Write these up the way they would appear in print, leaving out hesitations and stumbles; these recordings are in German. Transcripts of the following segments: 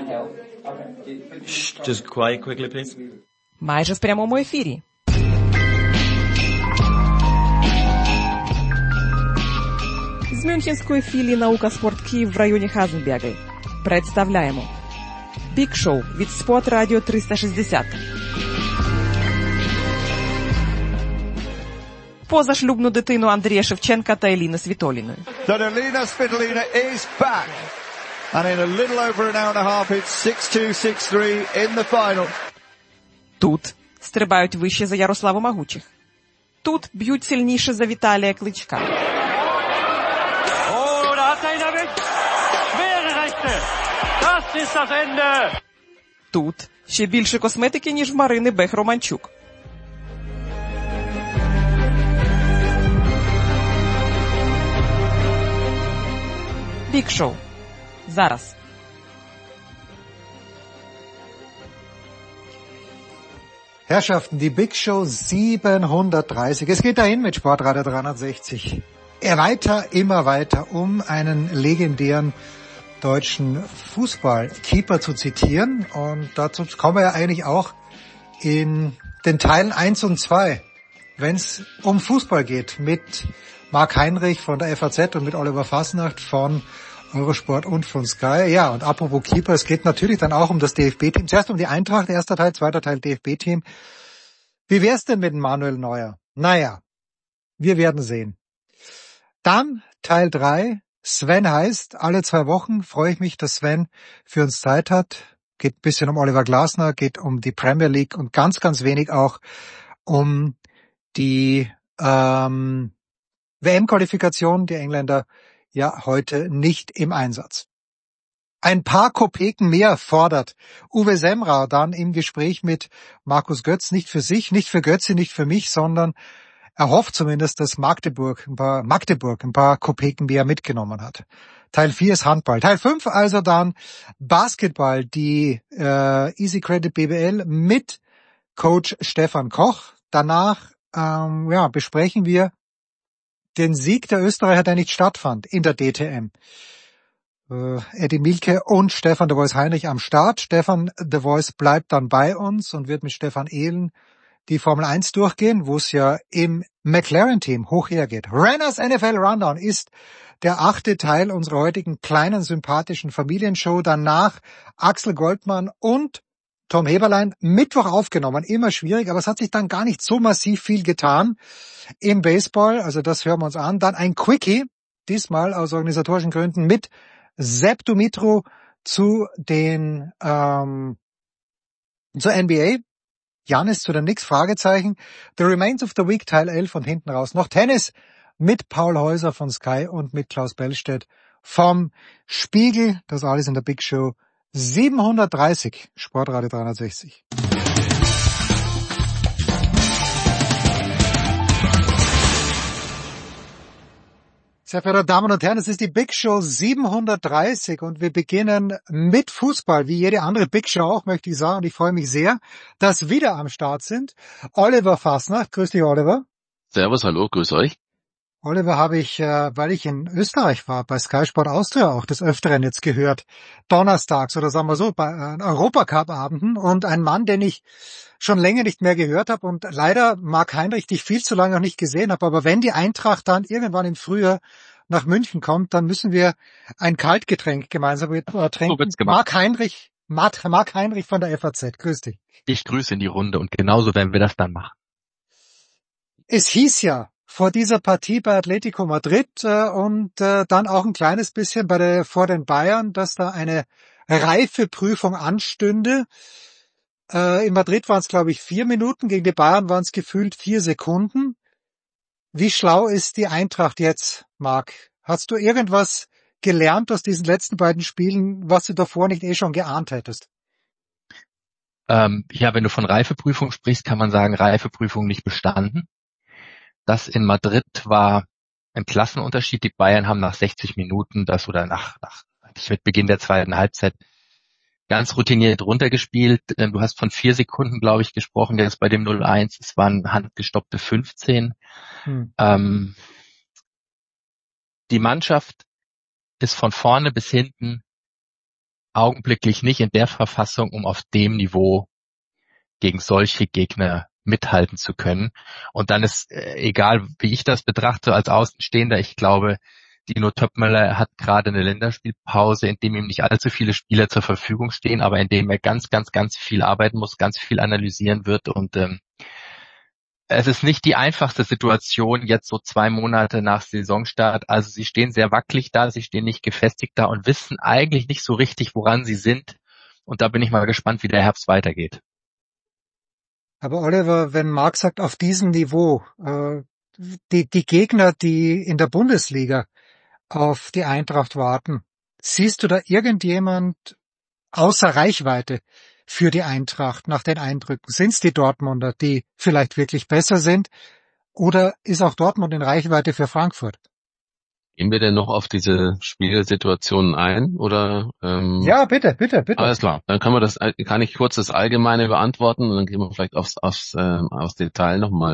Just quiet quickly, please. Майже в прямому ефірі. З мюнхенської філії «Наука Спорт Київ» в районі Хазенберги представляємо Big Show від Sport Radio 360. Позашлюбну дитину Андрія Шевченка та Еліни Світоліної. Elina Svitolina is back. And in a little over an hour and a half, it's 6-2, 6-3 in the final. Тут стрибають вище за Ярославу Магучих. Тут б'ють сильніше за Віталія Кличка. Oh, da hat er ihn erwischt. Schwere Rechte. Das ist das Ende. Тут ще більше косметики, ніж в Марини Бех-Романчук. Big Show. Зараз. Herrschaften, die Big Show 730. Es geht dahin mit Sportradio 360. Weiter, immer weiter, um einen legendären deutschen Fußballkeeper zu zitieren. Und dazu kommen wir ja eigentlich auch in den Teilen 1 und 2, wenn es um Fußball geht, mit Marc Heinrich von der FAZ und mit Oliver Fasnacht von Eurosport und von Sky. Ja, und apropos Keeper, es geht natürlich dann auch um das DFB-Team. Zuerst um die Eintracht, erster Teil, zweiter Teil DFB-Team. Wie wär's denn mit Manuel Neuer? Naja, wir werden sehen. Dann Teil 3, Sven heißt, alle 2 Wochen freue ich mich, dass Sven für uns Zeit hat. Geht ein bisschen um Oliver Glasner, geht um die Premier League und ganz, ganz wenig auch um die WM-Qualifikation, die Engländer ja heute nicht im Einsatz. Ein paar Kopeken mehr fordert Uwe Semrau dann im Gespräch mit Markus Götz, nicht für sich, nicht für Götze, nicht für mich, sondern er hofft zumindest, dass Magdeburg ein paar Kopeken mehr mitgenommen hat. Teil 4 ist Handball. Teil 5 also dann Basketball, die Easy Credit BBL mit Coach Stefan Koch. Danach besprechen wir den Sieg der Österreicher, der nicht stattfand in der DTM. Eddie Mielke und Stefan de Vois Heinrich am Start. Stefan de Vois bleibt dann bei uns und wird mit Stefan Ehlen die Formel 1 durchgehen, wo es ja im McLaren-Team hoch hergeht. Renners NFL Rundown ist der 8. Teil unserer heutigen kleinen, sympathischen Familienshow. Danach Axel Goldmann und Tom Heberlein, Mittwoch aufgenommen, immer schwierig, aber es hat sich dann gar nicht so massiv viel getan im Baseball, also das hören wir uns an. Dann ein Quickie, diesmal aus organisatorischen Gründen mit Sepp Dumitru zur NBA. Giannis zu den Knicks, Fragezeichen. The Remains of the Week, Teil 11 und hinten raus noch Tennis mit Paul Häuser von Sky und mit Klaus Bellstedt vom Spiegel. Das alles in der Big Show 730, Sportradio 360. Sehr verehrte Damen und Herren, es ist die Big Show 730 und wir beginnen mit Fußball, wie jede andere Big Show auch, möchte ich sagen. Und ich freue mich sehr, dass wieder am Start sind Oliver Fasnacht. Grüß dich, Oliver. Servus, hallo, grüß euch. Oliver habe ich, weil ich in Österreich war, bei Sky Sport Austria auch des Öfteren jetzt gehört, donnerstags oder sagen wir so, bei Europacup-Abenden, und ein Mann, den ich schon länger nicht mehr gehört habe und leider Marc Heinrich, die ich viel zu lange noch nicht gesehen habe, aber wenn die Eintracht dann irgendwann im Frühjahr nach München kommt, dann müssen wir ein Kaltgetränk gemeinsam trinken. So Marc Heinrich von der FAZ, grüß dich. Ich grüße in die Runde und genauso werden wir das dann machen. Es hieß ja vor dieser Partie bei Atletico Madrid und dann auch ein kleines bisschen vor den Bayern, dass da eine Reifeprüfung anstünde. In Madrid waren es, glaube ich, 4 Minuten, gegen die Bayern waren es gefühlt 4 Sekunden. Wie schlau ist die Eintracht jetzt, Marc? Hast du irgendwas gelernt aus diesen letzten beiden Spielen, was du davor nicht schon geahnt hättest? Wenn du von Reifeprüfung sprichst, kann man sagen, Reifeprüfung nicht bestanden. Das in Madrid war ein Klassenunterschied. Die Bayern haben nach 60 Minuten mit Beginn der zweiten Halbzeit ganz routiniert runtergespielt. Du hast von 4 Sekunden, glaube ich, gesprochen, jetzt bei dem 0-1. Es waren handgestoppte 15. Die Mannschaft ist von vorne bis hinten augenblicklich nicht in der Verfassung, um auf dem Niveau gegen solche Gegner mithalten zu können. Und dann ist egal, wie ich das betrachte als Außenstehender, ich glaube, Dino Topmöller hat gerade eine Länderspielpause, in dem ihm nicht allzu viele Spieler zur Verfügung stehen, aber in dem er ganz, ganz, ganz viel arbeiten muss, ganz viel analysieren wird. Und es ist nicht die einfachste Situation jetzt so 2 Monate nach Saisonstart. Also sie stehen sehr wackelig da, sie stehen nicht gefestigt da und wissen eigentlich nicht so richtig, woran sie sind. Und da bin ich mal gespannt, wie der Herbst weitergeht. Aber Oliver, wenn Marc sagt, auf diesem Niveau, die Gegner, die in der Bundesliga auf die Eintracht warten, siehst du da irgendjemand außer Reichweite für die Eintracht nach den Eindrücken? Sind es die Dortmunder, die vielleicht wirklich besser sind? Oder ist auch Dortmund in Reichweite für Frankfurt? Gehen wir denn noch auf diese Spielsituationen ein? Oder Ja, bitte. Alles klar. Dann kann ich kurz das Allgemeine beantworten und dann gehen wir vielleicht aufs Detail nochmal.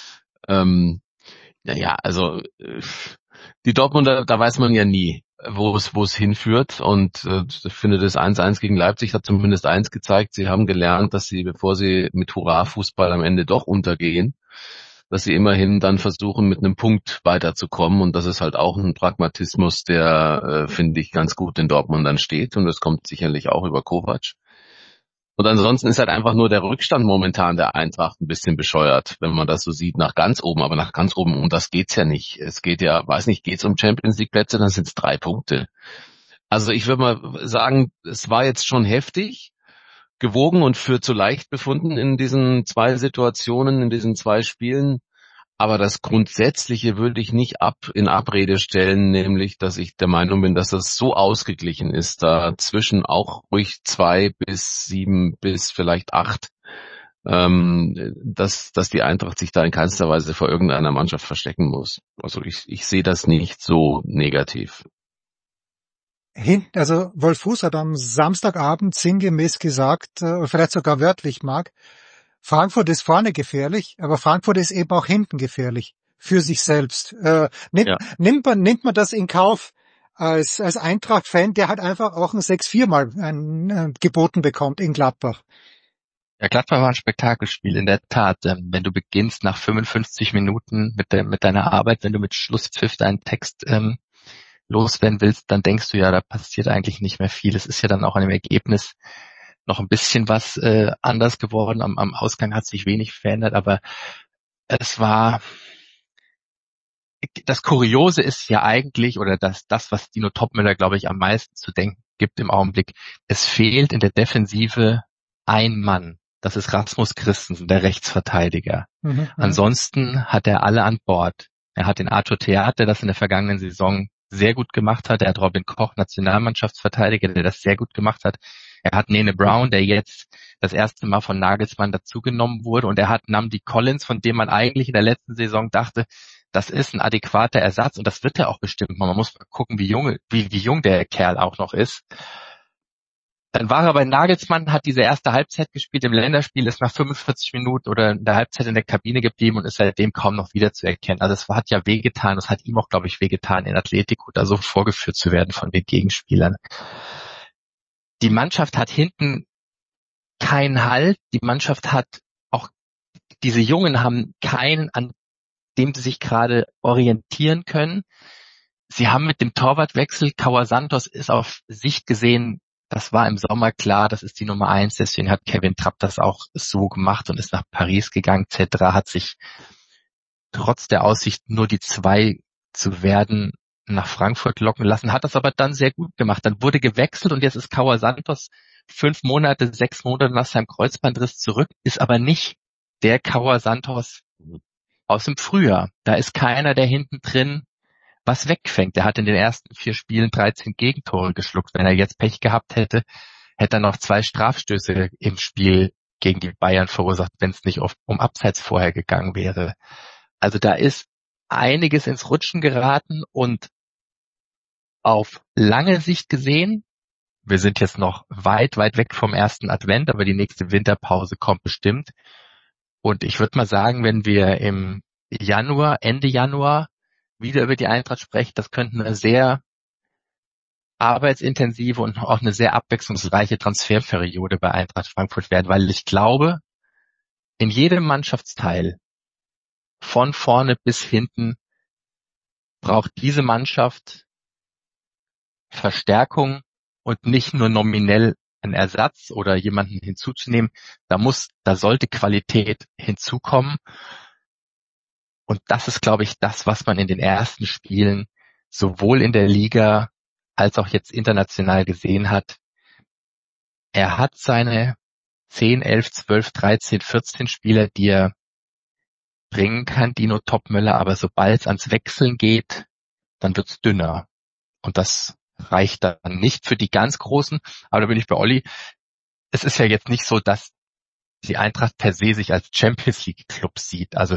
Also die Dortmunder, da weiß man ja nie, wo es hinführt, und ich finde, das 1-1 gegen Leipzig hat zumindest eins gezeigt: Sie haben gelernt, dass sie, bevor sie mit Hurra-Fußball am Ende doch untergehen, dass sie immerhin dann versuchen, mit einem Punkt weiterzukommen, und das ist halt auch ein Pragmatismus, der, finde ich, ganz gut in Dortmund dann steht, und das kommt sicherlich auch über Kovac. Und ansonsten ist halt einfach nur der Rückstand momentan der Eintracht ein bisschen bescheuert, wenn man das so sieht, nach ganz oben. Aber nach ganz oben, um das geht's ja nicht. Es geht ja, geht's um Champions League Plätze, dann sind's 3 Punkte. Also ich würde mal sagen, es war jetzt schon heftig, gewogen und für zu leicht befunden in diesen 2 Situationen, in diesen 2 Spielen. Aber das Grundsätzliche würde ich nicht in Abrede stellen, nämlich, dass ich der Meinung bin, dass das so ausgeglichen ist, dazwischen auch ruhig 2 bis 7 bis vielleicht 8, dass die Eintracht sich da in keinster Weise vor irgendeiner Mannschaft verstecken muss. Also ich sehe das nicht so negativ. Also Wolf Fuß hat am Samstagabend sinngemäß gesagt, vielleicht sogar wörtlich, Marc, Frankfurt ist vorne gefährlich, aber Frankfurt ist eben auch hinten gefährlich für sich selbst. Nimmt man das in Kauf als Eintracht-Fan, der halt einfach auch ein 6-4 mal geboten bekommt in Gladbach? Ja, Gladbach war ein Spektakelspiel, in der Tat. Wenn du beginnst nach 55 Minuten mit deiner Arbeit, wenn du mit Schlusspfiff deinen Text loswerden willst, dann denkst du ja, da passiert eigentlich nicht mehr viel. Es ist ja dann auch an dem Ergebnis noch ein bisschen was anders geworden. Am Ausgang hat sich wenig verändert, aber es war, das Kuriose ist ja eigentlich, oder das, was Dino Topmöller, glaube ich, am meisten zu denken gibt im Augenblick, es fehlt in der Defensive ein Mann. Das ist Rasmus Christensen, der Rechtsverteidiger. Ansonsten hat er alle an Bord. Er hat den Arthur Theat, der das in der vergangenen Saison sehr gut gemacht hat. Er hat Robin Koch, Nationalmannschaftsverteidiger, der das sehr gut gemacht hat. Er hat Nene Brown, der jetzt das erste Mal von Nagelsmann dazugenommen wurde. Und er hat Nnamdi Collins, von dem man eigentlich in der letzten Saison dachte, das ist ein adäquater Ersatz. Und das wird er auch bestimmt. Man muss mal gucken, wie jung der Kerl auch noch ist. Dann war er bei Nagelsmann, hat diese erste Halbzeit gespielt im Länderspiel, ist nach 45 Minuten oder in der Halbzeit in der Kabine geblieben und ist seitdem kaum noch wiederzuerkennen. Also es hat ja wehgetan, es hat ihm auch, glaube ich, wehgetan, in Atletico da so vorgeführt zu werden von den Gegenspielern. Die Mannschaft hat hinten keinen Halt, die Mannschaft hat auch, diese Jungen haben keinen, an dem sie sich gerade orientieren können. Sie haben mit dem Torwartwechsel, Kaua Santos ist auf Sicht gesehen, das war im Sommer klar, das ist die Nummer 1, deswegen hat Kevin Trapp das auch so gemacht und ist nach Paris gegangen. Cedra hat sich trotz der Aussicht, nur die 2 zu werden, nach Frankfurt locken lassen, hat das aber dann sehr gut gemacht. Dann wurde gewechselt und jetzt ist Kaua Santos 6 Monate nach seinem Kreuzbandriss zurück, ist aber nicht der Kaua Santos aus dem Frühjahr. Da ist keiner, der hinten drin was wegfängt. Er hat in den ersten 4 Spielen 13 Gegentore geschluckt. Wenn er jetzt Pech gehabt hätte, hätte er noch 2 Strafstöße im Spiel gegen die Bayern verursacht, wenn es nicht um Abseits vorher gegangen wäre. Also da ist einiges ins Rutschen geraten und auf lange Sicht gesehen, wir sind jetzt noch weit, weit weg vom ersten Advent, aber die nächste Winterpause kommt bestimmt. Und ich würde mal sagen, wenn wir im Ende Januar wieder über die Eintracht sprechen, das könnte eine sehr arbeitsintensive und auch eine sehr abwechslungsreiche Transferperiode bei Eintracht Frankfurt werden, weil ich glaube, in jedem Mannschaftsteil von vorne bis hinten braucht diese Mannschaft Verstärkung und nicht nur nominell einen Ersatz oder jemanden hinzuzunehmen. Da sollte Qualität hinzukommen. Und das ist, glaube ich, das, was man in den ersten Spielen sowohl in der Liga als auch jetzt international gesehen hat. Er hat seine 10, 11, 12, 13, 14 Spieler, die er bringen kann, Dino Topmöller, aber sobald es ans Wechseln geht, dann wird's dünner. Und das reicht dann nicht für die ganz Großen. Aber da bin ich bei Olli. Es ist ja jetzt nicht so, dass die Eintracht per se sich als Champions League Club sieht. Also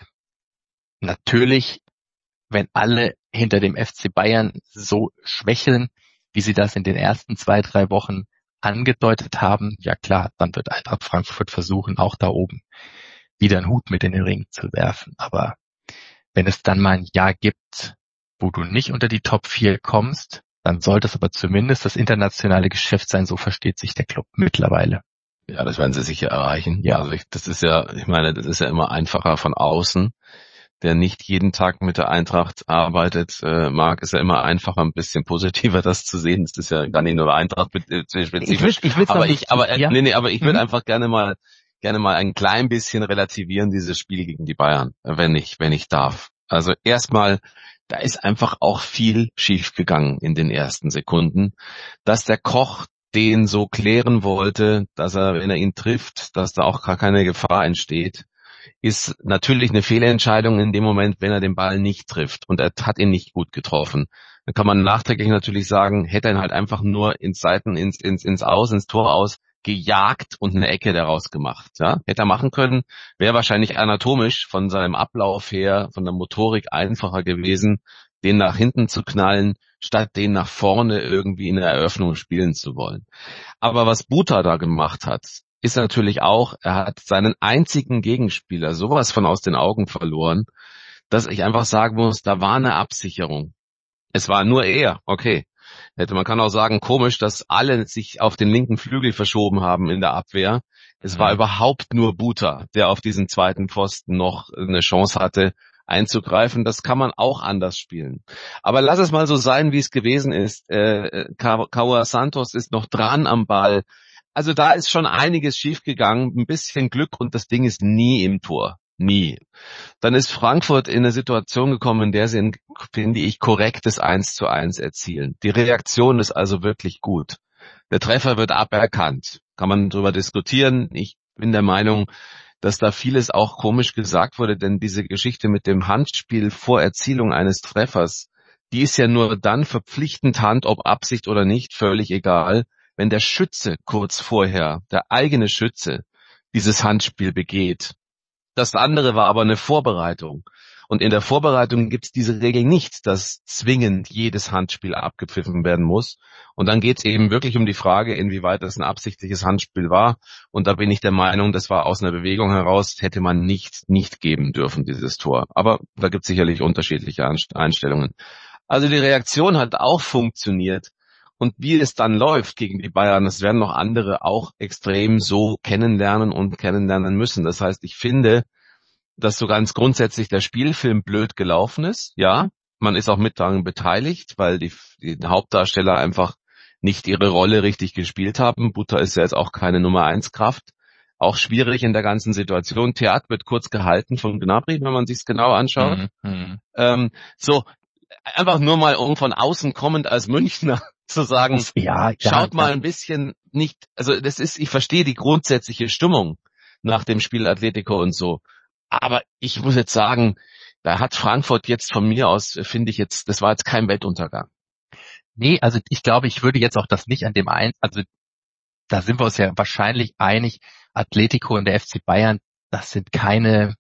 natürlich, wenn alle hinter dem FC Bayern so schwächeln, wie sie das in den ersten 2, 3 Wochen angedeutet haben, ja klar, dann wird Eintracht Frankfurt versuchen, auch da oben wieder einen Hut mit in den Ring zu werfen. Aber wenn es dann mal ein Jahr gibt, wo du nicht unter die Top 4 kommst, dann sollte es aber zumindest das internationale Geschäft sein, so versteht sich der Club mittlerweile. Ja, das werden sie sicher erreichen. Ja. Also das ist ja immer einfacher von außen, der nicht jeden Tag mit der Eintracht arbeitet, ist ja immer einfacher, ein bisschen positiver das zu sehen. Das ist ja gar nicht nur Eintracht spezifisch. Ich würde einfach gerne mal ein klein bisschen relativieren, dieses Spiel gegen die Bayern, wenn ich darf. Also erstmal, da ist einfach auch viel schiefgegangen in den ersten Sekunden, dass der Koch den so klären wollte, dass er, wenn er ihn trifft, dass da auch gar keine Gefahr entsteht, ist natürlich eine Fehlentscheidung in dem Moment, wenn er den Ball nicht trifft und er hat ihn nicht gut getroffen. Dann kann man nachträglich natürlich sagen, hätte er ihn halt einfach nur ins Tor aus gejagt und eine Ecke daraus gemacht. Ja, hätte er machen können, wäre wahrscheinlich anatomisch von seinem Ablauf her, von der Motorik einfacher gewesen, den nach hinten zu knallen, statt den nach vorne irgendwie in der Eröffnung spielen zu wollen. Aber was Buta da gemacht hat, ist natürlich auch, er hat seinen einzigen Gegenspieler sowas von aus den Augen verloren, dass ich einfach sagen muss, da war eine Absicherung. Es war nur er, okay. Man kann auch sagen, komisch, dass alle sich auf den linken Flügel verschoben haben in der Abwehr. Es war überhaupt nur Buta, der auf diesen zweiten Pfosten noch eine Chance hatte, einzugreifen. Das kann man auch anders spielen. Aber lass es mal so sein, wie es gewesen ist. Kaua Santos ist noch dran am Ball. Also da ist schon einiges schiefgegangen, ein bisschen Glück und das Ding ist nie im Tor. Nie. Dann ist Frankfurt in eine Situation gekommen, in der sie finde ich, korrektes 1:1 erzielen. Die Reaktion ist also wirklich gut. Der Treffer wird aberkannt. Kann man drüber diskutieren. Ich bin der Meinung, dass da vieles auch komisch gesagt wurde, denn diese Geschichte mit dem Handspiel vor Erzielung eines Treffers, die ist ja nur dann verpflichtend Hand, ob Absicht oder nicht, völlig egal, wenn der Schütze kurz vorher, der eigene Schütze, dieses Handspiel begeht. Das andere war aber eine Vorbereitung. Und in der Vorbereitung gibt es diese Regel nicht, dass zwingend jedes Handspiel abgepfiffen werden muss. Und dann geht es eben wirklich um die Frage, inwieweit das ein absichtliches Handspiel war. Und da bin ich der Meinung, das war aus einer Bewegung heraus, hätte man nicht geben dürfen, dieses Tor. Aber da gibt es sicherlich unterschiedliche Einstellungen. Also die Reaktion hat auch funktioniert. Und wie es dann läuft gegen die Bayern, das werden noch andere auch extrem so kennenlernen müssen. Das heißt, ich finde, dass so ganz grundsätzlich der Spielfilm blöd gelaufen ist. Ja, man ist auch mit daran beteiligt, weil die Hauptdarsteller einfach nicht ihre Rolle richtig gespielt haben. Buta ist ja jetzt auch keine Nummer 1 Kraft. Auch schwierig in der ganzen Situation. Theat wird kurz gehalten von Gnabry, wenn man sich's genau anschaut. So, einfach nur mal von außen kommend als Münchner zu sagen, schaut mal ein bisschen nicht, also ich verstehe die grundsätzliche Stimmung nach dem Spiel Atletico und so, aber ich muss jetzt sagen, da hat Frankfurt jetzt von mir aus, finde ich jetzt, das war jetzt kein Weltuntergang. Nee, also ich glaube, ich würde jetzt auch das nicht an dem also da sind wir uns ja wahrscheinlich einig, Atletico und der FC Bayern, das sind keine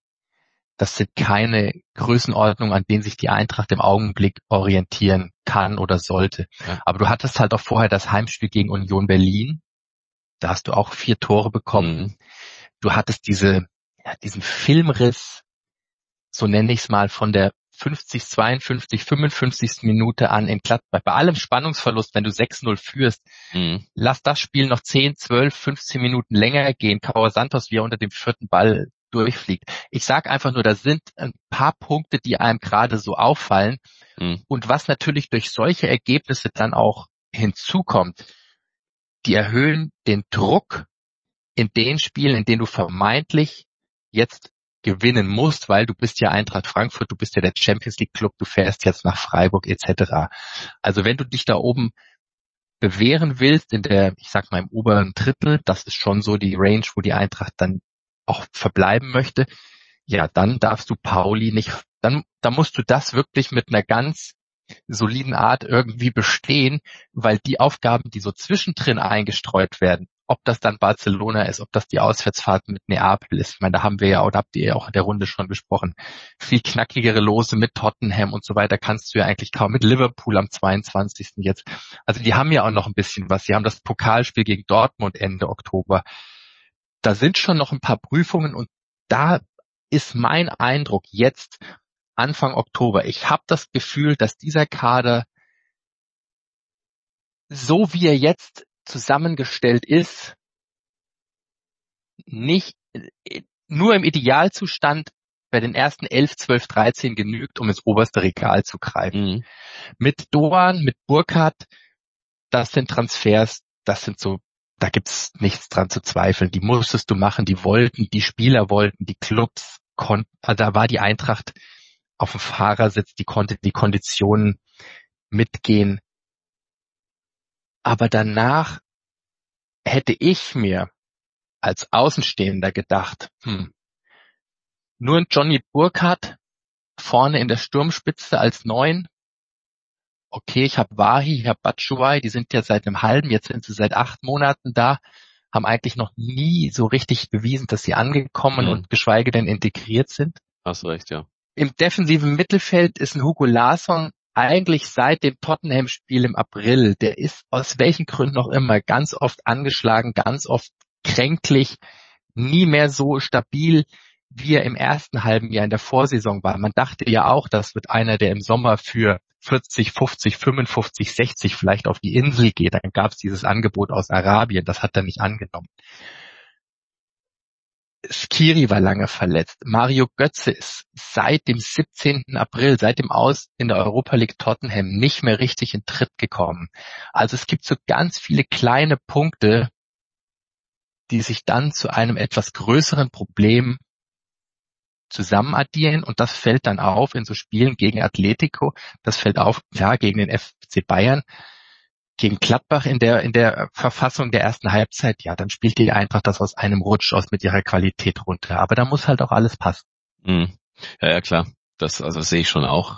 Größenordnungen, an denen sich die Eintracht im Augenblick orientieren kann oder sollte. Ja. Aber du hattest halt auch vorher das Heimspiel gegen Union Berlin. Da hast du auch 4 Tore bekommen. Du hattest diesen Filmriss, so nenne ich es mal, von der 50, 52, 55. Minute an in Gladbach. Bei allem Spannungsverlust, wenn du 6-0 führst, lass das Spiel noch 10, 12, 15 Minuten länger gehen. Cauã Santos, wie er unter dem 4. Ball durchfliegt. Ich sage einfach nur, da sind ein paar Punkte, die einem gerade so auffallen. Und was natürlich durch solche Ergebnisse dann auch hinzukommt, die erhöhen den Druck in den Spielen, in denen du vermeintlich jetzt gewinnen musst, weil du bist ja Eintracht Frankfurt, du bist ja der Champions League Club, du fährst jetzt nach Freiburg etc. Also wenn du dich da oben bewähren willst, ich sag mal im oberen Drittel, das ist schon so die Range, wo die Eintracht dann auch verbleiben möchte, ja, dann darfst du Pauli nicht, dann musst du das wirklich mit einer ganz soliden Art irgendwie bestehen, weil die Aufgaben, die so zwischendrin eingestreut werden, ob das dann Barcelona ist, ob das die Auswärtsfahrt mit Neapel ist, ich meine, da haben wir ja, oder habt ihr ja auch in der Runde schon besprochen, viel knackigere Lose mit Tottenham und so weiter kannst du ja eigentlich kaum, mit Liverpool am 22. jetzt. Also die haben ja auch noch ein bisschen was. Sie haben das Pokalspiel gegen Dortmund Ende Oktober. Da sind schon noch ein paar Prüfungen und da ist mein Eindruck jetzt Anfang Oktober. Ich habe das Gefühl, dass dieser Kader, so wie er jetzt zusammengestellt ist, nicht nur im Idealzustand bei den ersten 11, 12, 13 genügt, um ins oberste Regal zu greifen. Mit Doan, mit Burkhardt, das sind Transfers, das sind so, da gibt's nichts dran zu zweifeln. Die musstest du machen, die wollten, die Spieler wollten, die Clubs konnten, also da war die Eintracht auf dem Fahrersitz, die konnte die Konditionen mitgehen. Aber danach hätte ich mir als Außenstehender gedacht, nur ein Johnny Burkhardt vorne in der Sturmspitze als 9. Okay, ich habe Wahi, ich habe Batshuayi, die sind ja seit einem halben, jetzt sind sie seit 8 Monaten da, haben eigentlich noch nie so richtig bewiesen, dass sie angekommen und geschweige denn integriert sind. Hast recht, ja. Im defensiven Mittelfeld ist ein Hugo Larsson eigentlich seit dem Tottenham-Spiel im April, der ist aus welchen Gründen auch immer ganz oft angeschlagen, ganz oft kränklich, nie mehr so stabil, wie er im ersten halben Jahr in der Vorsaison war. Man dachte ja auch, das wird einer, der im Sommer für 40, 50, 55, 60 vielleicht auf die Insel geht. Dann gab es dieses Angebot aus Arabien, das hat er nicht angenommen. Skiri war lange verletzt. Mario Götze ist seit dem 17. April, seit dem Aus in der Europa League Tottenham nicht mehr richtig in Tritt gekommen. Also es gibt so ganz viele kleine Punkte, die sich dann zu einem etwas größeren Problem zusammenaddieren und das fällt dann auf in so Spielen gegen Atletico, das fällt auf, klar, gegen den FC Bayern, gegen Gladbach in der Verfassung der ersten Halbzeit, ja, dann spielt die Eintracht das aus einem Rutsch aus mit ihrer Qualität runter. Aber da muss halt auch alles passen. Ja, klar. Das sehe ich schon auch.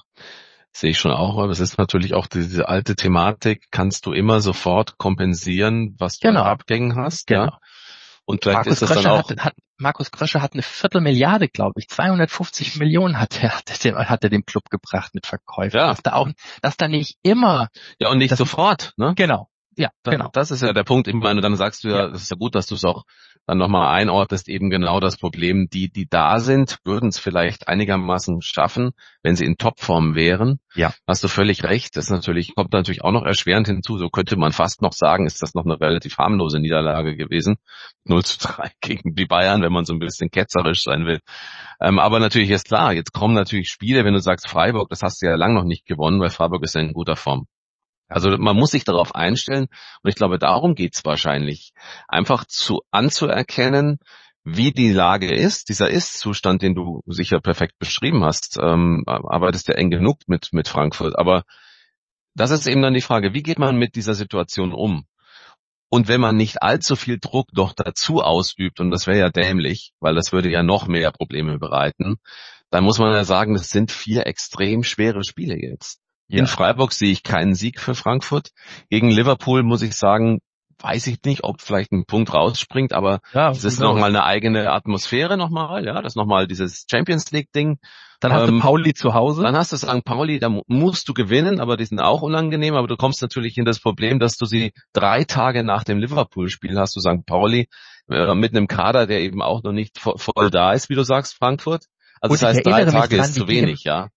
Aber es ist natürlich auch diese alte Thematik, kannst du immer sofort kompensieren, was du an Abgängen hast. Genau. Ja. Und vielleicht ist das dann auch. Markus Krösche hat eine Viertelmilliarde, glaube ich, 250 Millionen hat er dem Club gebracht mit Verkäufen. Ja. Dass da nicht immer. Ja, und nicht sofort, ne? Genau. Ja, genau. Das ist ja der Punkt. Ich meine, dann sagst du ja, das ist ja gut, dass du es auch dann nochmal einordnest, eben genau das Problem. Die da sind, würden es vielleicht einigermaßen schaffen, wenn sie in Topform wären. Ja. Hast du völlig recht. Das kommt natürlich auch noch erschwerend hinzu. So könnte man fast noch sagen, ist das noch eine relativ harmlose Niederlage gewesen. 0-3 gegen die Bayern, wenn man so ein bisschen ketzerisch sein will. Aber natürlich ist klar, jetzt kommen natürlich Spiele, wenn du sagst Freiburg, das hast du ja lange noch nicht gewonnen, weil Freiburg ist ja in guter Form. Also man muss sich darauf einstellen und ich glaube, darum geht's wahrscheinlich. Einfach anzuerkennen, wie die Lage ist, dieser Ist-Zustand, den du sicher perfekt beschrieben hast, arbeitest ja eng genug mit Frankfurt. Aber das ist eben dann die Frage, wie geht man mit dieser Situation um? Und wenn man nicht allzu viel Druck doch dazu ausübt, und das wäre ja dämlich, weil das würde ja noch mehr Probleme bereiten, dann muss man ja sagen, das sind 4 extrem schwere Spiele jetzt. Ja. In Freiburg sehe ich keinen Sieg für Frankfurt. Gegen Liverpool muss ich sagen, weiß ich nicht, ob vielleicht ein Punkt rausspringt, aber es ist nochmal eine eigene Atmosphäre nochmal, ja, das ist nochmal dieses Champions League Ding. Dann hast du Pauli zu Hause. Dann hast du St. Pauli, da musst du gewinnen, aber die sind auch unangenehm, aber du kommst natürlich in das Problem, dass du sie 3 Tage nach dem Liverpool-Spiel hast du St. Pauli mit einem Kader, der eben auch noch nicht voll da ist, wie du sagst, Frankfurt. Also das heißt, 3 Tage ist zu wenig, ja.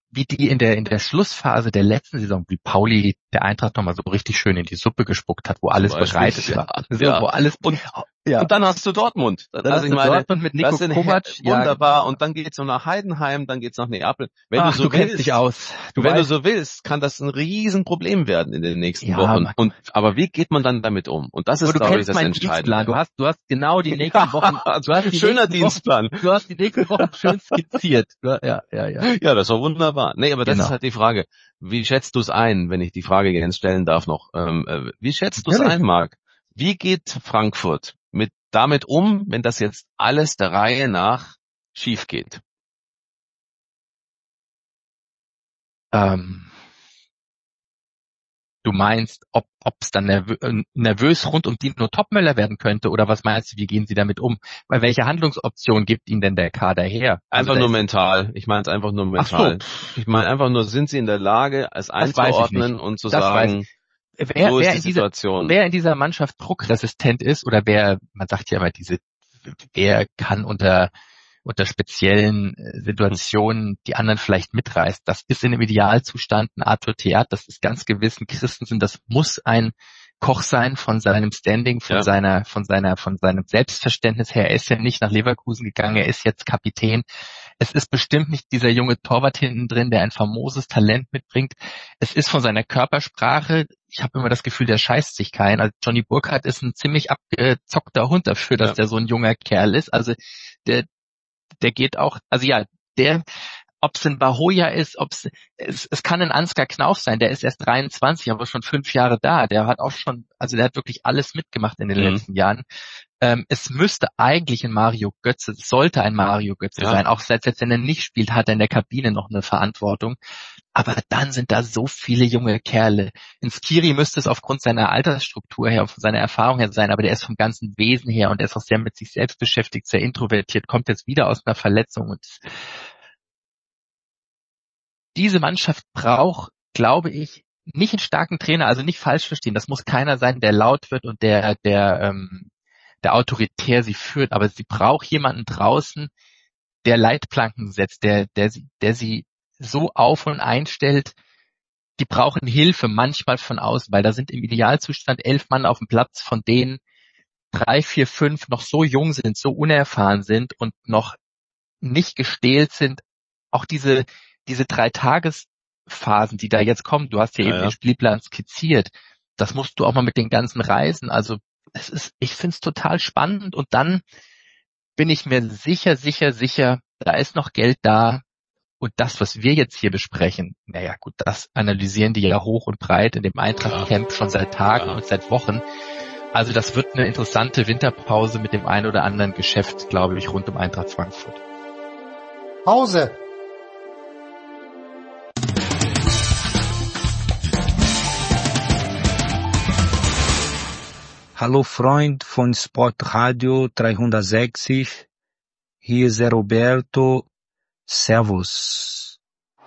wie die in der Schlussphase der letzten Saison, wie Pauli der Eintracht nochmal so richtig schön in die Suppe gespuckt hat, wo alles bereitet war. Ja. Wo alles, Und dann hast du Dortmund. Also ich meine, Dortmund mit Nico Kovac, wunderbar. Und dann geht's noch nach Heidenheim, dann geht's nach Neapel. Wenn du so kennst dich aus. Wenn du so willst, kann das ein Riesenproblem werden in den nächsten Wochen. Aber wie geht man dann damit um? Und das ist, glaube ich, das Entscheidende. Du hast genau die nächsten Wochen. Schöner Dienstplan. Du hast die nächsten Wochen schön skizziert. Ja, das war wunderbar. Nee, aber das ist halt die Frage. Wie schätzt du es ein, wenn ich die Frage jetzt stellen darf noch? Wie schätzt du es ein, Marc? Wie geht Frankfurt damit um, wenn das jetzt alles der Reihe nach schief geht? Du meinst, ob es dann nervös rund um Dino Topmöller werden könnte, oder was meinst du, wie gehen sie damit um? Weil welche Handlungsoption gibt ihnen denn der Kader her? Einfach nur mental. Ich meine es einfach nur mental. Ich meine einfach nur, sind sie in der Lage, es einzuordnen und zu sagen, so ist die Situation. Wer in dieser Mannschaft druckresistent ist, oder man sagt ja immer wer kann unter speziellen Situationen die anderen vielleicht mitreißt. Das ist in einem Idealzustand ein Arthur Theat, das ist ganz gewiss ein Christensen, das muss ein Koch sein von seinem Standing, von seinem Selbstverständnis her. Er ist ja nicht nach Leverkusen gegangen, er ist jetzt Kapitän. Es ist bestimmt nicht dieser junge Torwart hinten drin, der ein famoses Talent mitbringt. Es ist von seiner Körpersprache, ich habe immer das Gefühl, der scheißt sich keinen. Also Johnny Burkhardt ist ein ziemlich abgezockter Hund dafür, dass der so ein junger Kerl ist. Also der geht auch, ob es ein Bahoja ist, es kann ein Ansgar Knauf sein, der ist erst 23, aber schon 5 Jahre da. Der hat wirklich alles mitgemacht in den letzten Jahren. Es müsste eigentlich sollte ein Mario Götze sein. Auch selbst wenn er nicht spielt, hat er in der Kabine noch eine Verantwortung. Aber dann sind da so viele junge Kerle. In Skiri müsste es aufgrund seiner Altersstruktur her, von seiner Erfahrung her sein, aber der ist vom ganzen Wesen her und er ist auch sehr mit sich selbst beschäftigt, sehr introvertiert, kommt jetzt wieder aus einer Verletzung. Und diese Mannschaft braucht, glaube ich, nicht einen starken Trainer, also nicht falsch verstehen. Das muss keiner sein, der laut wird und der autoritär sie führt, aber sie braucht jemanden draußen, der Leitplanken setzt, der sie so auf und einstellt. Die brauchen Hilfe manchmal von außen, weil da sind im Idealzustand 11 Mann auf dem Platz, von denen 3, 4, 5 noch so jung sind, so unerfahren sind und noch nicht gestählt sind. Auch diese 3 Tagesphasen, die da jetzt kommen, du hast ja eben den Spielplan skizziert, das musst du auch mal mit den ganzen Reisen, also ich finde es total spannend, und dann bin ich mir sicher, da ist noch Geld da, und das, was wir jetzt hier besprechen, naja gut, das analysieren die ja hoch und breit in dem Eintracht-Camp schon seit Tagen und seit Wochen. Also das wird eine interessante Winterpause mit dem einen oder anderen Geschäft, glaube ich, rund um Eintracht Frankfurt. Pause. Hallo Freund von Sportradio 360, hier ist der Roberto, Servus.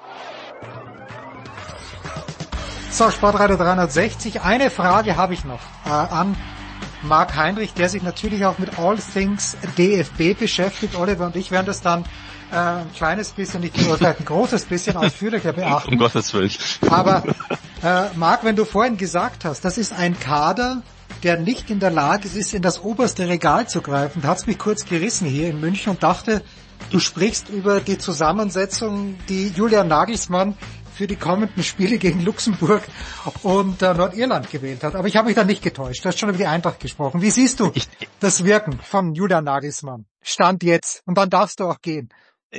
So, Sportradio 360, eine Frage habe ich noch an Marc Heinrich, der sich natürlich auch mit All Things DFB beschäftigt. Oliver und ich werden das dann ein kleines bisschen, nicht nur vielleicht ein großes bisschen ausführlicher beachten. Um Gottes Willen. Aber Marc, wenn du vorhin gesagt hast, das ist ein Kader, der nicht in der Lage ist, in das oberste Regal zu greifen, da hat's mich kurz gerissen hier in München und dachte, du sprichst über die Zusammensetzung, die Julian Nagelsmann für die kommenden Spiele gegen Luxemburg und Nordirland gewählt hat. Aber ich habe mich da nicht getäuscht. Du hast schon über die Eintracht gesprochen. Wie siehst du das Wirken von Julian Nagelsmann? Stand jetzt. Und dann darfst du auch gehen.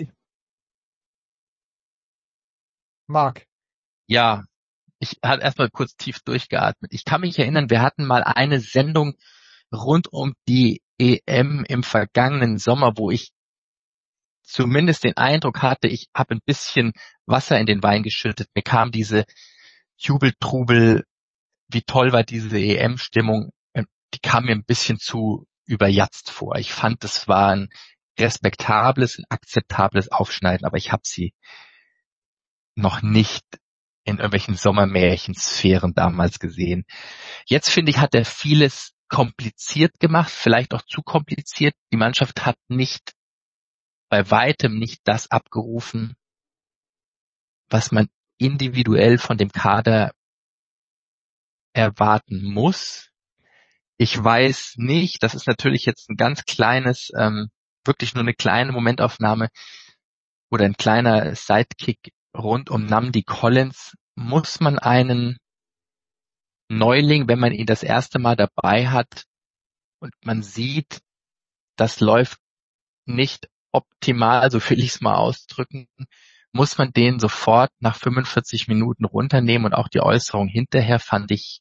Marc. Ja, ich hatte erstmal kurz tief durchgeatmet. Ich kann mich erinnern, wir hatten mal eine Sendung rund um die EM im vergangenen Sommer, wo ich zumindest den Eindruck hatte, ich habe ein bisschen Wasser in den Wein geschüttet. Mir kam diese Jubeltrubel, wie toll war diese EM-Stimmung, die kam mir ein bisschen zu überjatzt vor. Ich fand, es war ein respektables, ein akzeptables Aufschneiden, aber ich habe sie noch nicht in irgendwelchen Sommermärchensphären damals gesehen. Jetzt finde ich, hat er vieles kompliziert gemacht, vielleicht auch zu kompliziert. Die Mannschaft hat bei weitem nicht das abgerufen, was man individuell von dem Kader erwarten muss. Ich weiß nicht, das ist natürlich jetzt ein ganz kleines, wirklich nur eine kleine Momentaufnahme oder ein kleiner Sidekick rund um Nnamdi Collins. Muss man einen Neuling, wenn man ihn das erste Mal dabei hat und man sieht, das läuft nicht optimal, so will ich es mal ausdrücken, muss man den sofort nach 45 Minuten runternehmen, und auch die Äußerung hinterher fand ich,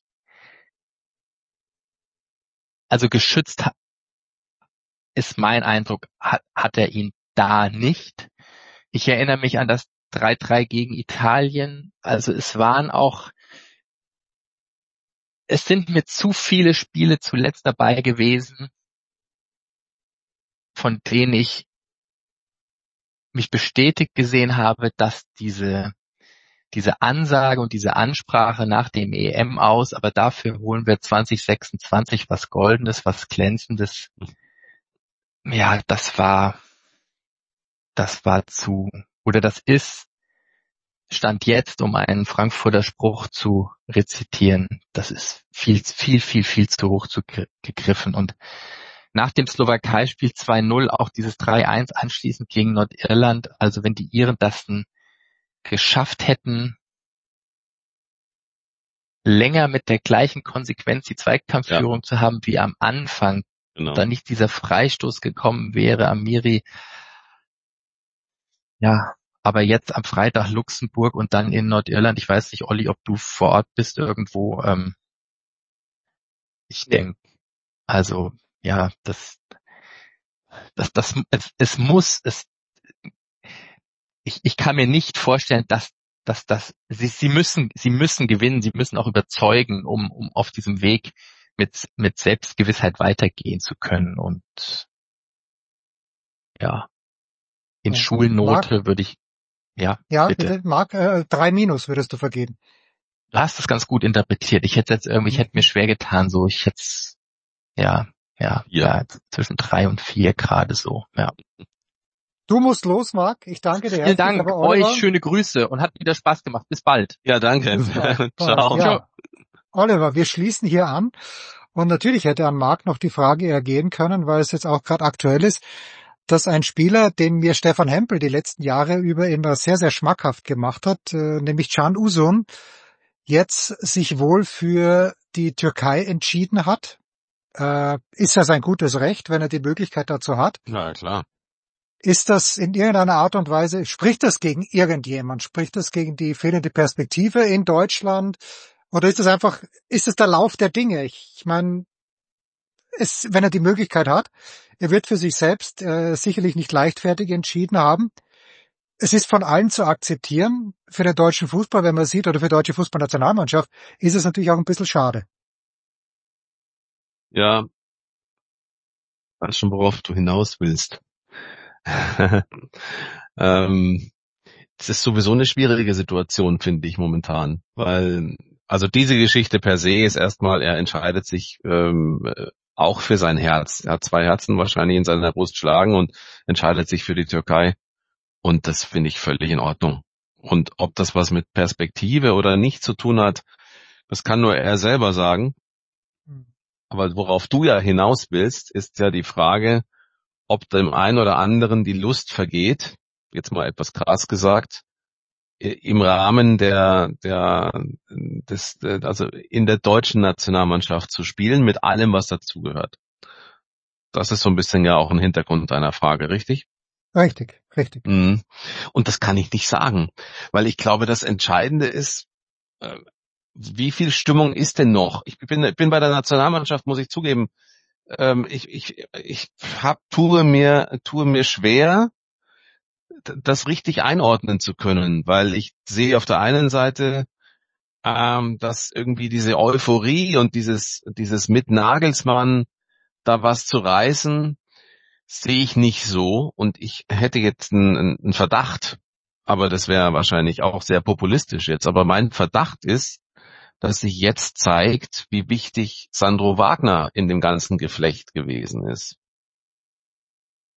also geschützt ist mein Eindruck, hat er ihn da nicht. Ich erinnere mich an das 3-3 gegen Italien, also es sind mir zu viele Spiele zuletzt dabei gewesen, von denen ich mich bestätigt gesehen habe, dass diese Ansage und diese Ansprache nach dem EM aus, aber dafür holen wir 2026 was Goldenes, was Glänzendes. Ja, das ist Stand jetzt, um einen Frankfurter Spruch zu rezitieren, das ist viel zu hoch gegriffen. Und nach dem Slowakei-Spiel 2-0 auch dieses 3-1 anschließend gegen Nordirland, also wenn die Iren das geschafft hätten, länger mit der gleichen Konsequenz die Zweikampfführung zu haben wie am Anfang, da nicht dieser Freistoß gekommen wäre, Amiri. Ja, aber jetzt am Freitag Luxemburg und dann in Nordirland. Ich weiß nicht, Olli, ob du vor Ort bist irgendwo. Ich denke, also ja, ich kann mir nicht vorstellen, dass sie müssen gewinnen, sie müssen auch überzeugen, um auf diesem Weg mit Selbstgewissheit weitergehen zu können. Und ja, in Schulnote würde ich, bitte. Marc, 3- würdest du vergeben. Du hast es ganz gut interpretiert. Ich hätte mir schwer getan, so, zwischen 3 und 4 gerade so, ja. Du musst los, Marc. Ich danke dir herzlich. Vielen Dank, euch schöne Grüße und hat wieder Spaß gemacht. Bis bald. Ja, danke. Ciao. Ja. Oliver, wir schließen hier an. Und natürlich hätte an Marc noch die Frage ergehen können, weil es jetzt auch gerade aktuell ist, dass ein Spieler, den mir Stefan Hempel die letzten Jahre über immer sehr, sehr schmackhaft gemacht hat, nämlich Can Uzun, jetzt sich wohl für die Türkei entschieden hat. Ist ja sein gutes Recht, wenn er die Möglichkeit dazu hat. Na klar. Ist das in irgendeiner Art und Weise, spricht das gegen irgendjemand? Spricht das gegen die fehlende Perspektive in Deutschland? Oder ist es der Lauf der Dinge? Ich meine, wenn er die Möglichkeit hat, er wird für sich selbst sicherlich nicht leichtfertig entschieden haben. Es ist von allen zu akzeptieren. Für den deutschen Fußball, wenn man sieht, oder für die deutsche Fußballnationalmannschaft, ist es natürlich auch ein bisschen schade. Ja, weiß schon, worauf du hinaus willst. Es ist sowieso eine schwierige Situation, finde ich momentan, weil also diese Geschichte per se ist erstmal, er entscheidet sich auch für sein Herz. Er hat 2 Herzen wahrscheinlich in seiner Brust schlagen und entscheidet sich für die Türkei, und das finde ich völlig in Ordnung. Und ob das was mit Perspektive oder nicht zu tun hat, das kann nur er selber sagen. Aber worauf du ja hinaus willst, ist ja die Frage, ob dem einen oder anderen die Lust vergeht, jetzt mal etwas krass gesagt, im Rahmen also in der deutschen Nationalmannschaft zu spielen, mit allem, was dazugehört. Das ist so ein bisschen ja auch ein Hintergrund deiner Frage, richtig? Richtig. Und das kann ich nicht sagen, weil ich glaube, das Entscheidende ist, wie viel Stimmung ist denn noch? Ich bin bei der Nationalmannschaft, muss ich zugeben, ich tue mir schwer, das richtig einordnen zu können, weil ich sehe auf der einen Seite, dass irgendwie diese Euphorie und dieses mit Nagelsmann da was zu reißen, sehe ich nicht so, und ich hätte jetzt einen Verdacht, aber das wäre wahrscheinlich auch sehr populistisch jetzt, aber mein Verdacht ist, dass sich jetzt zeigt, wie wichtig Sandro Wagner in dem ganzen Geflecht gewesen ist.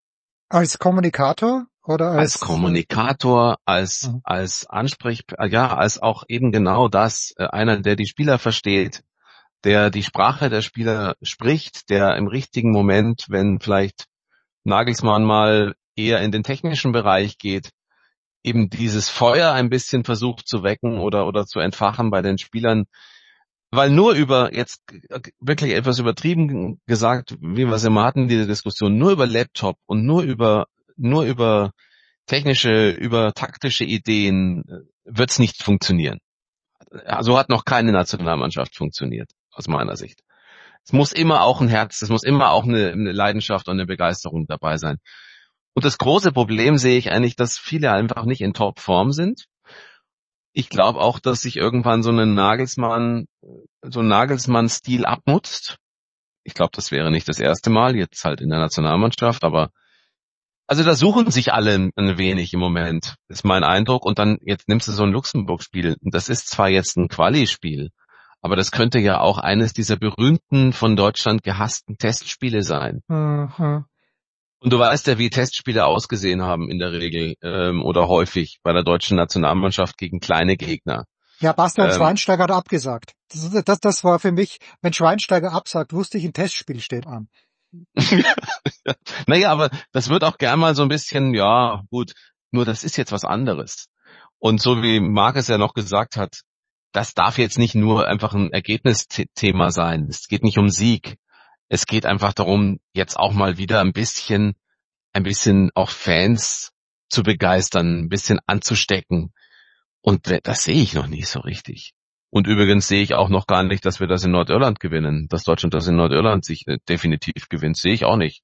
Als Kommunikator oder als Kommunikator, als als auch eben genau das, einer, der die Spieler versteht, der die Sprache der Spieler spricht, der im richtigen Moment, wenn vielleicht Nagelsmann mal eher in den technischen Bereich geht, eben dieses Feuer ein bisschen versucht zu wecken oder zu entfachen bei den Spielern, weil nur über, jetzt wirklich etwas übertrieben gesagt, wie wir es immer hatten, diese Diskussion, nur über Laptop und nur über technische, über taktische Ideen wird's nicht funktionieren. So hat noch keine Nationalmannschaft funktioniert, aus meiner Sicht. Es muss immer auch ein Herz, es muss immer auch eine Leidenschaft und eine Begeisterung dabei sein. Und das große Problem sehe ich eigentlich, dass viele einfach nicht in Topform sind. Ich glaube auch, dass sich irgendwann so ein Nagelsmann-Stil abnutzt. Ich glaube, das wäre nicht das erste Mal, jetzt halt in der Nationalmannschaft, aber also da suchen sich alle ein wenig im Moment, ist mein Eindruck. Und dann, jetzt nimmst du so ein Luxemburg-Spiel. Das ist zwar jetzt ein Quali-Spiel, aber das könnte ja auch eines dieser berühmten, von Deutschland gehassten Testspiele sein. Mhm. Und du weißt ja, wie Testspiele ausgesehen haben in der Regel oder häufig bei der deutschen Nationalmannschaft gegen kleine Gegner. Ja, Bastian Schweinsteiger hat abgesagt. Das war für mich, wenn Schweinsteiger absagt, wusste ich, ein Testspiel steht an. Naja, aber das wird auch gern mal so ein bisschen, ja gut, nur das ist jetzt was anderes. Und so wie Marc es ja noch gesagt hat, das darf jetzt nicht nur einfach ein Ergebnisthema sein. Es geht nicht um Sieg. Es geht einfach darum, jetzt auch mal wieder ein bisschen auch Fans zu begeistern, ein bisschen anzustecken. Und das sehe ich noch nicht so richtig. Und übrigens sehe ich auch noch gar nicht, dass wir das in Nordirland gewinnen. Dass Deutschland das in Nordirland sich definitiv gewinnt, sehe ich auch nicht.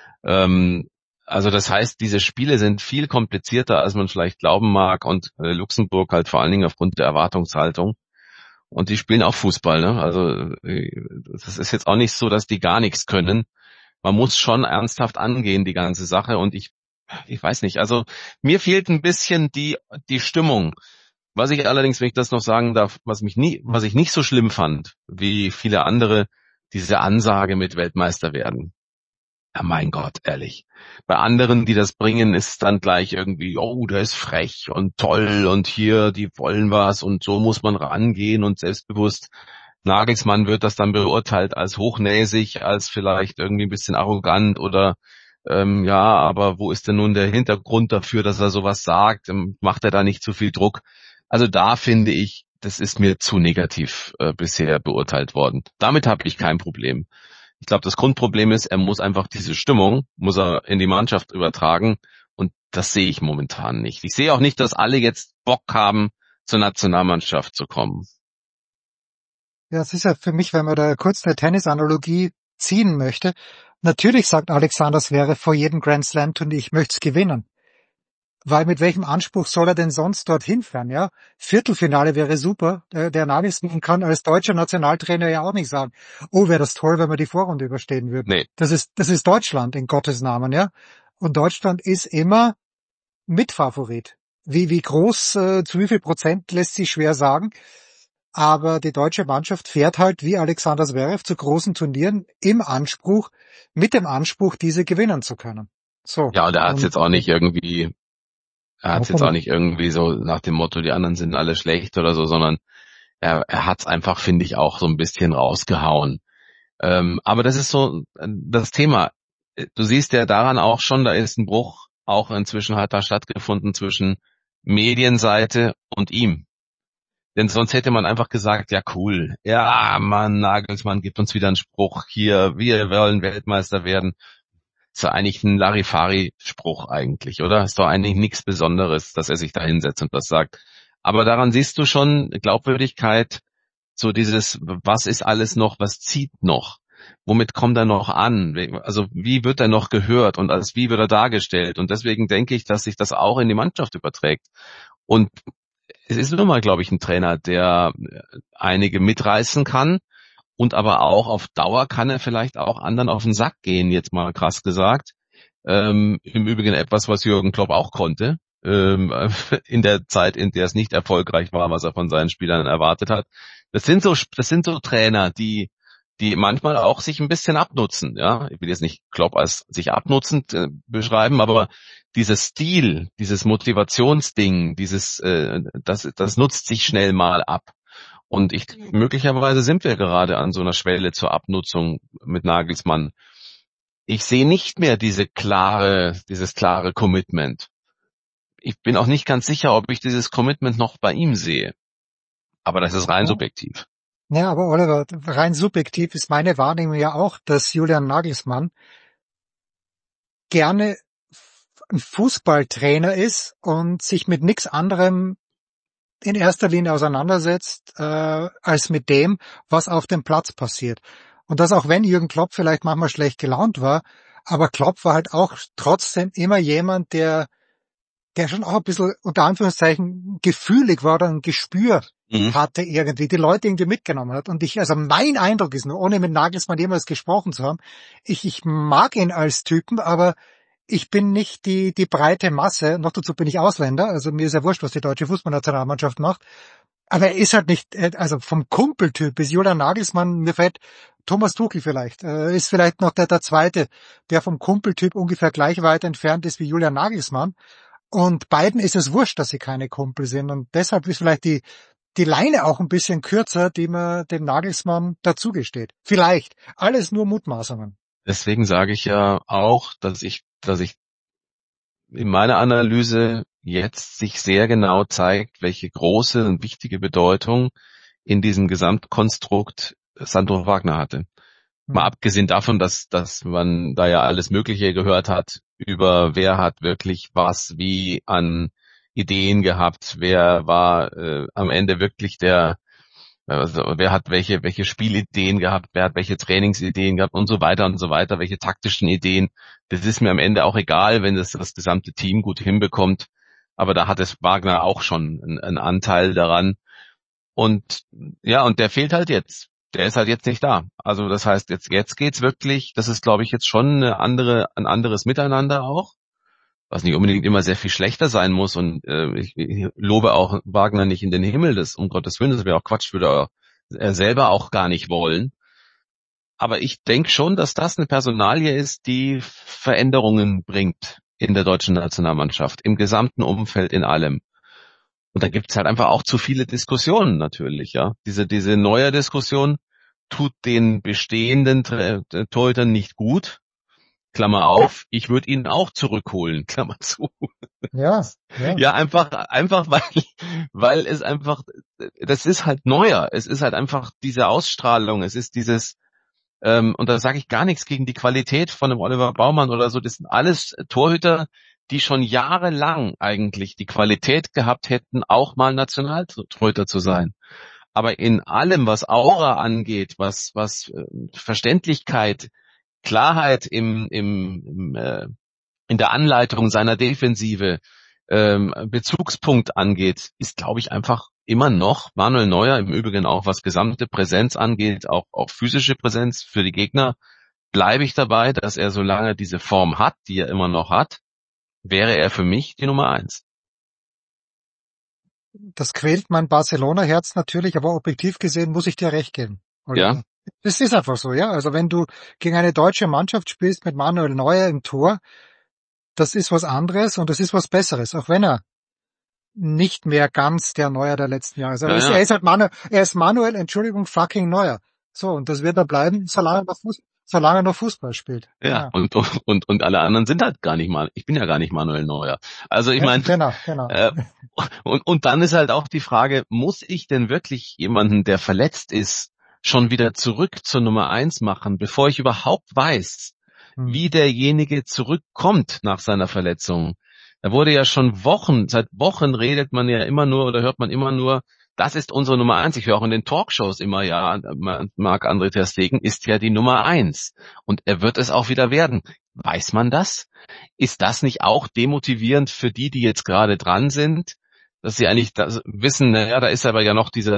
Also das heißt, diese Spiele sind viel komplizierter, als man vielleicht glauben mag. Und Luxemburg halt vor allen Dingen aufgrund der Erwartungshaltung. Und die spielen auch Fußball, ne? Also das ist jetzt auch nicht so, dass die gar nichts können. Man muss schon ernsthaft angehen, die ganze Sache. Und ich weiß nicht, also mir fehlt ein bisschen die Stimmung. Was ich allerdings, wenn ich das noch sagen darf, was ich nicht so schlimm fand, wie viele andere, diese Ansage mit Weltmeister werden. Ja, mein Gott, ehrlich. Bei anderen, die das bringen, ist es dann gleich irgendwie, oh, der ist frech und toll und hier, die wollen was und so muss man rangehen und selbstbewusst. Nagelsmann wird das dann beurteilt als hochnäsig, als vielleicht irgendwie ein bisschen arrogant oder ja, aber wo ist denn nun der Hintergrund dafür, dass er sowas sagt? Macht er da nicht zu viel Druck? Also da finde ich, das ist mir zu negativ bisher beurteilt worden. Damit habe ich kein Problem. Ich glaube, das Grundproblem ist, er muss einfach diese Stimmung, muss er in die Mannschaft übertragen und das sehe ich momentan nicht. Ich sehe auch nicht, dass alle jetzt Bock haben, zur Nationalmannschaft zu kommen. Ja, es ist ja für mich, wenn man da kurz eine Tennisanalogie ziehen möchte, natürlich sagt Alexander Zverev vor jedem Grand Slam Turnier, ich möchte es gewinnen. Weil mit welchem Anspruch soll er denn sonst dorthin fahren, ja? Viertelfinale wäre super. Der Nagelsmann kann als deutscher Nationaltrainer ja auch nicht sagen, oh, wäre das toll, wenn wir die Vorrunde überstehen würden. Nee. Das ist Deutschland, in Gottes Namen, ja? Und Deutschland ist immer Mitfavorit. Wie groß, zu wie viel Prozent lässt sich schwer sagen. Aber die deutsche Mannschaft fährt halt wie Alexander Zverev zu großen Turnieren mit dem Anspruch, diese gewinnen zu können. So. Ja, und er hat es jetzt auch nicht irgendwie so nach dem Motto, die anderen sind alle schlecht oder so, sondern er hat es einfach, finde ich, auch so ein bisschen rausgehauen. Aber das ist so das Thema. Du siehst ja daran auch schon, da ist ein Bruch auch inzwischen hat da stattgefunden zwischen Medienseite und ihm. Denn sonst hätte man einfach gesagt, ja cool, ja Mann, Nagelsmann gibt uns wieder einen Spruch hier, wir wollen Weltmeister werden. Ist doch eigentlich ein Larifari-Spruch eigentlich, oder? Ist doch eigentlich nichts Besonderes, dass er sich da hinsetzt und das sagt. Aber daran siehst du schon Glaubwürdigkeit, so dieses, was ist alles noch, was zieht noch? Womit kommt er noch an? Also wie wird er noch gehört und als wie wird er dargestellt? Und deswegen denke ich, dass sich das auch in die Mannschaft überträgt. Und es ist nun mal, glaube ich, ein Trainer, der einige mitreißen kann. Und aber auch auf Dauer kann er vielleicht auch anderen auf den Sack gehen, jetzt mal krass gesagt. Im Übrigen etwas, was Jürgen Klopp auch konnte, in der Zeit, in der es nicht erfolgreich war, was er von seinen Spielern erwartet hat. Das sind so Trainer, die die manchmal auch sich ein bisschen abnutzen, ja. Ich will jetzt nicht Klopp als sich abnutzend beschreiben, aber dieser Stil, dieses Motivationsding, das nutzt sich schnell mal ab. Und möglicherweise sind wir gerade an so einer Schwelle zur Abnutzung mit Nagelsmann. Ich sehe nicht mehr dieses klare Commitment. Ich bin auch nicht ganz sicher, ob ich dieses Commitment noch bei ihm sehe. Aber das ist rein subjektiv. Ja, aber Oliver, rein subjektiv ist meine Wahrnehmung ja auch, dass Julian Nagelsmann gerne ein Fußballtrainer ist und sich mit nichts anderem in erster Linie auseinandersetzt, als mit dem, was auf dem Platz passiert. Und dass auch wenn Jürgen Klopp vielleicht manchmal schlecht gelaunt war, aber Klopp war halt auch trotzdem immer jemand, der schon auch ein bisschen unter Anführungszeichen gefühlig war oder ein Gespür hatte irgendwie, die Leute irgendwie mitgenommen hat. Und also mein Eindruck ist nur, ohne mit Nagelsmann jemals gesprochen zu haben, ich mag ihn als Typen, aber ich bin nicht die breite Masse, noch dazu bin ich Ausländer, also mir ist ja wurscht, was die deutsche Fußballnationalmannschaft macht, aber er ist halt nicht, also vom Kumpeltyp bis Julian Nagelsmann, mir fällt Thomas Tuchel vielleicht, ist vielleicht noch der zweite, der vom Kumpeltyp ungefähr gleich weit entfernt ist wie Julian Nagelsmann. Und beiden ist es wurscht, dass sie keine Kumpel sind. Und deshalb ist vielleicht die Leine auch ein bisschen kürzer, die man dem Nagelsmann dazugesteht. Vielleicht. Alles nur Mutmaßungen. Deswegen sage ich ja auch, dass ich in meiner Analyse jetzt sich sehr genau zeigt, welche große und wichtige Bedeutung in diesem Gesamtkonstrukt Sandro Wagner hatte. Mal abgesehen davon, dass man da ja alles Mögliche gehört hat über wer hat wirklich was wie an Ideen gehabt, wer war am Ende wirklich wer hat welche Spielideen gehabt, wer hat welche Trainingsideen gehabt und so weiter, welche taktischen Ideen. Das ist mir am Ende auch egal, wenn das gesamte Team gut hinbekommt. Aber da hat es Wagner auch schon einen Anteil daran. Und ja, und der fehlt halt jetzt. Der ist halt jetzt nicht da. Also das heißt, jetzt geht's wirklich, das ist, glaube ich, jetzt schon ein anderes Miteinander auch, was nicht unbedingt immer sehr viel schlechter sein muss. Und ich lobe auch Wagner nicht in den Himmel, das um Gottes Willen, das wäre auch Quatsch, würde er selber auch gar nicht wollen. Aber ich denke schon, dass das eine Personalie ist, die Veränderungen bringt in der deutschen Nationalmannschaft, im gesamten Umfeld, in allem. Und da gibt's halt einfach auch zu viele Diskussionen natürlich, ja. Diese neue Diskussion tut den bestehenden Torhütern nicht gut. Klammer auf, ich würde ihn auch zurückholen, Klammer zu. Ja. Ja, einfach weil es einfach, das ist halt neuer. Es ist halt einfach diese Ausstrahlung, es ist dieses, und da sage ich gar nichts gegen die Qualität von dem Oliver Baumann oder so, das sind alles Torhüter, die schon jahrelang eigentlich die Qualität gehabt hätten, auch mal Nationaltorhüter zu sein. Aber in allem, was Aura angeht, was Verständlichkeit, Klarheit in der Anleitung seiner Defensive, Bezugspunkt angeht, ist, glaube ich, einfach immer noch Manuel Neuer, im Übrigen auch was gesamte Präsenz angeht, auch physische Präsenz für die Gegner, bleibe ich dabei, dass er, solange diese Form hat, die er immer noch hat, wäre er für mich die Nummer 1. Das quält mein Barcelona-Herz natürlich, aber objektiv gesehen muss ich dir recht geben. Ja. Das ist einfach so, ja. Also wenn du gegen eine deutsche Mannschaft spielst mit Manuel Neuer im Tor, das ist was anderes und das ist was Besseres, auch wenn er nicht mehr ganz der Neuer der letzten Jahre ist. Aber er ist halt Manuel, Entschuldigung, fucking Neuer. So, und das wird er bleiben, solange er noch Fußball spielt. Ja. Und alle anderen sind halt gar nicht mal, ich bin ja gar nicht Manuel Neuer. Also ich meine, genau. Und dann ist halt auch die Frage, muss ich denn wirklich jemanden, der verletzt ist, schon wieder zurück zur Nummer 1 machen, bevor ich überhaupt weiß, wie derjenige zurückkommt nach seiner Verletzung? Da wurde ja schon seit Wochen redet man ja immer nur oder hört man immer nur, das ist unsere Nummer 1. Ich höre auch in den Talkshows immer, ja, Marc-André ter Stegen ist ja die Nummer 1. Und er wird es auch wieder werden. Weiß man das? Ist das nicht auch demotivierend für die jetzt gerade dran sind? Dass sie eigentlich wissen, naja, da ist aber ja noch dieser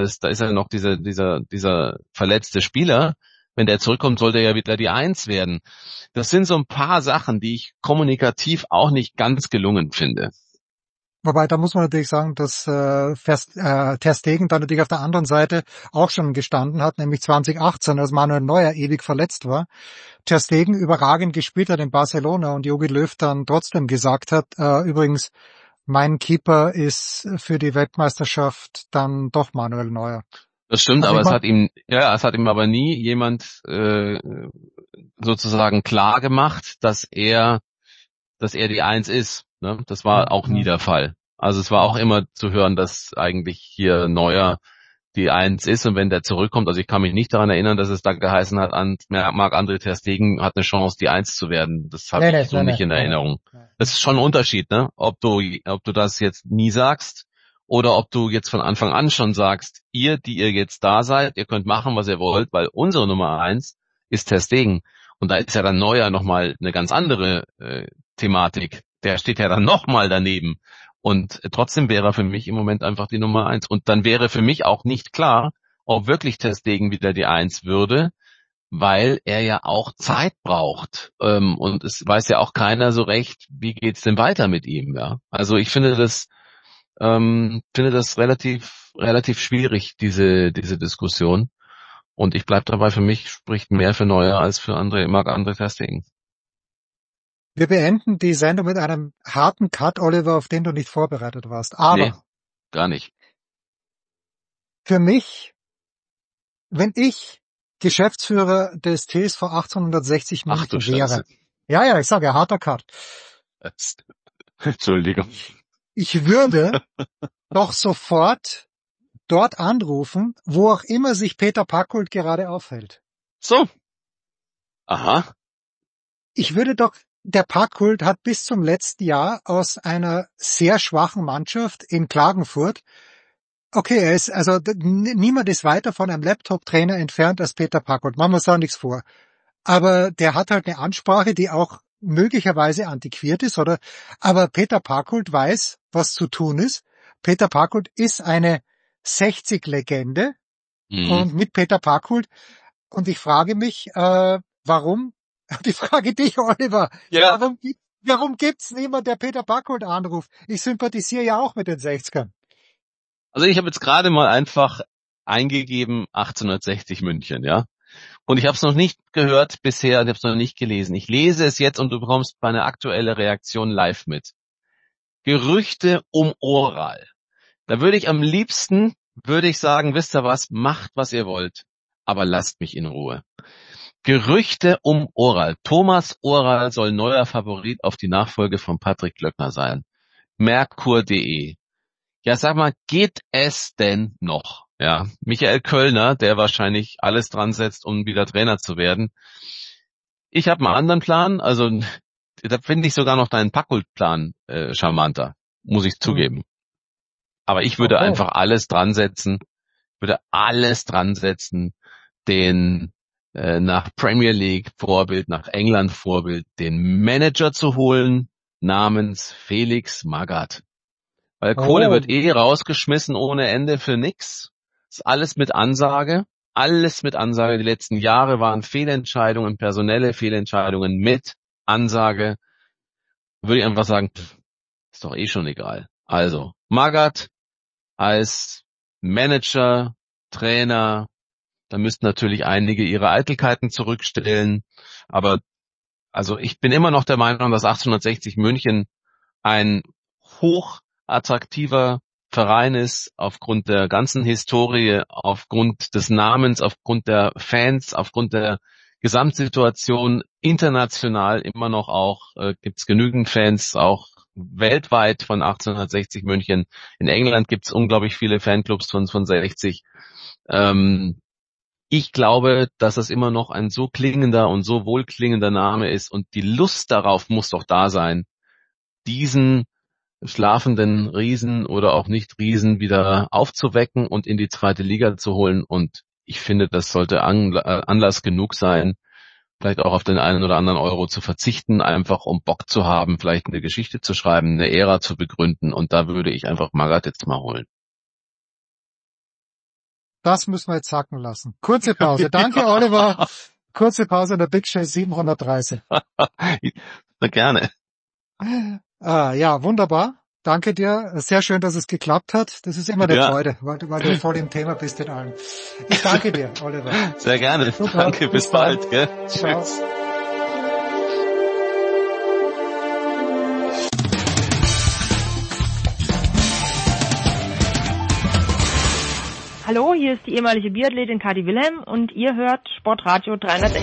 verletzte Spieler. Wenn der zurückkommt, soll der ja wieder die 1 werden. Das sind so ein paar Sachen, die ich kommunikativ auch nicht ganz gelungen finde. Wobei, da muss man natürlich sagen, dass Ter Stegen dann natürlich auf der anderen Seite auch schon gestanden hat, nämlich 2018, als Manuel Neuer ewig verletzt war. Ter Stegen überragend gespielt hat in Barcelona und Jogi Löw dann trotzdem gesagt hat, übrigens, mein Keeper ist für die Weltmeisterschaft dann doch Manuel Neuer. Das stimmt, Also aber es hat ihm aber nie jemand sozusagen klar gemacht, dass er die Eins ist. Ne? Das war auch nie der Fall. Also es war auch immer zu hören, dass eigentlich hier Neuer die Eins ist, und wenn der zurückkommt, also ich kann mich nicht daran erinnern, dass es da geheißen hat, Marc-André ter Stegen hat eine Chance, die Eins zu werden. Das habe ich so nicht in Erinnerung. Das ist schon ein Unterschied, ne? Ob du das jetzt nie sagst oder ob du jetzt von Anfang an schon sagst, ihr, die ihr jetzt da seid, ihr könnt machen, was ihr wollt, weil unsere Nummer 1 ist ter Stegen. Und da ist ja dann Neuer nochmal eine ganz andere Thematik. Der steht ja dann nochmal daneben. Und trotzdem wäre er für mich im Moment einfach die Nummer 1. Und dann wäre für mich auch nicht klar, ob wirklich ter Stegen wieder die 1 würde, weil er ja auch Zeit braucht. Und es weiß ja auch keiner so recht, wie geht's denn weiter mit ihm. Ja? Also ich finde das relativ schwierig, diese Diskussion. Und ich bleib dabei, für mich spricht mehr für Neuer als für Marc-André ter Stegen. Wir beenden die Sendung mit einem harten Cut, Oliver, auf den du nicht vorbereitet warst. Aber nee, gar nicht. Für mich, wenn ich Geschäftsführer des TSV 1860 München wäre. Ja, ich sage, harter Cut. Entschuldigung. Ich würde doch sofort dort anrufen, wo auch immer sich Peter Packhult gerade aufhält. So. Aha. Ich würde doch, der Packhult hat bis zum letzten Jahr aus einer sehr schwachen Mannschaft in Klagenfurt, okay, niemand ist weiter von einem Laptop-Trainer entfernt als Peter Packhult, machen wir uns da nichts vor. Aber der hat halt eine Ansprache, die auch möglicherweise antiquiert ist, oder? Aber Peter Packhult weiß, was zu tun ist. Peter Packhult ist eine 60-Legende und mit Peter Packhult. Und ich frage mich, warum? Die Frage dich, Oliver. Ja. Warum gibt's niemand, der Peter Packhult anruft? Ich sympathisiere ja auch mit den 60ern. Also ich habe jetzt gerade mal einfach eingegeben 1860 München, ja. Und ich habe es noch nicht gehört bisher, ich habe es noch nicht gelesen. Ich lese es jetzt und du bekommst meine aktuelle Reaktion live mit. Gerüchte um Oral. Da würde ich am liebsten, sagen, wisst ihr was, macht was ihr wollt, aber lasst mich in Ruhe. Gerüchte um Oral. Thomas Oral soll neuer Favorit auf die Nachfolge von Patrick Glöckner sein. Merkur.de. Ja, sag mal, geht es denn noch? Ja, Michael Kölner, der wahrscheinlich alles dran setzt, um wieder Trainer zu werden. Ich habe einen anderen Plan, also da finde ich sogar noch deinen Packhult-Plan charmanter, muss ich zugeben. Aber ich würde einfach alles dran setzen, den nach Premier League Vorbild, nach England Vorbild, den Manager zu holen, namens Felix Magath. Weil Kohle wird rausgeschmissen ohne Ende für nix. Ist alles mit Ansage. Die letzten Jahre waren Fehlentscheidungen, personelle Fehlentscheidungen mit Ansage. Würde ich einfach sagen, ist doch schon egal. Also, Magath als Manager, Trainer, da müssten natürlich einige ihre Eitelkeiten zurückstellen. Aber also ich bin immer noch der Meinung, dass 1860 München ein hochattraktiver Verein ist, aufgrund der ganzen Historie, aufgrund des Namens, aufgrund der Fans, aufgrund der Gesamtsituation, international immer noch auch, gibt's genügend Fans, auch weltweit von 1860 München. In England gibt's unglaublich viele Fanclubs von 60. Ich glaube, dass das immer noch ein so klingender und so wohlklingender Name ist und die Lust darauf muss doch da sein, diesen schlafenden Riesen oder auch nicht Riesen wieder aufzuwecken und in die zweite Liga zu holen. Und ich finde, das sollte Anlass genug sein, vielleicht auch auf den einen oder anderen Euro zu verzichten, einfach um Bock zu haben, vielleicht eine Geschichte zu schreiben, eine Ära zu begründen. Und da würde ich einfach Magath jetzt mal holen. Das müssen wir jetzt sacken lassen. Kurze Pause. Danke, Oliver. Kurze Pause in der Big Show 730. Na, gerne. Ja, wunderbar. danke dir. Sehr schön, dass es geklappt hat. Das ist immer eine Freude, weil du voll im Thema bist in allem. Ich danke dir, Oliver. Sehr gerne. Super. Danke, bis bald. Gell? Ciao. Tschüss. Hallo, hier ist die ehemalige Biathletin Kati Wilhelm und ihr hört Sportradio 360.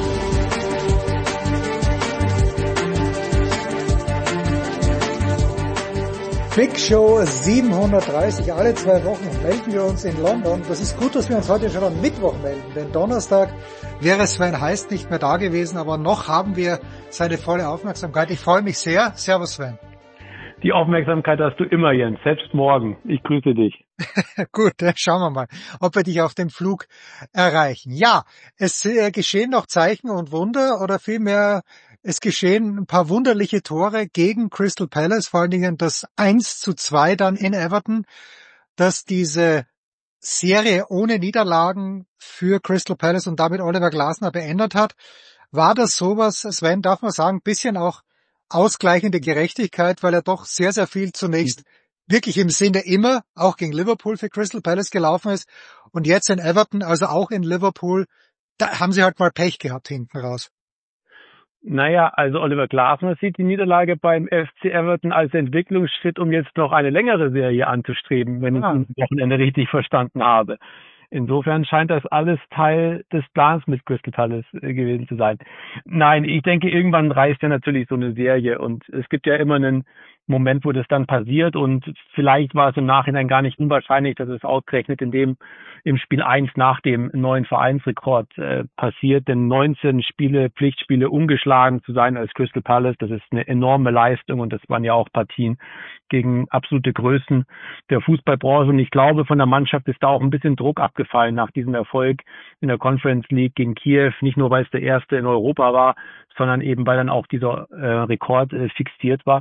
Big Show 730. Alle 2 Wochen melden wir uns in London. Das ist gut, dass wir uns heute schon am Mittwoch melden, denn Donnerstag wäre Sven Heist nicht mehr da gewesen, aber noch haben wir seine volle Aufmerksamkeit. Ich freue mich sehr. Servus, Sven. Die Aufmerksamkeit hast du immer, Jens, selbst morgen. Ich grüße dich. Gut, dann schauen wir mal, ob wir dich auf dem Flug erreichen. Ja, es geschehen noch Zeichen und Wunder, oder vielmehr es geschehen ein paar wunderliche Tore gegen Crystal Palace, vor allen Dingen das 1:2 dann in Everton, dass diese Serie ohne Niederlagen für Crystal Palace und damit Oliver Glasner beendet hat. War das sowas, Sven, darf man sagen, ein bisschen auch ausgleichende Gerechtigkeit, weil er doch sehr, sehr viel zunächst wirklich im Sinne immer, auch gegen Liverpool für Crystal Palace gelaufen ist und jetzt in Everton, also auch in Liverpool, da haben sie halt mal Pech gehabt hinten raus. Naja, also Oliver Glasner sieht die Niederlage beim FC Everton als Entwicklungsschritt, um jetzt noch eine längere Serie anzustreben, wenn ich das Wochenende richtig verstanden habe. Insofern scheint das alles Teil des Plans mit Crystal Palace gewesen zu sein. Nein, ich denke, irgendwann reißt ja natürlich so eine Serie und es gibt ja immer einen Moment, wo das dann passiert und vielleicht war es im Nachhinein gar nicht unwahrscheinlich, dass es ausgerechnet im Spiel 1 nach dem neuen Vereinsrekord passiert, denn 19 Pflichtspiele ungeschlagen zu sein als Crystal Palace, das ist eine enorme Leistung und das waren ja auch Partien gegen absolute Größen der Fußballbranche und ich glaube, von der Mannschaft ist da auch ein bisschen Druck abgefallen nach diesem Erfolg in der Conference League gegen Kiew, nicht nur weil es der erste in Europa war, sondern eben weil dann auch dieser Rekord fixiert war.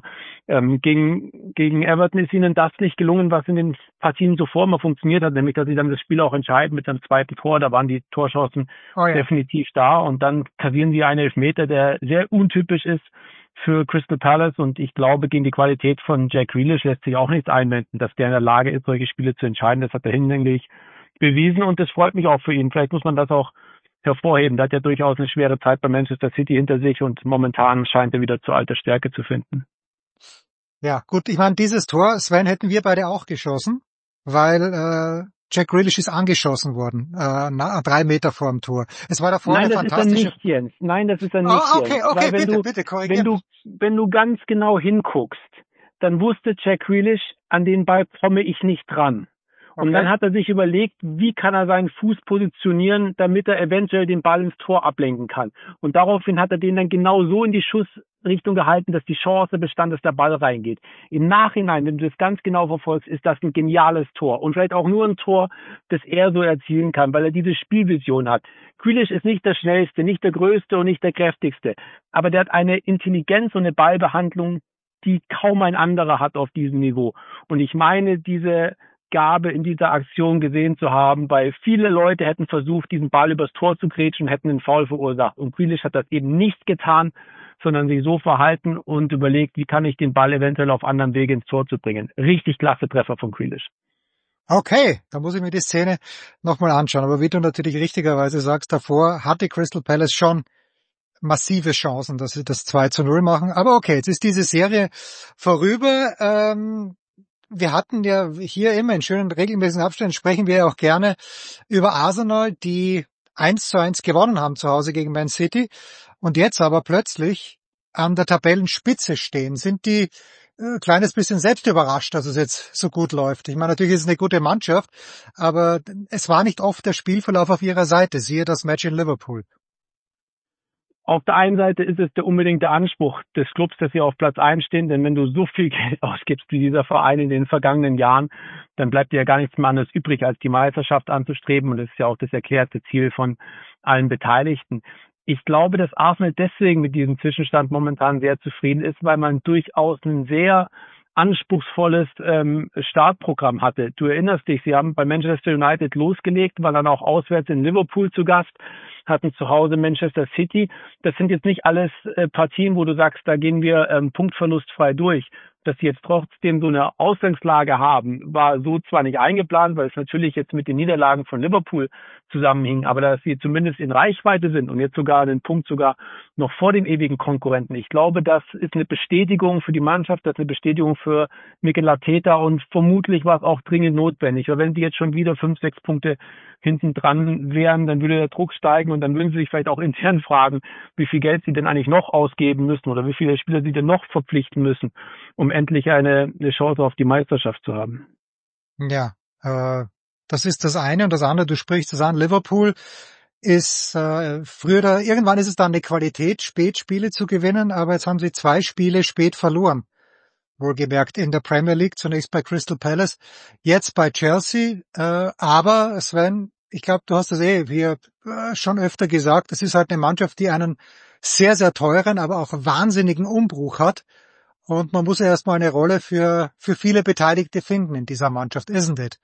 Gegen Everton ist ihnen das nicht gelungen, was in den Partien zuvor immer funktioniert hat, nämlich dass sie dann das Spiel auch entscheiden mit einem zweiten Tor. Da waren die Torchancen definitiv da und dann kassieren sie einen Elfmeter, der sehr untypisch ist für Crystal Palace und ich glaube, gegen die Qualität von Jack Grealish lässt sich auch nichts einwenden, dass der in der Lage ist, solche Spiele zu entscheiden. Das hat er hinlänglich bewiesen und das freut mich auch für ihn. Vielleicht muss man das auch hervorheben. Der hat ja durchaus eine schwere Zeit bei Manchester City hinter sich und momentan scheint er wieder zu alter Stärke zu finden. Ja, gut, ich meine, dieses Tor, Sven, hätten wir beide auch geschossen, weil Jack Grealish ist angeschossen worden, 3 Meter vor dem Tor. Es war davor eine fantastische... Nein, das ist er nicht, Jens. Okay, weil bitte, korrigier. Wenn du ganz genau hinguckst, dann wusste Jack Grealish, an den Ball komme ich nicht dran. Und dann hat er sich überlegt, wie kann er seinen Fuß positionieren, damit er eventuell den Ball ins Tor ablenken kann. Und daraufhin hat er den dann genau so in die Schussrichtung gehalten, dass die Chance bestand, dass der Ball reingeht. Im Nachhinein, wenn du das ganz genau verfolgst, ist das ein geniales Tor. Und vielleicht auch nur ein Tor, das er so erzielen kann, weil er diese Spielvision hat. Grealish ist nicht der Schnellste, nicht der Größte und nicht der Kräftigste. Aber der hat eine Intelligenz und eine Ballbehandlung, die kaum ein anderer hat auf diesem Niveau. Und ich meine, diese Gabe in dieser Aktion gesehen zu haben, weil viele Leute hätten versucht, diesen Ball übers Tor zu grätschen und hätten einen Foul verursacht. Und Grealish hat das eben nicht getan, sondern sich so verhalten und überlegt, wie kann ich den Ball eventuell auf anderem Wege ins Tor zu bringen. Richtig klasse Treffer von Grealish. Okay, da muss ich mir die Szene nochmal anschauen. Aber wie du natürlich richtigerweise sagst, davor hatte Crystal Palace schon massive Chancen, dass sie das 2:0 machen. Aber okay, jetzt ist diese Serie vorüber. Wir hatten ja hier immer in schönen regelmäßigen Abständen sprechen wir ja auch gerne über Arsenal, die 1:1 gewonnen haben zu Hause gegen Man City und jetzt aber plötzlich an der Tabellenspitze stehen. Sind die kleines bisschen selbst überrascht, dass es jetzt so gut läuft? Ich meine, natürlich ist es eine gute Mannschaft, aber es war nicht oft der Spielverlauf auf ihrer Seite. Siehe das Match in Liverpool. Auf der einen Seite ist es der unbedingte Anspruch des Clubs, dass sie auf Platz 1 stehen, denn wenn du so viel Geld ausgibst wie dieser Verein in den vergangenen Jahren, dann bleibt dir ja gar nichts mehr anderes übrig, als die Meisterschaft anzustreben und das ist ja auch das erklärte Ziel von allen Beteiligten. Ich glaube, dass Arsenal deswegen mit diesem Zwischenstand momentan sehr zufrieden ist, weil man durchaus ein sehr anspruchsvolles Startprogramm hatte. Du erinnerst dich, sie haben bei Manchester United losgelegt, waren dann auch auswärts in Liverpool zu Gast, hatten zu Hause Manchester City. Das sind jetzt nicht alles Partien, wo du sagst, da gehen wir punktverlustfrei durch. dass sie jetzt trotzdem so eine Ausgangslage haben, war so zwar nicht eingeplant, weil es natürlich jetzt mit den Niederlagen von Liverpool zusammenhing, aber dass sie zumindest in Reichweite sind und jetzt sogar den Punkt sogar noch vor dem ewigen Konkurrenten. Ich glaube, das ist eine Bestätigung für die Mannschaft, das ist eine Bestätigung für Mikel Arteta und vermutlich war es auch dringend notwendig. Weil wenn sie jetzt schon wieder 5, 6 Punkte hinten dran wären, dann würde der Druck steigen und dann würden sie sich vielleicht auch intern fragen, wie viel Geld sie denn eigentlich noch ausgeben müssen oder wie viele Spieler sie denn noch verpflichten müssen, um endlich eine Chance auf die Meisterschaft zu haben. Ja, das ist das eine und das andere, du sprichst es an, Liverpool ist früher oder irgendwann ist es dann eine Qualität, spät Spiele zu gewinnen, aber jetzt haben sie 2 Spiele spät verloren. Wohlgemerkt in der Premier League, zunächst bei Crystal Palace, jetzt bei Chelsea, aber Sven, ich glaube, du hast das hier schon öfter gesagt, das ist halt eine Mannschaft, die einen sehr, sehr teuren, aber auch wahnsinnigen Umbruch hat und man muss ja erstmal eine Rolle für viele Beteiligte finden in dieser Mannschaft, isn't it?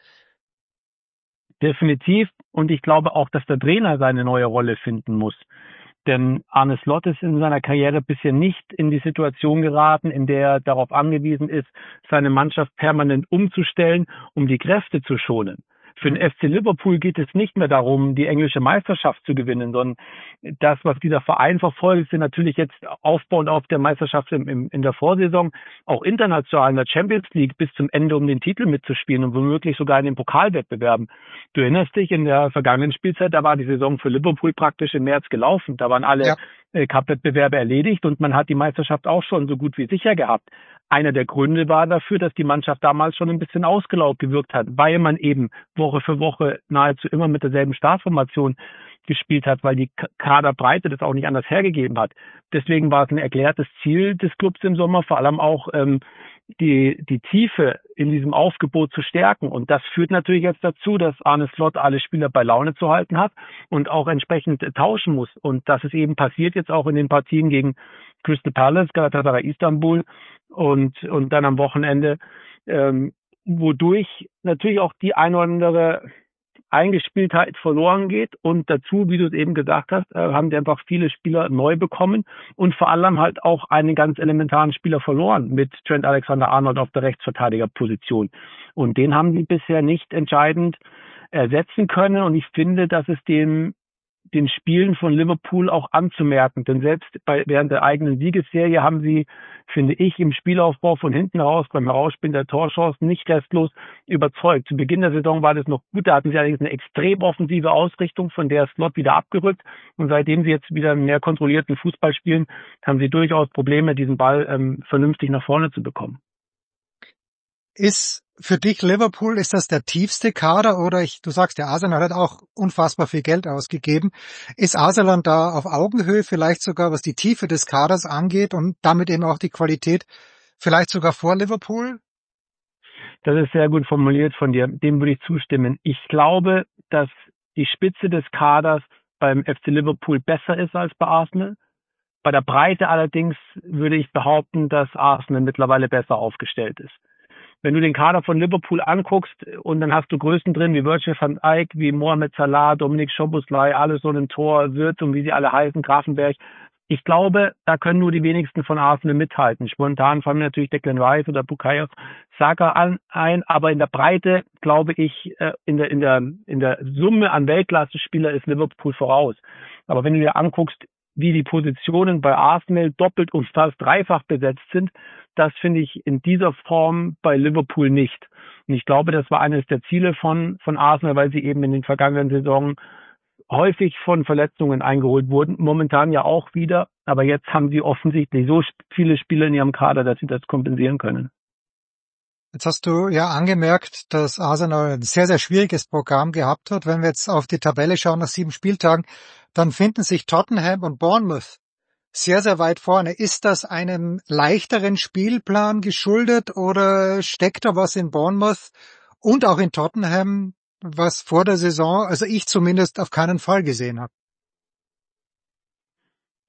Definitiv. Und ich glaube auch, dass der Trainer seine neue Rolle finden muss. Denn Arne Slot ist in seiner Karriere bisher nicht in die Situation geraten, in der er darauf angewiesen ist, seine Mannschaft permanent umzustellen, um die Kräfte zu schonen. Für den FC Liverpool geht es nicht mehr darum, die englische Meisterschaft zu gewinnen, sondern das, was dieser Verein verfolgt, sind natürlich jetzt aufbauend auf der Meisterschaft in der Vorsaison, auch international in der Champions League bis zum Ende um den Titel mitzuspielen und womöglich sogar in den Pokalwettbewerben. Du erinnerst dich, in der vergangenen Spielzeit, da war die Saison für Liverpool praktisch im März gelaufen. Da waren alle Cup-Wettbewerbe erledigt und man hat die Meisterschaft auch schon so gut wie sicher gehabt. Einer der Gründe war dafür, dass die Mannschaft damals schon ein bisschen ausgelaugt gewirkt hat, weil man eben Woche für Woche nahezu immer mit derselben Startformation gespielt hat, weil die Kaderbreite das auch nicht anders hergegeben hat. Deswegen war es ein erklärtes Ziel des Clubs im Sommer, vor allem auch die Tiefe in diesem Aufgebot zu stärken. Und das führt natürlich jetzt dazu, dass Arne Slot alle Spieler bei Laune zu halten hat und auch entsprechend tauschen muss. Und das ist eben passiert jetzt auch in den Partien gegen Crystal Palace, Galatasaray Istanbul und dann am Wochenende, wodurch natürlich auch die ein oder andere Eingespieltheit verloren geht und dazu, wie du es eben gesagt hast, haben die einfach viele Spieler neu bekommen und vor allem halt auch einen ganz elementaren Spieler verloren mit Trent Alexander-Arnold auf der Rechtsverteidigerposition. Und den haben sie bisher nicht entscheidend ersetzen können und ich finde, dass es den Spielen von Liverpool auch anzumerken. Denn selbst während der eigenen Siegesserie haben sie, finde ich, im Spielaufbau von hinten raus, beim Herausspielen der Torchancen nicht restlos überzeugt. Zu Beginn der Saison war das noch gut, da hatten sie allerdings eine extrem offensive Ausrichtung, von der Slot wieder abgerückt. Und seitdem sie jetzt wieder mehr kontrollierten Fußball spielen, haben sie durchaus Probleme, diesen Ball vernünftig nach vorne zu bekommen. Ist für dich Liverpool, ist das der tiefste Kader oder du sagst, der Arsenal hat auch unfassbar viel Geld ausgegeben. Ist Arsenal da auf Augenhöhe vielleicht sogar, was die Tiefe des Kaders angeht und damit eben auch die Qualität vielleicht sogar vor Liverpool? Das ist sehr gut formuliert von dir. Dem würde ich zustimmen. Ich glaube, dass die Spitze des Kaders beim FC Liverpool besser ist als bei Arsenal. Bei der Breite allerdings würde ich behaupten, dass Arsenal mittlerweile besser aufgestellt ist. Wenn du den Kader von Liverpool anguckst und dann hast du Größen drin wie Virgil van Dijk, wie Mohamed Salah, Dominik Szoboszlai, alles so ein Tor, Wirtz und wie sie alle heißen, Grafenberg. Ich glaube, da können nur die wenigsten von Arsenal mithalten. Spontan fallen mir natürlich Declan Rice oder Bukayo Saka ein, aber in der Breite glaube ich, in der Summe an Weltklasse-Spieler ist Liverpool voraus. Aber wenn du dir anguckst, wie die Positionen bei Arsenal doppelt und fast dreifach besetzt sind, das finde ich in dieser Form bei Liverpool nicht. Und ich glaube, das war eines der Ziele von Arsenal, weil sie eben in den vergangenen Saisonen häufig von Verletzungen eingeholt wurden. Momentan ja auch wieder, aber jetzt haben sie offensichtlich so viele Spieler in ihrem Kader, dass sie das kompensieren können. Jetzt hast du ja angemerkt, dass Arsenal ein sehr, sehr schwieriges Programm gehabt hat. Wenn wir jetzt auf die Tabelle schauen nach 7 Spieltagen, dann finden sich Tottenham und Bournemouth sehr, sehr weit vorne. Ist das einem leichteren Spielplan geschuldet oder steckt da was in Bournemouth und auch in Tottenham, was vor der Saison, also ich zumindest auf keinen Fall gesehen habe?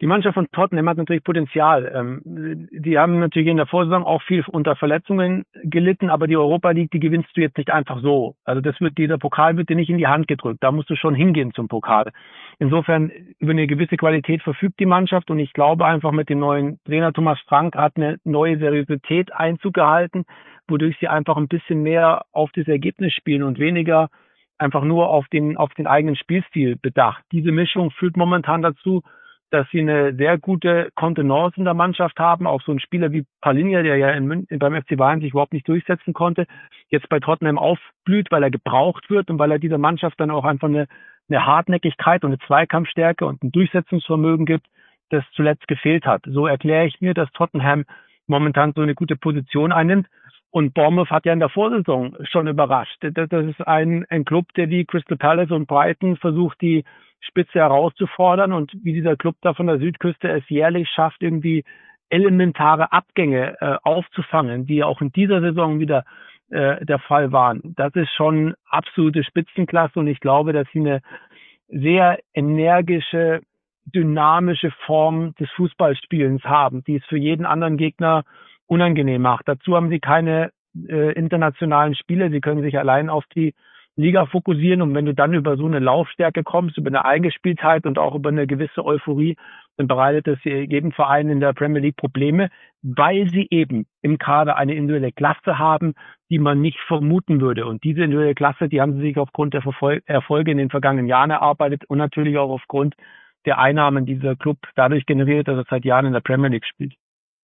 Die Mannschaft von Tottenham hat natürlich Potenzial. Die haben natürlich in der Vorsaison auch viel unter Verletzungen gelitten, aber die Europa League, die gewinnst du jetzt nicht einfach so. Also dieser Pokal wird dir nicht in die Hand gedrückt. Da musst du schon hingehen zum Pokal. Insofern über eine gewisse Qualität verfügt die Mannschaft und ich glaube einfach mit dem neuen Trainer Thomas Frank hat eine neue Seriosität Einzug gehalten, wodurch sie einfach ein bisschen mehr auf das Ergebnis spielen und weniger einfach nur auf den eigenen Spielstil bedacht. Diese Mischung führt momentan dazu, dass sie eine sehr gute Kontenance in der Mannschaft haben. Auch so ein Spieler wie Palhinha, der ja beim FC Bayern sich überhaupt nicht durchsetzen konnte, jetzt bei Tottenham aufblüht, weil er gebraucht wird und weil er dieser Mannschaft dann auch einfach eine Hartnäckigkeit und eine Zweikampfstärke und ein Durchsetzungsvermögen gibt, das zuletzt gefehlt hat. So erkläre ich mir, dass Tottenham momentan so eine gute Position einnimmt. Und Bournemouth hat ja in der Vorsaison schon überrascht. Das ist ein Club, der wie Crystal Palace und Brighton versucht, die Spitze herauszufordern und wie dieser Club da von der Südküste es jährlich schafft, irgendwie elementare Abgänge aufzufangen, die auch in dieser Saison wieder der Fall waren. Das ist schon absolute Spitzenklasse und ich glaube, dass sie eine sehr energische, dynamische Form des Fußballspielens haben, die es für jeden anderen Gegner unangenehm macht. Dazu haben sie keine internationalen Spiele, sie können sich allein auf die Liga fokussieren und wenn du dann über so eine Laufstärke kommst, über eine Eingespieltheit und auch über eine gewisse Euphorie, dann bereitet es jedem Verein in der Premier League Probleme, weil sie eben im Kader eine individuelle Klasse haben, die man nicht vermuten würde. Und diese individuelle Klasse, die haben sie sich aufgrund der Erfolge in den vergangenen Jahren erarbeitet und natürlich auch aufgrund der Einnahmen, die dieser Club dadurch generiert, dass er seit Jahren in der Premier League spielt.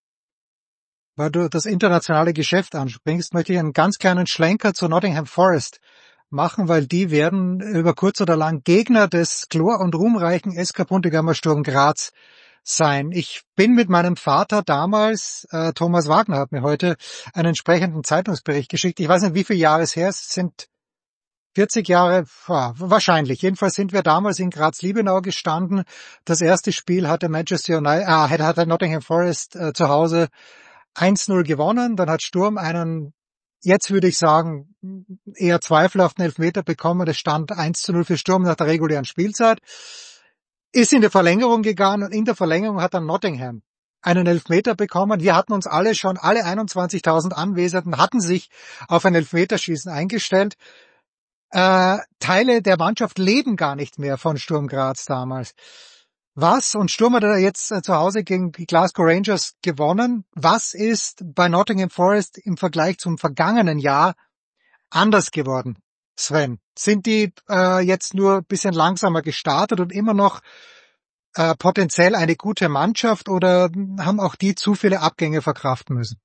Weil du das internationale Geschäft ansprichst, möchte ich einen ganz kleinen Schlenker zu Nottingham Forest machen, weil die werden über kurz oder lang Gegner des glor- und ruhmreichen SK Puntigamer Sturm Graz sein. Ich bin mit meinem Vater damals, Thomas Wagner hat mir heute einen entsprechenden Zeitungsbericht geschickt. Ich weiß nicht, wie viele Jahre es her ist, es sind 40 Jahre, wahrscheinlich. Jedenfalls sind wir damals in Graz-Liebenau gestanden. Das erste Spiel hatte hatte Nottingham Forest zu Hause 1-0 gewonnen. Dann hat Sturm einen, jetzt würde ich sagen, eher zweifelhaften Elfmeter bekommen. Es stand 1-0 für Sturm nach der regulären Spielzeit. Ist in die Verlängerung gegangen und in der Verlängerung hat dann Nottingham einen Elfmeter bekommen. Wir hatten uns alle 21.000 Anwesenden hatten sich auf ein Elfmeterschießen eingestellt. Teile der Mannschaft leben gar nicht mehr von Sturm Graz damals. Und Sturm hat jetzt zu Hause gegen die Glasgow Rangers gewonnen. Was ist bei Nottingham Forest im Vergleich zum vergangenen Jahr anders geworden, Sven? Sind die jetzt nur ein bisschen langsamer gestartet und immer noch potenziell eine gute Mannschaft oder haben auch die zu viele Abgänge verkraften müssen?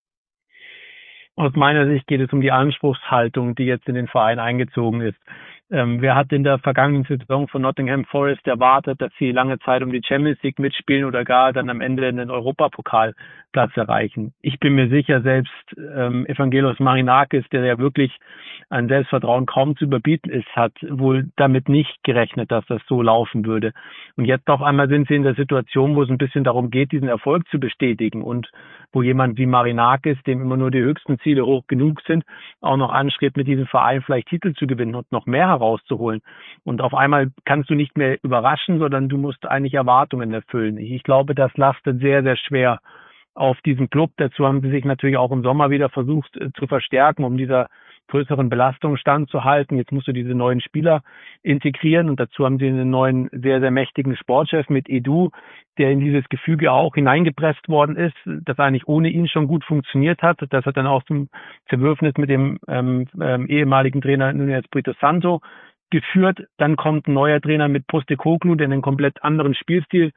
Aus meiner Sicht geht es um die Anspruchshaltung, die jetzt in den Verein eingezogen ist. Wer hat in der vergangenen Saison von Nottingham Forest erwartet, dass sie lange Zeit um die Champions League mitspielen oder gar dann am Ende einen Europapokalplatz erreichen? Ich bin mir sicher, selbst Evangelos Marinakis, der ja wirklich an Selbstvertrauen kaum zu überbieten ist, hat wohl damit nicht gerechnet, dass das so laufen würde. Und jetzt auf einmal sind sie in der Situation, wo es ein bisschen darum geht, diesen Erfolg zu bestätigen und wo jemand wie Marinakis, dem immer nur die höchsten Ziele hoch genug sind, auch noch anstrebt, mit diesem Verein vielleicht Titel zu gewinnen und noch mehr herauszuholen. Und auf einmal kannst du nicht mehr überraschen, sondern du musst eigentlich Erwartungen erfüllen. Ich glaube, das lastet sehr, sehr schwer auf diesem Club. Dazu haben sie sich natürlich auch im Sommer wieder versucht zu verstärken, um dieser größeren Belastung standzuhalten. Jetzt musst du diese neuen Spieler integrieren und dazu haben sie einen neuen, sehr, sehr mächtigen Sportchef mit Edu, der in dieses Gefüge auch hineingepresst worden ist, das eigentlich ohne ihn schon gut funktioniert hat. Das hat dann auch zum Zerwürfnis mit dem ehemaligen Trainer Nuno Espirito Santo geführt. Dann kommt ein neuer Trainer mit Postecoglou, der einen komplett anderen Spielstil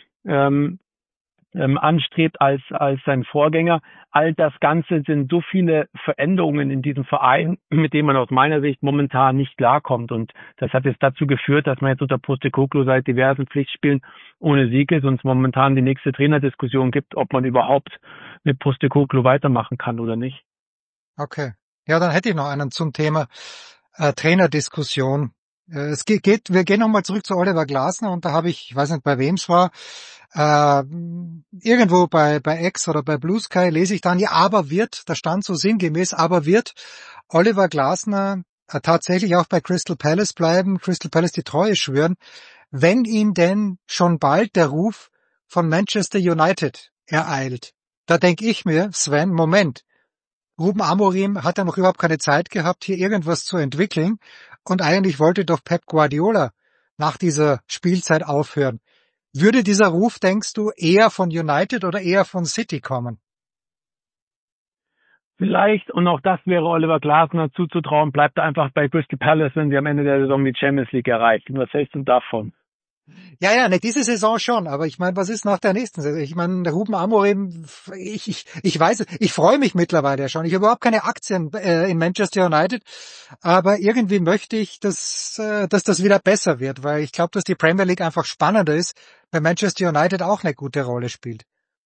anstrebt als sein Vorgänger. All das Ganze sind so viele Veränderungen in diesem Verein, mit denen man aus meiner Sicht momentan nicht klarkommt. Und das hat jetzt dazu geführt, dass man jetzt unter Postecoglou seit diversen Pflichtspielen ohne Sieg ist und es momentan die nächste Trainerdiskussion gibt, ob man überhaupt mit Postecoglou weitermachen kann oder nicht. Okay. Ja, dann hätte ich noch einen zum Thema Trainerdiskussion. Wir gehen nochmal zurück zu Oliver Glasner und da habe ich weiß nicht, bei wem es war, irgendwo bei X oder bei Blue Sky lese ich dann, ja, da stand so sinngemäß, aber wird Oliver Glasner tatsächlich auch bei Crystal Palace bleiben, Crystal Palace die Treue schwören, wenn ihm denn schon bald der Ruf von Manchester United ereilt. Da denke ich mir, Sven, Moment, Ruben Amorim hat ja noch überhaupt keine Zeit gehabt, hier irgendwas zu entwickeln und eigentlich wollte doch Pep Guardiola nach dieser Spielzeit aufhören. Würde dieser Ruf, denkst du, eher von United oder eher von City kommen? Vielleicht, und auch das wäre Oliver Glasner zuzutrauen, bleibt er einfach bei Crystal Palace, wenn sie am Ende der Saison die Champions League erreichen. Was hältst du davon? Ja, ne, diese Saison schon, aber ich meine, was ist nach der nächsten Saison? Ich meine, der Ruben Amorim, ich weiß, ich freue mich mittlerweile schon. Ich habe überhaupt keine Aktien in Manchester United, aber irgendwie möchte ich, dass das wieder besser wird, weil ich glaube, dass die Premier League einfach spannender ist, weil Manchester United auch eine gute Rolle spielt.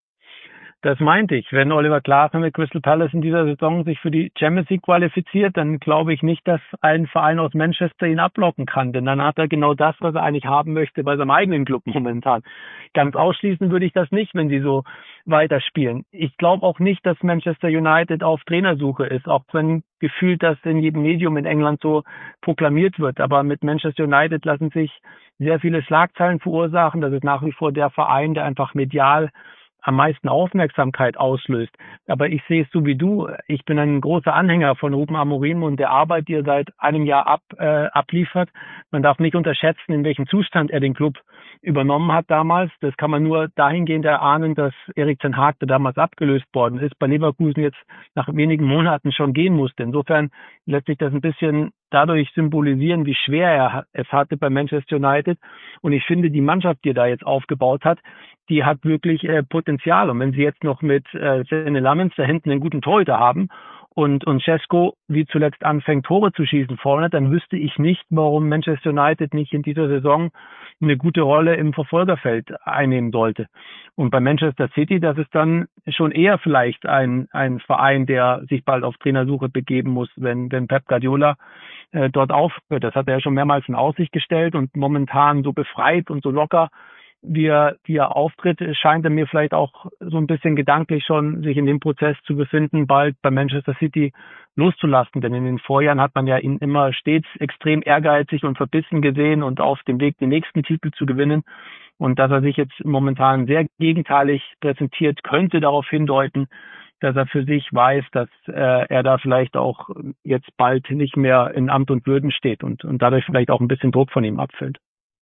Das meinte ich. Wenn Oliver Glasner mit Crystal Palace in dieser Saison sich für die Champions League qualifiziert, dann glaube ich nicht, dass ein Verein aus Manchester ihn ablocken kann. Denn dann hat er genau das, was er eigentlich haben möchte bei seinem eigenen Club momentan. Ganz ausschließen würde ich das nicht, wenn sie so weiterspielen. Ich glaube auch nicht, dass Manchester United auf Trainersuche ist, auch wenn gefühlt das in jedem Medium in England so proklamiert wird. Aber mit Manchester United lassen sich sehr viele Schlagzeilen verursachen. Das ist nach wie vor der Verein, der einfach medial am meisten Aufmerksamkeit auslöst. Aber ich sehe es so wie du. Ich bin ein großer Anhänger von Ruben Amorim und der Arbeit, die er seit einem Jahr abliefert. Man darf nicht unterschätzen, in welchem Zustand er den Club übernommen hat damals. Das kann man nur dahingehend erahnen, dass Erik ten Hag, der damals abgelöst worden ist, bei Leverkusen jetzt nach wenigen Monaten schon gehen musste. Insofern lässt sich das ein bisschen dadurch symbolisieren, wie schwer er es hatte bei Manchester United. Und ich finde, die Mannschaft, die er da jetzt aufgebaut hat, die hat wirklich Potenzial. Und wenn sie jetzt noch mit Senne Lammens da hinten einen guten Torhüter haben und Šeško wie zuletzt anfängt, Tore zu schießen vorne, dann wüsste ich nicht, warum Manchester United nicht in dieser Saison eine gute Rolle im Verfolgerfeld einnehmen sollte. Und bei Manchester City, das ist dann schon eher vielleicht ein Verein, der sich bald auf Trainersuche begeben muss, wenn Pep Guardiola dort aufhört. Das hat er ja schon mehrmals in Aussicht gestellt und momentan so befreit und so locker, wie er auftritt, scheint er mir vielleicht auch so ein bisschen gedanklich schon sich in dem Prozess zu befinden, bald bei Manchester City loszulassen. Denn in den Vorjahren hat man ja ihn immer stets extrem ehrgeizig und verbissen gesehen und auf dem Weg, den nächsten Titel zu gewinnen. Und dass er sich jetzt momentan sehr gegenteilig präsentiert, könnte darauf hindeuten, dass er für sich weiß, dass er da vielleicht auch jetzt bald nicht mehr in Amt und Würden steht und dadurch vielleicht auch ein bisschen Druck von ihm abfällt.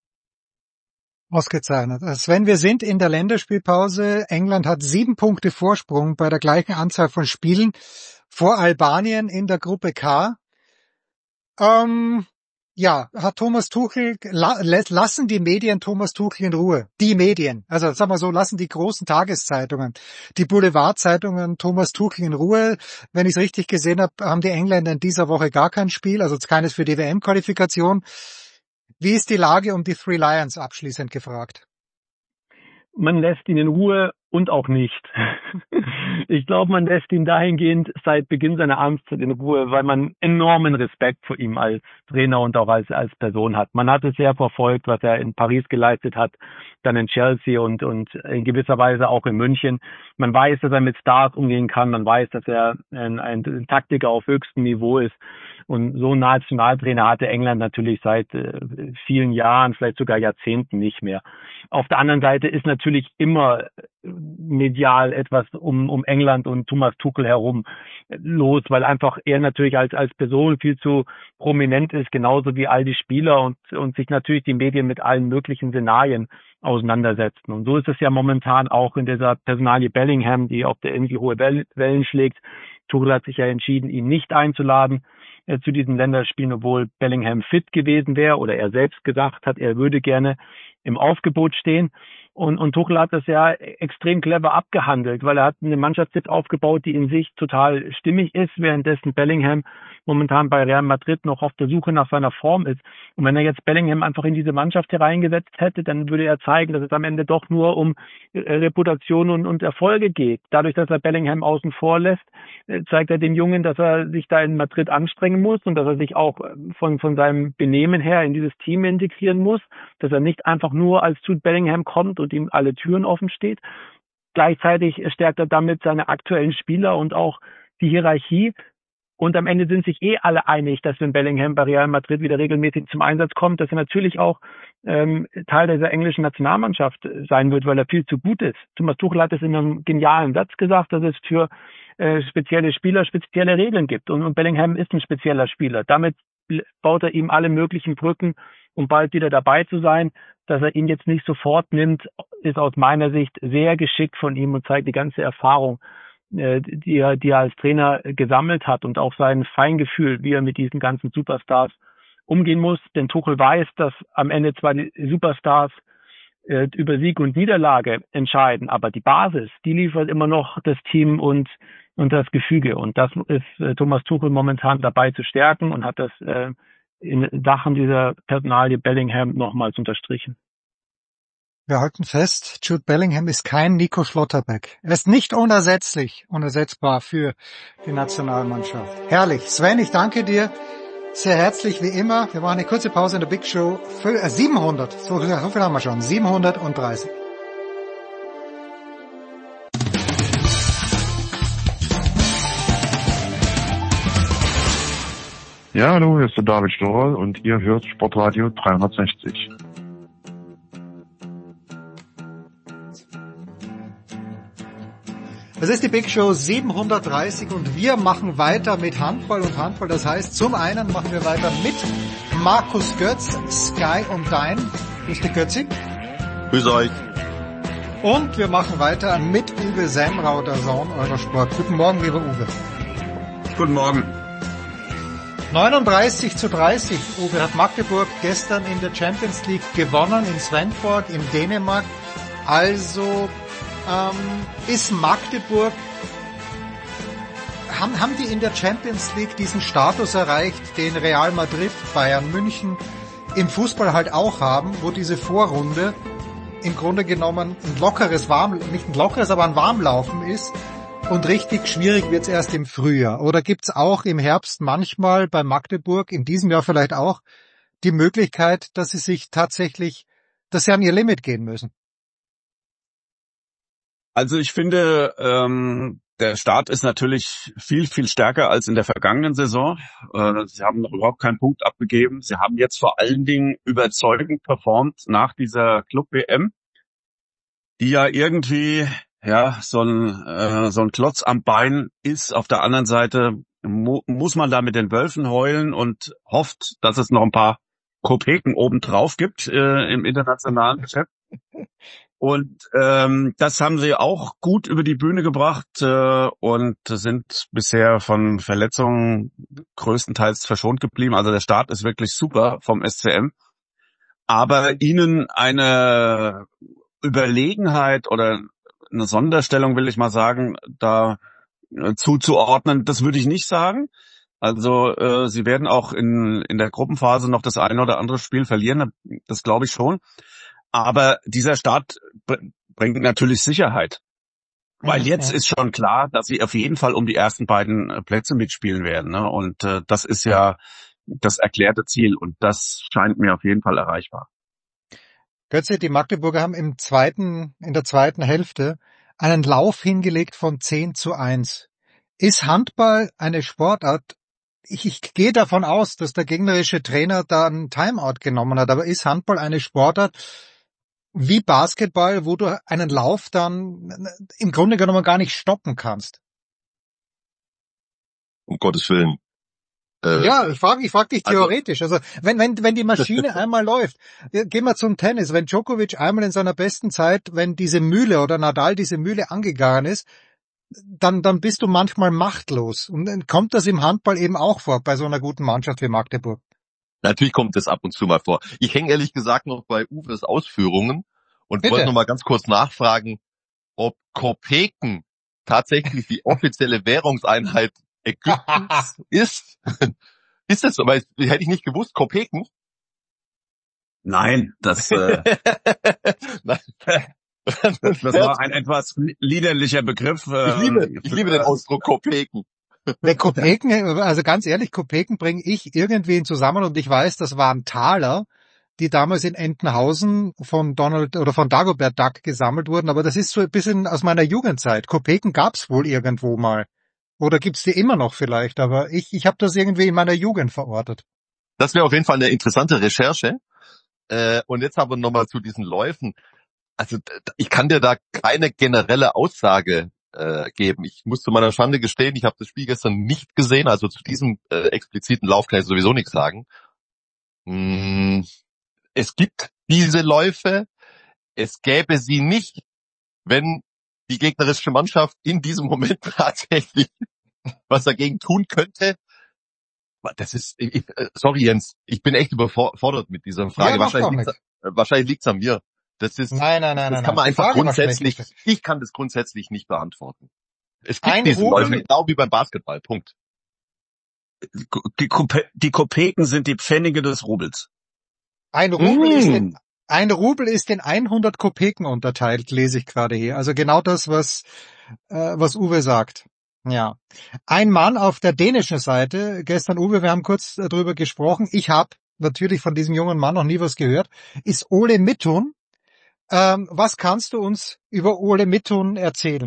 Ausgezeichnet. Sven, wir sind in der Länderspielpause. England hat 7 Punkte Vorsprung bei der gleichen Anzahl von Spielen vor Albanien in der Gruppe K. Hat Thomas Tuchel, lassen die Medien Thomas Tuchel in Ruhe? Die Medien, also sagen wir so, lassen die großen Tageszeitungen, die Boulevardzeitungen Thomas Tuchel in Ruhe. Wenn ich es richtig gesehen habe, haben die Engländer in dieser Woche gar kein Spiel, also keines für die WM-Qualifikation. Wie ist die Lage um die Three Lions abschließend gefragt? Man lässt ihn in Ruhe und auch nicht. Ich glaube, man lässt ihn dahingehend seit Beginn seiner Amtszeit in Ruhe, weil man enormen Respekt vor ihm als Trainer und auch als Person hat. Man hat es sehr verfolgt, was er in Paris geleistet hat, dann in Chelsea und in gewisser Weise auch in München. Man weiß, dass er mit Stars umgehen kann. Man weiß, dass er ein Taktiker auf höchstem Niveau ist. Und so einen Nationaltrainer hatte England natürlich seit vielen Jahren, vielleicht sogar Jahrzehnten nicht mehr. Auf der anderen Seite ist natürlich immer medial etwas um England und Thomas Tuchel herum los, weil einfach er natürlich als Person viel zu prominent ist, genauso wie all die Spieler und sich natürlich die Medien mit allen möglichen Szenarien auseinandersetzen. Und so ist es ja momentan auch in dieser Personalie Bellingham, die auf der irgendwie hohe Wellen schlägt. Tuchel hat sich ja entschieden, ihn nicht einzuladen zu diesen Länderspielen, obwohl Bellingham fit gewesen wäre oder er selbst gesagt hat, er würde gerne im Aufgebot stehen. Und Tuchel hat das ja extrem clever abgehandelt, weil er hat eine Mannschaft jetzt aufgebaut, die in sich total stimmig ist, währenddessen Bellingham momentan bei Real Madrid noch auf der Suche nach seiner Form ist. Und wenn er jetzt Bellingham einfach in diese Mannschaft hereingesetzt hätte, dann würde er zeigen, dass es am Ende doch nur um Reputation und Erfolge geht. Dadurch, dass er Bellingham außen vor lässt, zeigt er dem Jungen, dass er sich da in Madrid anstrengen muss und dass er sich auch von seinem Benehmen her in dieses Team integrieren muss, dass er nicht einfach nur als Jude Bellingham kommt und ihm alle Türen offen steht. Gleichzeitig stärkt er damit seine aktuellen Spieler und auch die Hierarchie. Und am Ende sind sich alle einig, dass wenn Bellingham bei Real Madrid wieder regelmäßig zum Einsatz kommt, dass er natürlich auch Teil dieser englischen Nationalmannschaft sein wird, weil er viel zu gut ist. Thomas Tuchel hat es in einem genialen Satz gesagt, dass es für spezielle Spieler spezielle Regeln gibt. Und Bellingham ist ein spezieller Spieler. Damit baut er ihm alle möglichen Brücken, um bald wieder dabei zu sein. Dass er ihn jetzt nicht sofort nimmt, ist aus meiner Sicht sehr geschickt von ihm und zeigt die ganze Erfahrung, die er als Trainer gesammelt hat und auch sein Feingefühl, wie er mit diesen ganzen Superstars umgehen muss. Denn Tuchel weiß, dass am Ende zwar die Superstars über Sieg und Niederlage entscheiden, aber die Basis, die liefert immer noch das Team und das Gefüge. Und das ist Thomas Tuchel momentan dabei zu stärken und hat das in Sachen dieser Personalie Bellingham nochmals unterstrichen. Wir halten fest, Jude Bellingham ist kein Nico Schlotterbeck. Er ist nicht unersetzbar für die Nationalmannschaft. Herrlich. Sven, ich danke dir sehr herzlich wie immer. Wir machen eine kurze Pause in der Big Show. 700, so viel haben wir schon, 730. Ja, hallo, hier ist der David Storl und ihr hört Sportradio 360. Das ist die Big Show 730 und wir machen weiter mit Handball und Handball. Das heißt, zum einen machen wir weiter mit Markus Götz, Sky und Dein. Grüß dich, Götzi. Grüß euch. Und wir machen weiter mit Uwe Semrau, der Sohn Eurosport. Guten Morgen, lieber Uwe. Guten Morgen. 39:30. Uwe, hat Magdeburg gestern in der Champions League gewonnen in Svendborg in Dänemark. Also ist Magdeburg, haben die in der Champions League diesen Status erreicht, den Real Madrid, Bayern München im Fußball halt auch haben, wo diese Vorrunde im Grunde genommen ein lockeres nicht ein lockeres, aber ein Warmlaufen ist und richtig schwierig wird's erst im Frühjahr? Oder gibt's auch im Herbst manchmal bei Magdeburg, in diesem Jahr vielleicht auch, die Möglichkeit, dass sie an ihr Limit gehen müssen? Also ich finde, der Start ist natürlich viel, viel stärker als in der vergangenen Saison. Sie haben noch überhaupt keinen Punkt abgegeben. Sie haben jetzt vor allen Dingen überzeugend performt nach dieser Club-WM, die ja irgendwie so ein Klotz am Bein ist. Auf der anderen Seite muss man da mit den Wölfen heulen und hofft, dass es noch ein paar Kopeken obendrauf gibt im internationalen Geschäft. Und das haben sie auch gut über die Bühne gebracht und sind bisher von Verletzungen größtenteils verschont geblieben. Also der Start ist wirklich super vom SCM. Aber ihnen eine Überlegenheit oder eine Sonderstellung, will ich mal sagen, da zuzuordnen, das würde ich nicht sagen. Also sie werden auch in der Gruppenphase noch das eine oder andere Spiel verlieren, das glaube ich schon. Aber dieser Start bringt natürlich Sicherheit. Weil jetzt ist schon klar, dass sie auf jeden Fall um die ersten beiden Plätze mitspielen werden. Ne? Und das ist ja das erklärte Ziel. Und das scheint mir auf jeden Fall erreichbar. Götze, die Magdeburger haben in der zweiten Hälfte einen Lauf hingelegt von 10:1. Ist Handball eine Sportart? Ich gehe davon aus, dass der gegnerische Trainer da einen Timeout genommen hat. Aber ist Handball eine Sportart wie Basketball, wo du einen Lauf dann im Grunde genommen gar nicht stoppen kannst? Um Gottes Willen. Ja, ich frag dich theoretisch. Also wenn die Maschine einmal läuft, gehen wir zum Tennis. Wenn Djokovic einmal in seiner besten Zeit, wenn diese Mühle oder Nadal diese Mühle angegangen ist, dann bist du manchmal machtlos. Und dann kommt das im Handball eben auch vor, bei so einer guten Mannschaft wie Magdeburg. Natürlich kommt das ab und zu mal vor. Ich hänge ehrlich gesagt noch bei Uwes Ausführungen und wollte noch mal ganz kurz nachfragen, ob Kopeken tatsächlich die offizielle Währungseinheit Ägyptens ist. Ist das so? Weil hätte ich nicht gewusst, Kopeken? Nein, das war ein etwas liederlicher Begriff. Ich liebe den Ausdruck Kopeken. Kopeken, also ganz ehrlich, Kopeken bringe ich irgendwie in Zusammenhang und ich weiß, das waren Taler, die damals in Entenhausen von Dagobert Duck gesammelt wurden, aber das ist so ein bisschen aus meiner Jugendzeit. Kopeken gab's wohl irgendwo mal. Oder gibt's die immer noch vielleicht? Aber ich habe das irgendwie in meiner Jugend verortet. Das wäre auf jeden Fall eine interessante Recherche. Und jetzt aber nochmal zu diesen Läufen. Also ich kann dir da keine generelle Aussage geben. Ich muss zu meiner Schande gestehen, ich habe das Spiel gestern nicht gesehen. Also zu diesem expliziten Lauf kann ich sowieso nichts sagen. Es gibt diese Läufe. Es gäbe sie nicht, wenn die gegnerische Mannschaft in diesem Moment tatsächlich was dagegen tun könnte. Das ist, sorry Jens, ich bin echt überfordert mit dieser Frage. Ja, Wahrscheinlich liegt's an mir. Das ist, nein. Das kann man einfach grundsätzlich, ich kann das grundsätzlich nicht beantworten. Es gibt diese Läufe, genau wie beim Basketball, Punkt. Die Kopeken sind die Pfennige des Rubels. Ein Rubel ist in 100 Kopeken unterteilt, lese ich gerade hier. Also genau das, was Uwe sagt. Ja. Ein Mann auf der dänischen Seite, gestern Uwe, wir haben kurz darüber gesprochen, ich habe natürlich von diesem jungen Mann noch nie was gehört, ist Ole Mittun. Was kannst du uns über Ole Mittun erzählen?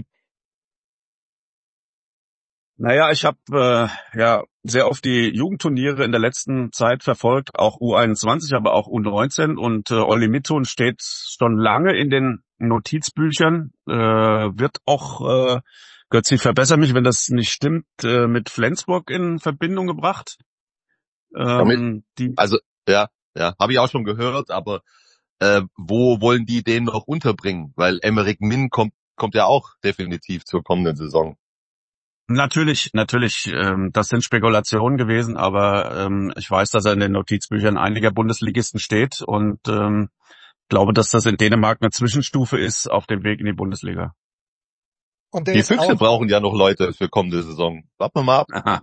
Naja, ich habe sehr oft die Jugendturniere in der letzten Zeit verfolgt, auch U21, aber auch U19 und Ole Mittun steht schon lange in den Notizbüchern, wird auch, Götzi, verbessere mich, wenn das nicht stimmt, mit Flensburg in Verbindung gebracht. Habe ich auch schon gehört, aber wo wollen die den noch unterbringen? Weil Emerick Min kommt ja auch definitiv zur kommenden Saison. Natürlich, das sind Spekulationen gewesen, aber ich weiß, dass er in den Notizbüchern einiger Bundesligisten steht und glaube, dass das in Dänemark eine Zwischenstufe ist auf dem Weg in die Bundesliga. Und die Füchse brauchen ja noch Leute für kommende Saison. Warten wir mal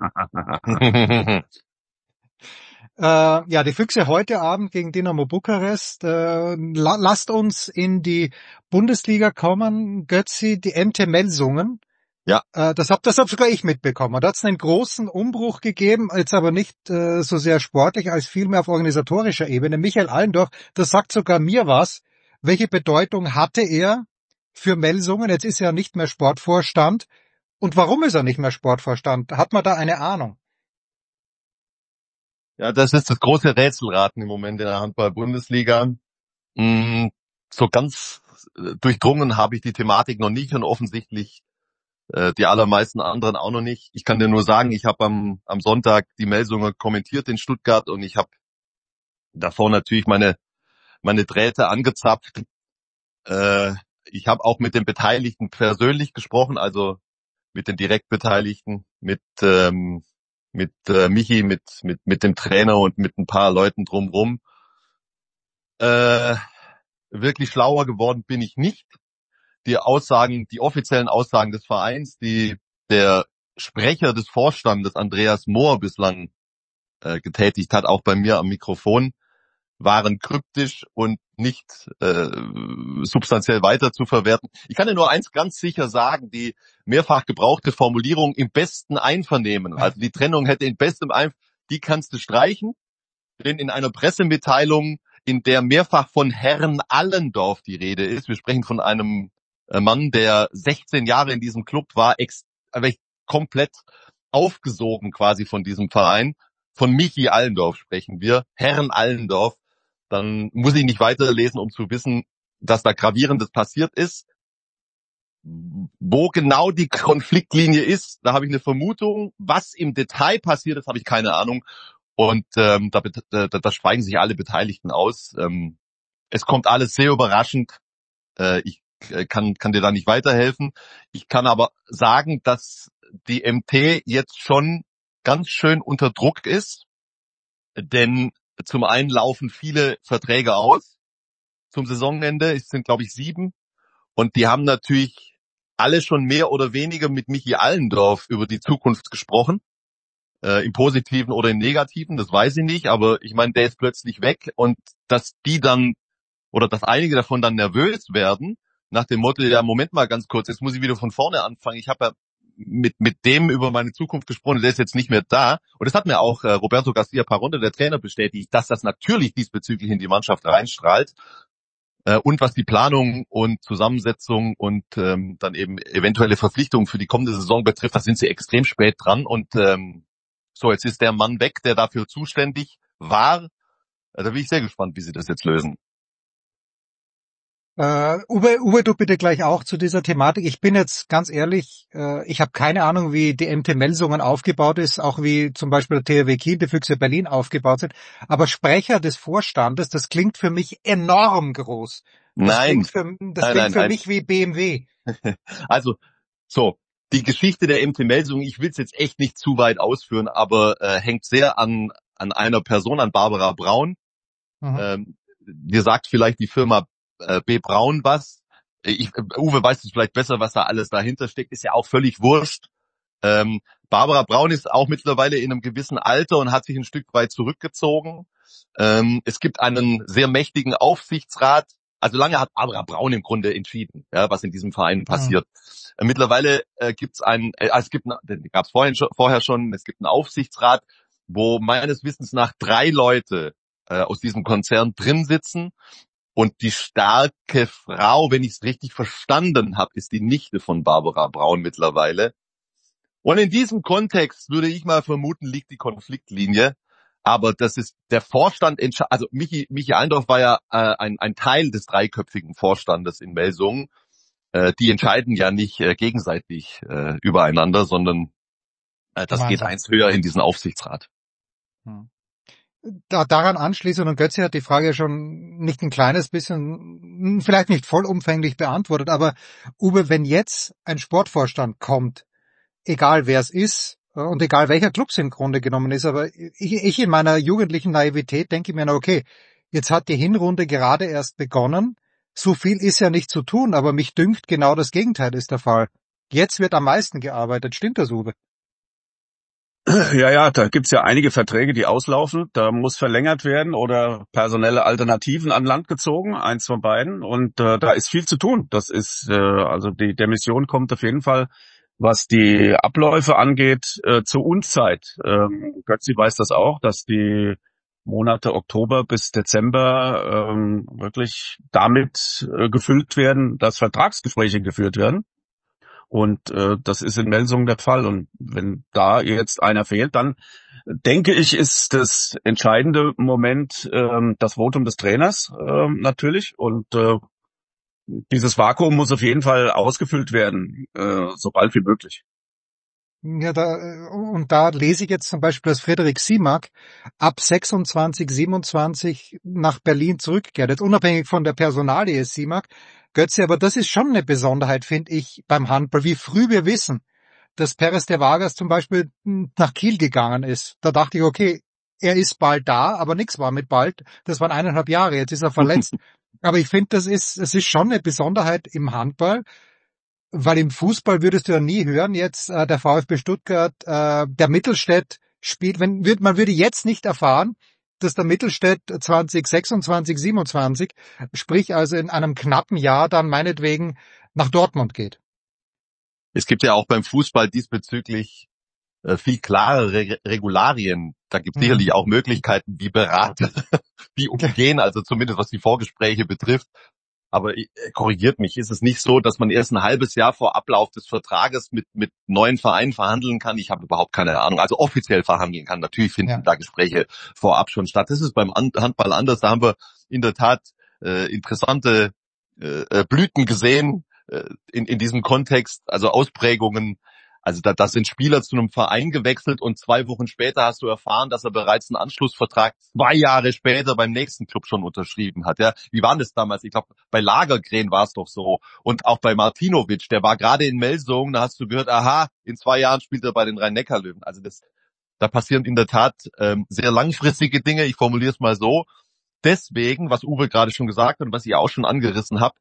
ab. Die Füchse heute Abend gegen Dynamo Bukarest. Lasst uns in die Bundesliga kommen. Götzi, die MT Melsungen. Ja. Das hab sogar ich mitbekommen. Da hat es einen großen Umbruch gegeben, jetzt aber nicht so sehr sportlich, als vielmehr auf organisatorischer Ebene. Michael Allendorf, das sagt sogar mir was. Welche Bedeutung hatte er für Melsungen? Jetzt ist er nicht mehr Sportvorstand. Und warum ist er nicht mehr Sportvorstand? Hat man da eine Ahnung? Ja, das ist das große Rätselraten im Moment in der Handball-Bundesliga. So ganz durchdrungen habe ich die Thematik noch nicht und offensichtlich die allermeisten anderen auch noch nicht. Ich kann dir nur sagen, ich habe am Sonntag die Melsungen kommentiert in Stuttgart und ich habe davor natürlich meine Drähte angezapft. Ich habe auch mit den Beteiligten persönlich gesprochen, also mit den Direktbeteiligten, mit Michi, mit dem Trainer und mit ein paar Leuten drumrum. Wirklich schlauer geworden bin ich nicht. Die offiziellen Aussagen des Vereins, die der Sprecher des Vorstandes, Andreas Mohr, bislang getätigt hat, auch bei mir am Mikrofon, waren kryptisch und nicht substanziell weiter zu verwerten. Ich kann dir nur eins ganz sicher sagen, die mehrfach gebrauchte Formulierung im besten Einvernehmen, also die Trennung hätte in bestem Einvernehmen, die kannst du streichen, denn in einer Pressemitteilung, in der mehrfach von Herrn Allendorf die Rede ist, wir sprechen von einem Mann, der 16 Jahre in diesem Club war, komplett aufgesogen quasi von diesem Verein. Von Michi Allendorf sprechen wir, Herrn Allendorf. Dann muss ich nicht weiterlesen, um zu wissen, dass da Gravierendes passiert ist. Wo genau die Konfliktlinie ist, da habe ich eine Vermutung. Was im Detail passiert ist, habe ich keine Ahnung. Und da schweigen sich alle Beteiligten aus. Es kommt alles sehr überraschend. Ich kann dir da nicht weiterhelfen. Ich kann aber sagen, dass die MT jetzt schon ganz schön unter Druck ist, denn zum einen laufen viele Verträge aus zum Saisonende, es sind glaube ich 7 und die haben natürlich alle schon mehr oder weniger mit Michi Allendorf über die Zukunft gesprochen, im Positiven oder im Negativen, das weiß ich nicht, aber ich meine, der ist plötzlich weg und dass die dann oder dass einige davon dann nervös werden, nach dem Motto, ja Moment mal ganz kurz, jetzt muss ich wieder von vorne anfangen, ich habe ja mit dem über meine Zukunft gesprochen, der ist jetzt nicht mehr da. Und das hat mir auch Roberto Garcia Parronde, der Trainer, bestätigt, dass das natürlich diesbezüglich in die Mannschaft reinstrahlt. Und was die Planung und Zusammensetzung und dann eben eventuelle Verpflichtungen für die kommende Saison betrifft, da sind sie extrem spät dran. Und so, jetzt ist der Mann weg, der dafür zuständig war. Da bin ich sehr gespannt, wie sie das jetzt lösen. Uwe, du bitte gleich auch zu dieser Thematik. Ich bin jetzt ganz ehrlich, ich habe keine Ahnung, wie die MT Melsungen aufgebaut ist, auch wie zum Beispiel der THW Kiel, die Füchse Berlin aufgebaut sind. Aber Sprecher des Vorstandes, das klingt für mich enorm groß. Das klingt für mich wie BMW. Also, so, die Geschichte der MT Melsungen, ich will es jetzt echt nicht zu weit ausführen, aber hängt sehr an einer Person, an Barbara Braun. Dir sagt vielleicht die Firma B. Braun was. Uwe weiß es vielleicht besser, was da alles dahinter steckt, ist ja auch völlig wurscht. Barbara Braun ist auch mittlerweile in einem gewissen Alter und hat sich ein Stück weit zurückgezogen. Es gibt einen sehr mächtigen Aufsichtsrat. Also lange hat Barbara Braun im Grunde entschieden, ja, was in diesem Verein passiert. Mittlerweile gibt's den gab es vorher schon, es gibt einen Aufsichtsrat, wo meines Wissens nach 3 Leute aus diesem Konzern drin sitzen. Und die starke Frau, wenn ich es richtig verstanden habe, ist die Nichte von Barbara Braun mittlerweile. Und in diesem Kontext würde ich mal vermuten, liegt die Konfliktlinie. Aber das ist der Vorstand, also Michi Eindorf war ja ein Teil des 3-köpfigen Vorstandes in Melsungen. Die entscheiden ja nicht gegenseitig übereinander, sondern das geht eins höher in diesen Aufsichtsrat. Daran anschließend, und Götze hat die Frage schon nicht ein kleines bisschen, vielleicht nicht vollumfänglich beantwortet, aber Uwe, wenn jetzt ein Sportvorstand kommt, egal wer es ist und egal welcher Club es im Grunde genommen ist, aber ich in meiner jugendlichen Naivität denke mir, okay, jetzt hat die Hinrunde gerade erst begonnen, so viel ist ja nicht zu tun, aber mich dünkt, genau das Gegenteil ist der Fall. Jetzt wird am meisten gearbeitet, stimmt das, Uwe? Ja, da gibt's ja einige Verträge, die auslaufen. Da muss verlängert werden oder personelle Alternativen an Land gezogen, eins von beiden. Und da ist viel zu tun. Das ist also der Mission kommt auf jeden Fall, was die Abläufe angeht, zur Unzeit. Götzi weiß das auch, dass die Monate Oktober bis Dezember wirklich damit gefüllt werden, dass Vertragsgespräche geführt werden. Und das ist in Melsungen der Fall. Und wenn da jetzt einer fehlt, dann denke ich, ist das entscheidende Moment das Votum des Trainers natürlich. Und dieses Vakuum muss auf jeden Fall ausgefüllt werden, so bald wie möglich. Ja, da lese ich jetzt zum Beispiel, dass Frederik Simak ab 26, 27 nach Berlin zurückkehrt. Jetzt unabhängig von der Personalie ist Simak. Götze, aber das ist schon eine Besonderheit, finde ich, beim Handball, wie früh wir wissen, dass Perez de Vargas zum Beispiel nach Kiel gegangen ist. Da dachte ich, okay, er ist bald da, aber nichts war mit bald. Das waren 1,5 Jahre, jetzt ist er verletzt. Aber ich finde, es ist schon eine Besonderheit im Handball, weil im Fußball würdest du ja nie hören, jetzt der VfB Stuttgart, der Mittelstädt spielt, man würde jetzt nicht erfahren, dass der Mittelstädt 2026, 27, sprich also in einem knappen Jahr dann meinetwegen nach Dortmund geht. Es gibt ja auch beim Fußball diesbezüglich viel klarere Regularien. Da gibt es sicherlich auch Möglichkeiten, wie Berater, wie umgehen, also zumindest was die Vorgespräche betrifft. Aber korrigiert mich, ist es nicht so, dass man erst ein halbes Jahr vor Ablauf des Vertrages mit neuen Vereinen verhandeln kann? Ich habe überhaupt keine Ahnung. Also offiziell verhandeln kann. Natürlich finden da Gespräche vorab schon statt. Das ist beim Handball anders. Da haben wir in der Tat interessante Blüten gesehen in diesem Kontext, also Ausprägungen. Also da sind Spieler zu einem Verein gewechselt und 2 Wochen später hast du erfahren, dass er bereits einen Anschlussvertrag 2 Jahre später beim nächsten Club schon unterschrieben hat. Ja, wie war das damals? Ich glaube, bei Lagergren war es doch so. Und auch bei Martinovic, der war gerade in Melsungen, da hast du gehört, aha, in 2 Jahren spielt er bei den Rhein-Neckar-Löwen. Also da passieren in der Tat sehr langfristige Dinge, ich formuliere es mal so. Deswegen, was Uwe gerade schon gesagt hat und was ich auch schon angerissen habe,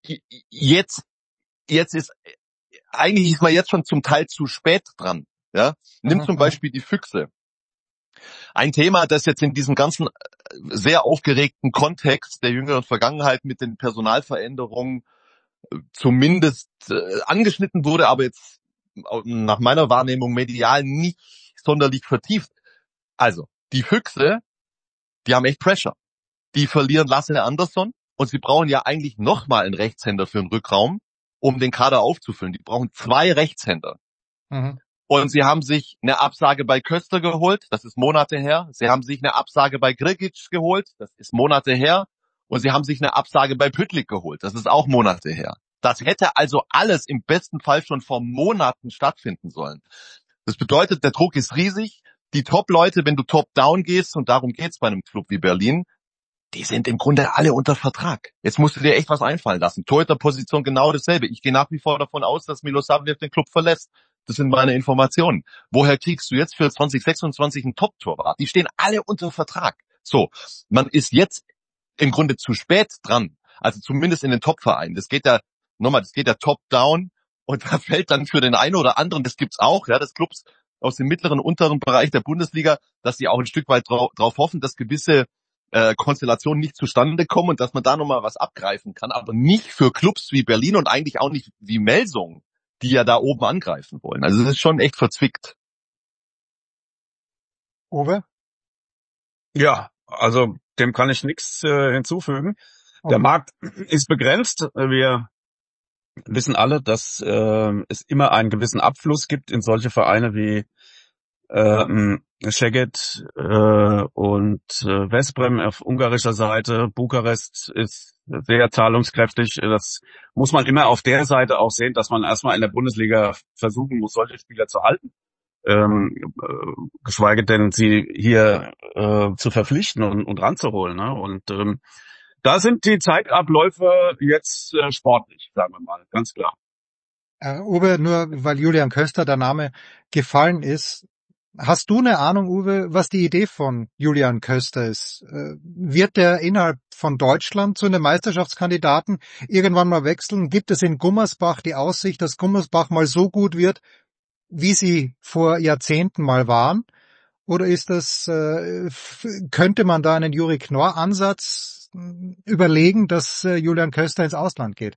jetzt ist eigentlich ist man jetzt schon zum Teil zu spät dran. Ja? Nimm zum Beispiel die Füchse. Ein Thema, das jetzt in diesem ganzen sehr aufgeregten Kontext der jüngeren Vergangenheit mit den Personalveränderungen zumindest angeschnitten wurde, aber jetzt nach meiner Wahrnehmung medial nicht sonderlich vertieft. Also, die Füchse, die haben echt Pressure. Die verlieren Lasse Andersson und sie brauchen ja eigentlich nochmal einen Rechtshänder für den Rückraum, um den Kader aufzufüllen. Die brauchen 2 Rechtshänder. Mhm. Und sie haben sich eine Absage bei Köster geholt, das ist Monate her. Sie haben sich eine Absage bei Grgic geholt, das ist Monate her. Und sie haben sich eine Absage bei Püttlik geholt, das ist auch Monate her. Das hätte also alles im besten Fall schon vor Monaten stattfinden sollen. Das bedeutet, der Druck ist riesig. Die Top-Leute, wenn du top-down gehst, und darum geht's bei einem Club wie Berlin, die sind im Grunde alle unter Vertrag. Jetzt musst du dir echt was einfallen lassen. Torhüterposition genau dasselbe. Ich gehe nach wie vor davon aus, dass Milosavljev den Club verlässt. Das sind meine Informationen. Woher kriegst du jetzt für 2026 einen Top-Torwart? Die stehen alle unter Vertrag. So, man ist jetzt im Grunde zu spät dran. Also zumindest in den Top-Vereinen. Das geht ja top-down und da fällt dann für den einen oder anderen, das gibt's auch, ja, des Clubs aus dem mittleren, unteren Bereich der Bundesliga, dass die auch ein Stück weit drauf hoffen, dass gewisse Konstellationen nicht zustande kommen und dass man da nochmal was abgreifen kann, aber nicht für Clubs wie Berlin und eigentlich auch nicht wie Melsung, die ja da oben angreifen wollen. Also das ist schon echt verzwickt. Uwe? Ja, also dem kann ich nichts hinzufügen. Okay. Der Markt ist begrenzt. Wir wissen alle, dass es immer einen gewissen Abfluss gibt in solche Vereine wie Szeged und Veszprém auf ungarischer Seite. Bukarest ist sehr zahlungskräftig. Das muss man immer auf der Seite auch sehen, dass man erstmal in der Bundesliga versuchen muss, solche Spieler zu halten. Geschweige denn, sie hier zu verpflichten und ranzuholen. Ne? Und da sind die Zeitabläufe jetzt sportlich, sagen wir mal, ganz klar. Uwe, nur weil Julian Köster der Name gefallen ist, hast du eine Ahnung, Uwe, was die Idee von Julian Köster ist? Wird der innerhalb von Deutschland zu einem Meisterschaftskandidaten irgendwann mal wechseln? Gibt es in Gummersbach die Aussicht, dass Gummersbach mal so gut wird, wie sie vor Jahrzehnten mal waren? Oder ist das, könnte man da einen Juri Knorr-Ansatz überlegen, dass Julian Köster ins Ausland geht?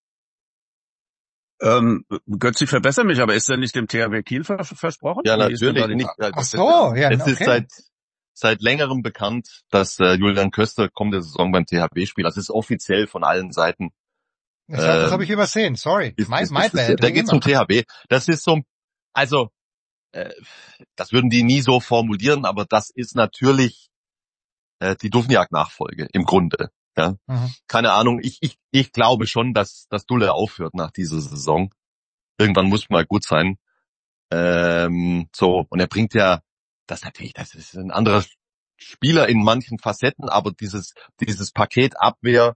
Götz, ich verbessere mich, aber ist er nicht dem THW Kiel versprochen? Ja, natürlich nicht. Ach so, ja, es okay. ist seit längerem bekannt, dass Julian Köster kommende Saison beim THW spielt. Das ist offiziell von allen Seiten. Das habe ich übersehen, sorry. Der geht zum THW. Das ist so, also, das würden die nie so formulieren, aber das ist natürlich die Duvniak-Nachfolge im Grunde. Ja, keine Ahnung. Ich glaube schon, dass Dulle aufhört nach dieser Saison. Irgendwann muss mal gut sein. So, und er bringt ja, das ist ein anderer Spieler in manchen Facetten, aber dieses Paket Abwehr,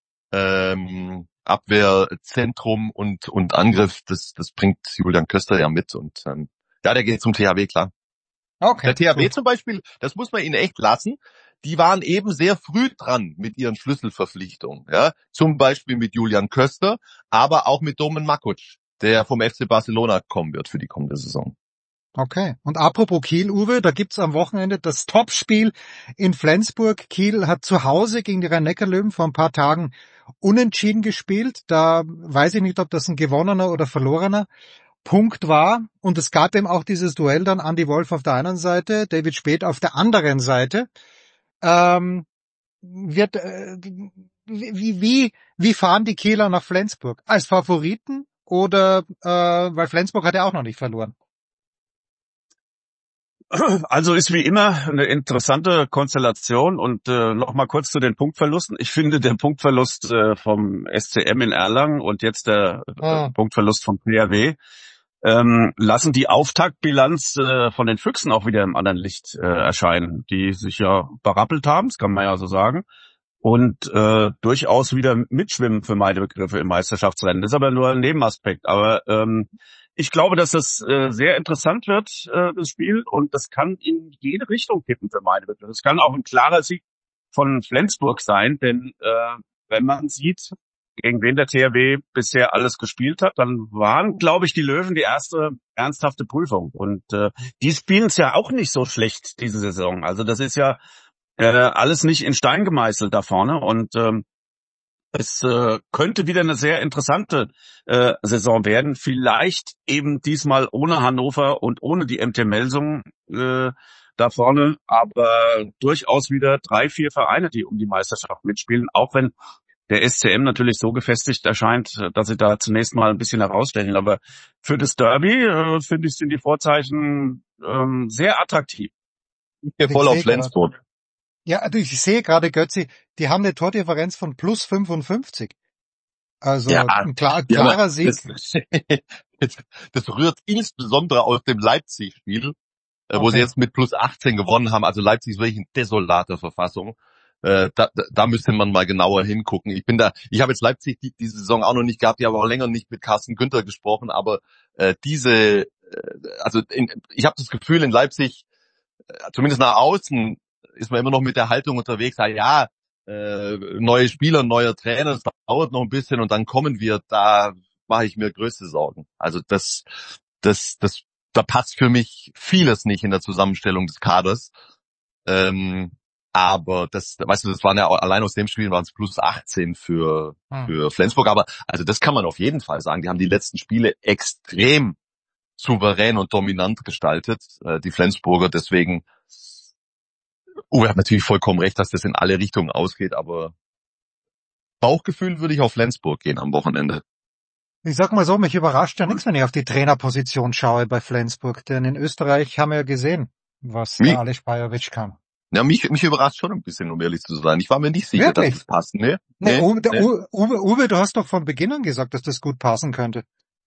Abwehrzentrum und Angriff, das bringt Julian Köster ja mit und ja, der geht zum THW, klar. Okay. Der THW zum Beispiel, das muss man ihnen echt lassen. Die waren eben sehr früh dran mit ihren Schlüsselverpflichtungen, ja, zum Beispiel mit Julian Köster, aber auch mit Domen Makuc, der vom FC Barcelona kommen wird für die kommende Saison. Okay. Und apropos Kiel, Uwe, da gibt's am Wochenende das Topspiel in Flensburg. Kiel hat zu Hause gegen die Rhein-Neckar-Löwen vor ein paar Tagen unentschieden gespielt. Da weiß ich nicht, ob das ein gewonnener oder verlorener Punkt war. Und es gab eben auch dieses Duell dann Andy Wolf auf der einen Seite, David Späth auf der anderen Seite. Wie fahren die Kieler nach Flensburg? Als Favoriten oder weil Flensburg hat ja auch noch nicht verloren? Also ist wie immer eine interessante Konstellation und noch mal kurz zu den Punktverlusten. Ich finde, der Punktverlust vom SCM in Erlangen und jetzt der Punktverlust vom THW lassen die Auftaktbilanz von den Füchsen auch wieder im anderen Licht erscheinen, die sich ja berappelt haben, das kann man ja so sagen, und durchaus wieder mitschwimmen für meine Begriffe im Meisterschaftsrennen. Das ist aber nur ein Nebenaspekt. Aber ich glaube, dass das sehr interessant wird, das Spiel, und das kann in jede Richtung kippen für meine Begriffe. Es kann auch ein klarer Sieg von Flensburg sein, denn wenn man sieht, gegen wen der THW bisher alles gespielt hat, dann waren, glaube ich, die Löwen die erste ernsthafte Prüfung. Und die spielen es ja auch nicht so schlecht diese Saison. Also das ist ja alles nicht in Stein gemeißelt da vorne. Und es könnte wieder eine sehr interessante Saison werden. Vielleicht eben diesmal ohne Hannover und ohne die MT Melsungen da vorne, aber durchaus wieder 3, 4 Vereine, die um die Meisterschaft mitspielen, auch wenn der SCM natürlich so gefestigt erscheint, dass sie da zunächst mal ein bisschen herausstellen. Aber für das Derby, finde ich, sind die Vorzeichen sehr attraktiv. Hier voll auf Flensburg. Ja, ich sehe gerade, Götzi, die haben eine Tordifferenz von plus 55. Also ja, ein klarer Sieg. Das rührt insbesondere aus dem Leipzig-Spiel, wo sie jetzt mit plus 18 gewonnen haben. Also Leipzig ist wirklich in desolater Verfassung. Da müsste man mal genauer hingucken. Ich habe jetzt Leipzig diese Saison auch noch nicht gehabt, ich habe auch länger nicht mit Carsten Günther gesprochen, aber ich habe das Gefühl, in Leipzig, zumindest nach außen, ist man immer noch mit der Haltung unterwegs, neue Spieler, neuer Trainer, das dauert noch ein bisschen und dann kommen wir, da mache ich mir größte Sorgen. Also da passt für mich vieles nicht in der Zusammenstellung des Kaders. Aber das waren ja allein aus dem Spiel waren es plus 18 für Flensburg. Aber also das kann man auf jeden Fall sagen. Die haben die letzten Spiele extrem souverän und dominant gestaltet, die Flensburger. Deswegen, Uwe hat natürlich vollkommen recht, dass das in alle Richtungen ausgeht. Aber Bauchgefühl würde ich auf Flensburg gehen am Wochenende. Ich sag mal so, mich überrascht ja nichts, wenn ich auf die Trainerposition schaue bei Flensburg. Denn in Österreich haben wir ja gesehen, was der Aleš Pajovic kann. Ja, mich überrascht schon ein bisschen, um ehrlich zu sein. Ich war mir nicht sicher, dass das passt. Nee. Uwe, du hast doch von Beginn an gesagt, dass das gut passen könnte.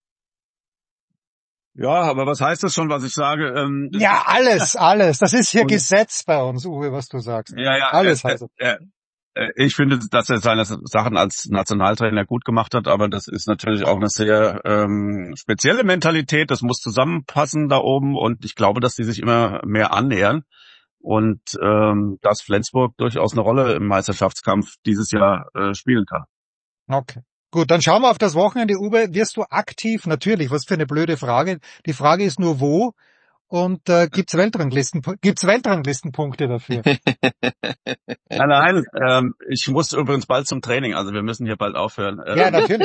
Ja, aber was heißt das schon, was ich sage? Ja, alles. Das ist hier Gesetz bei uns, Uwe, was du sagst. Ja, alles heißt es. Ich finde, dass er seine Sachen als Nationaltrainer gut gemacht hat, aber das ist natürlich auch eine sehr spezielle Mentalität. Das muss zusammenpassen da oben und ich glaube, dass die sich immer mehr annähern und dass Flensburg durchaus eine Rolle im Meisterschaftskampf dieses Jahr spielen kann. Okay. Gut, dann schauen wir auf das Wochenende. Uwe, wirst du aktiv? Natürlich, was für eine blöde Frage. Die Frage ist nur wo und gibt's Weltranglistenpunkte dafür? Nein, ich muss übrigens bald zum Training, also wir müssen hier bald aufhören. Ja, natürlich.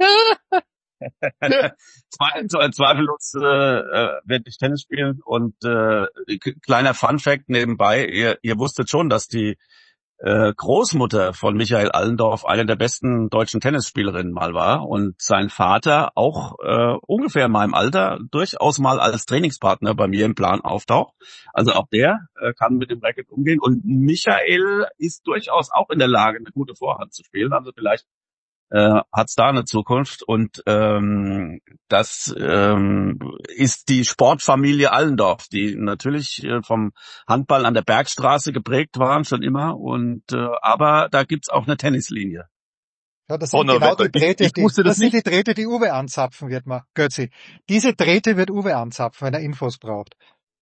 Zweifellos werde ich Tennis spielen und kleiner Funfact nebenbei, ihr wusstet schon, dass die Großmutter von Michael Allendorf eine der besten deutschen Tennisspielerinnen mal war und sein Vater auch ungefähr in meinem Alter durchaus mal als Trainingspartner bei mir im Plan auftaucht. Also auch der kann mit dem Racket umgehen und Michael ist durchaus auch in der Lage, eine gute Vorhand zu spielen. Also vielleicht hat's da eine Zukunft und das ist die Sportfamilie Allendorf, die natürlich vom Handball an der Bergstraße geprägt waren schon immer und aber da gibt's auch eine Tennislinie. Ja, das sind genau die Drähte, die Drähte, die Uwe anzapfen wird, Götzi. Diese Drähte wird Uwe anzapfen, wenn er Infos braucht.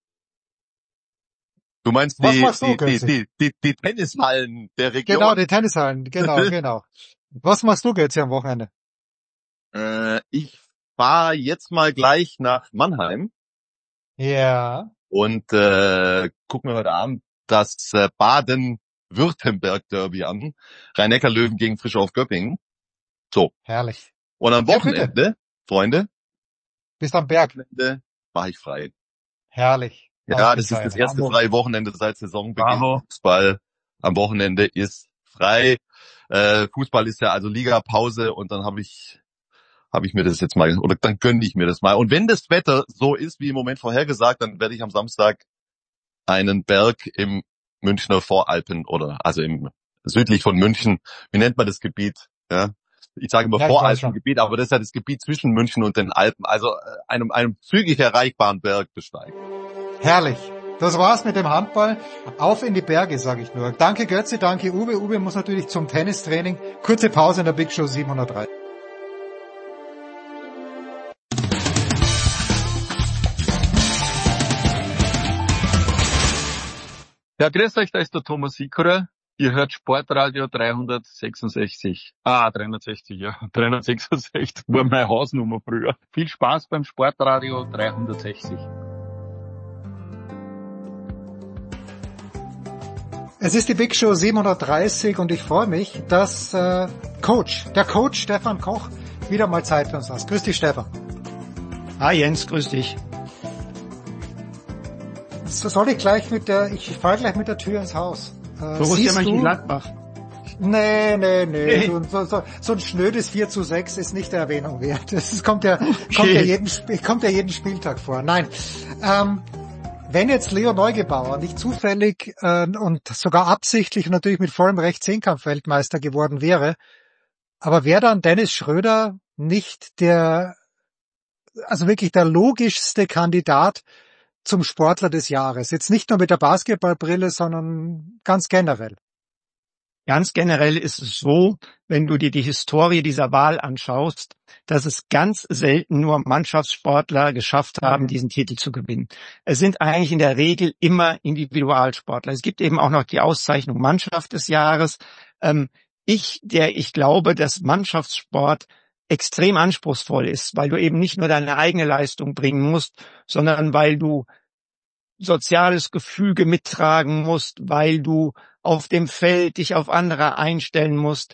Du meinst die Tennishallen der Region? Genau, die Tennishallen, genau. Was machst du, Götzi, am Wochenende? Ich fahre jetzt mal gleich nach Mannheim. Ja. Und guck mir heute Abend das Baden-Württemberg-Derby an. Rhein-Neckar-Löwen gegen Frischhoff Göppingen. So. Herrlich. Und am Wochenende, Freunde. Bist am Berg. Mache ich frei. Herrlich. Ja, das ist das erste freie Wochenende seit Saisonbeginn. Fußball am Wochenende ist frei. Fußball ist ja also Ligapause und dann habe ich mir das jetzt mal, oder dann gönne ich mir das mal. Und wenn das Wetter so ist, wie im Moment vorhergesagt, dann werde ich am Samstag einen Berg im Münchner Voralpen also südlich von München, wie nennt man das Gebiet? Ja, ich sage immer Voralpengebiet, aber das ist ja das Gebiet zwischen München und den Alpen, also einem zügig erreichbaren Berg besteigen. Herrlich. Das war's mit dem Handball. Auf in die Berge, sage ich nur. Danke Götzi, danke Uwe. Uwe muss natürlich zum Tennistraining. Kurze Pause in der Big Show 703. Ja, grüß euch, da ist der Thomas Sikorer. Ihr hört Sportradio 366. 360, ja. 366 war meine Hausnummer früher. Viel Spaß beim Sportradio 360. Es ist die Big Show 730 und ich freue mich, dass der Coach Stefan Koch wieder mal Zeit für uns hat. Grüß dich, Stefan. Hi Jens, grüß dich. Ich fahre gleich mit der Tür ins Haus. Borussia Mönchengladbach. Nee. So ein schnödes 4:6 ist nicht der Erwähnung wert. Das kommt ja jeden Spieltag vor. Nein. Wenn jetzt Leo Neugebauer nicht zufällig und sogar absichtlich und natürlich mit vollem Recht Zehnkampf-Weltmeister geworden wäre, aber wäre dann Dennis Schröder nicht wirklich der logischste Kandidat zum Sportler des Jahres? Jetzt nicht nur mit der Basketballbrille, sondern ganz generell. Ganz generell ist es so, wenn du dir die Historie dieser Wahl anschaust, dass es ganz selten nur Mannschaftssportler geschafft haben, diesen Titel zu gewinnen. Es sind eigentlich in der Regel immer Individualsportler. Es gibt eben auch noch die Auszeichnung Mannschaft des Jahres. Ich glaube, dass Mannschaftssport extrem anspruchsvoll ist, weil du eben nicht nur deine eigene Leistung bringen musst, sondern weil du soziales Gefüge mittragen musst, weil du auf dem Feld dich auf andere einstellen musst.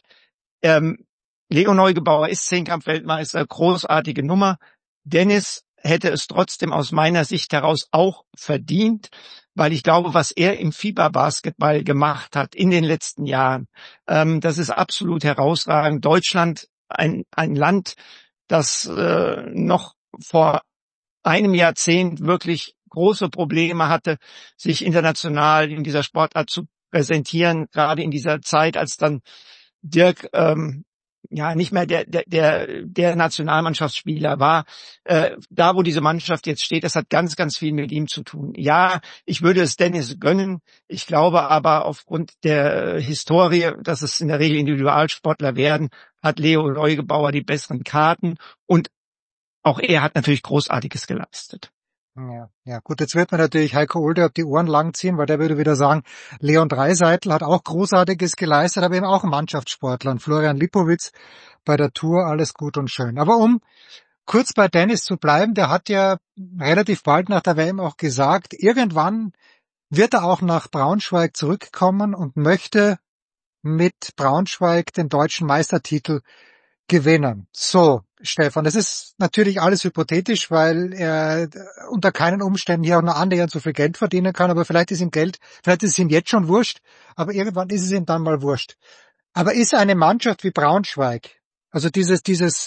Leo Neugebauer ist Zehnkampf-Weltmeister, großartige Nummer. Dennis hätte es trotzdem aus meiner Sicht heraus auch verdient, weil ich glaube, was er im FIBA-Basketball gemacht hat in den letzten Jahren, das ist absolut herausragend. Deutschland, ein Land, das noch vor einem Jahrzehnt wirklich große Probleme hatte, sich international in dieser Sportart zu präsentieren, gerade in dieser Zeit, als dann Dirk nicht mehr der Nationalmannschaftsspieler war. Da, wo diese Mannschaft jetzt steht, das hat ganz, ganz viel mit ihm zu tun. Ja, ich würde es Dennis gönnen. Ich glaube aber aufgrund der Historie, dass es in der Regel Individualsportler werden, hat Leo Neugebauer die besseren Karten und auch er hat natürlich Großartiges geleistet. Ja, gut, jetzt wird man natürlich Heiko Olde die Ohren langziehen, weil der würde wieder sagen, Leon Dreiseitel hat auch Großartiges geleistet, aber eben auch ein Mannschaftssportler. Und Florian Lipowitz bei der Tour, alles gut und schön. Aber um kurz bei Dennis zu bleiben, der hat ja relativ bald nach der WM auch gesagt, irgendwann wird er auch nach Braunschweig zurückkommen und möchte mit Braunschweig den deutschen Meistertitel gewinnen. So, Stefan, das ist natürlich alles hypothetisch, weil er unter keinen Umständen hier auch nur annähernd so viel Geld verdienen kann, aber vielleicht ist es ihm jetzt schon wurscht, aber irgendwann ist es ihm dann mal wurscht. Aber ist eine Mannschaft wie Braunschweig, also dieses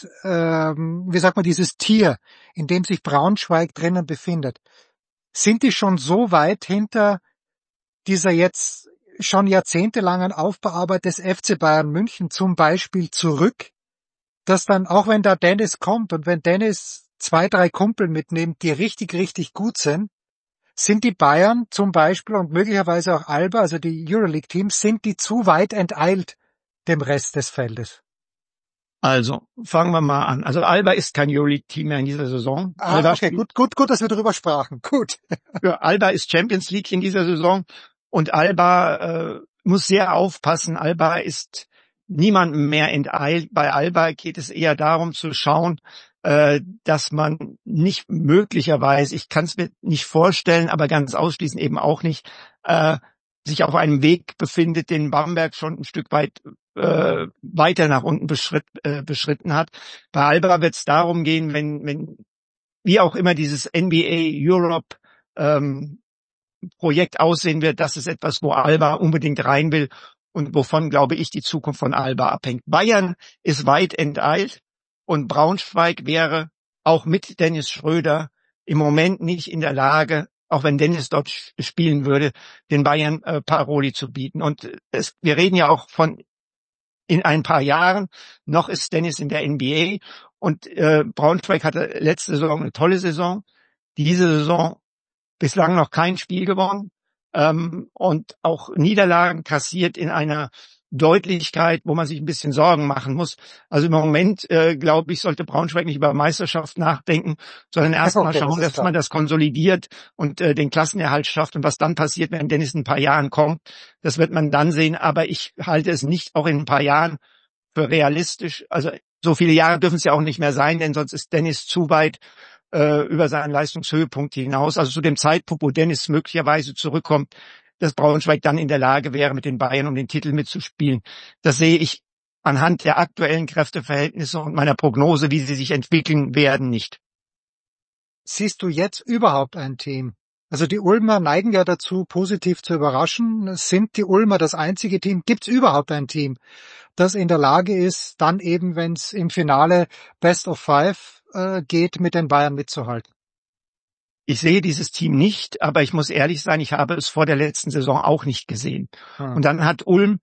Tier, in dem sich Braunschweig drinnen befindet, sind die schon so weit hinter dieser jetzt schon jahrzehntelangen Aufbauarbeit des FC Bayern München zum Beispiel zurück, dass dann, auch wenn da Dennis kommt und wenn Dennis 2, 3 Kumpel mitnimmt, die richtig, richtig gut sind die Bayern zum Beispiel und möglicherweise auch Alba, also die Euroleague-Teams, sind die zu weit enteilt dem Rest des Feldes? Also, fangen wir mal an. Also Alba ist kein Euroleague-Team mehr in dieser Saison. Okay, gut, dass wir darüber sprachen. Gut. Ja, Alba ist Champions League in dieser Saison und Alba muss sehr aufpassen. Alba ist niemandem mehr enteilt. Bei Alba geht es eher darum zu schauen, dass man nicht möglicherweise, ich kann es mir nicht vorstellen, aber ganz ausschließen eben auch nicht, sich auf einem Weg befindet, den Bamberg schon ein Stück weit weiter nach unten beschritten hat. Bei Alba wird es darum gehen, wenn wie auch immer dieses NBA Europe Projekt aussehen wird, das ist etwas, wo Alba unbedingt rein will und wovon, glaube ich, die Zukunft von Alba abhängt. Bayern ist weit enteilt und Braunschweig wäre auch mit Dennis Schröder im Moment nicht in der Lage, auch wenn Dennis dort spielen würde, den Bayern Paroli zu bieten. Und wir reden ja auch von in ein paar Jahren, noch ist Dennis in der NBA und Braunschweig hatte letzte Saison eine tolle Saison, diese Saison bislang noch kein Spiel gewonnen und auch Niederlagen kassiert in einer Deutlichkeit, wo man sich ein bisschen Sorgen machen muss. Also im Moment, glaube ich, sollte Braunschweig nicht über Meisterschaft nachdenken, sondern erstmal schauen, dass man das konsolidiert und den Klassenerhalt schafft. Und was dann passiert, wenn Dennis in ein paar Jahren kommt, das wird man dann sehen. Aber ich halte es nicht auch in ein paar Jahren für realistisch. Also so viele Jahre dürfen es ja auch nicht mehr sein, denn sonst ist Dennis zu weit über seinen Leistungshöhepunkt hinaus. Also zu dem Zeitpunkt, wo Dennis möglicherweise zurückkommt, dass Braunschweig dann in der Lage wäre, mit den Bayern um den Titel mitzuspielen. Das sehe ich anhand der aktuellen Kräfteverhältnisse und meiner Prognose, wie sie sich entwickeln werden, nicht. Siehst du jetzt überhaupt ein Team, Also die Ulmer neigen ja dazu, positiv zu überraschen. Sind die Ulmer das einzige Team? Gibt es überhaupt ein Team, das in der Lage ist, dann eben, wenn es im Finale Best of Five geht, mit den Bayern mitzuhalten? Ich sehe dieses Team nicht, aber ich muss ehrlich sein, ich habe es vor der letzten Saison auch nicht gesehen. Und dann hat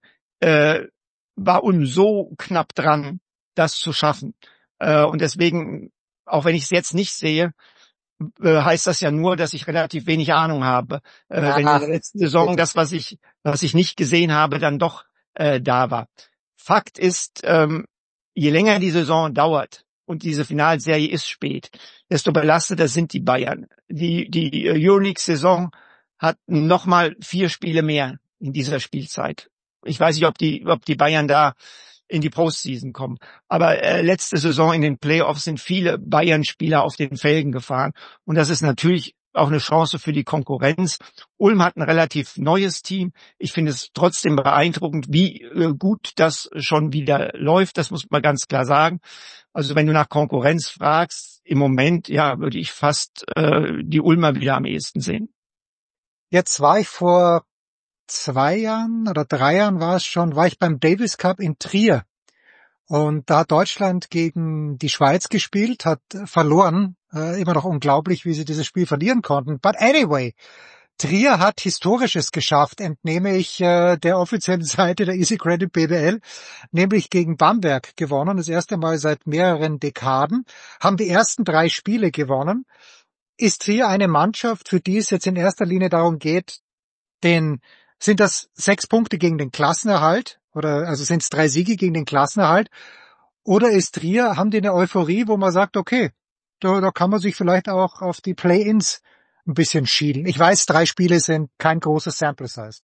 war Ulm so knapp dran, das zu schaffen. Und deswegen, auch wenn ich es jetzt nicht sehe, heißt das ja nur, dass ich relativ wenig Ahnung habe. Wenn in der letzten Saison das, was ich nicht gesehen habe, dann doch da war. Fakt ist, je länger die Saison dauert, und diese Finalserie ist spät, desto belasteter sind die Bayern. Die Euroleague-Saison hat nochmal 4 Spiele mehr in dieser Spielzeit. Ich weiß nicht, ob die Bayern da in die Postseason kommen. Aber letzte Saison in den Playoffs sind viele Bayern-Spieler auf den Felgen gefahren. Und das ist natürlich auch eine Chance für die Konkurrenz. Ulm hat ein relativ neues Team. Ich finde es trotzdem beeindruckend, wie gut das schon wieder läuft. Das muss man ganz klar sagen. Also wenn du nach Konkurrenz fragst, im Moment, ja, würde ich fast die Ulmer wieder am ehesten sehen. Jetzt war ich vor 2 Jahren oder 3 Jahren war ich beim Davis Cup in Trier. Und da hat Deutschland gegen die Schweiz gespielt, hat verloren. Immer noch unglaublich, wie sie dieses Spiel verlieren konnten. But anyway, Trier hat Historisches geschafft, entnehme ich der offiziellen Seite der Easy Credit BWL, nämlich gegen Bamberg gewonnen. Das erste Mal seit mehreren Dekaden. Haben die ersten 3 Spiele gewonnen. Ist Trier eine Mannschaft, für die es jetzt in erster Linie darum geht, sind das 6 Punkte gegen den Klassenerhalt? Oder also sind es 3 Siege gegen den Klassenerhalt? Oder ist Trier, haben die eine Euphorie, wo man sagt, okay, da kann man sich vielleicht auch auf die Play-ins ein bisschen schielen. Ich weiß, 3 Spiele sind kein großes Sample Size.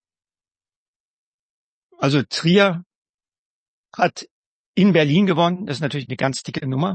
Also Trier hat in Berlin gewonnen. Das ist natürlich eine ganz dicke Nummer.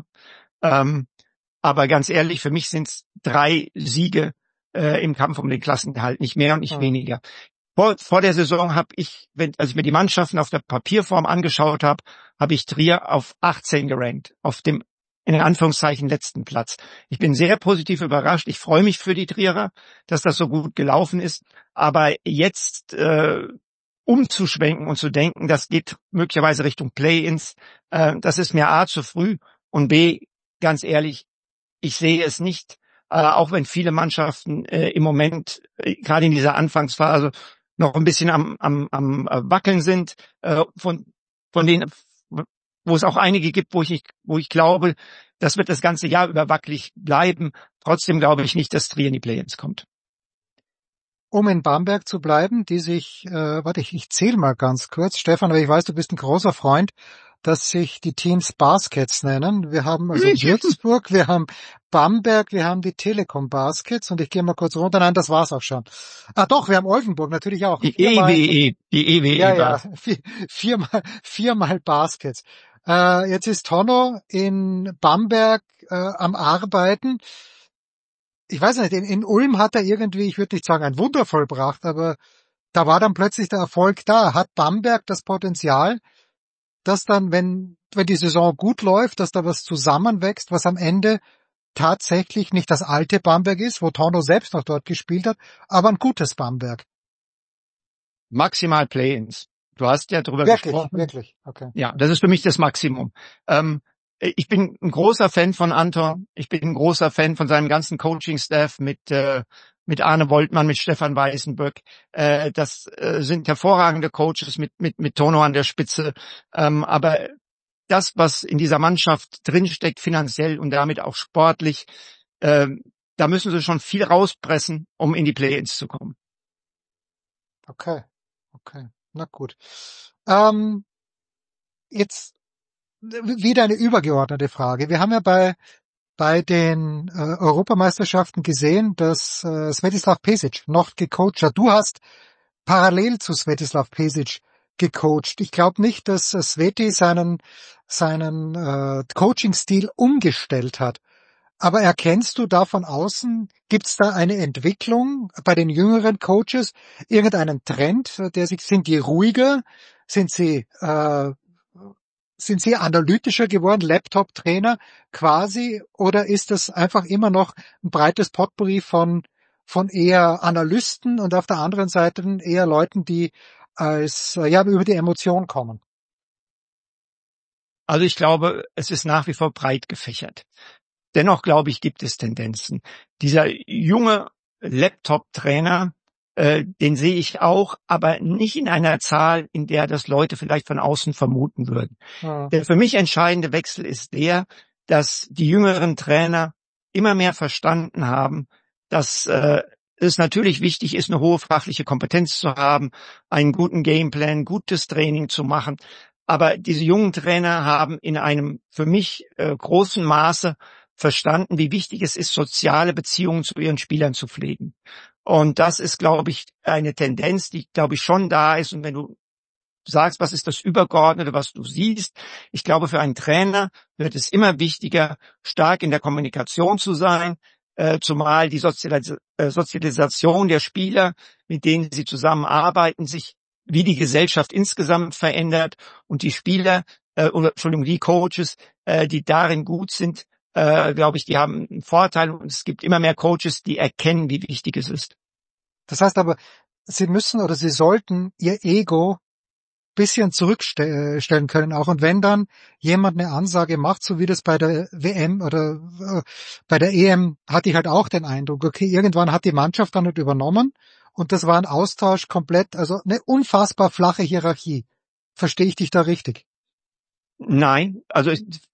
Aber ganz ehrlich, für mich sind es 3 Siege im Kampf um den Klassenerhalt. Nicht mehr und nicht weniger. Vor der Saison habe ich, als ich mir die Mannschaften auf der Papierform angeschaut habe, habe ich Trier auf 18 gerankt, auf dem in Anführungszeichen letzten Platz. Ich bin sehr positiv überrascht. Ich freue mich für die Trierer, dass das so gut gelaufen ist. Aber jetzt umzuschwenken und zu denken, das geht möglicherweise Richtung Play-ins, das ist mir A zu früh und B, ganz ehrlich, ich sehe es nicht. Auch wenn viele Mannschaften im Moment, gerade in dieser Anfangsphase, noch ein bisschen am Wackeln sind, von denen, wo es auch einige gibt, wo ich glaube, das wird das ganze Jahr über wackelig bleiben. Trotzdem glaube ich nicht, dass Trier in die Play-ins kommt. Um in Bamberg zu bleiben, die sich, ich zähle mal ganz kurz, Stefan, aber ich weiß, du bist ein großer Freund, dass sich die Teams Baskets nennen. Wir haben also Würzburg, wir haben Bamberg, wir haben die Telekom Baskets und ich gehe mal kurz runter. Nein, das war's auch schon. Doch, wir haben Oldenburg natürlich auch. Die EWE. Ja, viermal Baskets. Jetzt ist Tonno in Bamberg am Arbeiten. Ich weiß nicht, in Ulm hat er irgendwie, ich würde nicht sagen ein Wunder vollbracht, aber da war dann plötzlich der Erfolg da. Hat Bamberg das Potenzial, dass dann, wenn die Saison gut läuft, dass da was zusammenwächst, was am Ende tatsächlich nicht das alte Bamberg ist, wo Tonno selbst noch dort gespielt hat, aber ein gutes Bamberg? Maximal Play-ins. Du hast ja drüber gesprochen. Wirklich, okay. Ja, das ist für mich das Maximum. Ich bin ein großer Fan von Anton. Ich bin ein großer Fan von seinem ganzen Coaching-Staff mit Arne Woltmann, mit Stefan Weißenböck. Das sind hervorragende Coaches mit Tonno an der Spitze. Aber das, was in dieser Mannschaft drinsteckt, finanziell und damit auch sportlich, da müssen sie schon viel rauspressen, um in die Play-ins zu kommen. Okay. Na gut. Jetzt wieder eine übergeordnete Frage. Wir haben ja bei den Europameisterschaften gesehen, dass Svetislav Pesic noch gecoacht hat. Du hast parallel zu Svetislav Pesic gecoacht. Ich glaube nicht, dass Sveti seinen Coaching-Stil umgestellt hat. Aber erkennst du da von außen, gibt's da eine Entwicklung bei den jüngeren Coaches, irgendeinen Trend, sind die ruhiger, sind sie analytischer geworden, Laptop-Trainer quasi, oder ist das einfach immer noch ein breites Potpourri von von eher Analysten und auf der anderen Seite eher Leuten, die über die Emotion kommen? Also ich glaube, es ist nach wie vor breit gefächert. Dennoch glaube ich, gibt es Tendenzen. Dieser junge Laptop-Trainer, den sehe ich auch, aber nicht in einer Zahl, in der das Leute vielleicht von außen vermuten würden. Ja. Der für mich entscheidende Wechsel ist der, dass die jüngeren Trainer immer mehr verstanden haben, dass es natürlich wichtig ist, eine hohe fachliche Kompetenz zu haben, einen guten Gameplan, gutes Training zu machen. Aber diese jungen Trainer haben in einem für mich großen Maße verstanden, wie wichtig es ist, soziale Beziehungen zu ihren Spielern zu pflegen. Und das ist, glaube ich, eine Tendenz, die, glaube ich, schon da ist. Und wenn du sagst, was ist das Übergeordnete, was du siehst, ich glaube, für einen Trainer wird es immer wichtiger, stark in der Kommunikation zu sein, zumal die Sozialisation der Spieler, mit denen sie zusammenarbeiten, sich wie die Gesellschaft insgesamt verändert und die Spieler, die Coaches, die darin gut sind, glaube ich, die haben einen Vorteil und es gibt immer mehr Coaches, die erkennen, wie wichtig es ist. Das heißt aber, sie müssen oder sie sollten ihr Ego bisschen zurückstellen können auch. Und wenn dann jemand eine Ansage macht, so wie das bei der WM oder bei der EM, hatte ich halt auch den Eindruck, okay, irgendwann hat die Mannschaft dann nicht übernommen und das war ein Austausch komplett, also eine unfassbar flache Hierarchie. Verstehe ich dich da richtig? Nein, also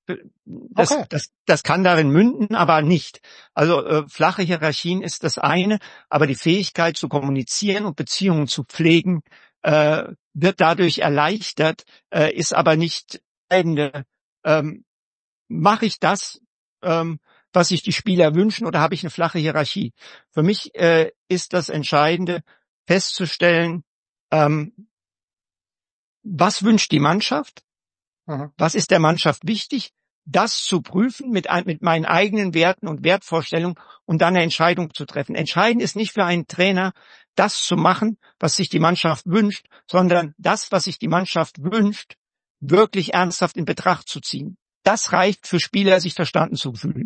das kann darin münden, aber nicht. Also flache Hierarchien ist das eine, aber die Fähigkeit zu kommunizieren und Beziehungen zu pflegen wird dadurch erleichtert, ist aber nicht Ende. Mache ich das, was sich die Spieler wünschen, oder habe ich eine flache Hierarchie? Für mich ist das Entscheidende, festzustellen, was wünscht die Mannschaft? Was ist der Mannschaft wichtig? Das zu prüfen mit meinen eigenen Werten und Wertvorstellungen und dann eine Entscheidung zu treffen. Entscheidend ist nicht für einen Trainer, das zu machen, was sich die Mannschaft wünscht, sondern das, was sich die Mannschaft wünscht, wirklich ernsthaft in Betracht zu ziehen. Das reicht für Spieler, sich verstanden zu fühlen.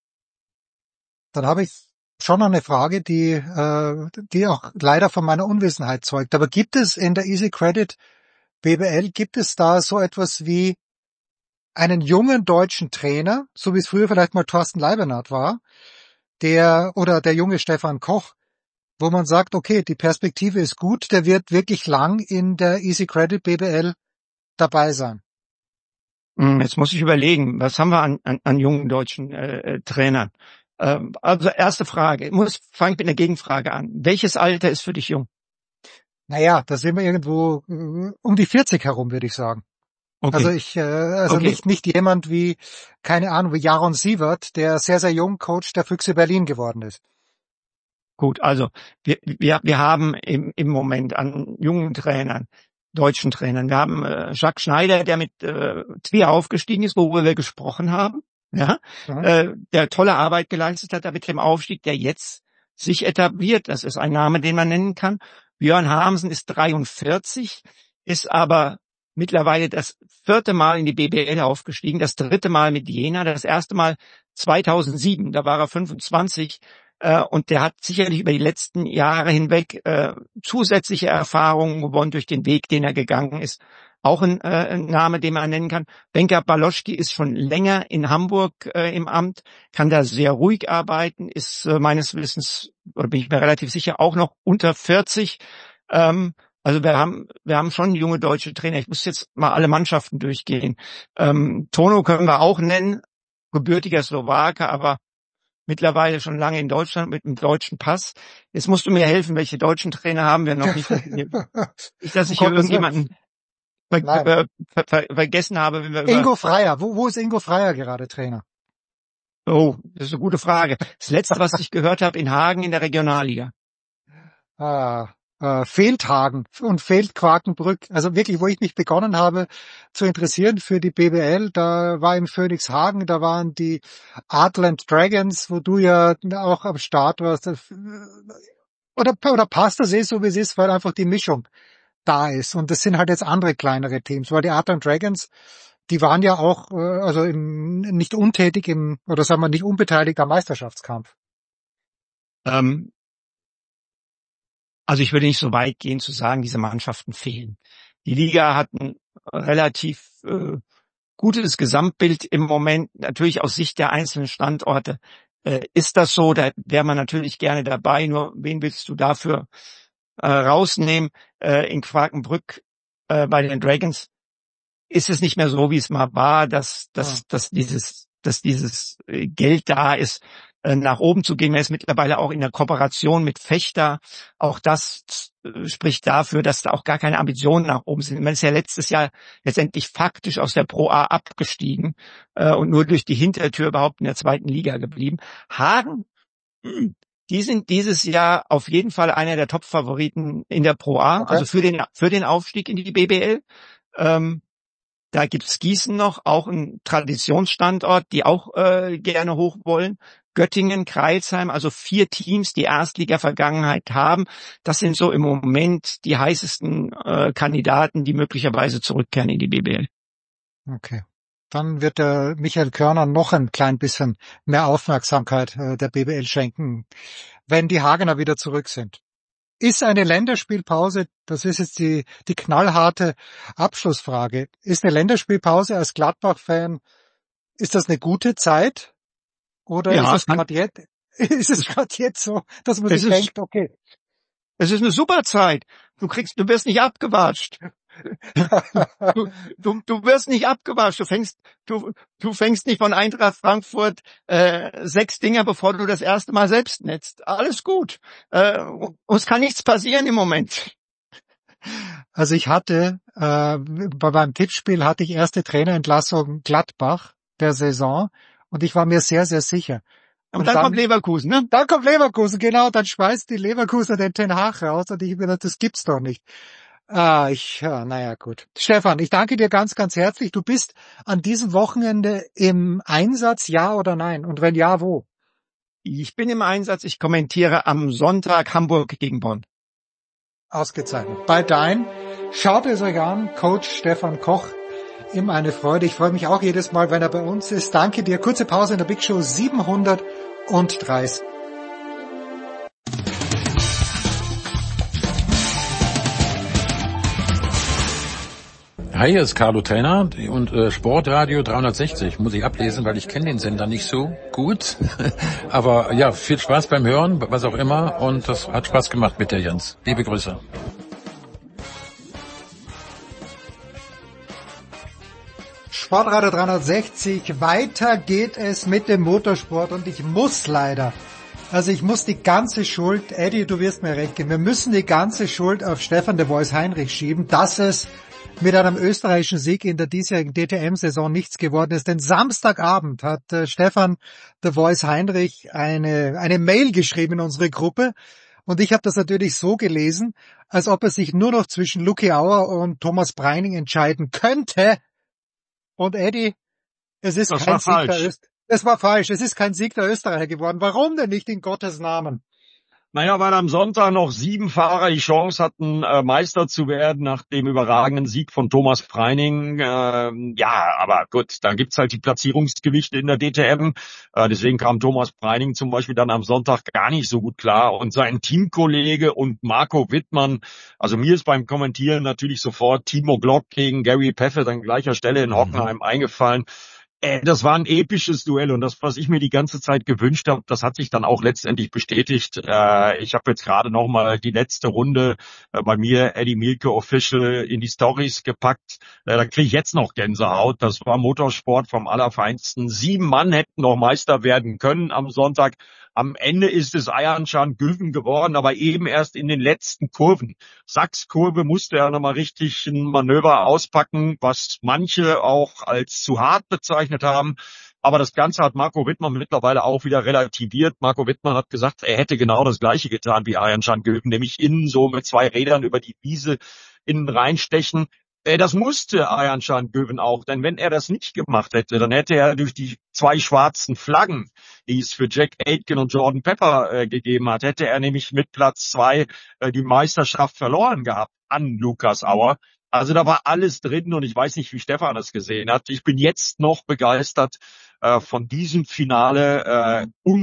Dann habe ich schon noch eine Frage, die auch leider von meiner Unwissenheit zeugt. Aber gibt es in der Easy Credit BBL, gibt es da so etwas wie einen jungen deutschen Trainer, so wie es früher vielleicht mal Thorsten Leibniz war, der junge Stefan Koch, wo man sagt, okay, die Perspektive ist gut, der wird wirklich lang in der Easy Credit BBL dabei sein? Jetzt muss ich überlegen, was haben wir an jungen deutschen Trainern? Also erste Frage, fange mit einer Gegenfrage an. Welches Alter ist für dich jung? Naja, da sind wir irgendwo um die 40 herum, würde ich sagen. Okay. Also okay. nicht jemand wie, keine Ahnung, wie Jaron Sievert, der sehr, sehr jung Coach der Füchse Berlin geworden ist. Gut, also wir haben im Moment an jungen Trainern, deutschen Trainern, wir haben Jacques Schneider, der mit Trier aufgestiegen ist, worüber wir gesprochen haben, ja, der tolle Arbeit geleistet hat, mit dem Aufstieg, der jetzt sich etabliert. Das ist ein Name, den man nennen kann. Björn Hamsen ist 43, ist aber mittlerweile das 4. Mal in die BBL aufgestiegen, das 3. Mal mit Jena, das erste Mal 2007, da war er 25, und der hat sicherlich über die letzten Jahre hinweg zusätzliche Erfahrungen gewonnen durch den Weg, den er gegangen ist. Auch ein Name, den man nennen kann. Benka Baloschki ist schon länger in Hamburg im Amt, kann da sehr ruhig arbeiten, ist meines Wissens, oder bin ich mir relativ sicher, auch noch unter 40. Also wir haben schon junge deutsche Trainer. Ich muss jetzt mal alle Mannschaften durchgehen. Tono können wir auch nennen, gebürtiger Slowake, aber mittlerweile schon lange in Deutschland mit einem deutschen Pass. Jetzt musst du mir helfen, welche deutschen Trainer haben wir noch nicht. Nicht, dass ich hier irgendjemanden vergessen habe. Wenn wir Ingo Freier. Wo ist Ingo Freier gerade Trainer? Oh, das ist eine gute Frage. Das letzte, was ich gehört habe, in Hagen in der Regionalliga. Feldhagen und Feldquakenbrück, also wirklich, wo ich mich begonnen habe zu interessieren für die BBL, da war im Phoenixhagen, da waren die Artland Dragons, wo du ja auch am Start warst, oder passt das so wie es ist, weil einfach die Mischung da ist, und das sind halt jetzt andere kleinere Teams, weil die Artland Dragons, die waren ja auch nicht untätig nicht unbeteiligt am Meisterschaftskampf. Also ich würde nicht so weit gehen zu sagen, diese Mannschaften fehlen. Die Liga hat ein relativ gutes Gesamtbild im Moment. Natürlich aus Sicht der einzelnen Standorte ist das so. Da wäre man natürlich gerne dabei. Nur wen willst du dafür rausnehmen? In Quakenbrück bei den Dragons ist es nicht mehr so, wie es mal war, dass dieses Geld da ist, nach oben zu gehen. Er ist mittlerweile auch in der Kooperation mit Fechter. Auch das spricht dafür, dass da auch gar keine Ambitionen nach oben sind. Man ist ja letztes Jahr letztendlich faktisch aus der Pro A abgestiegen und nur durch die Hintertür überhaupt in der zweiten Liga geblieben. Hagen, die sind dieses Jahr auf jeden Fall einer der Top-Favoriten in der Pro A, okay. Also für den Aufstieg in die BBL. Da gibt's Gießen noch, auch ein Traditionsstandort, die auch gerne hoch wollen. Göttingen, Crailsheim, also 4 Teams, die Erstliga-Vergangenheit haben. Das sind so im Moment die heißesten Kandidaten, die möglicherweise zurückkehren in die BBL. Okay. Dann wird der Michael Körner noch ein klein bisschen mehr Aufmerksamkeit der BBL schenken, wenn die Hagener wieder zurück sind. Ist eine Länderspielpause, das ist jetzt die knallharte Abschlussfrage, ist eine Länderspielpause als Gladbach-Fan, ist das eine gute Zeit? Oder ja, ist es gerade jetzt so, dass man sich denkt, okay. Es ist eine super Zeit. Du wirst nicht abgewatscht. Du wirst nicht abgewatscht. Du fängst nicht von Eintracht Frankfurt 6 Dinger, bevor du das erste Mal selbst netzt. Alles gut. Uns kann nichts passieren im Moment. Also ich hatte, bei meinem Tippspiel hatte ich erste Trainerentlassung Gladbach der Saison und ich war mir sehr, sehr sicher. Und dann kommt Leverkusen, ne? Dann kommt Leverkusen, genau, dann schmeißt die Leverkusener den Ten Hag raus und ich mir gedacht, das gibt's doch nicht. Naja, gut. Stefan, ich danke dir ganz, ganz herzlich. Du bist an diesem Wochenende im Einsatz, ja oder nein? Und wenn ja, wo? Ich bin im Einsatz. Ich kommentiere am Sonntag Hamburg gegen Bonn. Ausgezeichnet. Bei Dein. Schaut es euch an. Coach Stefan Koch. Immer eine Freude. Ich freue mich auch jedes Mal, wenn er bei uns ist. Danke dir. Kurze Pause in der Big Show 730. Hi, hier ist Carlo Trainer und Sportradio 360 muss ich ablesen, weil ich kenne den Sender nicht so gut. Aber ja, viel Spaß beim Hören, was auch immer. Und das hat Spaß gemacht mit dir, Jens. Liebe Grüße. Sportradio 360, weiter geht es mit dem Motorsport und ich muss die ganze Schuld, Eddie, du wirst mir recht geben, wir müssen die ganze Schuld auf Stefan de Vois Heinrich schieben, dass es mit einem österreichischen Sieg in der diesjährigen DTM-Saison nichts geworden ist. Denn Samstagabend hat Stefan de Vois Heinrich eine Mail geschrieben in unsere Gruppe und ich habe das natürlich so gelesen, als ob er sich nur noch zwischen Luki Auer und Thomas Breining entscheiden könnte. Und Eddie, es ist kein Sieg der Österreicher. Es war falsch, es ist kein Sieg der Österreicher geworden. Warum denn nicht in Gottes Namen? Naja, weil am Sonntag noch 7 Fahrer die Chance hatten, Meister zu werden nach dem überragenden Sieg von Thomas Breining. Ja, aber gut, da gibt's halt die Platzierungsgewichte in der DTM. Deswegen kam Thomas Breining zum Beispiel dann am Sonntag gar nicht so gut klar. Und sein Teamkollege und Marco Wittmann, also mir ist beim Kommentieren natürlich sofort Timo Glock gegen Gary Paffett an gleicher Stelle in Hockenheim eingefallen. Das war ein episches Duell und das, was ich mir die ganze Zeit gewünscht habe, das hat sich dann auch letztendlich bestätigt. Ich habe jetzt gerade nochmal die letzte Runde bei mir, Eddie Mielke Official, in die Stories gepackt. Da kriege ich jetzt noch Gänsehaut. Das war Motorsport vom Allerfeinsten. 7 Mann hätten noch Meister werden können am Sonntag. Am Ende ist es Ayancan Güven geworden, aber eben erst in den letzten Kurven. Sachskurve musste er nochmal richtig ein Manöver auspacken, was manche auch als zu hart bezeichnet haben. Aber das Ganze hat Marco Wittmann mittlerweile auch wieder relativiert. Marco Wittmann hat gesagt, er hätte genau das Gleiche getan wie Ayancan Güven, nämlich innen so mit 2 Rädern über die Wiese innen reinstechen. Das musste Ayancan Güven auch, denn wenn er das nicht gemacht hätte, dann hätte er durch die 2 schwarzen Flaggen, die es für Jack Aitken und Jordan Pepper gegeben hat, hätte er nämlich mit Platz 2 die Meisterschaft verloren gehabt an Lukas Auer. Also da war alles drin und ich weiß nicht, wie Stefan das gesehen hat. Ich bin jetzt noch begeistert von diesem Finale.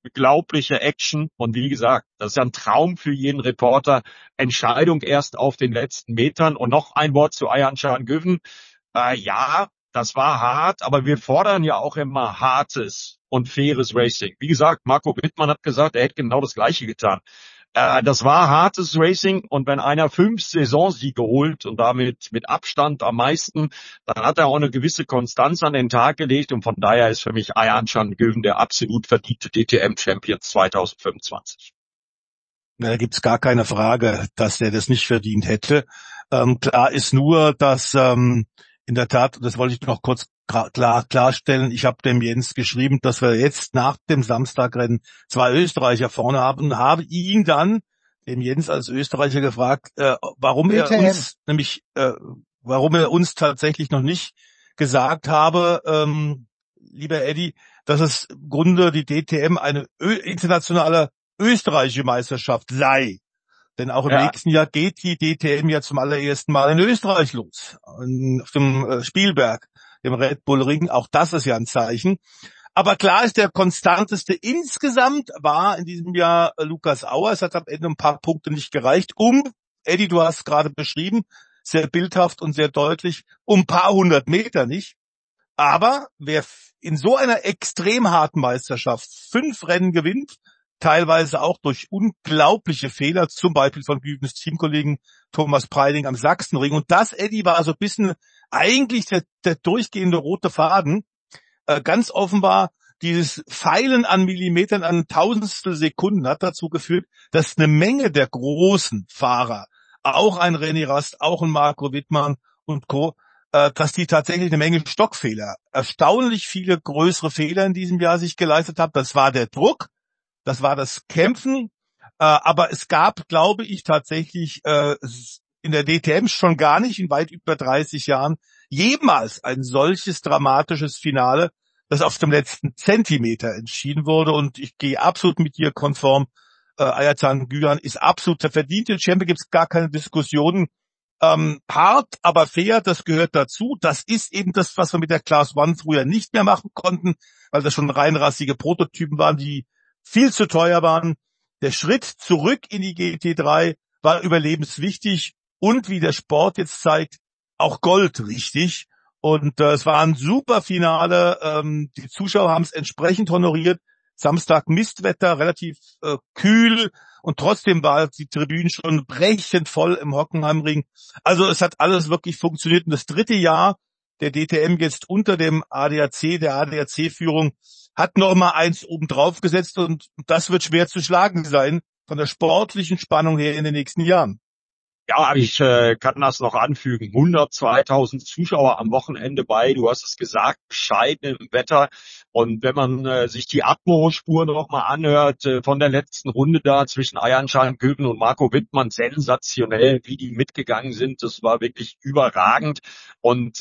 unglaubliche Action. Und wie gesagt, das ist ja ein Traum für jeden Reporter. Entscheidung erst auf den letzten Metern. Und noch ein Wort zu Ayhan Can ja, das war hart, aber wir fordern ja auch immer hartes und faires Racing. Wie gesagt, Marco Wittmann hat gesagt, er hätte genau das Gleiche getan. Das war hartes Racing, und wenn einer 5 Saisonsiege holt und damit mit Abstand am meisten, dann hat er auch eine gewisse Konstanz an den Tag gelegt, und von daher ist für mich Ayhan Can der absolut verdiente DTM-Champion 2025. Na, da gibt's gar keine Frage, dass der das nicht verdient hätte. Klar ist nur, dass in der Tat, das wollte ich noch kurz klarstellen, ich habe dem Jens geschrieben, dass wir jetzt nach dem Samstagrennen 2 Österreicher vorne haben, und habe ihn dann, dem Jens als Österreicher, gefragt, warum er uns tatsächlich noch nicht gesagt habe, lieber Eddie, dass es im Grunde die DTM eine internationale österreichische Meisterschaft sei. Denn auch im nächsten Jahr geht die DTM ja zum allerersten Mal in Österreich los, auf dem Spielberg, dem Red Bull Ring. Auch das ist ja ein Zeichen. Aber klar ist, der konstanteste insgesamt war in diesem Jahr Lukas Auer. Es hat am Ende ein paar Punkte nicht gereicht, Eddie, du hast gerade beschrieben, sehr bildhaft und sehr deutlich, ein paar 100 Meter nicht. Aber wer in so einer extrem harten Meisterschaft 5 Rennen gewinnt, teilweise auch durch unglaubliche Fehler, zum Beispiel von Güvens Teamkollegen Thomas Preiling am Sachsenring. Und das, Eddie, war so ein bisschen eigentlich der durchgehende rote Faden. Ganz offenbar, dieses Feilen an Millimetern, an Tausendstel Sekunden hat dazu geführt, dass eine Menge der großen Fahrer, auch ein René Rast, auch ein Marco Wittmann und Co., dass die tatsächlich eine Menge Stockfehler, erstaunlich viele größere Fehler in diesem Jahr sich geleistet haben. Das war der Druck. Das war das Kämpfen, aber es gab, glaube ich, tatsächlich in der DTM schon gar nicht, in weit über 30 Jahren, jemals ein solches dramatisches Finale, das auf dem letzten Zentimeter entschieden wurde. Und ich gehe absolut mit dir konform. Ayhan Can ist absolut der verdiente Champion, gibt es gar keine Diskussionen. Hart, aber fair, das gehört dazu. Das ist eben das, was wir mit der Class One früher nicht mehr machen konnten, weil das schon reinrassige Prototypen waren, die viel zu teuer waren. Der Schritt zurück in die GT3 war überlebenswichtig und, wie der Sport jetzt zeigt, auch goldrichtig. Und es war ein super Finale. Die Zuschauer haben es entsprechend honoriert. Samstag Mistwetter, relativ kühl, und trotzdem war die Tribüne schon brechend voll im Hockenheimring. Also es hat alles wirklich funktioniert. Und das 3. Jahr der DTM jetzt unter dem ADAC, der ADAC-Führung, hat noch mal eins obendrauf gesetzt, und das wird schwer zu schlagen sein von der sportlichen Spannung her in den nächsten Jahren. Ja, ich kann das noch anfügen. 102.000 Zuschauer am Wochenende bei, du hast es gesagt, bescheidenem Wetter. Und wenn man sich die Atmo-Spur noch mal anhört von der letzten Runde da zwischen Ayhan Can und Marco Wittmann, sensationell, wie die mitgegangen sind. Das war wirklich überragend. Und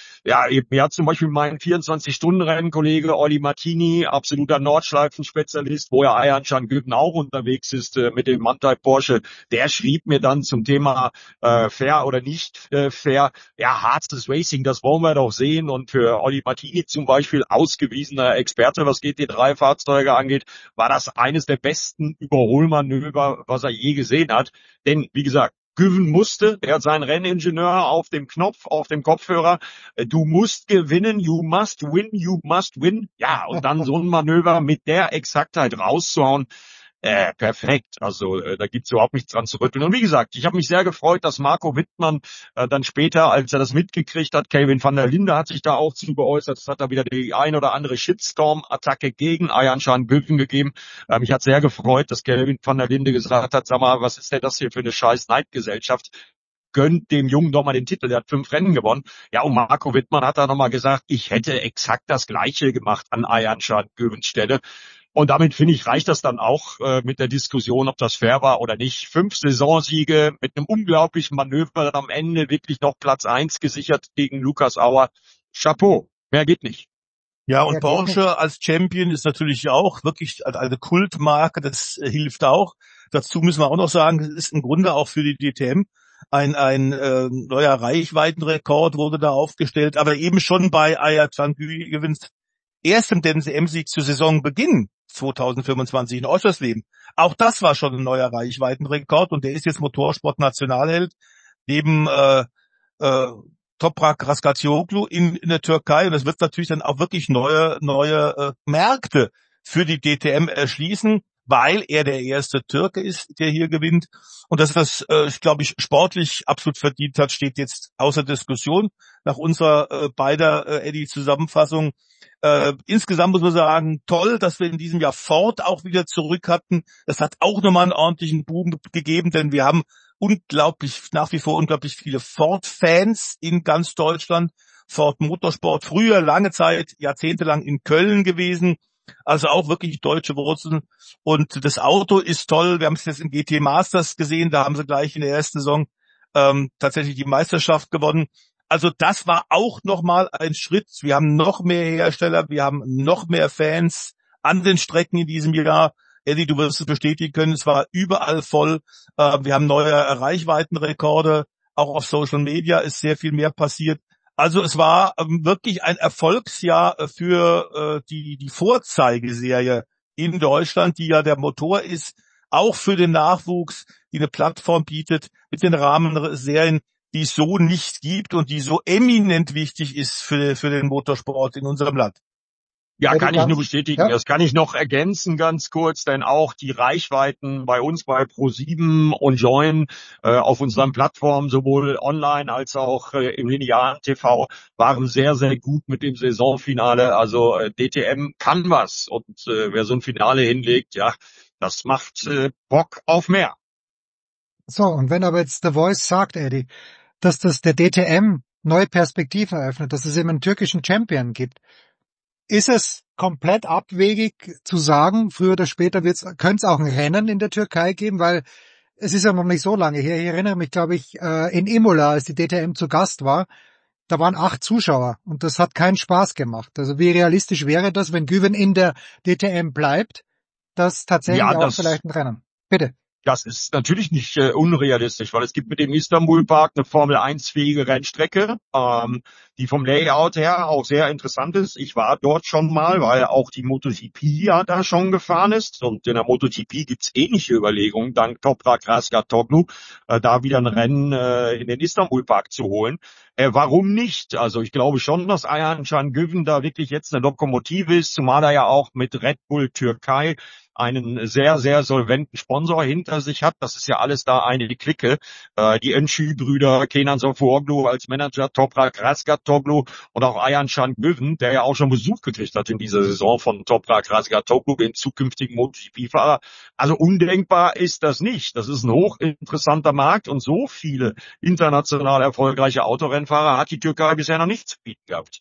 mir hat zum Beispiel mein 24-Stunden-Rennen-Kollege Olli Martini, absoluter Nordschleifen-Spezialist, wo ja Ayhan Can auch unterwegs ist mit dem Manthey Porsche, der schrieb mir dann zum Thema fair oder nicht fair, ja, hartes Racing, das wollen wir doch sehen. Und für Olli Martini zum Beispiel, ausgewiesener Experte, was GT3-Fahrzeuge angeht, war das eines der besten Überholmanöver, was er je gesehen hat. Denn, wie gesagt, Güven musste, er hat seinen Renningenieur auf dem Knopf, auf dem Kopfhörer, du musst gewinnen, you must win. Ja, und dann so ein Manöver mit der Exaktheit rauszuhauen, perfekt. Also da gibt's überhaupt nichts dran zu rütteln. Und wie gesagt, ich habe mich sehr gefreut, dass Marco Wittmann dann später, als er das mitgekriegt hat, Kelvin van der Linde hat sich da auch zu geäußert, es hat da wieder die ein oder andere Shitstorm-Attacke gegen Ayhan Can gegeben. Mich hat sehr gefreut, dass Kelvin van der Linde gesagt hat, sag mal, was ist denn das hier für eine scheiß Neidgesellschaft? Gönnt dem Jungen doch mal den Titel, der hat 5 Rennen gewonnen. Ja, und Marco Wittmann hat da nochmal gesagt, ich hätte exakt das Gleiche gemacht an Ayhan Can Stelle. Und damit, finde ich, reicht das dann auch mit der Diskussion, ob das fair war oder nicht. 5 Saisonsiege mit einem unglaublichen Manöver, dann am Ende wirklich noch Platz 1 gesichert gegen Lukas Auer. Chapeau, mehr geht nicht. Ja, und Porsche als Champion ist natürlich auch wirklich eine Kultmarke, das hilft auch. Dazu müssen wir auch noch sagen, das ist im Grunde auch für die DTM ein neuer Reichweitenrekord wurde da aufgestellt, aber eben schon bei Ayhan Can gewinnst erstem DTM-Sieg zu Saisonbeginn 2025 in Oschersleben. Auch das war schon ein neuer Reichweitenrekord und der ist jetzt Motorsport-Nationalheld neben Toprak Razgatlioglu in der Türkei, und das wird natürlich dann auch wirklich neue Märkte für die DTM erschließen, weil er der erste Türke ist, der hier gewinnt. Und dass das, glaube ich, sportlich absolut verdient hat, steht jetzt außer Diskussion nach unserer beider Eddie-Zusammenfassung. Insgesamt muss man sagen, toll, dass wir in diesem Jahr Ford auch wieder zurück hatten. Das hat auch nochmal einen ordentlichen Boom gegeben, denn wir haben nach wie vor unglaublich viele Ford-Fans in ganz Deutschland. Ford Motorsport, früher lange Zeit, jahrzehntelang in Köln gewesen. Also auch wirklich deutsche Wurzeln. Und das Auto ist toll. Wir haben es jetzt im GT Masters gesehen. Da haben sie gleich in der ersten Saison tatsächlich die Meisterschaft gewonnen. Also das war auch nochmal ein Schritt. Wir haben noch mehr Hersteller. Wir haben noch mehr Fans an den Strecken in diesem Jahr. Eddie, du wirst es bestätigen können. Es war überall voll. Wir haben neue Reichweitenrekorde. Auch auf Social Media ist sehr viel mehr passiert. Also es war wirklich ein Erfolgsjahr für die Vorzeigeserie in Deutschland, die ja der Motor ist, auch für den Nachwuchs, die eine Plattform bietet mit den Rahmenserien, die es so nicht gibt und die so eminent wichtig ist für den Motorsport in unserem Land. Ja, kann ich nur bestätigen. Ja. Das kann ich noch ergänzen ganz kurz, denn auch die Reichweiten bei uns bei Pro7 und Join auf unseren Plattformen, sowohl online als auch im linearen TV, waren sehr, sehr gut mit dem Saisonfinale. Also DTM kann was, und wer so ein Finale hinlegt, ja, das macht Bock auf mehr. So, und wenn aber jetzt The Voice sagt, Eddie, dass das der DTM neue Perspektiven eröffnet, dass es eben einen türkischen Champion gibt, ist es komplett abwegig zu sagen, früher oder später könnte es auch ein Rennen in der Türkei geben, weil es ist ja noch nicht so lange her. Ich erinnere mich, glaube ich, in Imola, als die DTM zu Gast war, da waren 8 Zuschauer und das hat keinen Spaß gemacht. Also wie realistisch wäre das, wenn Güven in der DTM bleibt, dass tatsächlich auch vielleicht ein Rennen? Bitte. Das ist natürlich nicht unrealistisch, weil es gibt mit dem Istanbul-Park eine Formel-1-fähige Rennstrecke, die vom Layout her auch sehr interessant ist. Ich war dort schon mal, weil auch die MotoGP ja da schon gefahren ist. Und in der MotoGP gibt's ähnliche Überlegungen, dank Toprak Razgatlioglu, da wieder ein Rennen in den Istanbul-Park zu holen. Warum nicht? Also ich glaube schon, dass Ayhan Can da wirklich jetzt eine Lokomotive ist, zumal er ja auch mit Red Bull Türkei einen sehr, sehr solventen Sponsor hinter sich hat. Das ist ja alles da eine Clique. Die Enschü-Brüder, Kenan Sofuoglu als Manager, Toprak Razgatlioglu und auch Ayhan Can, der ja auch schon Besuch gekriegt hat in dieser Saison von Toprak Razgatlioglu, dem zukünftigen MotoGP-Fahrer. Also undenkbar ist das nicht. Das ist ein hochinteressanter Markt, und so viele international erfolgreiche Autorennfahrer hat die Türkei bisher noch nicht zu bieten gehabt.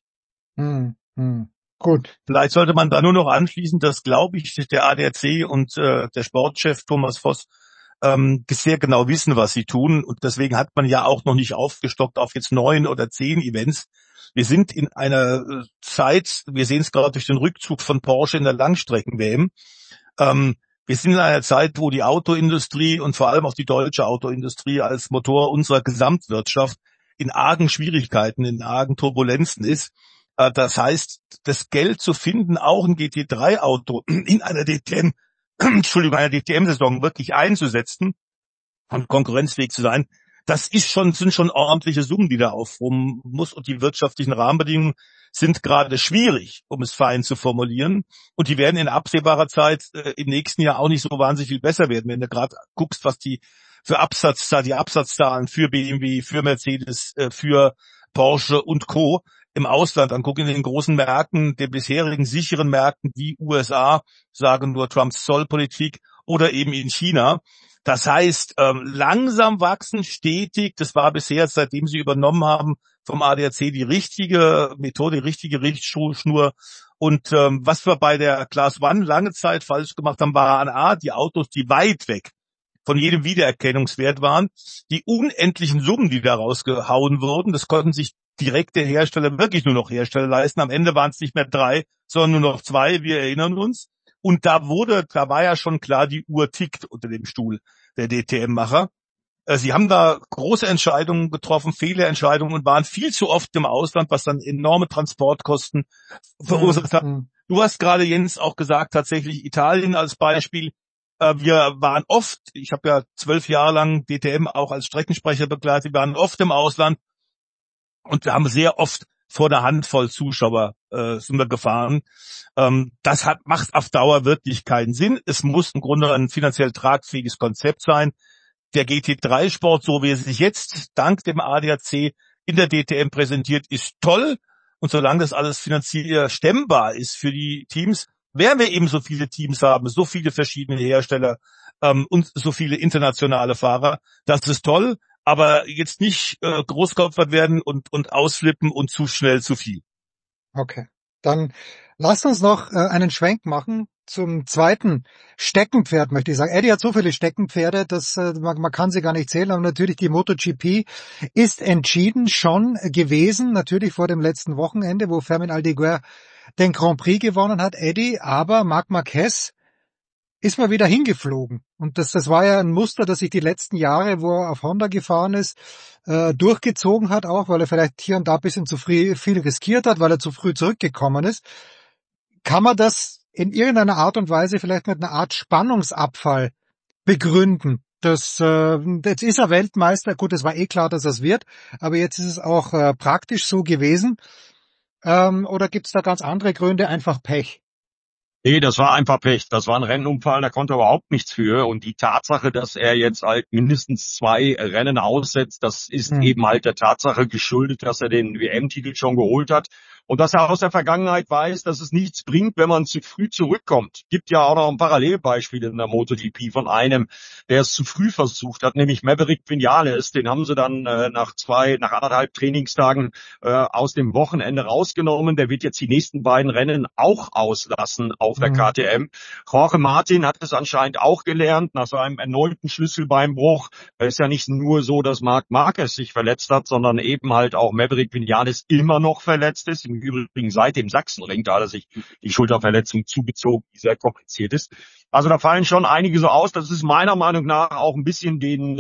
Gut. Vielleicht sollte man da nur noch anschließen, dass, glaube ich, der ADAC und der Sportchef Thomas Voss sehr genau wissen, was sie tun. Und deswegen hat man ja auch noch nicht aufgestockt auf jetzt 9 oder 10 Events. Wir sind in einer Zeit, wir sehen es gerade durch den Rückzug von Porsche in der Langstrecken-WM, wir sind in einer Zeit, wo die Autoindustrie und vor allem auch die deutsche Autoindustrie als Motor unserer Gesamtwirtschaft in argen Schwierigkeiten, in argen Turbulenzen ist. Das heißt, das Geld zu finden, auch ein GT3-Auto in einer DTM-Saison wirklich einzusetzen und konkurrenzfähig zu sein, sind schon ordentliche Summen, die da aufrufen muss, und die wirtschaftlichen Rahmenbedingungen sind gerade schwierig, um es fein zu formulieren, und die werden in absehbarer Zeit im nächsten Jahr auch nicht so wahnsinnig viel besser werden. Wenn du gerade guckst, was die Absatzzahlen für BMW, für Mercedes, für Porsche und Co. im Ausland angucken, in den großen Märkten, den bisherigen sicheren Märkten wie USA, sagen nur Trumps Zollpolitik, oder eben in China. Das heißt, langsam wachsen, stetig, das war bisher, seitdem sie übernommen haben vom ADAC, die richtige Methode, die richtige Richtschnur. Und was wir bei der Class One lange Zeit falsch gemacht haben, waren die Autos, die weit weg von jedem Wiedererkennungswert waren, die unendlichen Summen, die da rausgehauen wurden, das konnten sich direkte Hersteller wirklich nur noch Hersteller leisten. Am Ende waren es nicht mehr 3, sondern nur noch 2, wir erinnern uns. Und da war ja schon klar, die Uhr tickt unter dem Stuhl der DTM-Macher. Sie haben da große Entscheidungen getroffen, Fehlerentscheidungen, und waren viel zu oft im Ausland, was dann enorme Transportkosten verursacht hat. Du hast gerade, Jens, auch gesagt, tatsächlich Italien als Beispiel. Wir waren oft, ich habe ja 12 Jahre lang DTM auch als Streckensprecher begleitet, wir waren oft im Ausland und wir haben sehr oft vor der Handvoll Zuschauer sind wir gefahren. Das macht auf Dauer wirklich keinen Sinn. Es muss im Grunde ein finanziell tragfähiges Konzept sein. Der GT3-Sport, so wie er sich jetzt dank dem ADAC in der DTM präsentiert, ist toll. Und solange das alles finanziell stemmbar ist für die Teams, werden wir eben so viele Teams haben, so viele verschiedene Hersteller und so viele internationale Fahrer. Das ist toll, aber jetzt nicht Großkopfer werden und ausflippen und zu schnell zu viel. Okay, dann lasst uns noch einen Schwenk machen zum zweiten Steckenpferd, möchte ich sagen. Eddie hat so viele Steckenpferde, dass man kann sie gar nicht zählen, aber natürlich die MotoGP ist entschieden schon gewesen, natürlich vor dem letzten Wochenende, wo Fermin Aldeguer den Grand Prix gewonnen hat, Eddie, aber Marc Marquez ist mal wieder hingeflogen. Und das war ja ein Muster, das sich die letzten Jahre, wo er auf Honda gefahren ist, durchgezogen hat, auch weil er vielleicht hier und da ein bisschen zu viel riskiert hat, weil er zu früh zurückgekommen ist. Kann man das in irgendeiner Art und Weise vielleicht mit einer Art Spannungsabfall begründen? Jetzt ist er Weltmeister, gut, es war eh klar, dass es wird, aber jetzt ist es auch praktisch so gewesen. Oder gibt es da ganz andere Gründe, einfach Pech? Nee, das war einfach Pech. Das war ein Rennunfall, da konnte er überhaupt nichts für. Und die Tatsache, dass er jetzt halt mindestens 2 Rennen aussetzt, das ist eben halt der Tatsache geschuldet, dass er den WM-Titel schon geholt hat. Und dass er aus der Vergangenheit weiß, dass es nichts bringt, wenn man zu früh zurückkommt. Gibt ja auch noch ein Parallelbeispiel in der MotoGP von einem, der es zu früh versucht hat, nämlich Maverick Vinales. Den haben sie dann nach 1,5 Trainingstagen aus dem Wochenende rausgenommen. Der wird jetzt die nächsten beiden Rennen auch auslassen auf der KTM. Jorge Martin hat es anscheinend auch gelernt nach seinem erneuten Schlüsselbeinbruch. Es ist ja nicht nur so, dass Marc Marquez sich verletzt hat, sondern eben halt auch Maverick Vinales immer noch verletzt ist. Im Übrigen seit dem Sachsenring, da hat er sich die Schulterverletzung zugezogen, die sehr kompliziert ist. Also da fallen schon einige so aus. Das ist meiner Meinung nach auch ein bisschen den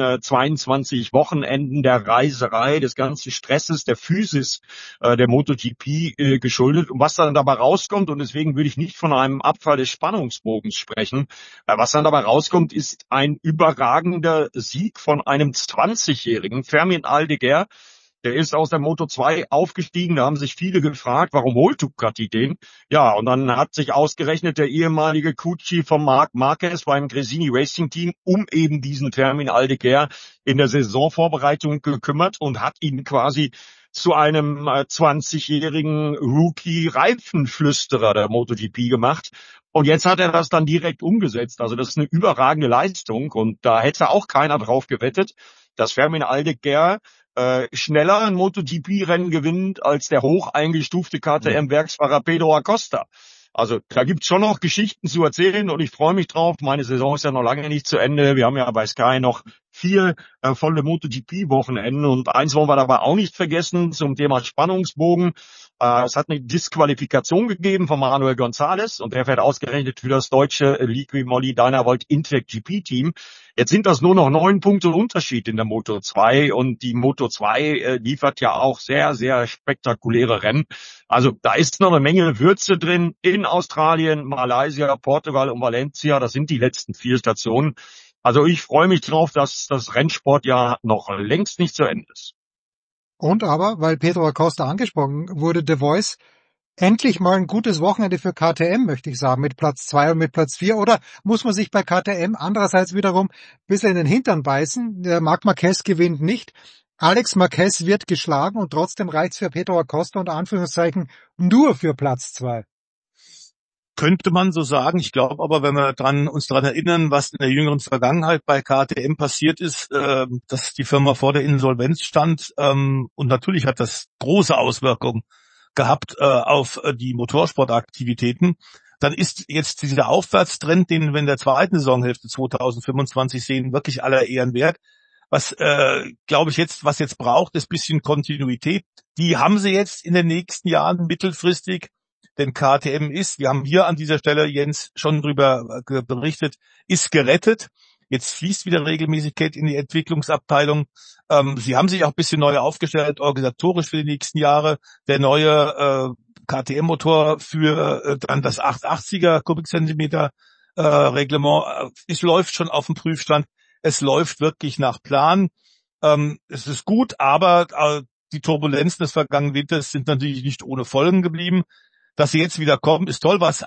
22 Wochenenden der Reiserei, des ganzen Stresses, der Physis der MotoGP geschuldet. Und was dann dabei rauskommt, und deswegen würde ich nicht von einem Abfall des Spannungsbogens sprechen, was dann dabei rauskommt, ist ein überragender Sieg von einem 20-jährigen Fermin Aldeguer. Der ist aus der Moto2 aufgestiegen, da haben sich viele gefragt, warum holt Ducati den? Ja, und dann hat sich ausgerechnet der ehemalige Cucci von Marc Marquez beim Gresini Racing Team um eben diesen Fermin Aldeguer in der Saisonvorbereitung gekümmert und hat ihn quasi zu einem 20-jährigen Rookie-Reifenflüsterer der MotoGP gemacht. Und jetzt hat er das dann direkt umgesetzt. Also das ist eine überragende Leistung und da hätte auch keiner drauf gewettet, dass Fermin Aldeguer schneller ein MotoGP-Rennen gewinnt als der hoch eingestufte KTM-Werksfahrer Pedro Acosta. Also da gibt's schon noch Geschichten zu erzählen und ich freue mich drauf. Meine Saison ist ja noch lange nicht zu Ende. Wir haben ja bei Sky noch 4 volle MotoGP-Wochenenden und eins wollen wir dabei auch nicht vergessen zum Thema Spannungsbogen. Es hat eine Disqualifikation gegeben von Manuel González und der fährt ausgerechnet für das deutsche Liqui Moly Dynavolt Intec GP-Team. Jetzt sind das nur noch 9 Punkte Unterschied in der Moto2 und die Moto2 liefert ja auch sehr, sehr spektakuläre Rennen. Also da ist noch eine Menge Würze drin in Australien, Malaysia, Portugal und Valencia. Das sind die letzten 4 Stationen. Also ich freue mich drauf, dass das Rennsportjahr noch längst nicht zu Ende ist. Und aber, weil Pedro Acosta angesprochen wurde, The Voice, endlich mal ein gutes Wochenende für KTM, möchte ich sagen, mit Platz 2 und mit Platz 4. Oder muss man sich bei KTM andererseits wiederum ein bisschen in den Hintern beißen? Der Marc Marquez gewinnt nicht. Alex Marquez wird geschlagen und trotzdem reicht's für Pedro Acosta unter Anführungszeichen nur für Platz 2. Könnte man so sagen. Ich glaube aber, wenn wir uns daran erinnern, was in der jüngeren Vergangenheit bei KTM passiert ist, dass die Firma vor der Insolvenz stand und natürlich hat das große Auswirkungen gehabt auf die Motorsportaktivitäten, dann ist jetzt dieser Aufwärtstrend, den wir in der zweiten Saisonhälfte 2025 sehen, wirklich aller Ehren wert. Was, glaube ich jetzt, was jetzt braucht, ist ein bisschen Kontinuität. Die haben sie jetzt in den nächsten Jahren mittelfristig. Denn KTM wir haben hier an dieser Stelle, Jens, schon drüber berichtet, ist gerettet. Jetzt fließt wieder Regelmäßigkeit in die Entwicklungsabteilung. Sie haben sich auch ein bisschen neu aufgestellt, organisatorisch für die nächsten Jahre. Der neue KTM-Motor für dann das 880er Kubikzentimeter Reglement. Es läuft schon auf dem Prüfstand. Es läuft wirklich nach Plan. Es ist gut, aber die Turbulenzen des vergangenen Winters sind natürlich nicht ohne Folgen geblieben. Dass sie jetzt wieder kommen, ist toll. Was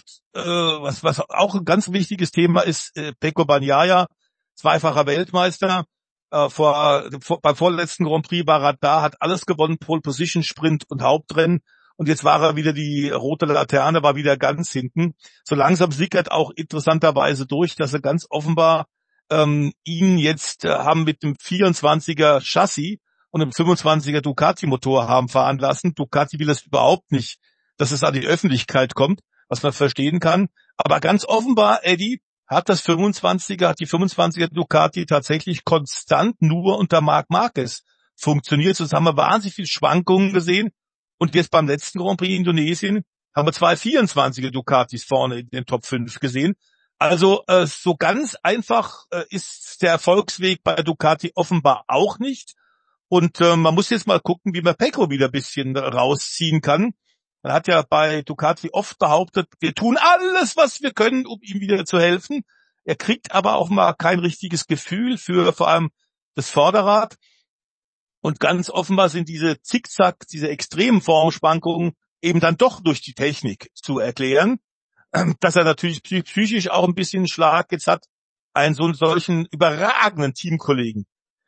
auch ein ganz wichtiges Thema ist, Pecco Bagnaia, zweifacher Weltmeister. Beim vorletzten Grand Prix war er da, hat alles gewonnen, Pole Position, Sprint und Hauptrennen. Und jetzt war er wieder die rote Laterne, war wieder ganz hinten. So langsam sickert auch interessanterweise durch, dass sie ganz offenbar ihn jetzt haben mit dem 24er Chassis und einem 25er Ducati-Motor haben fahren lassen. Ducati will das überhaupt nicht, dass es an die Öffentlichkeit kommt, was man verstehen kann. Aber ganz offenbar, Eddie, hat die 25er Ducati tatsächlich konstant nur unter Marc Marquez funktioniert. So haben wir wahnsinnig viele Schwankungen gesehen. Und jetzt beim letzten Grand Prix Indonesien haben wir 2 24er Ducatis vorne in den Top 5 gesehen. Also so ganz einfach ist der Erfolgsweg bei Ducati offenbar auch nicht. Und man muss jetzt mal gucken, wie man Pecco wieder ein bisschen rausziehen kann. Man hat ja bei Ducati oft behauptet, wir tun alles, was wir können, um ihm wieder zu helfen. Er kriegt aber auch mal kein richtiges Gefühl für vor allem das Vorderrad. Und ganz offenbar sind diese Zickzack, diese extremen Formschwankungen eben dann doch durch die Technik zu erklären. Dass er natürlich psychisch auch ein bisschen Schlag jetzt hat, einen solchen überragenden Teamkollegen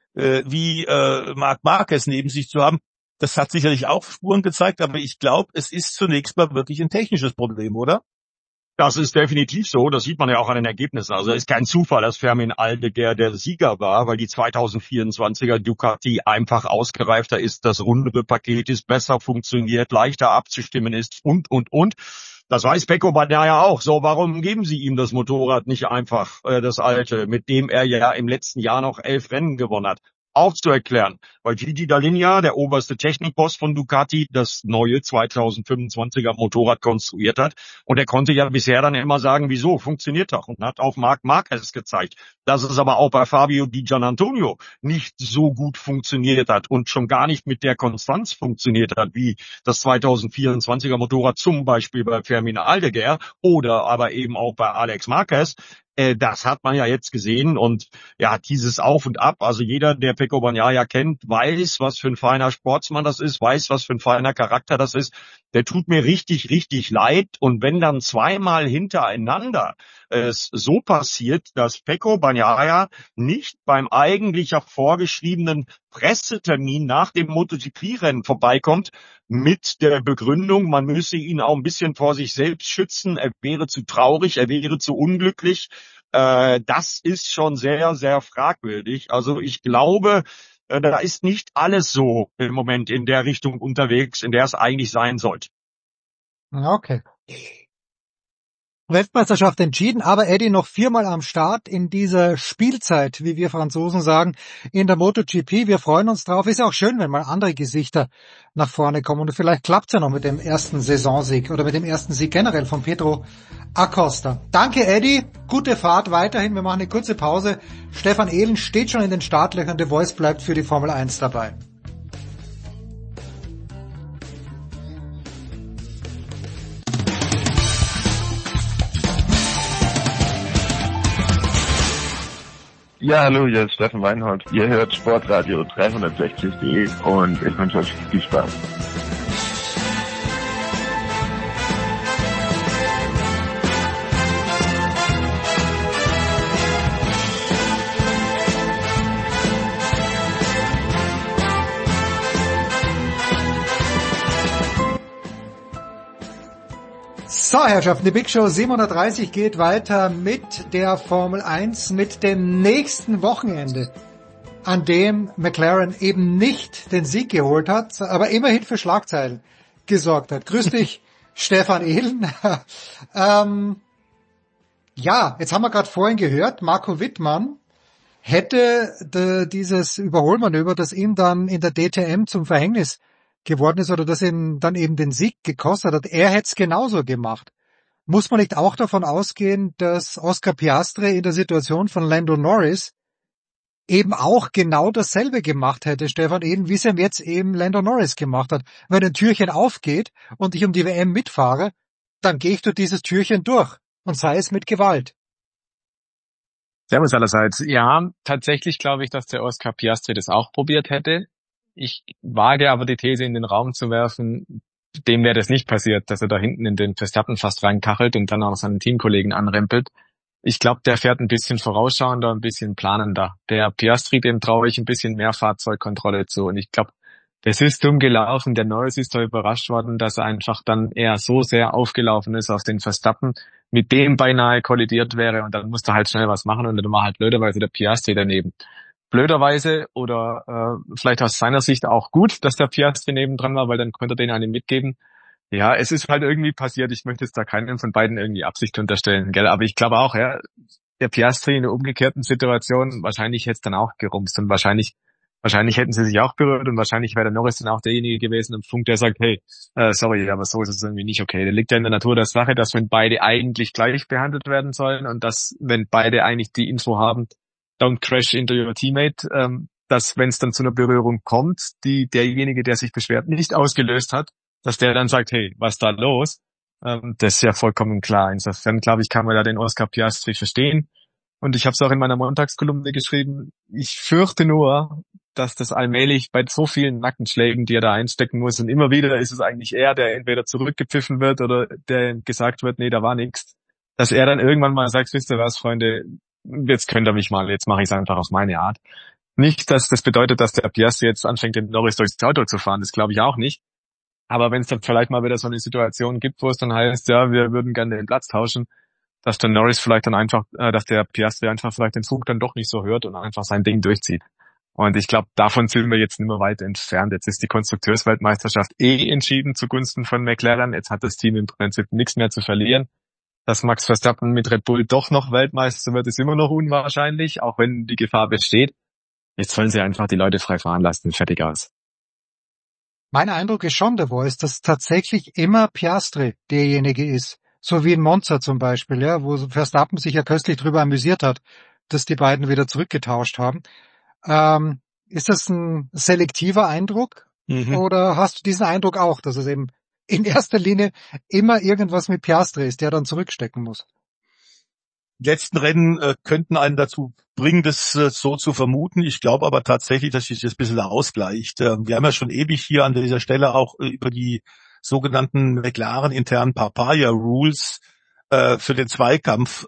wie Marc Marquez neben sich zu haben. Das hat sicherlich auch Spuren gezeigt, aber ich glaube, es ist zunächst mal wirklich ein technisches Problem, oder? Das ist definitiv so. Das sieht man ja auch an den Ergebnissen. Also es ist kein Zufall, dass Fermin Aldeguer der Sieger war, weil die 2024er Ducati einfach ausgereifter ist, das rundere Paket ist, besser funktioniert, leichter abzustimmen ist und. Das weiß Pecco Bagnaia auch. So, warum geben Sie ihm das Motorrad nicht einfach, das alte, mit dem er ja im letzten Jahr noch 11 Rennen gewonnen hat? Aufzuerklären, weil Gigi Dall'Igna, der oberste Technikboss von Ducati, das neue 2025er Motorrad konstruiert hat. Und er konnte ja bisher dann immer sagen, wieso, funktioniert doch. Und hat auf Marc Marquez gezeigt, dass es aber auch bei Fabio Di Giannantonio nicht so gut funktioniert hat und schon gar nicht mit der Konstanz funktioniert hat, wie das 2024er Motorrad zum Beispiel bei Fermin Aldeguer oder aber eben auch bei Alex Marquez. Das hat man ja jetzt gesehen und ja, dieses Auf und Ab, also jeder, der Pecco Bagnaia kennt, weiß, was für ein feiner Sportsmann das ist, weiß, was für ein feiner Charakter das ist. Der tut mir richtig, richtig leid und wenn dann zweimal hintereinander es so passiert, dass Pecco Bagnaia nicht beim eigentlich vorgeschriebenen Pressetermin nach dem MotoGP-Rennen vorbeikommt mit der Begründung, man müsse ihn auch ein bisschen vor sich selbst schützen, er wäre zu traurig, er wäre zu unglücklich. Das ist schon sehr, sehr fragwürdig. Also ich glaube, da ist nicht alles so im Moment in der Richtung unterwegs, in der es eigentlich sein sollte. Okay. Weltmeisterschaft entschieden, aber Eddie noch 4-mal am Start in dieser Spielzeit, wie wir Franzosen sagen, in der MotoGP. Wir freuen uns drauf. Ist ja auch schön, wenn mal andere Gesichter nach vorne kommen. Und vielleicht klappt's ja noch mit dem ersten Saisonsieg oder mit dem ersten Sieg generell von Pedro Acosta. Danke, Eddie. Gute Fahrt weiterhin. Wir machen eine kurze Pause. Stefan Ehlen steht schon in den Startlöchern. The Voice bleibt für die Formel 1 dabei. Ja, hallo, hier ist Steffen Weinhold. Ihr hört Sportradio 360.de und ich wünsche euch viel Spaß. So, Herrschaften, die Big Show 730 geht weiter mit der Formel 1, mit dem nächsten Wochenende, an dem McLaren eben nicht den Sieg geholt hat, aber immerhin für Schlagzeilen gesorgt hat. Grüß dich, Stefan Ehlen. Ja, jetzt haben wir gerade vorhin gehört, Marco Wittmann hätte dieses Überholmanöver, das ihm dann in der DTM zum Verhängnis geworden ist oder das ihm dann eben den Sieg gekostet hat, er hätte es genauso gemacht. Muss man nicht auch davon ausgehen, dass Oscar Piastri in der Situation von Lando Norris eben auch genau dasselbe gemacht hätte, Stefan Eden, wie es ihm jetzt eben Lando Norris gemacht hat. Wenn ein Türchen aufgeht und ich um die WM mitfahre, dann gehe ich durch dieses Türchen durch. Und sei es mit Gewalt. Servus allerseits. Ja, tatsächlich glaube ich, dass der Oscar Piastri das auch probiert hätte. Ich wage aber die These in den Raum zu werfen, dem wäre das nicht passiert, dass er da hinten in den Verstappen fast reinkachelt und dann auch seinen Teamkollegen anrempelt. Ich glaube, der fährt ein bisschen vorausschauender, ein bisschen planender. Der Piastri, dem traue ich ein bisschen mehr Fahrzeugkontrolle zu. Und ich glaube, das ist dumm gelaufen. Der Norris ist da überrascht worden, dass er einfach dann eher so sehr aufgelaufen ist auf den Verstappen, mit dem beinahe kollidiert wäre. Und dann musste er halt schnell was machen. Und dann war halt blöderweise der Piastri daneben. Blöderweise oder vielleicht aus seiner Sicht auch gut, dass der Piastri nebendran war, weil dann konnte er den einen mitgeben. Ja, es ist halt irgendwie passiert. Ich möchte jetzt da keinem von beiden irgendwie Absicht unterstellen, gell? Aber ich glaube auch, ja, der Piastri in der umgekehrten Situation, wahrscheinlich hätte es dann auch gerumst und wahrscheinlich hätten sie sich auch berührt und wahrscheinlich wäre der Norris dann auch derjenige gewesen im Funk, der sagt, hey, sorry, aber so ist es irgendwie nicht okay. Da liegt ja in der Natur der Sache, dass wenn beide eigentlich gleich behandelt werden sollen und dass, wenn beide eigentlich die Info haben, don't crash into your teammate, dass wenn es dann zu einer Berührung kommt, die derjenige, der sich beschwert, nicht ausgelöst hat, dass der dann sagt, hey, was ist da los? Das ist ja vollkommen klar. Insofern, glaube ich, kann man da den Oscar Piastri verstehen. Und ich habe es auch in meiner Montagskolumne geschrieben, ich fürchte nur, dass das allmählich bei so vielen Nackenschlägen, die er da einstecken muss, und immer wieder ist es eigentlich er, der entweder zurückgepfiffen wird oder der gesagt wird, nee, da war nichts, dass er dann irgendwann mal sagt, wisst ihr was, Freunde, jetzt könnt ihr mich mal, jetzt mache ich es einfach auf meine Art. Nicht, dass das bedeutet, dass der Piastri jetzt anfängt, den Norris durchs Auto zu fahren, das glaube ich auch nicht. Aber wenn es dann vielleicht mal wieder so eine Situation gibt, wo es dann heißt, ja, wir würden gerne den Platz tauschen, dass der Norris vielleicht dann einfach, dass der Piastri einfach vielleicht den Funk dann doch nicht so hört und einfach sein Ding durchzieht. Und ich glaube, davon sind wir jetzt nicht mehr weit entfernt. Jetzt ist die Konstrukteursweltmeisterschaft entschieden zugunsten von McLaren. Jetzt hat das Team im Prinzip nichts mehr zu verlieren. Dass Max Verstappen mit Red Bull doch noch Weltmeister wird, ist immer noch unwahrscheinlich, auch wenn die Gefahr besteht. Jetzt sollen sie einfach die Leute frei fahren lassen. Fertig aus. Mein Eindruck ist schon, der Voice, dass tatsächlich immer Piastri derjenige ist. So wie in Monza zum Beispiel, ja, wo Verstappen sich ja köstlich drüber amüsiert hat, dass die beiden wieder zurückgetauscht haben. Ist das ein selektiver Eindruck? Oder hast du diesen Eindruck auch, dass es eben in erster Linie immer irgendwas mit Piastri ist, der dann zurückstecken muss? Die letzten Rennen könnten einen dazu bringen, das so zu vermuten. Ich glaube aber tatsächlich, dass sich das ein bisschen ausgleicht. Wir haben ja schon ewig hier an dieser Stelle auch über die sogenannten McLaren-internen Papaya-Rules für den Zweikampf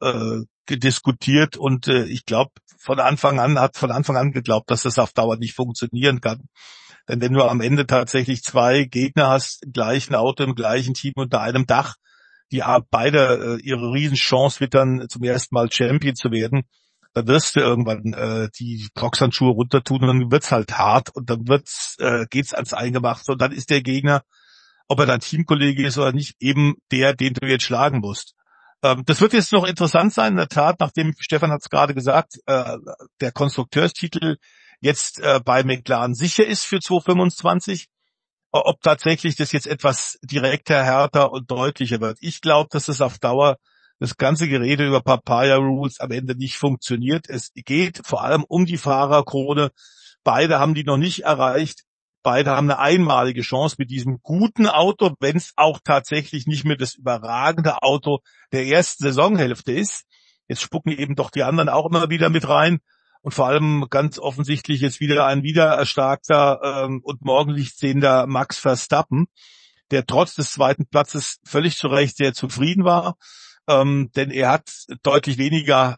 diskutiert und ich glaube, von Anfang an geglaubt, dass das auf Dauer nicht funktionieren kann. Denn wenn du am Ende tatsächlich zwei Gegner hast, im gleichen Auto, im gleichen Team unter einem Dach, die beide ihre Riesenchance wittern, zum ersten Mal Champion zu werden, dann wirst du irgendwann die Boxhandschuhe runter tun und dann wird's halt hart und dann geht's ans Eingemachte und dann ist der Gegner, ob er dein Teamkollege ist oder nicht, eben der, den du jetzt schlagen musst. Das wird jetzt noch interessant sein, in der Tat, nachdem, Stefan hat es gerade gesagt, der Konstrukteurstitel jetzt bei McLaren sicher ist für 2025, ob tatsächlich das jetzt etwas direkter, härter und deutlicher wird. Ich glaube, dass es auf Dauer das ganze Gerede über Papaya Rules am Ende nicht funktioniert. Es geht vor allem um die Fahrerkrone. Beide haben die noch nicht erreicht. Beide haben eine einmalige Chance mit diesem guten Auto, wenn es auch tatsächlich nicht mehr das überragende Auto der ersten Saisonhälfte ist. Jetzt spucken eben doch die anderen auch immer wieder mit rein. Und vor allem ganz offensichtlich jetzt wieder ein erstarkter und morgenlicht sehender Max Verstappen, der trotz des zweiten Platzes völlig zu Recht sehr zufrieden war. Denn er hat deutlich weniger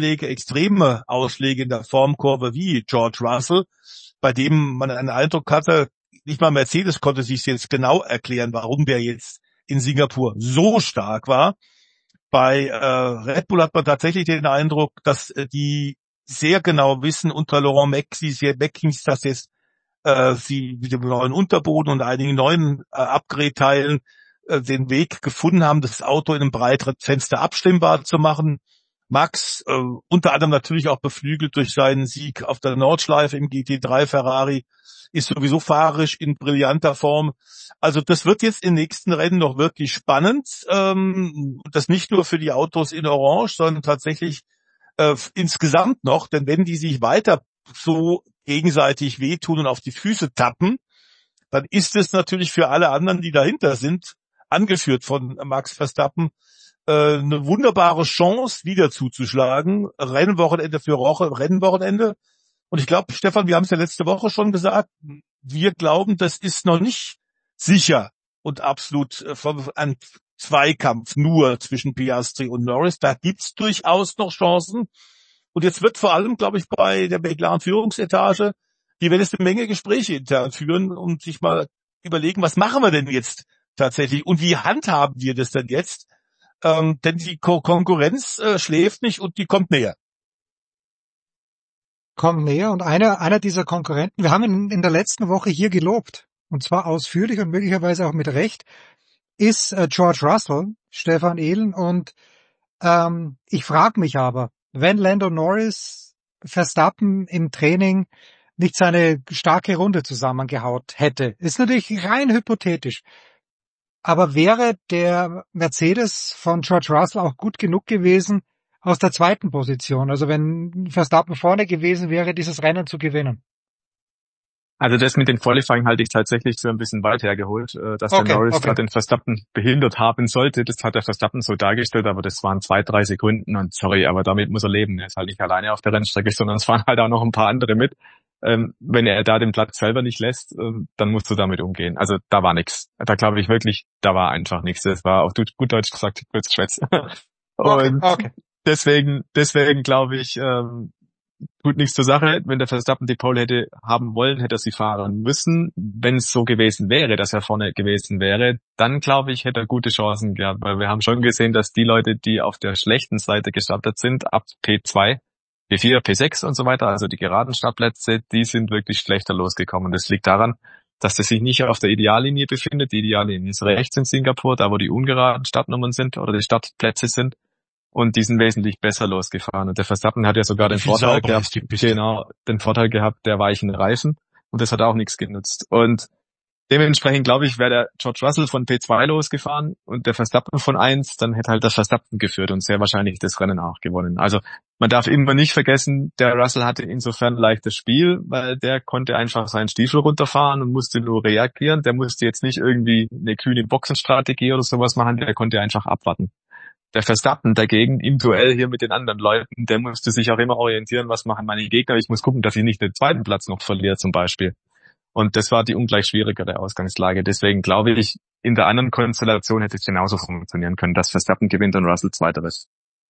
extreme Ausschläge in der Formkurve wie George Russell, bei dem man einen Eindruck hatte, nicht mal Mercedes konnte sich jetzt genau erklären, warum der jetzt in Singapur so stark war. Bei Red Bull hat man tatsächlich den Eindruck, dass die sehr genau wissen, unter Laurent Mekies, dass jetzt sie mit dem neuen Unterboden und einigen neuen Upgrade-Teilen den Weg gefunden haben, das Auto in einem breiteren Fenster abstimmbar zu machen. Max, unter anderem natürlich auch beflügelt durch seinen Sieg auf der Nordschleife im GT3 Ferrari, ist sowieso fahrerisch in brillanter Form. Also das wird jetzt im nächsten Rennen noch wirklich spannend. Das nicht nur für die Autos in Orange, sondern tatsächlich insgesamt noch. Denn wenn die sich weiter so gegenseitig wehtun und auf die Füße tappen, dann ist es natürlich für alle anderen, die dahinter sind, angeführt von Max Verstappen, eine wunderbare Chance, wieder zuzuschlagen. Rennwochenende für Rennwochenende. Und ich glaube, Stefan, wir haben es ja letzte Woche schon gesagt, wir glauben, das ist noch nicht sicher und absolut ein Zweikampf nur zwischen Piastri und Norris. Da gibt's durchaus noch Chancen. Und jetzt wird vor allem, glaube ich, bei der McLaren-Führungsetage, die werden jetzt eine Menge Gespräche intern führen und sich mal überlegen, was machen wir denn jetzt tatsächlich und wie handhaben wir das denn jetzt? Denn die Konkurrenz schläft nicht und die kommt näher. Kommt näher und einer dieser Konkurrenten, wir haben ihn in der letzten Woche hier gelobt, und zwar ausführlich und möglicherweise auch mit Recht, ist George Russell, Stefan Ehlen, und ich frage mich aber, wenn Lando Norris Verstappen im Training nicht seine starke Runde zusammengehaut hätte, ist natürlich rein hypothetisch, aber wäre der Mercedes von George Russell auch gut genug gewesen aus der zweiten Position, also wenn Verstappen vorne gewesen wäre, dieses Rennen zu gewinnen? Also das mit den Qualifying halte ich tatsächlich für ein bisschen weit hergeholt, dass der Norris gerade den Verstappen behindert haben sollte. Das hat der Verstappen so dargestellt, aber das waren 2-3 Sekunden und sorry, aber damit muss er leben. Er ist halt nicht alleine auf der Rennstrecke, sondern es fahren halt auch noch ein paar andere mit. Wenn er da den Platz selber nicht lässt, dann musst du damit umgehen. Also da war nichts. Da glaube ich wirklich, da war einfach nichts. Das war auf gut Deutsch gesagt Schwätz. Und deswegen glaube ich, tut nichts zur Sache. Wenn der Verstappen die Pole hätte haben wollen, hätte er sie fahren müssen. Wenn es so gewesen wäre, dass er vorne gewesen wäre, dann glaube ich, hätte er gute Chancen gehabt, weil wir haben schon gesehen, dass die Leute, die auf der schlechten Seite gestartet sind, ab P2, P4, P6 und so weiter, also die geraden Startplätze, die sind wirklich schlechter losgekommen. Das liegt daran, dass er sich nicht auf der Ideallinie befindet. Die Ideallinie ist rechts in Singapur, da wo die ungeraden Startnummern sind oder die Startplätze sind. Und die sind wesentlich besser losgefahren. Und der Verstappen hat ja sogar den Vorteil gehabt, der weichen Reifen. Und das hat auch nichts genutzt. Und dementsprechend, glaube ich, wäre der George Russell von P2 losgefahren und der Verstappen von 1, dann hätte halt der Verstappen geführt und sehr wahrscheinlich das Rennen auch gewonnen. Also man darf immer nicht vergessen, der Russell hatte insofern ein leichtes Spiel, weil der konnte einfach seinen Stiefel runterfahren und musste nur reagieren. Der musste jetzt nicht irgendwie eine kühne Boxenstrategie oder sowas machen, der konnte einfach abwarten. Der Verstappen dagegen im Duell hier mit den anderen Leuten, der musste sich auch immer orientieren, was machen meine Gegner. Ich muss gucken, dass ich nicht den zweiten Platz noch verliere zum Beispiel. Und das war die ungleich schwierigere Ausgangslage. Deswegen glaube ich, in der anderen Konstellation hätte es genauso funktionieren können, dass Verstappen gewinnt und Russell Zweiter ist.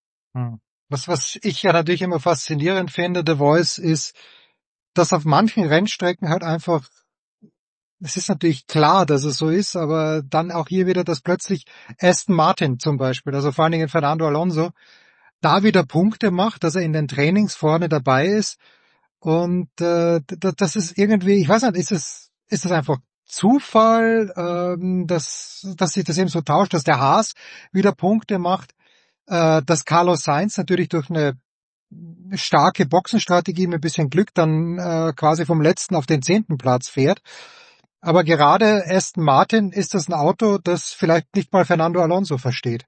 Was ich ja natürlich immer faszinierend finde, The Voice, ist, dass auf manchen Rennstrecken halt einfach, es ist natürlich klar, dass es so ist, aber dann auch hier wieder, dass plötzlich Aston Martin zum Beispiel, also vor allen Dingen Fernando Alonso, da wieder Punkte macht, dass er in den Trainings vorne dabei ist. Und das ist irgendwie, ich weiß nicht, ist das einfach Zufall, dass sich das eben so tauscht, dass der Haas wieder Punkte macht, dass Carlos Sainz natürlich durch eine starke Boxenstrategie mit ein bisschen Glück dann quasi vom letzten auf den 10. Platz fährt. Aber gerade Aston Martin ist das ein Auto, das vielleicht nicht mal Fernando Alonso versteht.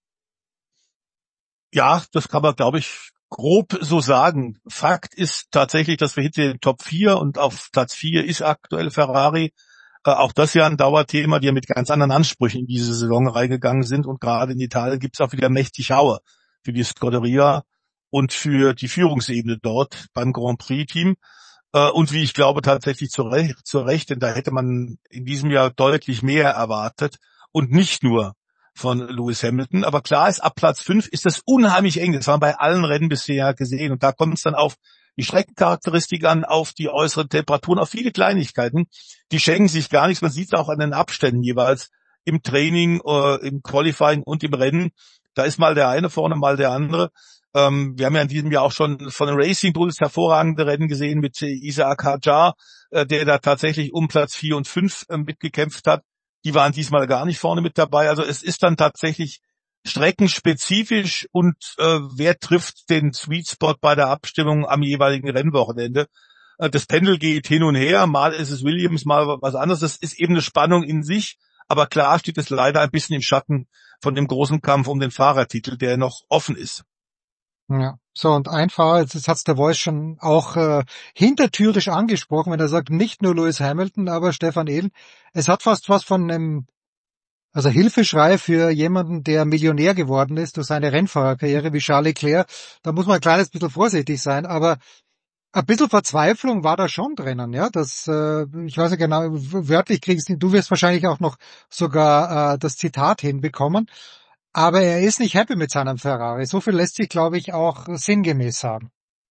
Ja, das kann man, glaube ich, grob so sagen. Fakt ist tatsächlich, dass wir hinter den Top 4 und auf Platz 4 ist aktuell Ferrari. Auch das ja ein Dauerthema, die ja mit ganz anderen Ansprüchen in diese Saison reingegangen sind. Und gerade in Italien gibt es auch wieder mächtig Haue für die Scuderia und für die Führungsebene dort beim Grand Prix-Team. Und wie ich glaube, tatsächlich zu Recht, denn da hätte man in diesem Jahr deutlich mehr erwartet und nicht nur von Lewis Hamilton. Aber klar ist, ab Platz 5 ist das unheimlich eng. Das haben wir bei allen Rennen bisher gesehen. Und da kommt es dann auf die Streckencharakteristik an, auf die äußeren Temperaturen, auf viele Kleinigkeiten. Die schenken sich gar nichts. Man sieht es auch an den Abständen jeweils im Training, im Qualifying und im Rennen. Da ist mal der eine vorne, mal der andere. Wir haben ja in diesem Jahr auch schon von den Racing Bulls hervorragende Rennen gesehen mit Isaac Hadjar, der da tatsächlich um Platz 4 und 5 mitgekämpft hat. Die waren diesmal gar nicht vorne mit dabei. Also es ist dann tatsächlich streckenspezifisch und wer trifft den Sweet Spot bei der Abstimmung am jeweiligen Rennwochenende. Das Pendel geht hin und her. Mal ist es Williams, mal was anderes. Das ist eben eine Spannung in sich. Aber klar steht es leider ein bisschen im Schatten von dem großen Kampf um den Fahrertitel, der noch offen ist. Ja, so und ein Fahrer, jetzt hat's der Voice schon auch hintertürisch angesprochen, wenn er sagt, nicht nur Lewis Hamilton, aber Stefan Ehlen, es hat fast was von einem Hilfeschrei für jemanden, der Millionär geworden ist durch seine Rennfahrerkarriere wie Charles Leclerc. Da muss man ein kleines bisschen vorsichtig sein, aber ein bisschen Verzweiflung war da schon drinnen, ja. Das, ich weiß nicht genau, wörtlich kriegst du wirst wahrscheinlich auch noch sogar das Zitat hinbekommen. Aber er ist nicht happy mit seinem Ferrari. So viel lässt sich, glaube ich, auch sinngemäß sagen.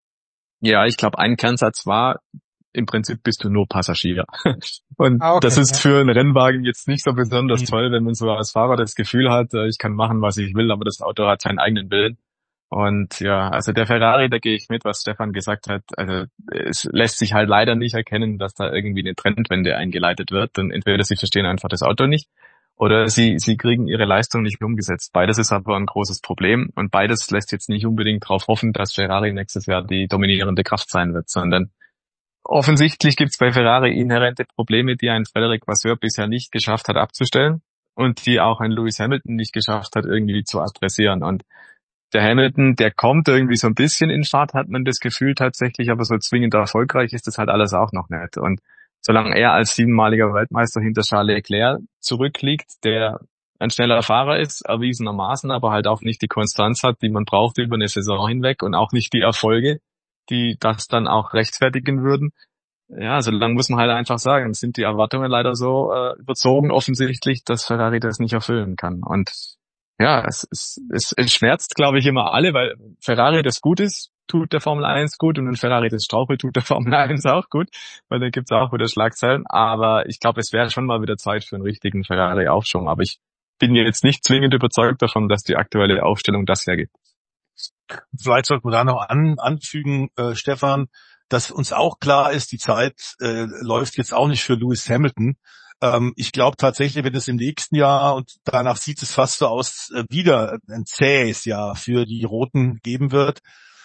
Ja, ich glaube, ein Kernsatz war, im Prinzip bist du nur Passagier. Und okay, das ist für einen Rennwagen jetzt nicht so besonders toll, wenn man so als Fahrer das Gefühl hat, ich kann machen, was ich will, aber das Auto hat seinen eigenen Willen. Und ja, also der Ferrari, da gehe ich mit, was Stefan gesagt hat. Also es lässt sich halt leider nicht erkennen, dass da irgendwie eine Trendwende eingeleitet wird. Denn entweder sie verstehen einfach das Auto nicht oder sie kriegen ihre Leistung nicht umgesetzt. Beides ist aber ein großes Problem und beides lässt jetzt nicht unbedingt darauf hoffen, dass Ferrari nächstes Jahr die dominierende Kraft sein wird, sondern offensichtlich gibt es bei Ferrari inhärente Probleme, die ein Frédéric Vasseur bisher nicht geschafft hat abzustellen und die auch ein Lewis Hamilton nicht geschafft hat irgendwie zu adressieren. Und der Hamilton, der kommt irgendwie so ein bisschen in Fahrt, hat man das Gefühl tatsächlich, aber so zwingend erfolgreich ist das halt alles auch noch nicht. Und solange er als 7-maliger Weltmeister hinter Charles Leclerc zurückliegt, der ein schneller Fahrer ist, erwiesenermaßen, aber halt auch nicht die Konstanz hat, die man braucht über eine Saison hinweg und auch nicht die Erfolge, die das dann auch rechtfertigen würden. Ja, solange muss man halt einfach sagen, sind die Erwartungen leider so überzogen offensichtlich, dass Ferrari das nicht erfüllen kann. Und ja, es schmerzt, glaube ich, immer alle, weil Ferrari das gut ist, tut der Formel 1 gut und wenn Ferrari das strauchelt, tut der Formel 1 auch gut, weil da gibt's auch wieder Schlagzeilen. Aber ich glaube, es wäre schon mal wieder Zeit für einen richtigen Ferrari-Aufschwung. Aber ich bin jetzt nicht zwingend überzeugt davon, dass die aktuelle Aufstellung das hergibt. Vielleicht sollten wir da noch anfügen, Stefan, dass uns auch klar ist, die Zeit läuft jetzt auch nicht für Lewis Hamilton. Ich glaube tatsächlich, wenn es im nächsten Jahr, und danach sieht es fast so aus, wieder ein zähes Jahr für die Roten geben wird,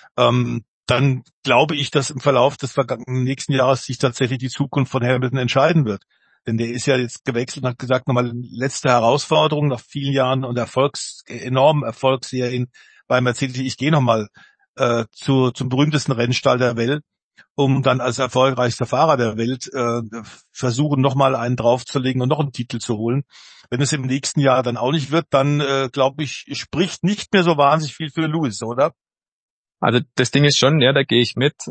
dann glaube ich, dass im Verlauf des nächsten Jahres sich tatsächlich die Zukunft von Hamilton entscheiden wird. Denn der ist ja jetzt gewechselt und hat gesagt, nochmal letzte Herausforderung nach vielen Jahren und enormen Erfolgsserien bei Mercedes. Ich gehe nochmal zum berühmtesten Rennstall der Welt, um dann als erfolgreichster Fahrer der Welt versuchen, nochmal einen draufzulegen und noch einen Titel zu holen. Wenn es im nächsten Jahr dann auch nicht wird, dann glaube ich, spricht nicht mehr so wahnsinnig viel für Lewis, oder? Also das Ding ist schon, ja, da gehe ich mit.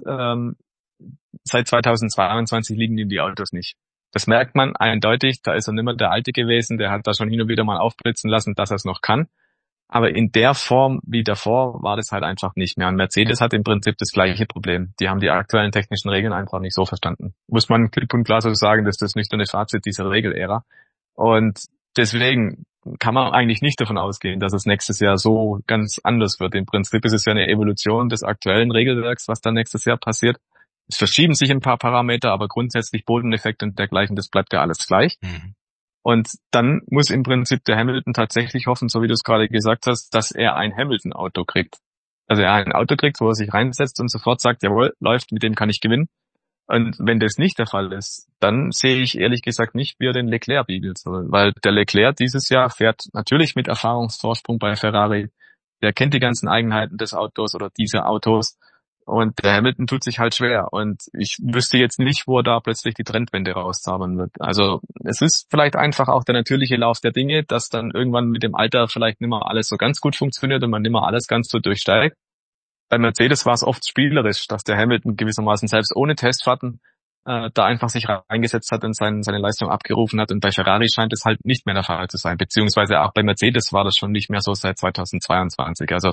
Seit 2022 liegen ihm die Autos nicht. Das merkt man eindeutig, da ist er nicht mehr der Alte gewesen, der hat da schon hin und wieder mal aufblitzen lassen, dass er es noch kann. Aber in der Form wie davor war das halt einfach nicht mehr. Und Mercedes hat im Prinzip das gleiche Problem. Die haben die aktuellen technischen Regeln einfach nicht so verstanden. Muss man klipp und klar so sagen, dass das nüchterne Fazit dieser Regelära. Und deswegen kann man eigentlich nicht davon ausgehen, dass es nächstes Jahr so ganz anders wird. Im Prinzip ist es ja eine Evolution des aktuellen Regelwerks, was dann nächstes Jahr passiert. Es verschieben sich ein paar Parameter, aber grundsätzlich Bodeneffekt und dergleichen, das bleibt ja alles gleich. Mhm. Und dann muss im Prinzip der Hamilton tatsächlich hoffen, so wie du es gerade gesagt hast, dass er ein Hamilton-Auto kriegt. Also er ein Auto kriegt, wo er sich reinsetzt und sofort sagt, jawohl, läuft, mit dem kann ich gewinnen. Und wenn das nicht der Fall ist, dann sehe ich ehrlich gesagt nicht, wie er den Leclerc biegelt. Weil der Leclerc dieses Jahr fährt natürlich mit Erfahrungsvorsprung bei Ferrari. Der kennt die ganzen Eigenheiten des Autos oder dieser Autos. Und der Hamilton tut sich halt schwer. Und ich wüsste jetzt nicht, wo er da plötzlich die Trendwende rauszaubern wird. Also es ist vielleicht einfach auch der natürliche Lauf der Dinge, dass dann irgendwann mit dem Alter vielleicht nicht mehr alles so ganz gut funktioniert und man nicht mehr alles ganz so durchsteigt. Bei Mercedes war es oft spielerisch, dass der Hamilton gewissermaßen selbst ohne Testfahrten da einfach sich reingesetzt hat und seine Leistung abgerufen hat. Und bei Ferrari scheint es halt nicht mehr der Fall zu sein. Beziehungsweise auch bei Mercedes war das schon nicht mehr so seit 2022. Also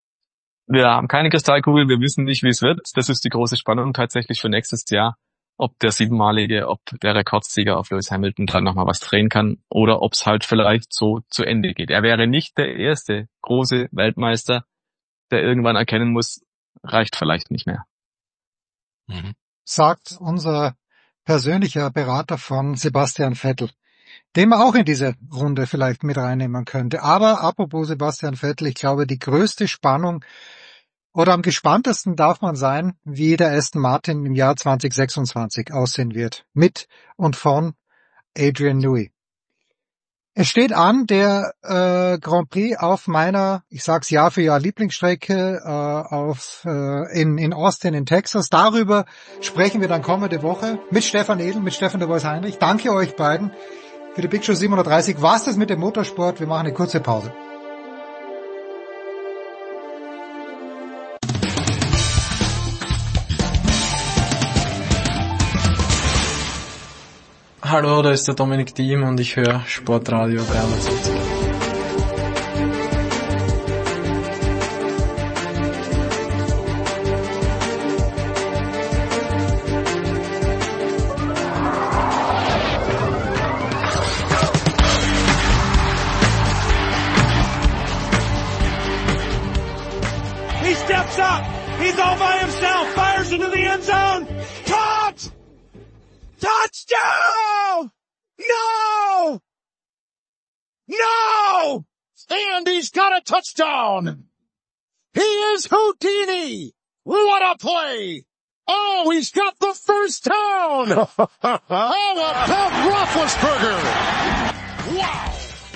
wir haben keine Kristallkugel, wir wissen nicht, wie es wird. Das ist die große Spannung tatsächlich für nächstes Jahr, ob der 7-malige, ob der Rekordsieger auf Lewis Hamilton dann nochmal was drehen kann oder ob es halt vielleicht so zu Ende geht. Er wäre nicht der erste große Weltmeister, der irgendwann erkennen muss, reicht vielleicht nicht mehr. Mhm. Sagt unser persönlicher Berater von Sebastian Vettel, den man auch in diese Runde vielleicht mit reinnehmen könnte. Aber apropos Sebastian Vettel, ich glaube, die größte Spannung oder am gespanntesten darf man sein, wie der Aston Martin im Jahr 2026 aussehen wird. Mit und von Adrian Newey. Es steht an, der Grand Prix auf meiner, ich sag's Jahr für Jahr, Lieblingsstrecke in Austin in Texas. Darüber sprechen wir dann kommende Woche mit Stefan Edel, mit Stefan de Vois Heinrich. Danke euch beiden. Für die Big Show 730 war's das mit dem Motorsport. Wir machen eine kurze Pause. Hallo, da ist der Dominik Thiem und ich höre Sportradio 360. He steps up. He's all by himself. Fires into the end zone. Caught! Touchdown! No! No! And he's got a touchdown! He is Houdini! What a play! Oh, he's got the first down! Oh, about Roethlisberger! Wow!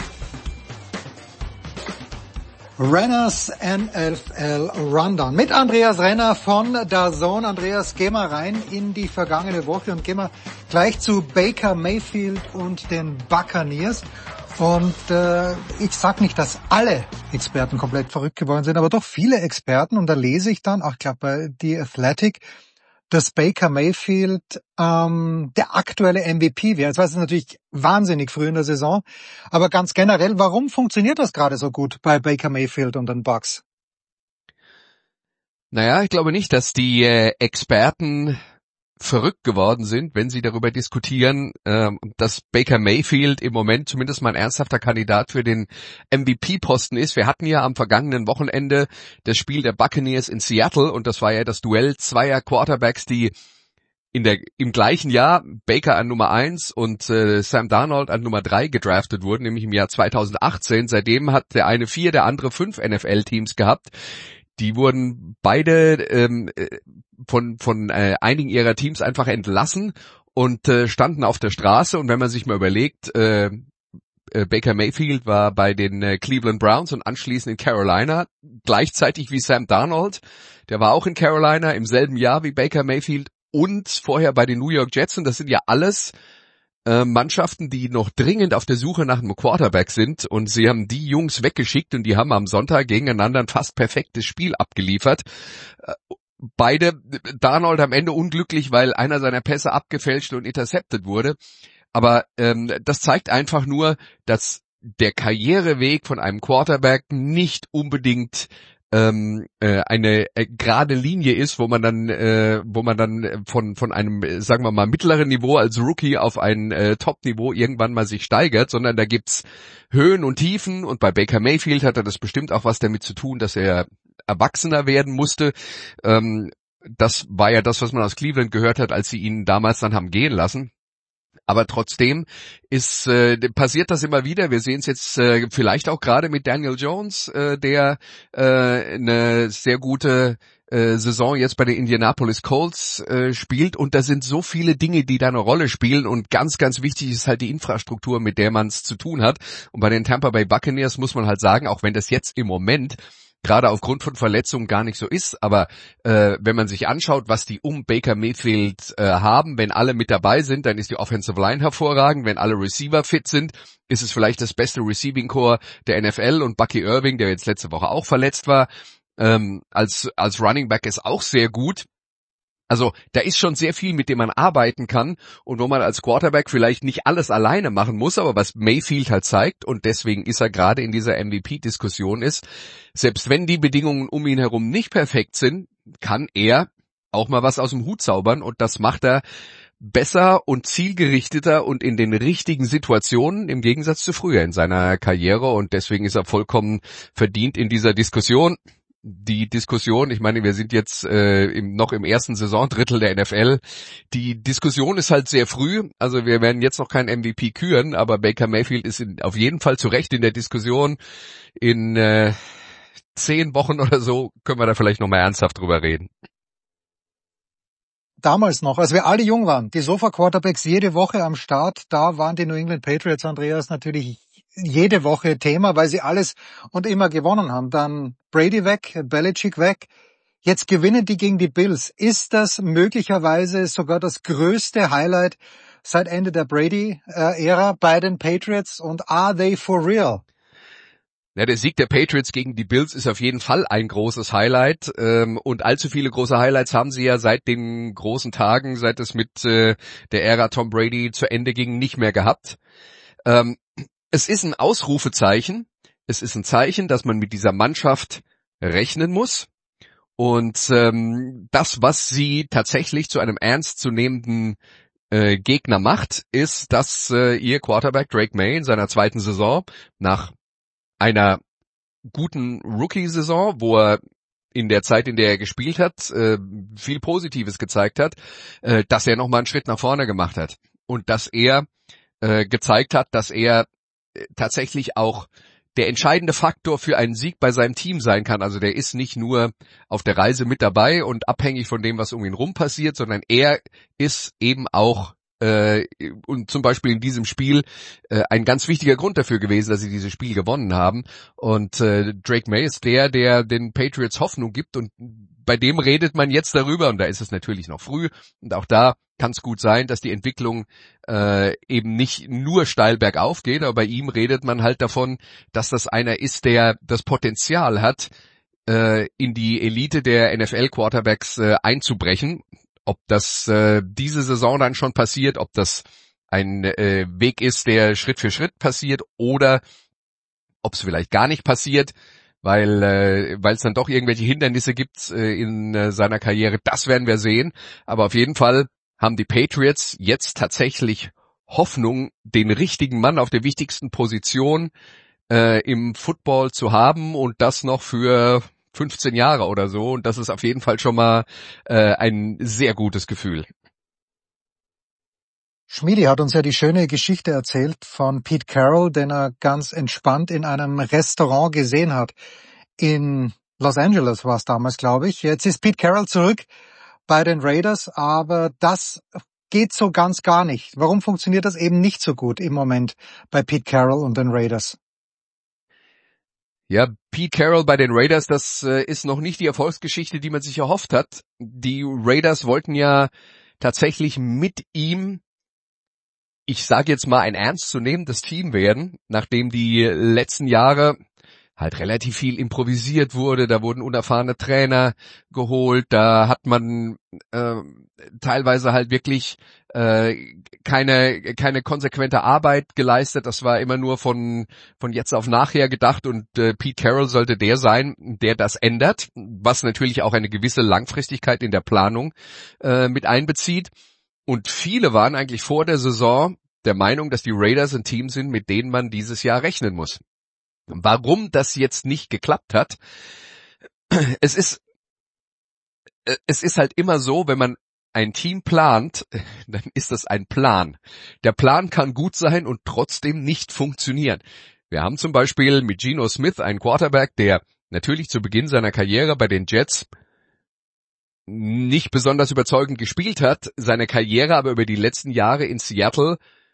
Renners NFL Rundown mit Andreas Renner von DAZN. Andreas, geh mal rein in die vergangene Woche und geh mal gleich zu Baker Mayfield und den Buccaneers. Und ich sag nicht, dass alle Experten komplett verrückt geworden sind, aber doch viele Experten. Und da lese ich dann, ich glaube bei The Athletic, dass Baker Mayfield der aktuelle MVP wäre. Jetzt war es natürlich wahnsinnig früh in der Saison, aber ganz generell, warum funktioniert das gerade so gut bei Baker Mayfield und den Bucks? Naja, ich glaube nicht, dass die Experten verrückt geworden sind, wenn sie darüber diskutieren, dass Baker Mayfield im Moment zumindest mal ein ernsthafter Kandidat für den MVP-Posten ist. Wir hatten ja am vergangenen Wochenende das Spiel der Buccaneers in Seattle und das war ja das Duell zweier Quarterbacks, die im gleichen Jahr Baker an Nummer 1 und Sam Darnold an Nummer 3 gedraftet wurden, nämlich im Jahr 2018. Seitdem hat der eine 4, der andere 5 NFL-Teams gehabt. Die wurden beide von einigen ihrer Teams einfach entlassen und standen auf der Straße. Und wenn man sich mal überlegt, Baker Mayfield war bei den Cleveland Browns und anschließend in Carolina, gleichzeitig wie Sam Darnold. Der war auch in Carolina im selben Jahr wie Baker Mayfield und vorher bei den New York Jets. Und das sind ja alles Mannschaften, die noch dringend auf der Suche nach einem Quarterback sind, und sie haben die Jungs weggeschickt und die haben am Sonntag gegeneinander ein fast perfektes Spiel abgeliefert. Beide, Darnold am Ende unglücklich, weil einer seiner Pässe abgefälscht und intercepted wurde. Aber das zeigt einfach nur, dass der Karriereweg von einem Quarterback nicht unbedingt eine gerade Linie ist, wo man dann von einem, sagen wir mal, mittleren Niveau als Rookie auf ein Top-Niveau irgendwann mal sich steigert, sondern da gibt's Höhen und Tiefen, und bei Baker Mayfield hatte das bestimmt auch was damit zu tun, dass er erwachsener werden musste. Das war ja das, was man aus Cleveland gehört hat, als sie ihn damals dann haben gehen lassen. Aber trotzdem passiert das immer wieder. Wir sehen es jetzt vielleicht auch gerade mit Daniel Jones, der eine sehr gute Saison jetzt bei den Indianapolis Colts spielt. Und da sind so viele Dinge, die da eine Rolle spielen. Und ganz, ganz wichtig ist halt die Infrastruktur, mit der man es zu tun hat. Und bei den Tampa Bay Buccaneers muss man halt sagen, auch wenn das jetzt im Moment gerade aufgrund von Verletzungen gar nicht so ist, aber wenn man sich anschaut, was die um Baker Mayfield haben, wenn alle mit dabei sind, dann ist die Offensive Line hervorragend. Wenn alle Receiver fit sind, ist es vielleicht das beste Receiving Core der NFL, und Bucky Irving, der jetzt letzte Woche auch verletzt war, als Running Back ist auch sehr gut. Also da ist schon sehr viel, mit dem man arbeiten kann und wo man als Quarterback vielleicht nicht alles alleine machen muss, aber was Mayfield halt zeigt, und deswegen ist er gerade in dieser MVP-Diskussion ist, selbst wenn die Bedingungen um ihn herum nicht perfekt sind, kann er auch mal was aus dem Hut zaubern, und das macht er besser und zielgerichteter und in den richtigen Situationen im Gegensatz zu früher in seiner Karriere, und deswegen ist er vollkommen verdient in dieser Diskussion. Die Diskussion, ich meine, wir sind jetzt noch im ersten Saisondrittel der NFL. Die Diskussion ist halt sehr früh, also wir werden jetzt noch keinen MVP küren, aber Baker Mayfield ist auf jeden Fall zu Recht in der Diskussion. In 10 Wochen oder so können wir da vielleicht noch mal ernsthaft drüber reden. Damals noch, als wir alle jung waren, die Sofa-Quarterbacks jede Woche am Start, da waren die New England Patriots, Andreas, natürlich jede Woche Thema, weil sie alles und immer gewonnen haben. Dann Brady weg, Belichick weg. Jetzt gewinnen die gegen die Bills. Ist das möglicherweise sogar das größte Highlight seit Ende der Brady-Ära bei den Patriots? Und are they for real? Ja, der Sieg der Patriots gegen die Bills ist auf jeden Fall ein großes Highlight. Und allzu viele große Highlights haben sie ja seit den großen Tagen, seit es mit der Ära Tom Brady zu Ende ging, nicht mehr gehabt. Es ist ein Ausrufezeichen. Es ist ein Zeichen, dass man mit dieser Mannschaft rechnen muss. Und das, was sie tatsächlich zu einem ernstzunehmenden Gegner macht, ist, dass ihr Quarterback Drake May in seiner zweiten Saison nach einer guten Rookie-Saison, wo er in der Zeit, in der er gespielt hat, viel Positives gezeigt hat, dass er nochmal einen Schritt nach vorne gemacht hat. Und dass er gezeigt hat, dass er tatsächlich auch der entscheidende Faktor für einen Sieg bei seinem Team sein kann. Also der ist nicht nur auf der Reise mit dabei und abhängig von dem, was um ihn rum passiert, sondern er ist eben auch und zum Beispiel in diesem Spiel ein ganz wichtiger Grund dafür gewesen, dass sie dieses Spiel gewonnen haben. Und Drake May ist der den Patriots Hoffnung gibt, und bei dem redet man jetzt darüber, und da ist es natürlich noch früh, und auch da kann es gut sein, dass die Entwicklung eben nicht nur steil bergauf geht, aber bei ihm redet man halt davon, dass das einer ist, der das Potenzial hat, in die Elite der NFL-Quarterbacks einzubrechen. Ob das diese Saison dann schon passiert, ob das ein Weg ist, der Schritt für Schritt passiert, oder ob es vielleicht gar nicht passiert, weil es dann doch irgendwelche Hindernisse gibt in seiner Karriere, das werden wir sehen. Aber auf jeden Fall haben die Patriots jetzt tatsächlich Hoffnung, den richtigen Mann auf der wichtigsten Position im Football zu haben, und das noch für 15 Jahre oder so, und das ist auf jeden Fall schon mal ein sehr gutes Gefühl. Schmiedi hat uns ja die schöne Geschichte erzählt von Pete Carroll, den er ganz entspannt in einem Restaurant gesehen hat. In Los Angeles war es damals, glaube ich. Jetzt ist Pete Carroll zurück bei den Raiders, aber das geht so ganz gar nicht. Warum funktioniert das eben nicht so gut im Moment bei Pete Carroll und den Raiders? Ja, Pete Carroll bei den Raiders, das ist noch nicht die Erfolgsgeschichte, die man sich erhofft hat. Die Raiders wollten ja tatsächlich mit ihm, ich sage jetzt mal, ein ernstzunehmendes Team werden, nachdem die letzten Jahre halt relativ viel improvisiert wurde. Da wurden unerfahrene Trainer geholt, da hat man teilweise halt wirklich keine konsequente Arbeit geleistet. Das war immer nur von jetzt auf nachher gedacht, und Pete Carroll sollte der sein, der das ändert, was natürlich auch eine gewisse Langfristigkeit in der Planung mit einbezieht. Und viele waren eigentlich vor der Saison der Meinung, dass die Raiders ein Team sind, mit denen man dieses Jahr rechnen muss. Warum das jetzt nicht geklappt hat? Es ist halt immer so, wenn man ein Team plant, dann ist das ein Plan. Der Plan kann gut sein und trotzdem nicht funktionieren. Wir haben zum Beispiel mit Geno Smith einen Quarterback, der natürlich zu Beginn seiner Karriere bei den Jets nicht besonders überzeugend gespielt hat, seine Karriere aber über die letzten Jahre in Seattle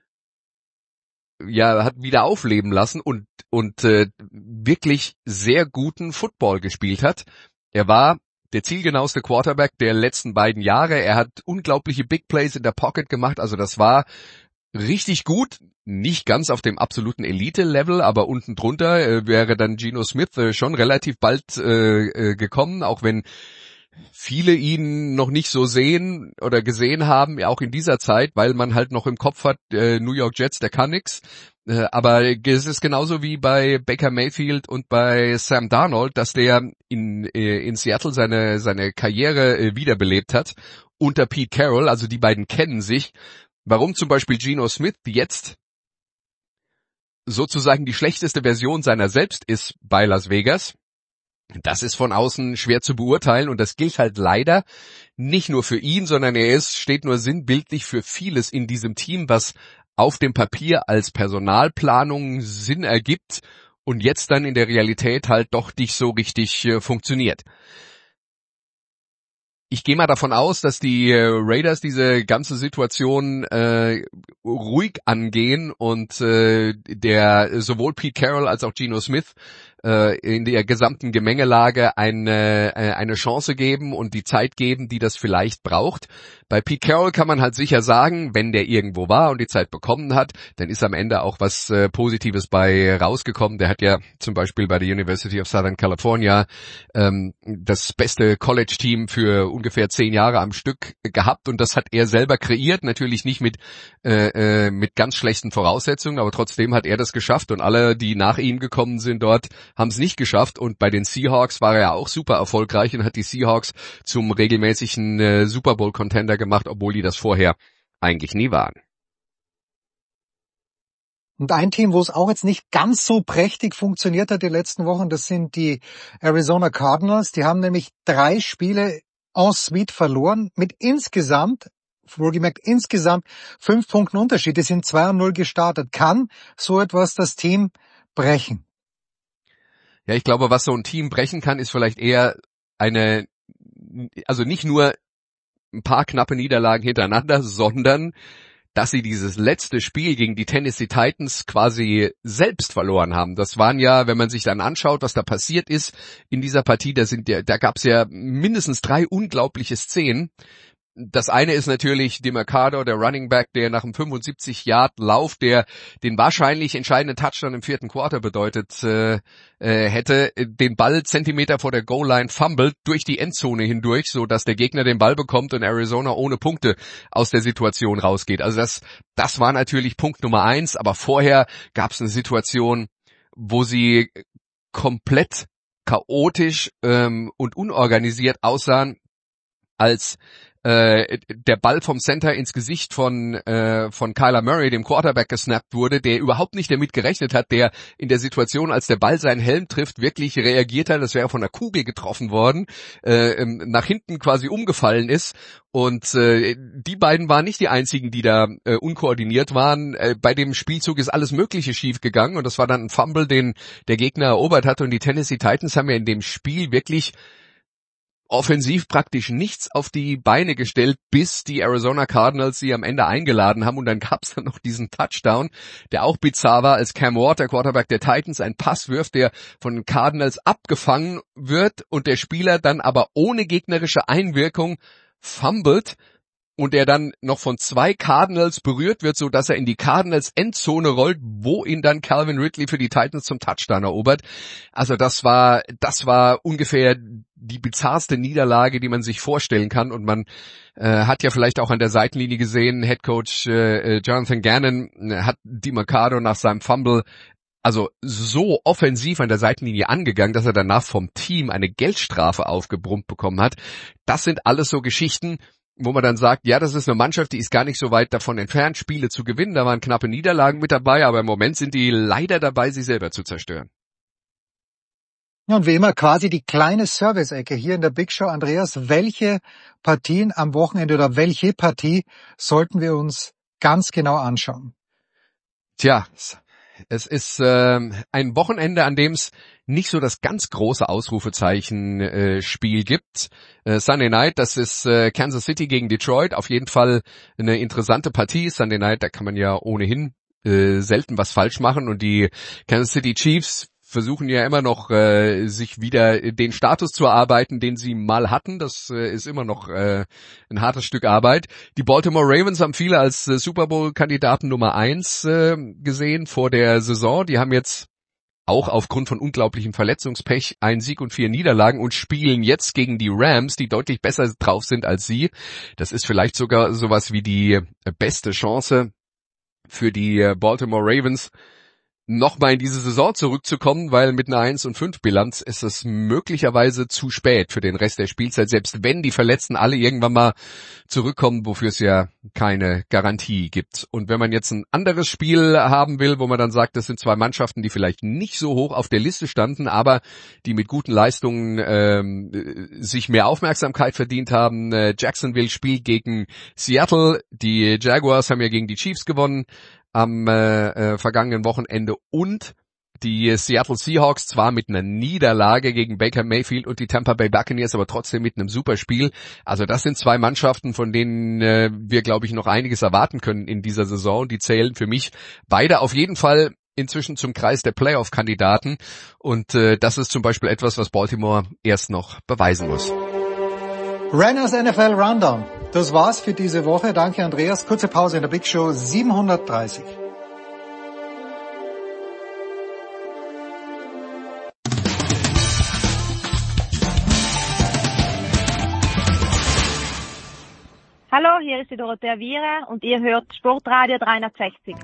ja hat wieder aufleben lassen und wirklich sehr guten Football gespielt hat. Er war der zielgenaueste Quarterback der letzten beiden Jahre. Er hat unglaubliche Big Plays in der Pocket gemacht. Also das war richtig gut. Nicht ganz auf dem absoluten Elite-Level, aber unten drunter wäre dann Geno Smith schon relativ bald gekommen, auch wenn viele ihn noch nicht so sehen oder gesehen haben, auch in dieser Zeit, weil man halt noch im Kopf hat, New York Jets, der kann nix. Aber es ist genauso wie bei Baker Mayfield und bei Sam Darnold, dass der in Seattle seine Karriere wiederbelebt hat unter Pete Carroll. Also die beiden kennen sich. Warum zum Beispiel Geno Smith jetzt sozusagen die schlechteste Version seiner selbst ist bei Las Vegas, das ist von außen schwer zu beurteilen, und das gilt halt leider nicht nur für ihn, sondern steht nur sinnbildlich für vieles in diesem Team, was auf dem Papier als Personalplanung Sinn ergibt und jetzt dann in der Realität halt doch nicht so richtig funktioniert. Ich gehe mal davon aus, dass die Raiders diese ganze Situation ruhig angehen und der sowohl Pete Carroll als auch Geno Smith in der gesamten Gemengelage eine Chance geben und die Zeit geben, die das vielleicht braucht. Bei Pete Carroll kann man halt sicher sagen, wenn der irgendwo war und die Zeit bekommen hat, dann ist am Ende auch was Positives bei rausgekommen. Der hat ja zum Beispiel bei der University of Southern California das beste College-Team für ungefähr 10 Jahre am Stück gehabt und das hat er selber kreiert, natürlich nicht mit ganz schlechten Voraussetzungen, aber trotzdem hat er das geschafft und alle, die nach ihm gekommen sind dort, haben es nicht geschafft und bei den Seahawks war er ja auch super erfolgreich und hat die Seahawks zum regelmäßigen Super Bowl Contender gemacht, obwohl die das vorher eigentlich nie waren. Und ein Team, wo es auch jetzt nicht ganz so prächtig funktioniert hat die letzten Wochen, das sind die Arizona Cardinals. Die haben nämlich 3 Spiele en suite verloren mit insgesamt 5 Punkten Unterschied. Die sind 2-0 gestartet. Kann so etwas das Team brechen? Ja, ich glaube, was so ein Team brechen kann, ist vielleicht eher also nicht nur ein paar knappe Niederlagen hintereinander, sondern dass sie dieses letzte Spiel gegen die Tennessee Titans quasi selbst verloren haben. Das waren ja, wenn man sich dann anschaut, was da passiert ist in dieser Partie, da gab es ja mindestens 3 unglaubliche Szenen. Das eine ist natürlich DeMarcado, der Running Back, der nach einem 75-Yard-Lauf, der den wahrscheinlich entscheidenden Touchdown im 4. Quarter bedeutet hätte, den Ball Zentimeter vor der Goal-Line fummelt durch die Endzone hindurch, so dass der Gegner den Ball bekommt und Arizona ohne Punkte aus der Situation rausgeht. Also das war natürlich Punkt Nummer 1, aber vorher gab es eine Situation, wo sie komplett chaotisch und unorganisiert aussahen, als der Ball vom Center ins Gesicht von Kyler Murray, dem Quarterback, gesnappt wurde, der überhaupt nicht damit gerechnet hat, der in der Situation, als der Ball seinen Helm trifft, wirklich reagiert hat, das wäre von einer Kugel getroffen worden, nach hinten quasi umgefallen ist. Und die beiden waren nicht die einzigen, die da unkoordiniert waren. Bei dem Spielzug ist alles Mögliche schief gegangen und das war dann ein Fumble, den der Gegner erobert hat. Und die Tennessee Titans haben ja in dem Spiel wirklich offensiv praktisch nichts auf die Beine gestellt, bis die Arizona Cardinals sie am Ende eingeladen haben und dann gab es dann noch diesen Touchdown, der auch bizarr war, als Cam Ward, der Quarterback der Titans, einen Pass wirft, der von den Cardinals abgefangen wird und der Spieler dann aber ohne gegnerische Einwirkung fummelt und der dann noch von 2 Cardinals berührt wird, so dass er in die Cardinals Endzone rollt, wo ihn dann Calvin Ridley für die Titans zum Touchdown erobert. Also das war ungefähr die bizarrste Niederlage, die man sich vorstellen kann. Und man hat ja vielleicht auch an der Seitenlinie gesehen, Headcoach Jonathan Gannon hat DeMarcado nach seinem Fumble also so offensiv an der Seitenlinie angegangen, dass er danach vom Team eine Geldstrafe aufgebrummt bekommen hat. Das sind alles so Geschichten, wo man dann sagt, ja, das ist eine Mannschaft, die ist gar nicht so weit davon entfernt, Spiele zu gewinnen. Da waren knappe Niederlagen mit dabei, aber im Moment sind die leider dabei, sich selber zu zerstören. Ja, und wie immer quasi die kleine Service-Ecke hier in der Big Show. Andreas, welche Partien am Wochenende oder welche Partie sollten wir uns ganz genau anschauen? Tja, es ist ein Wochenende, an dem es nicht so das ganz große Ausrufezeichen Spiel gibt. Sunday Night, das ist Kansas City gegen Detroit, auf jeden Fall eine interessante Partie. Sunday Night, da kann man ja ohnehin selten was falsch machen und die Kansas City Chiefs versuchen ja immer noch, sich wieder den Status zu erarbeiten, den sie mal hatten. Das ist immer noch ein hartes Stück Arbeit. Die Baltimore Ravens haben viele als Super Bowl-Kandidaten Nummer 1 gesehen vor der Saison. Die haben jetzt auch aufgrund von unglaublichem Verletzungspech 1 Sieg und 4 Niederlagen und spielen jetzt gegen die Rams, die deutlich besser drauf sind als sie. Das ist vielleicht sogar sowas wie die beste Chance für die Baltimore Ravens, nochmal in diese Saison zurückzukommen, weil mit einer 1-5 Bilanz ist es möglicherweise zu spät für den Rest der Spielzeit, selbst wenn die Verletzten alle irgendwann mal zurückkommen, wofür es ja keine Garantie gibt. Und wenn man jetzt ein anderes Spiel haben will, wo man dann sagt, das sind 2 Mannschaften, die vielleicht nicht so hoch auf der Liste standen, aber die mit guten Leistungen sich mehr Aufmerksamkeit verdient haben. Jacksonville spielt gegen Seattle, die Jaguars haben ja gegen die Chiefs gewonnen am vergangenen Wochenende und Die Seattle Seahawks zwar mit einer Niederlage gegen Baker Mayfield und die Tampa Bay Buccaneers, aber trotzdem mit einem super Spiel. Also das sind zwei Mannschaften, von denen wir, glaube ich, noch einiges erwarten können in dieser Saison. Die zählen für mich beide auf jeden Fall inzwischen zum Kreis der Playoff-Kandidaten. Und das ist zum Beispiel etwas, was Baltimore erst noch beweisen muss. Renners NFL Rundown. Das war's für diese Woche. Danke, Andreas. Kurze Pause in der Big Show 730. Hallo, hier ist die Dorothea Viera und ihr hört Sportradio 360.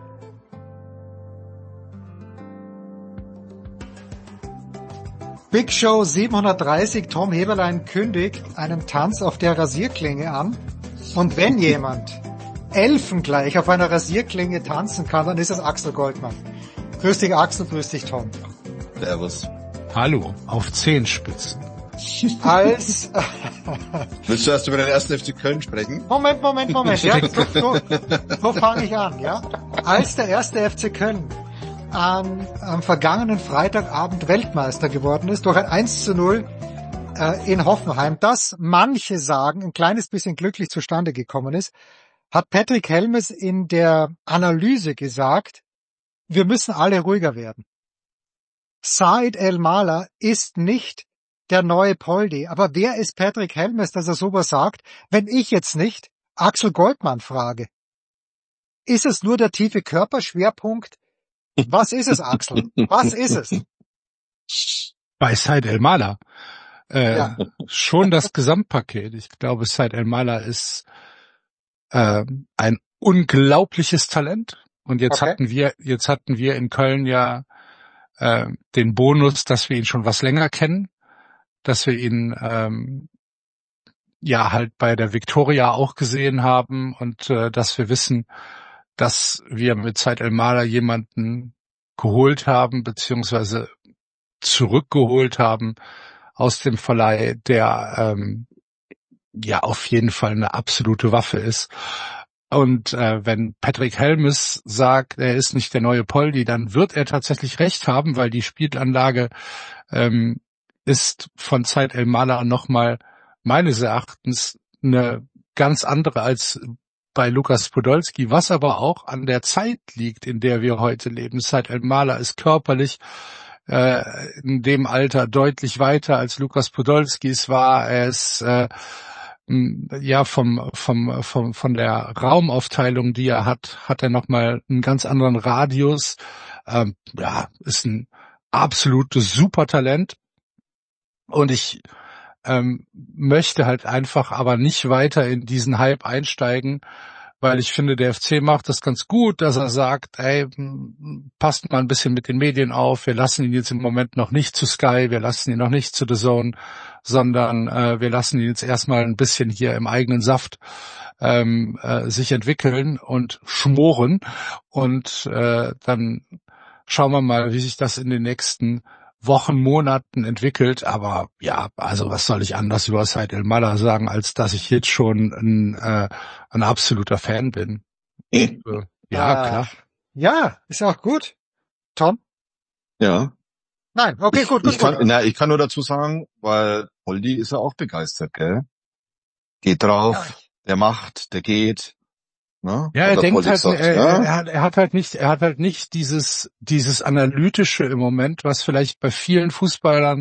Big Show 730. Tom Heberlein kündigt einen Tanz auf der Rasierklinge an. Und wenn jemand elfengleich auf einer Rasierklinge tanzen kann, dann ist es Axel Goldmann. Grüß dich Axel, grüß dich Tom. Servus. Hallo, auf Zehenspitzen. Als Willst du erst über den 1. FC Köln sprechen? Moment. Ja, so fange ich an, ja. Als der 1. FC Köln am vergangenen Freitagabend Weltmeister geworden ist, durch ein 1:0 in Hoffenheim, das manche sagen, ein kleines bisschen glücklich zustande gekommen ist, hat Patrick Helmes in der Analyse gesagt, wir müssen alle ruhiger werden. Said El-Mala ist nicht der neue Poldi. Aber wer ist Patrick Helmes, dass er sowas sagt, wenn ich jetzt nicht Axel Goldmann frage? Ist es nur der tiefe Körperschwerpunkt? Was ist es, Axel? Was ist es? Bei Said El-Mala Ja. schon das Gesamtpaket. Ich glaube, Said El-Mala ist ein unglaubliches Talent. Und jetzt hatten wir in Köln ja den Bonus, dass wir ihn schon was länger kennen, dass wir ihn ja halt bei der Viktoria auch gesehen haben und dass wir wissen, dass wir mit Said El-Mala jemanden geholt haben, beziehungsweise zurückgeholt haben aus dem Verleih, der ja auf jeden Fall eine absolute Waffe ist. Und wenn Patrick Helmes sagt, er ist nicht der neue Poldi, dann wird er tatsächlich recht haben, weil die Spielanlage ist von Said El-Mala nochmal meines Erachtens eine ganz andere als bei Lukas Podolski, was aber auch an der Zeit liegt, in der wir heute leben. Said El-Mala ist körperlich in dem Alter deutlich weiter als Lukas Podolski es war. Er ist ja von der Raumaufteilung, die er hat er nochmal einen ganz anderen Radius. Ja, ist ein absolutes Supertalent. Und ich möchte halt einfach aber nicht weiter in diesen Hype einsteigen, weil ich finde, der FC macht das ganz gut, dass er sagt, ey, passt mal ein bisschen mit den Medien auf, wir lassen ihn jetzt im Moment noch nicht zu Sky, wir lassen ihn noch nicht zu The Zone, sondern wir lassen ihn jetzt erstmal ein bisschen hier im eigenen Saft sich entwickeln und schmoren und dann schauen wir mal, wie sich das in den nächsten Wochen, Monaten entwickelt, aber ja, also was soll ich anders über Said El-Mala sagen, als dass ich jetzt schon ein absoluter Fan bin. Ja, klar. Ja, ist auch gut. Tom? Ja. Nein, okay, gut. Ich kann nur dazu sagen, weil Poldi ist ja auch begeistert, gell? Geht drauf, der macht, der geht. Ne? Ja, er denkt halt, er hat halt nicht dieses Analytische im Moment, was vielleicht bei vielen Fußballern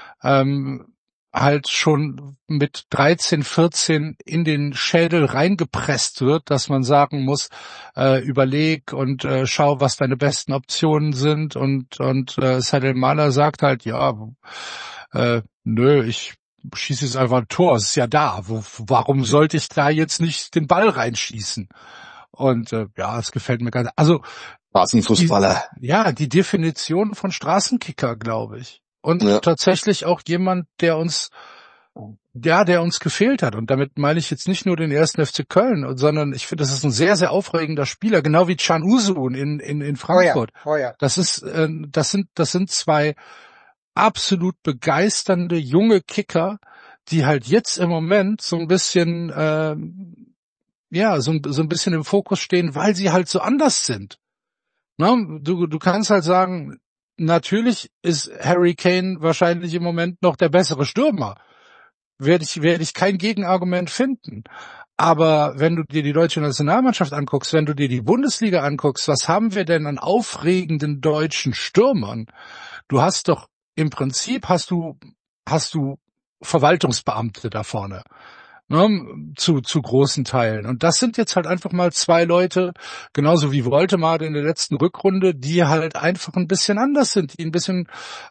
halt schon mit 13, 14 in den Schädel reingepresst wird, dass man sagen muss, überleg und schau, was deine besten Optionen sind und Said El-Mala sagt halt, ja, nö, ich schieße jetzt einfach ein Tor, es ist ja da. Warum sollte ich da jetzt nicht den Ball reinschießen? Und ja, es gefällt mir ganz. Also Straßenfußballer. Die Definition von Straßenkicker, glaube ich. Und tatsächlich auch jemand, der uns gefehlt hat. Und damit meine ich jetzt nicht nur den 1. FC Köln, sondern ich finde, das ist ein sehr, sehr aufregender Spieler, genau wie Can Uzun in Frankfurt. Oh ja. Das sind zwei absolut begeisternde junge Kicker, die halt jetzt im Moment so ein bisschen so ein bisschen im Fokus stehen, weil sie halt so anders sind. Na, du kannst halt sagen, natürlich ist Harry Kane wahrscheinlich im Moment noch der bessere Stürmer. Werde ich kein Gegenargument finden. Aber wenn du dir die deutsche Nationalmannschaft anguckst, wenn du dir die Bundesliga anguckst, was haben wir denn an aufregenden deutschen Stürmern? Du hast doch, im Prinzip hast du Verwaltungsbeamte da vorne. Ne, zu großen Teilen. Und das sind jetzt halt einfach mal zwei Leute, genauso wie Woltemade in der letzten Rückrunde, die halt einfach ein bisschen anders sind, die ein bisschen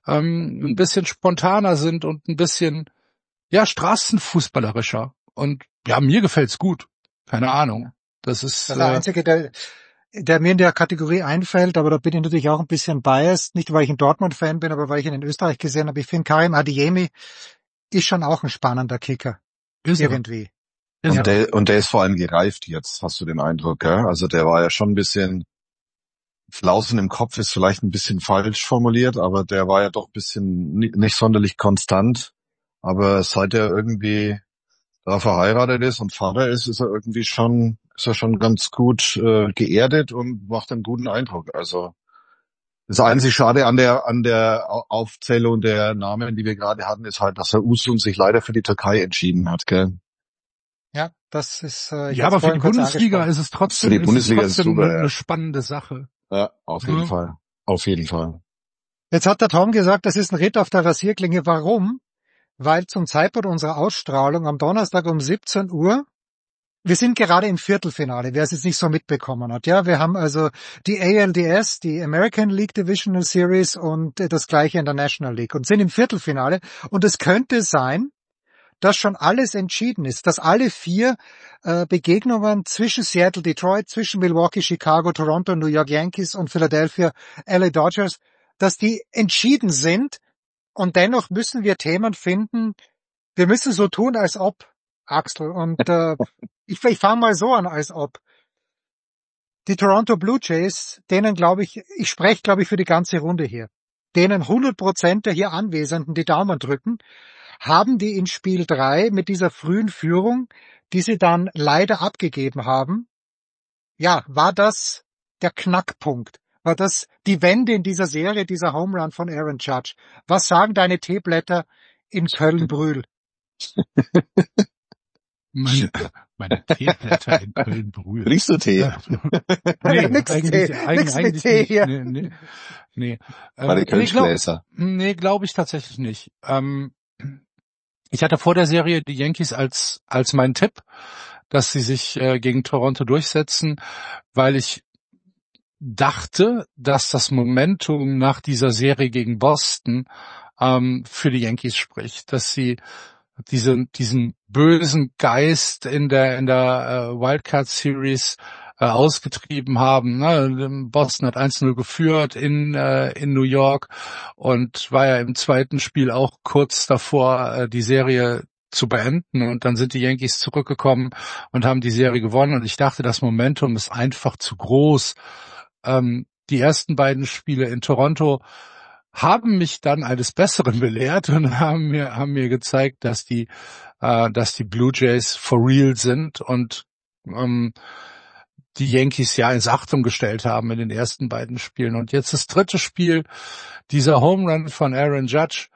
spontaner sind und ein bisschen, ja, straßenfußballerischer. Und ja, mir gefällt's gut. Keine Ahnung. Das ist der einzige, der mir in der Kategorie einfällt, aber da bin ich natürlich auch ein bisschen biased, nicht weil ich ein Dortmund-Fan bin, aber weil ich ihn in Österreich gesehen habe. Ich finde, Karim Adeyemi ist schon auch ein spannender Kicker. Irgendwie. Und der ist vor allem gereift jetzt, hast du den Eindruck, gell? Also der war ja schon ein bisschen Flausen im Kopf, ist vielleicht ein bisschen falsch formuliert, aber der war ja doch ein bisschen nicht sonderlich konstant. Aber seit er irgendwie da verheiratet ist und Vater ist, ist er schon ganz gut geerdet und macht einen guten Eindruck. Also das einzig Schade an der Aufzählung der Namen, die wir gerade hatten, ist halt, dass Herr Uzun sich leider für die Türkei entschieden hat, gell? Ja, das ist ja, aber für die Bundesliga ist es trotzdem, für die Bundesliga ist es super, eine spannende Sache. Ja, auf jeden Fall. Auf jeden Fall. Jetzt hat der Tom gesagt, das ist ein Ritt auf der Rasierklinge. Warum? Weil zum Zeitpunkt unserer Ausstrahlung am Donnerstag um 17 Uhr, wir sind gerade im Viertelfinale, wer es jetzt nicht so mitbekommen hat. Ja, wir haben also die ALDS, die American League Divisional Series und das gleiche in der National League und sind im Viertelfinale. Und es könnte sein, dass schon alles entschieden ist, dass alle 4 Begegnungen zwischen Seattle, Detroit, zwischen Milwaukee, Chicago, Toronto, New York Yankees und Philadelphia, LA Dodgers, dass die entschieden sind. Und dennoch müssen wir Themen finden. Wir müssen so tun, als ob, Axel. Und ich fange mal so an, als ob. Die Toronto Blue Jays, denen ich spreche für die ganze Runde hier, denen 100% der hier Anwesenden die Daumen drücken, haben die in Spiel 3 mit dieser frühen Führung, die sie dann leider abgegeben haben, ja, war das der Knackpunkt? War das die Wende in dieser Serie, dieser Home Run von Aaron Judge? Was sagen deine Teeblätter in Köln-Brühl? Meine Teeblätter in Köln-Brühl. Riechst du Tee? Nee, nix mit Tee hier. Nee. Meine Kölschgläser. Nee, glaube ich tatsächlich nicht. Ich hatte vor der Serie die Yankees als mein Tipp, dass sie sich gegen Toronto durchsetzen, weil ich dachte, dass das Momentum nach dieser Serie gegen Boston für die Yankees spricht, dass sie diesen bösen Geist in der Wildcard Series ausgetrieben haben. Ne? Boston hat 1-0 geführt in New York und war ja im zweiten Spiel auch kurz davor, die Serie zu beenden, und dann sind die Yankees zurückgekommen und haben die Serie gewonnen, und ich dachte, das Momentum ist einfach zu groß. Die ersten beiden Spiele in Toronto haben mich dann eines Besseren belehrt und haben mir gezeigt, dass die Blue Jays for real sind und die Yankees ja ins Achtung gestellt haben in den ersten beiden Spielen. Und jetzt das dritte Spiel, dieser Home Run von Aaron Judge,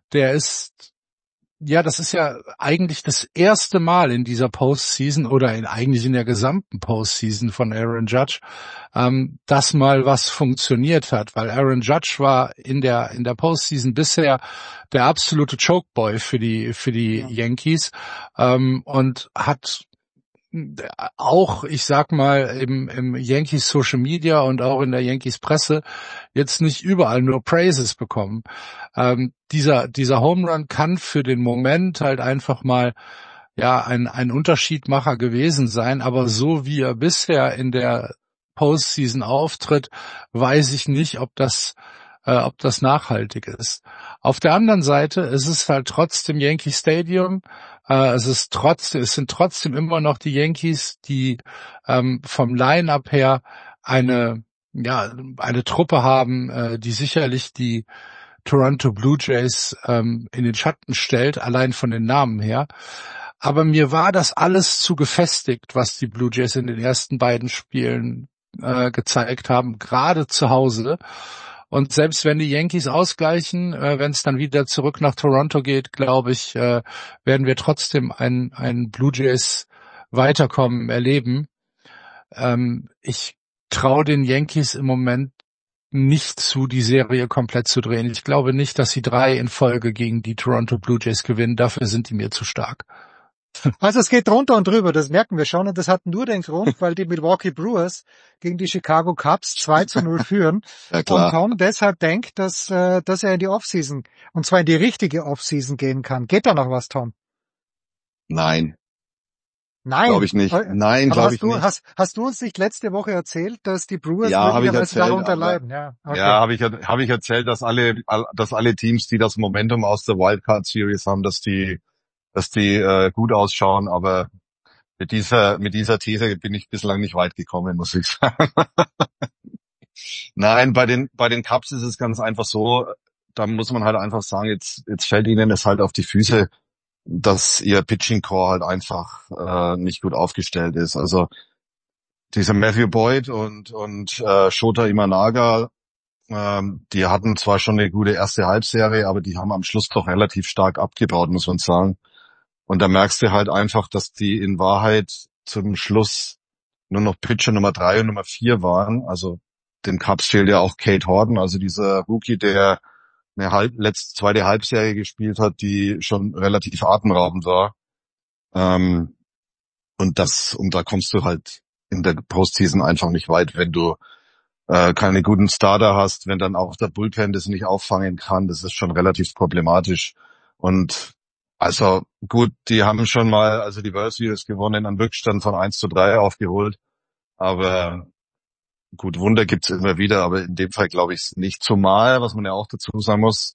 das ist ja eigentlich das erste Mal in dieser Postseason oder eigentlich in der gesamten Postseason von Aaron Judge, dass mal was funktioniert hat, weil Aaron Judge war in der Postseason bisher der absolute Chokeboy für die Yankees, und hat auch, ich sag mal, im Yankees Social Media und auch in der Yankees Presse jetzt nicht überall nur Praises bekommen. Dieser Home Run kann für den Moment halt einfach mal ein Unterschiedmacher gewesen sein, aber so wie er bisher in der Postseason auftritt, weiß ich nicht, ob das nachhaltig ist. Auf der anderen Seite ist es halt trotzdem Yankee Stadium. Es sind trotzdem immer noch die Yankees, die vom Line-Up her eine Truppe haben, die sicherlich die Toronto Blue Jays in den Schatten stellt, allein von den Namen her. Aber mir war das alles zu gefestigt, was die Blue Jays in den ersten beiden Spielen gezeigt haben, gerade zu Hause. Und selbst wenn die Yankees ausgleichen, wenn es dann wieder zurück nach Toronto geht, glaube ich, werden wir trotzdem ein Blue Jays Weiterkommen erleben. Ich traue den Yankees im Moment nicht zu, die Serie komplett zu drehen. Ich glaube nicht, dass sie 3 in Folge gegen die Toronto Blue Jays gewinnen. Dafür sind die mir zu stark. Also es geht drunter und drüber, das merken wir schon. Und das hat nur den Grund, weil die Milwaukee Brewers gegen die Chicago Cubs 2-0 führen. Ja, klar. Und Tom deshalb denkt, dass er in die Offseason, und zwar in die richtige Offseason gehen kann. Geht da noch was, Tom? Nein. Nein. Glaube ich nicht. Nein, glaube ich nicht. Hast du uns nicht letzte Woche erzählt, dass die Brewers Ja, möglicherweise darunter leiden? Ja, okay. Ja, habe ich erzählt, dass alle Teams, die das Momentum aus der Wildcard Series haben, dass die gut ausschauen, aber mit dieser These bin ich bislang nicht weit gekommen, muss ich sagen. Nein, bei den Cubs ist es ganz einfach so, da muss man halt einfach sagen, jetzt fällt ihnen es halt auf die Füße, dass ihr Pitching Core halt einfach nicht gut aufgestellt ist. Also dieser Matthew Boyd und Shota Imanaga, die hatten zwar schon eine gute erste Halbserie, aber die haben am Schluss doch relativ stark abgebaut, muss man sagen. Und da merkst du halt einfach, dass die in Wahrheit zum Schluss nur noch Pitcher Nummer 3 und Nummer 4 waren. Also den Cubs fehlt ja auch Cade Horton, also dieser Rookie, der eine zweite Halbserie gespielt hat, die schon relativ atemberaubend war. Und da kommst du halt in der Postseason einfach nicht weit, wenn du keine guten Starter hast, wenn dann auch der Bullpen das nicht auffangen kann. Das ist schon relativ problematisch. Und also gut, die haben schon mal, also die World Series gewonnen, einen Rückstand von 1-3 aufgeholt. Aber gut, Wunder gibt's immer wieder, aber in dem Fall glaube ich es nicht. Zumal, was man ja auch dazu sagen muss,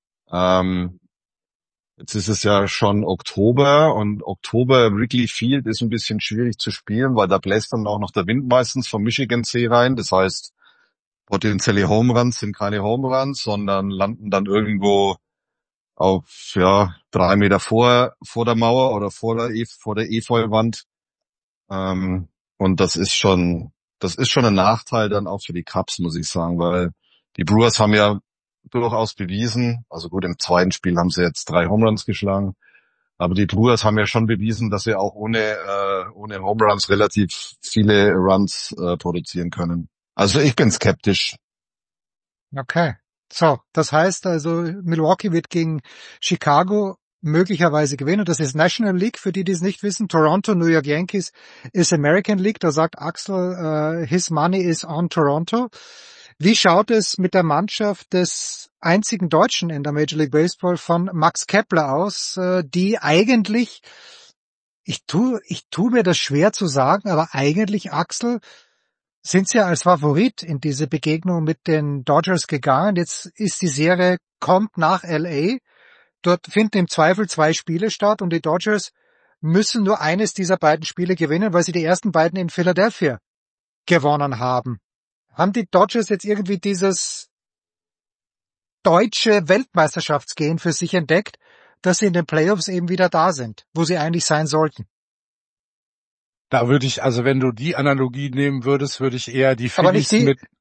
jetzt ist es ja schon Oktober und Oktober Wrigley Field ist ein bisschen schwierig zu spielen, weil da bläst dann auch noch der Wind meistens vom Michigan See rein. Das heißt, potenzielle Home Runs sind keine Home Runs, sondern landen dann irgendwo auf 3 Meter vor der Mauer oder vor der Efeuwand. Und das ist schon ein Nachteil dann auch für die Cubs, muss ich sagen, weil die Brewers haben ja durchaus bewiesen, also gut, im zweiten Spiel haben sie jetzt 3 Home Runs geschlagen, aber die Brewers haben ja schon bewiesen, dass sie auch ohne Home Runs relativ viele Runs produzieren können. Also ich bin skeptisch. Okay. So, das heißt also, Milwaukee wird gegen Chicago möglicherweise gewinnen. Das ist National League, für die es nicht wissen. Toronto, New York Yankees ist American League. Da sagt Axel, his money is on Toronto. Wie schaut es mit der Mannschaft des einzigen Deutschen in der Major League Baseball von Max Kepler aus, die eigentlich, ich tu mir das schwer zu sagen, aber eigentlich, Axel, sind sie als Favorit in diese Begegnung mit den Dodgers gegangen. Jetzt ist die Serie, kommt nach LA. Dort finden im Zweifel 2 Spiele statt und die Dodgers müssen nur eines dieser beiden Spiele gewinnen, weil sie die ersten beiden in Philadelphia gewonnen haben. Haben die Dodgers jetzt irgendwie dieses deutsche Weltmeisterschaftsgehen für sich entdeckt, dass sie in den Playoffs eben wieder da sind, wo sie eigentlich sein sollten? Da würde ich, also wenn du die Analogie nehmen würdest, würde ich eher die Phillies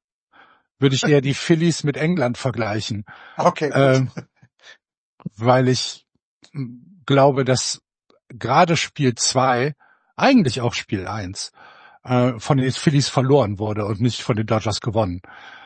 mit England vergleichen. Okay. Weil ich glaube, dass gerade Spiel 2, eigentlich auch Spiel 1, von den Phillies verloren wurde und nicht von den Dodgers gewonnen.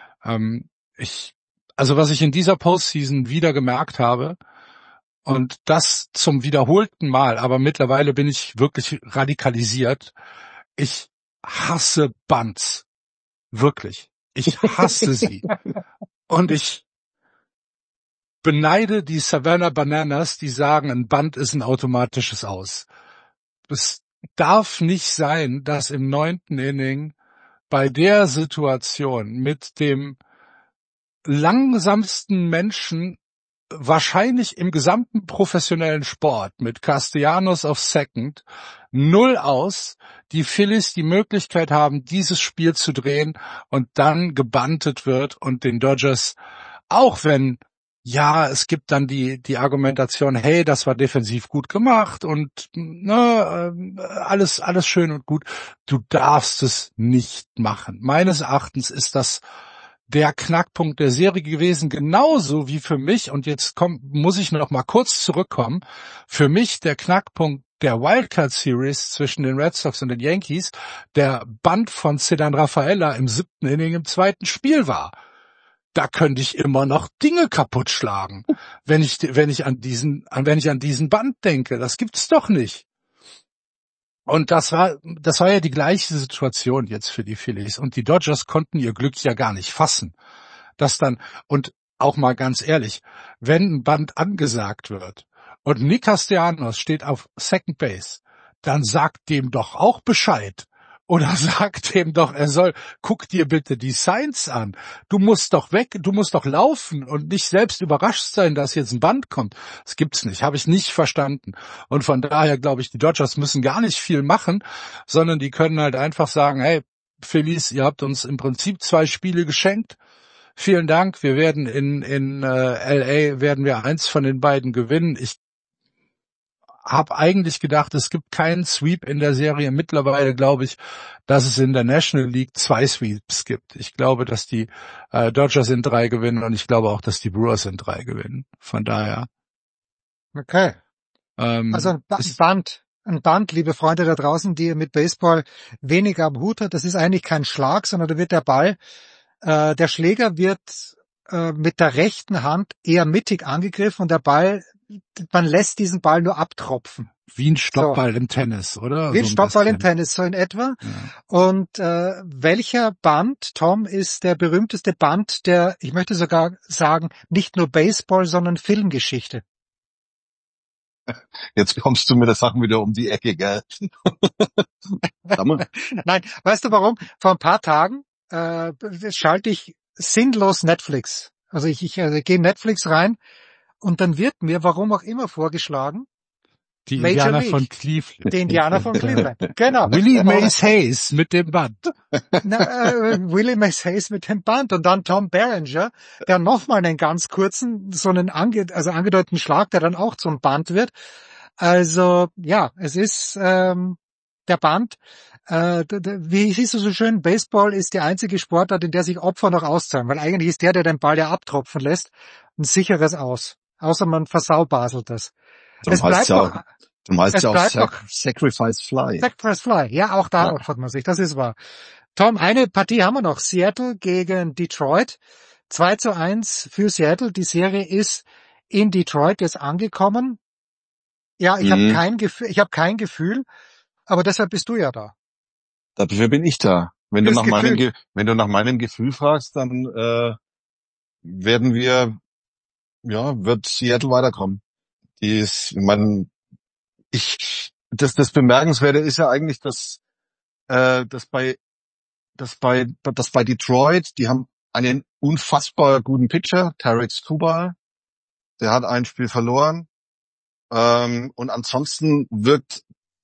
Was ich in dieser Postseason wieder gemerkt habe, und das zum wiederholten Mal, aber mittlerweile bin ich wirklich radikalisiert. Ich hasse Bunts. Wirklich. Ich hasse sie. Und ich beneide die Savannah Bananas, die sagen, ein Bunt ist ein automatisches Aus. Es darf nicht sein, dass im 9. Inning bei der Situation mit dem langsamsten Menschen wahrscheinlich im gesamten professionellen Sport mit Castellanos auf Second 0 aus, die Phillies die Möglichkeit haben, dieses Spiel zu drehen und dann gebuntet wird und den Dodgers, auch wenn, ja, es gibt dann die Argumentation, hey, das war defensiv gut gemacht und alles schön und gut. Du darfst es nicht machen. Meines Erachtens ist das der Knackpunkt der Serie gewesen, genauso wie für mich, und jetzt muss ich noch mal kurz zurückkommen, für mich der Knackpunkt der Wildcard Series zwischen den Red Sox und den Yankees, der Bunt von Ceddanne Rafaela im 7. Inning im 2. Spiel war. Da könnte ich immer noch Dinge kaputt schlagen, wenn ich an diesen Bunt denke. Das gibt's doch nicht. Und das war ja die gleiche Situation jetzt für die Phillies. Und die Dodgers konnten ihr Glück ja gar nicht fassen. Und auch mal ganz ehrlich, wenn ein Bunt angesagt wird und Nick Castellanos steht auf Second Base, dann sagt dem doch auch Bescheid. Oder sagt dem doch, guck dir bitte die Signs an. Du musst doch laufen und nicht selbst überrascht sein, dass jetzt ein Bunt kommt. Das gibt's nicht, habe ich nicht verstanden. Und von daher glaube ich, die Dodgers müssen gar nicht viel machen, sondern die können halt einfach sagen, hey, Phillies, ihr habt uns im Prinzip 2 Spiele geschenkt. Vielen Dank, wir werden in LA werden wir eins von den beiden gewinnen. Ich habe eigentlich gedacht, es gibt keinen Sweep in der Serie. Mittlerweile glaube ich, dass es in der National League 2 Sweeps gibt. Ich glaube, dass die Dodgers in 3 gewinnen und ich glaube auch, dass die Brewers in 3 gewinnen. Von daher. Okay. Also ein Bunt, liebe Freunde da draußen, die mit Baseball weniger am Hut hat. Das ist eigentlich kein Schlag, sondern da wird der Ball, der Schläger wird mit der rechten Hand eher mittig angegriffen und der Ball, man lässt diesen Ball nur abtropfen. Wie ein Stockball im Tennis, oder? Wie ein Stockball im Tennis, so in etwa. Ja. Und welcher Bunt, Tom, ist der berühmteste Bunt der, ich möchte sogar sagen, nicht nur Baseball, sondern Filmgeschichte? Jetzt kommst du mit der Sachen wieder um die Ecke, gell? Nein, weißt du warum? Vor ein paar Tagen schalte ich sinnlos Netflix. Also ich gehe Netflix rein und dann wird mir, warum auch immer, vorgeschlagen, die Indianer von Cleveland. Die Indianer von Cleveland, genau. Willie Mays Hayes mit dem Bunt. Willie Mays Hayes mit dem Bunt und dann Tom Berenger, der nochmal einen ganz kurzen, so einen angedeuteten Schlag, der dann auch zum Bunt wird. Also ja, es ist der Bunt. Wie siehst du so schön, Baseball ist die einzige Sportart, in der sich Opfer noch auszahlen, weil eigentlich ist der den Ball ja abtropfen lässt, ein sicheres Aus. Außer man versaubaselt das. Dann heißt ja auch Sacrifice Fly. Sacrifice Fly, ja, auch da opfert man sich, das ist wahr. Tom, eine Partie haben wir noch, Seattle gegen Detroit, 2:1 für Seattle, die Serie ist in Detroit jetzt angekommen. Ja, ich habe kein Gefühl, aber deshalb bist du ja da. Dafür bin ich da. Wenn du nach meinem Gefühl fragst, dann wird Seattle weiterkommen. Das Bemerkenswerte ist ja eigentlich, dass bei Detroit, die haben einen unfassbar guten Pitcher, Tarik Skubal, der hat ein Spiel verloren, und ansonsten wirkt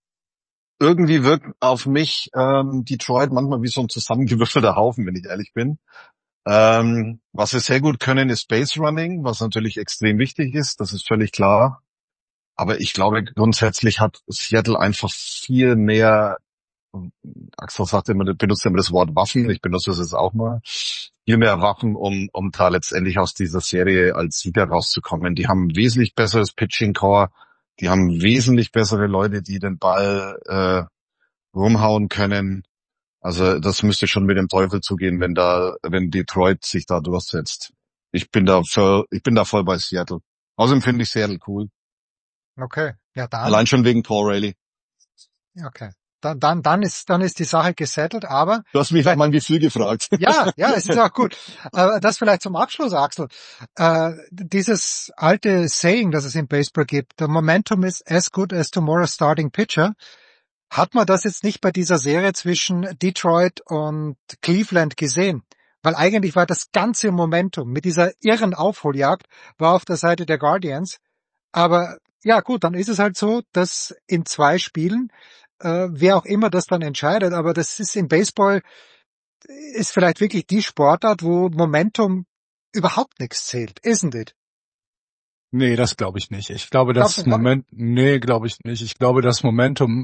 auf mich Detroit manchmal wie so ein zusammengewürfelter Haufen, wenn ich ehrlich bin. Was wir sehr gut können, ist Base Running, was natürlich extrem wichtig ist, das ist völlig klar. Aber ich glaube, grundsätzlich hat Seattle einfach viel mehr, Axel sagt immer, benutzt immer das Wort Waffen, ich benutze es jetzt auch mal, viel mehr Waffen, um da letztendlich aus dieser Serie als Sieger rauszukommen. Die haben wesentlich besseres Pitching Core, die haben wesentlich bessere Leute, die den Ball rumhauen können. Also das müsste schon mit dem Teufel zugehen, wenn Detroit sich da durchsetzt. Ich bin da voll bei Seattle. Außerdem finde ich Seattle cool. Okay, ja dann. Allein schon wegen Paul Rayleigh. Okay. Dann ist die Sache gesettelt, aber... Du hast mich nach meinem Gefühl gefragt. Ja, es ist auch gut. Das vielleicht zum Abschluss, Axel. Dieses alte Saying, das es im Baseball gibt, the momentum is as good as tomorrow's starting pitcher. Hat man das jetzt nicht bei dieser Serie zwischen Detroit und Cleveland gesehen? Weil eigentlich war das ganze Momentum mit dieser irren Aufholjagd war auf der Seite der Guardians. Aber ja gut, dann ist es halt so, dass in 2 Spielen, wer auch immer das dann entscheidet, aber das ist im Baseball, ist vielleicht wirklich die Sportart, wo Momentum überhaupt nichts zählt, isn't it? Nee, das glaube ich nicht. Ich glaube, glaube ich nicht. Ich glaube, dass Momentum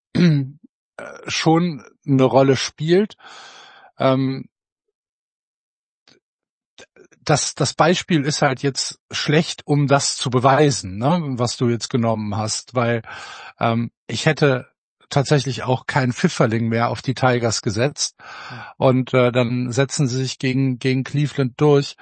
schon eine Rolle spielt. das Beispiel ist halt jetzt schlecht, um das zu beweisen, ne, was du jetzt genommen hast, weil ich hätte tatsächlich auch kein Pfifferling mehr auf die Tigers gesetzt und dann setzen sie sich gegen Cleveland durch.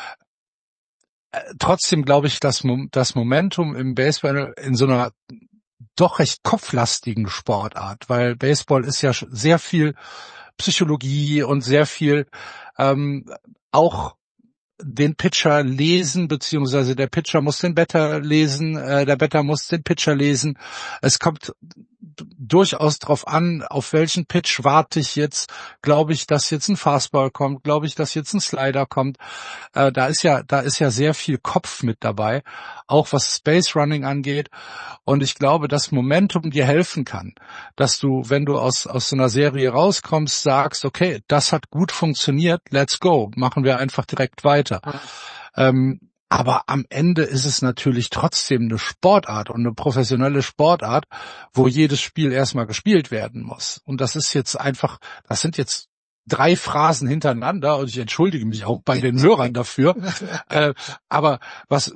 Trotzdem glaube ich, dass das Momentum im Baseball in so einer doch recht kopflastigen Sportart, weil Baseball ist ja sehr viel Psychologie und sehr viel auch den Pitcher lesen, beziehungsweise der Pitcher muss den Batter lesen, der Batter muss den Pitcher lesen. Es kommt durchaus drauf an, auf welchen Pitch warte ich jetzt. Glaube ich, dass jetzt ein Fastball kommt? Glaube ich, dass jetzt ein Slider kommt? Da ist ja sehr viel Kopf mit dabei, auch was Base Running angeht. Und ich glaube, dass Momentum dir helfen kann, dass du, wenn du aus so einer Serie rauskommst, sagst, okay, das hat gut funktioniert, let's go, machen wir einfach direkt weiter. Aber am Ende ist es natürlich trotzdem eine Sportart und eine professionelle Sportart, wo jedes Spiel erstmal gespielt werden muss. Und das ist jetzt einfach, das sind jetzt 3 Phrasen hintereinander und ich entschuldige mich auch bei den Hörern dafür. Aber was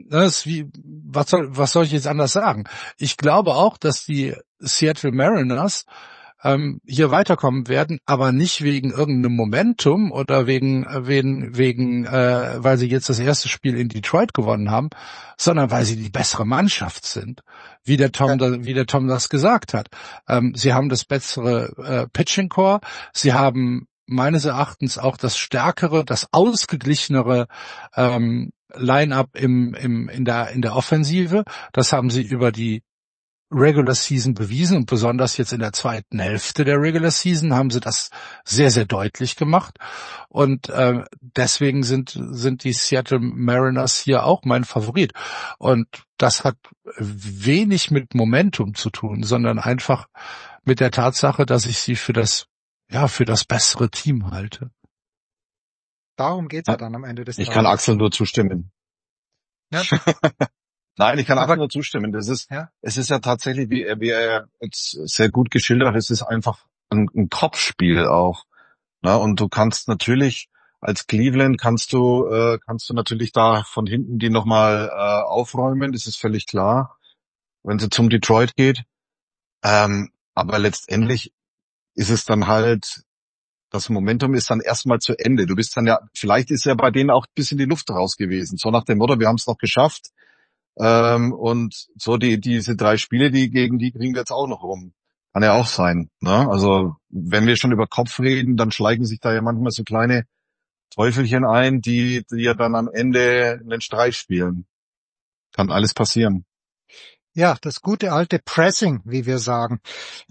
soll ich jetzt anders sagen? Ich glaube auch, dass die Seattle Mariners hier weiterkommen werden, aber nicht wegen irgendeinem Momentum oder wegen weil sie jetzt das erste Spiel in Detroit gewonnen haben, sondern weil sie die bessere Mannschaft sind, wie der Tom das gesagt hat. Sie haben das bessere Pitching Core, sie haben meines Erachtens auch das stärkere, das ausgeglichenere Line-up in der Offensive. Das haben sie über die Regular Season bewiesen und besonders jetzt in der zweiten Hälfte der Regular Season haben sie das sehr, sehr deutlich gemacht und deswegen sind die Seattle Mariners hier auch mein Favorit und das hat wenig mit Momentum zu tun, sondern einfach mit der Tatsache, dass ich sie für das bessere Team halte. Darum geht's ja dann am Ende des Tages. Ich kann Axel nur zustimmen. Ja. Nein, ich kann einfach nur zustimmen. Es ist ja tatsächlich, wie er jetzt sehr gut geschildert hat, es ist einfach ein Kopfspiel auch. Na, und du kannst natürlich, als Cleveland kannst du natürlich da von hinten die nochmal aufräumen, das ist völlig klar, wenn sie zum Detroit geht. Aber letztendlich ist es dann halt, das Momentum ist dann erstmal zu Ende. Du bist dann ja, vielleicht ist ja bei denen auch ein bisschen die Luft raus gewesen. So nach dem Motto, wir haben es noch geschafft. Und so diese 3 Spiele, gegen die kriegen wir jetzt auch noch rum. Kann ja auch sein, ne? Also, wenn wir schon über Kopf reden, dann schleichen sich da ja manchmal so kleine Teufelchen ein, die ja dann am Ende einen Streich spielen. Kann alles passieren. Ja, das gute alte Pressing, wie wir sagen.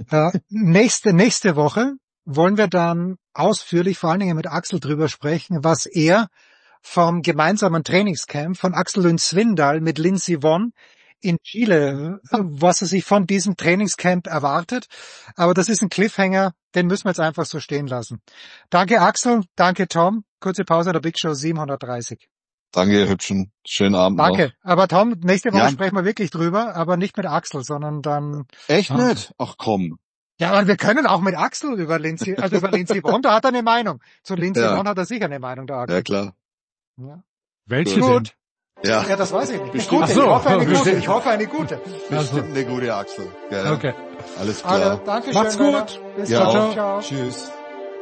Nächste Woche wollen wir dann ausführlich, vor allen Dingen mit Axel drüber sprechen, was er vom gemeinsamen Trainingscamp von Axel Lünn-Swindal mit Lindsey Vonn in Chile, was er sich von diesem Trainingscamp erwartet. Aber das ist ein Cliffhanger, den müssen wir jetzt einfach so stehen lassen. Danke Axel, danke Tom. Kurze Pause der Big Show 730. Danke, ihr Hübschen. Schönen Abend Danke. noch. Aber Tom, nächste Woche sprechen wir wirklich drüber, aber nicht mit Axel, sondern dann... Echt nicht? Ach komm. Ja, aber wir können auch mit Axel über Lindsey Vonn, da hat er eine Meinung. Zu Lindsey Vonn hat er sicher eine Meinung, der Axel. Ja, klar. Ja. Welche gut. denn? Ja. Ja, das weiß ich nicht. Bestimmt. Ich hoffe eine gute. Bestimmt eine gute Axel. Ja. Okay. Alles klar. Also, danke schön. Macht's gut. Bis ja, dann. Ciao. Tschüss.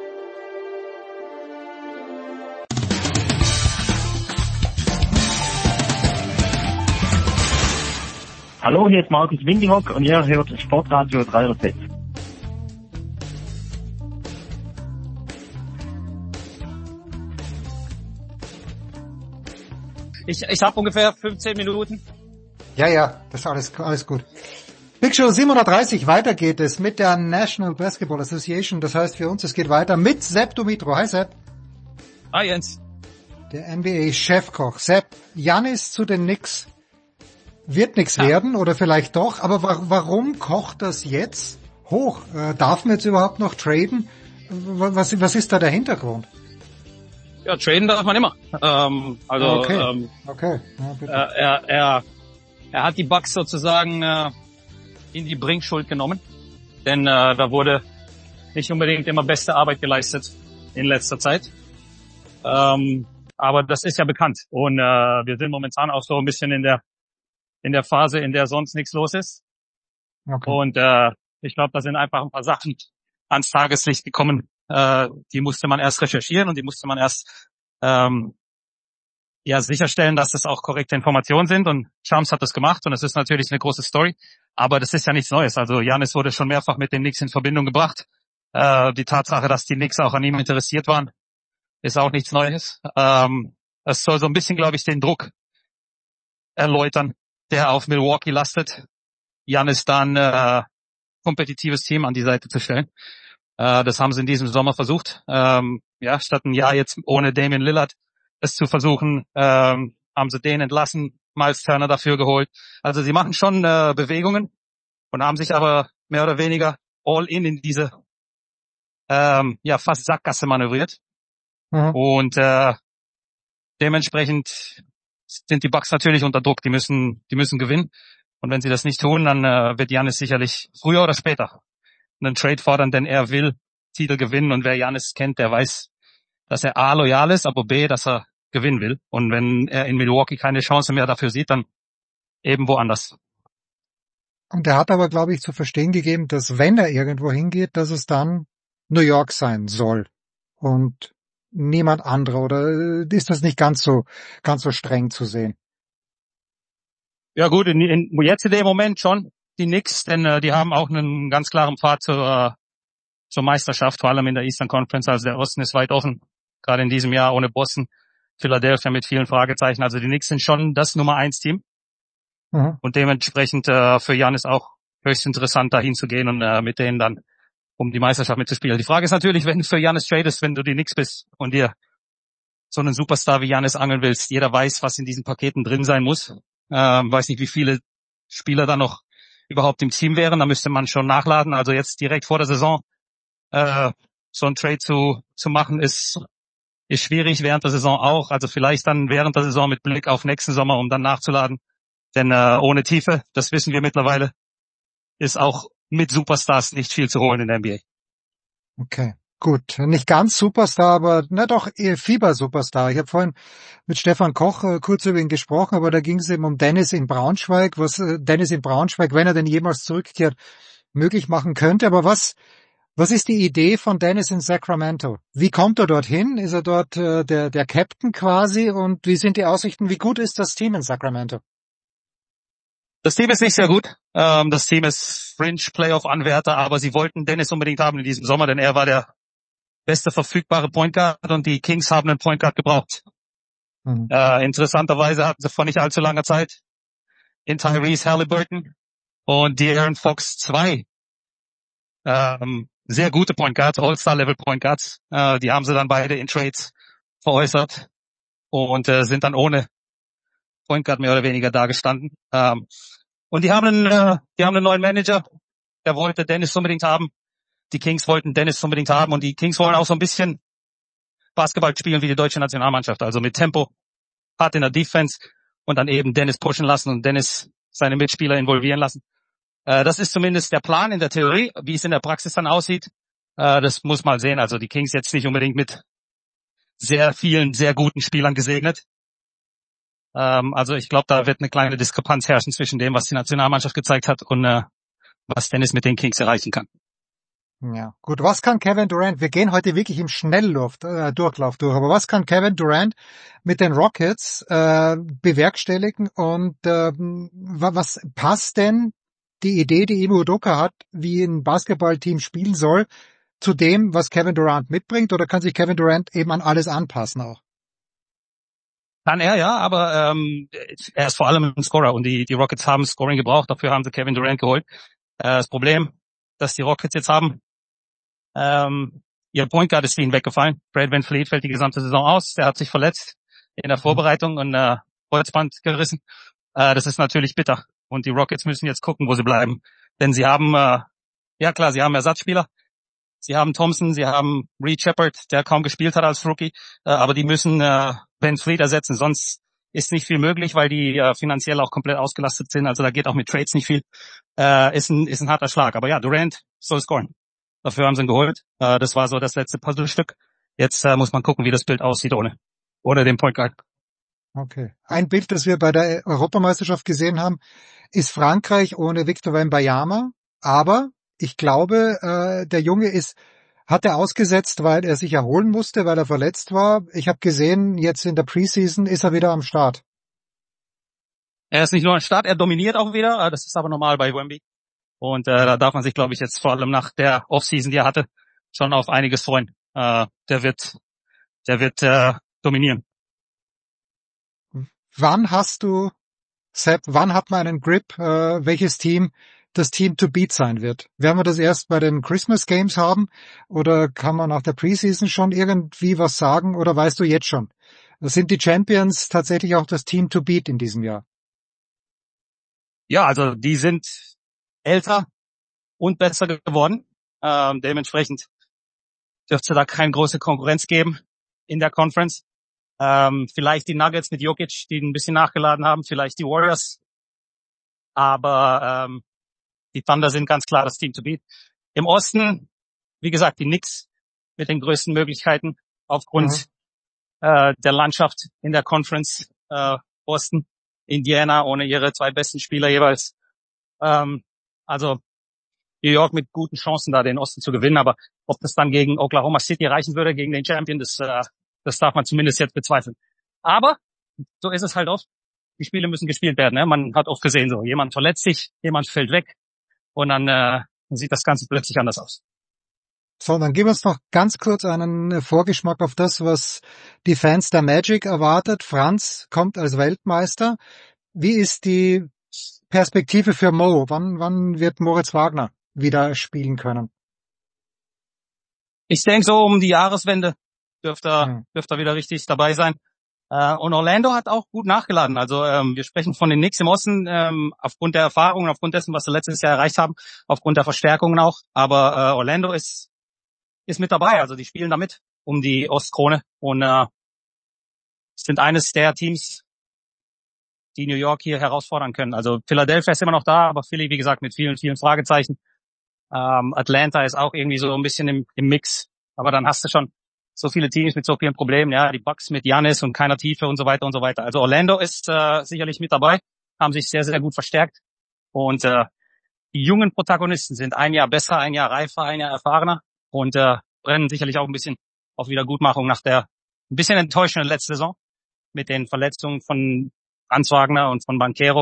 Hallo, hier ist Markus Windihock und ihr hört Sportradio 306. Ich habe ungefähr 15 Minuten. Ja, das ist alles gut. Big Show 730, weiter geht es mit der National Basketball Association. Das heißt für uns, es geht weiter mit Sepp Dumitro. Hi Sepp. Hi Jens. Der NBA-Chefkoch. Sepp, Giannis zu den Knicks wird nichts werden oder vielleicht doch, aber warum kocht das jetzt hoch? Darf man jetzt überhaupt noch traden? Was ist da der Hintergrund? Ja, traden darf man immer. Okay. Ja, er hat die Bucks sozusagen in die Bringschuld genommen, denn da wurde nicht unbedingt immer beste Arbeit geleistet in letzter Zeit. aber das ist ja bekannt. Und wir sind momentan auch so ein bisschen in der Phase, in der sonst nichts los ist. Okay. Und ich glaube, da sind einfach ein paar Sachen ans Tageslicht gekommen. Die musste man erst recherchieren und die musste man erst sicherstellen, dass das auch korrekte Informationen sind. Und Shams hat das gemacht und es ist natürlich eine große Story. Aber das ist ja nichts Neues. Also Giannis wurde schon mehrfach mit den Knicks in Verbindung gebracht. Die Tatsache, dass die Knicks auch an ihm interessiert waren, ist auch nichts Neues. Es soll so ein bisschen, glaube ich, den Druck erläutern, der auf Milwaukee lastet, Giannis dann kompetitives Team an die Seite zu stellen. Das haben sie in diesem Sommer versucht. Statt ein Jahr jetzt ohne Damian Lillard es zu versuchen, haben sie den entlassen, Miles Turner dafür geholt. Also sie machen schon Bewegungen und haben sich aber mehr oder weniger all in diese fast Sackgasse manövriert. Mhm. Und dementsprechend sind die Bucks natürlich unter Druck. Die müssen gewinnen. Und wenn sie das nicht tun, dann wird Giannis sicherlich früher oder später einen Trade fordern, denn er will Titel gewinnen. Und wer Giannis kennt, der weiß, dass er A, loyal ist, aber B, dass er gewinnen will. Und wenn er in Milwaukee keine Chance mehr dafür sieht, dann eben woanders. Und er hat aber, glaube ich, zu verstehen gegeben, dass wenn er irgendwo hingeht, dass es dann New York sein soll und niemand anderer. Oder ist das nicht ganz so streng zu sehen? Ja gut, jetzt in dem Moment schon die Knicks, denn die haben auch einen ganz klaren Pfad zur Meisterschaft, vor allem in der Eastern Conference. Also der Osten ist weit offen, gerade in diesem Jahr ohne Boston, Philadelphia mit vielen Fragezeichen. Also die Knicks sind schon das Nummer 1 Team. Mhm. Und dementsprechend für Giannis auch höchst interessant, dahin zu gehen und mit denen dann um die Meisterschaft mitzuspielen. Die Frage ist natürlich, wenn du für Giannis tradest, wenn du die Knicks bist und dir so einen Superstar wie Giannis angeln willst, jeder weiß, was in diesen Paketen drin sein muss. Weiß nicht, wie viele Spieler da noch überhaupt im Team wären. Da müsste man schon nachladen. Also jetzt direkt vor der Saison so ein Trade zu machen, ist schwierig, während der Saison auch. Also vielleicht dann während der Saison mit Blick auf nächsten Sommer, um dann nachzuladen. Denn ohne Tiefe, das wissen wir mittlerweile, ist auch mit Superstars nicht viel zu holen in der NBA. Okay, gut. Nicht ganz Superstar, aber doch eher Fieber-Superstar. Ich habe vorhin mit Stefan Koch kurz über ihn gesprochen, aber da ging es eben um Dennis in Braunschweig, was Dennis in Braunschweig, wenn er denn jemals zurückkehrt, möglich machen könnte. Aber was ist die Idee von Dennis in Sacramento? Wie kommt er dorthin? Ist er dort der Captain quasi? Und wie sind die Aussichten? Wie gut ist das Team in Sacramento? Das Team ist nicht sehr gut. Das Team ist Fringe-Playoff-Anwärter, aber sie wollten Dennis unbedingt haben in diesem Sommer, denn er war der beste verfügbare Point Guard und die Kings haben einen Point Guard gebraucht. Mhm. Interessanterweise hatten sie vor nicht allzu langer Zeit in Tyrese Halliburton und De'Aaron Fox 2 sehr gute Point Guards, All-Star-Level Point Guards. Die haben sie dann beide in Trades veräußert und sind dann ohne Point Guard mehr oder weniger dagestanden. Und die haben einen neuen Manager, der wollte Dennis unbedingt haben. Die Kings wollten Dennis unbedingt haben und die Kings wollen auch so ein bisschen Basketball spielen wie die deutsche Nationalmannschaft, also mit Tempo, hart in der Defense und dann eben Dennis pushen lassen und Dennis seine Mitspieler involvieren lassen. Das ist zumindest der Plan in der Theorie. Wie es in der Praxis dann aussieht, das muss man sehen. Also die Kings jetzt nicht unbedingt mit sehr vielen, sehr guten Spielern gesegnet. Also ich glaube, da wird eine kleine Diskrepanz herrschen zwischen dem, was die Nationalmannschaft gezeigt hat und was Dennis mit den Kings erreichen kann. Ja, gut. Was kann Kevin Durant? Wir gehen heute wirklich im Durchlauf durch. Aber was kann Kevin Durant mit den Rockets bewerkstelligen? Und was passt denn die Idee, die Ime Udoka hat, wie ein Basketballteam spielen soll, zu dem, was Kevin Durant mitbringt? Oder kann sich Kevin Durant eben an alles anpassen auch? Kann er, ja, aber er ist vor allem ein Scorer und die Rockets haben Scoring gebraucht, dafür haben sie Kevin Durant geholt. Das Problem, das die Rockets jetzt haben, ihr Point Guard ist ihnen weggefallen. Fred VanVleet fällt die gesamte Saison aus, der hat sich verletzt in der Vorbereitung und Kreuzband gerissen. Das ist natürlich bitter und die Rockets müssen jetzt gucken, wo sie bleiben, denn sie haben, sie haben Ersatzspieler. Sie haben Thompson, sie haben Reed Shepard, der kaum gespielt hat als Rookie, aber die müssen VanVleet ersetzen, sonst ist nicht viel möglich, weil die finanziell auch komplett ausgelastet sind, also da geht auch mit Trades nicht viel. Ist ein harter Schlag, aber ja, Durant soll scoren. Dafür haben sie ihn geholt. Das war so das letzte Puzzlestück. Jetzt muss man gucken, wie das Bild aussieht ohne oder dem Point Guard. Okay. Ein Bild, das wir bei der Europameisterschaft gesehen haben, ist Frankreich ohne Victor Wembanyama. Aber ich glaube, der Junge hat er ausgesetzt, weil er sich erholen musste, weil er verletzt war. Ich habe gesehen, jetzt in der Preseason ist er wieder am Start. Er ist nicht nur am Start, er dominiert auch wieder. Das ist aber normal bei Wemby. Und da darf man sich, glaube ich, jetzt vor allem nach der Offseason, die er hatte, schon auf einiges freuen. Der wird dominieren. Wann hat man einen Grip, welches Team das Team to beat sein wird? Werden wir das erst bei den Christmas Games haben oder kann man nach der Preseason schon irgendwie was sagen oder weißt du jetzt schon? Sind die Champions tatsächlich auch das Team to beat in diesem Jahr? Ja, also die sind älter und besser geworden. Dementsprechend dürfte da keine große Konkurrenz geben in der Conference. Vielleicht die Nuggets mit Jokic, die ein bisschen nachgeladen haben, vielleicht die Warriors. Aber die Thunder sind ganz klar das Team to beat. Im Osten, wie gesagt, die Knicks mit den größten Möglichkeiten aufgrund der Landschaft in der Conference Osten. Indiana ohne ihre zwei besten Spieler jeweils. Also New York mit guten Chancen, da den Osten zu gewinnen. Aber ob das dann gegen Oklahoma City reichen würde, gegen den Champion, das darf man zumindest jetzt bezweifeln. Aber so ist es halt oft. Die Spiele müssen gespielt werden. Ne? Man hat oft gesehen, so jemand verletzt sich, jemand fällt weg und dann sieht das Ganze plötzlich anders aus. So, dann gib uns noch ganz kurz einen Vorgeschmack auf das, was die Fans der Magic erwartet. Franz kommt als Weltmeister. Wie ist die Perspektive für Mo? Wann wird Moritz Wagner wieder spielen können? Ich denke, so um die Jahreswende dürfte er wieder richtig dabei sein. Und Orlando hat auch gut nachgeladen. Also wir sprechen von den Knicks im Osten, aufgrund der Erfahrungen, aufgrund dessen, was sie letztes Jahr erreicht haben, aufgrund der Verstärkungen auch. Aber Orlando ist mit dabei. Also die spielen damit um die Ostkrone und sind eines der Teams, die New York hier herausfordern können. Also Philadelphia ist immer noch da, aber Philly, wie gesagt, mit vielen, vielen Fragezeichen. Atlanta ist auch irgendwie so ein bisschen im Mix. Aber dann hast du schon so viele Teams mit so vielen Problemen. Ja, die Bucks mit Giannis und keiner Tiefe und so weiter und so weiter. Also Orlando ist sicherlich mit dabei, haben sich sehr, sehr gut verstärkt. Und die jungen Protagonisten sind ein Jahr besser, ein Jahr reifer, ein Jahr erfahrener und brennen sicherlich auch ein bisschen auf Wiedergutmachung nach der ein bisschen enttäuschenden letzten Saison mit den Verletzungen von Franz Wagner und von Banchero.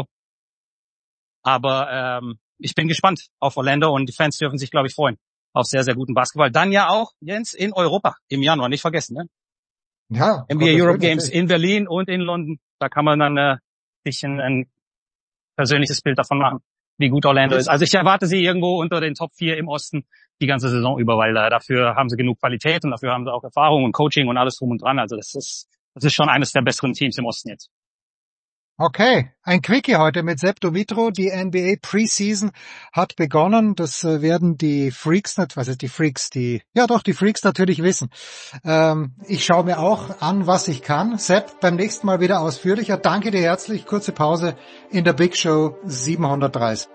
Aber ich bin gespannt auf Orlando und die Fans dürfen sich, glaube ich, freuen auf sehr, sehr guten Basketball. Dann ja auch, Jens, in Europa im Januar, nicht vergessen, ne? Ja. NBA Europe Games in Berlin und in London. Da kann man dann sich ein persönliches Bild davon machen, wie gut Orlando ist. Also ich erwarte sie irgendwo unter den Top 4 im Osten die ganze Saison über, weil dafür haben sie genug Qualität und dafür haben sie auch Erfahrung und Coaching und alles drum und dran. Also das ist schon eines der besseren Teams im Osten jetzt. Okay, ein Quickie heute mit Sepp Dumitro. Die NBA Preseason hat begonnen. Das werden die Freaks, die Freaks natürlich wissen. Ich schaue mir auch an, was ich kann. Sepp, beim nächsten Mal wieder ausführlicher. Danke dir herzlich. Kurze Pause in der Big Show 730.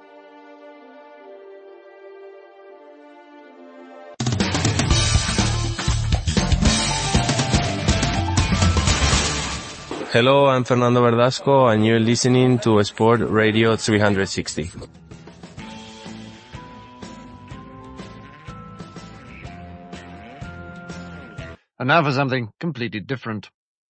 Hello, I'm Fernando Verdasco and you're listening to Sport Radio 360. And now for something completely different.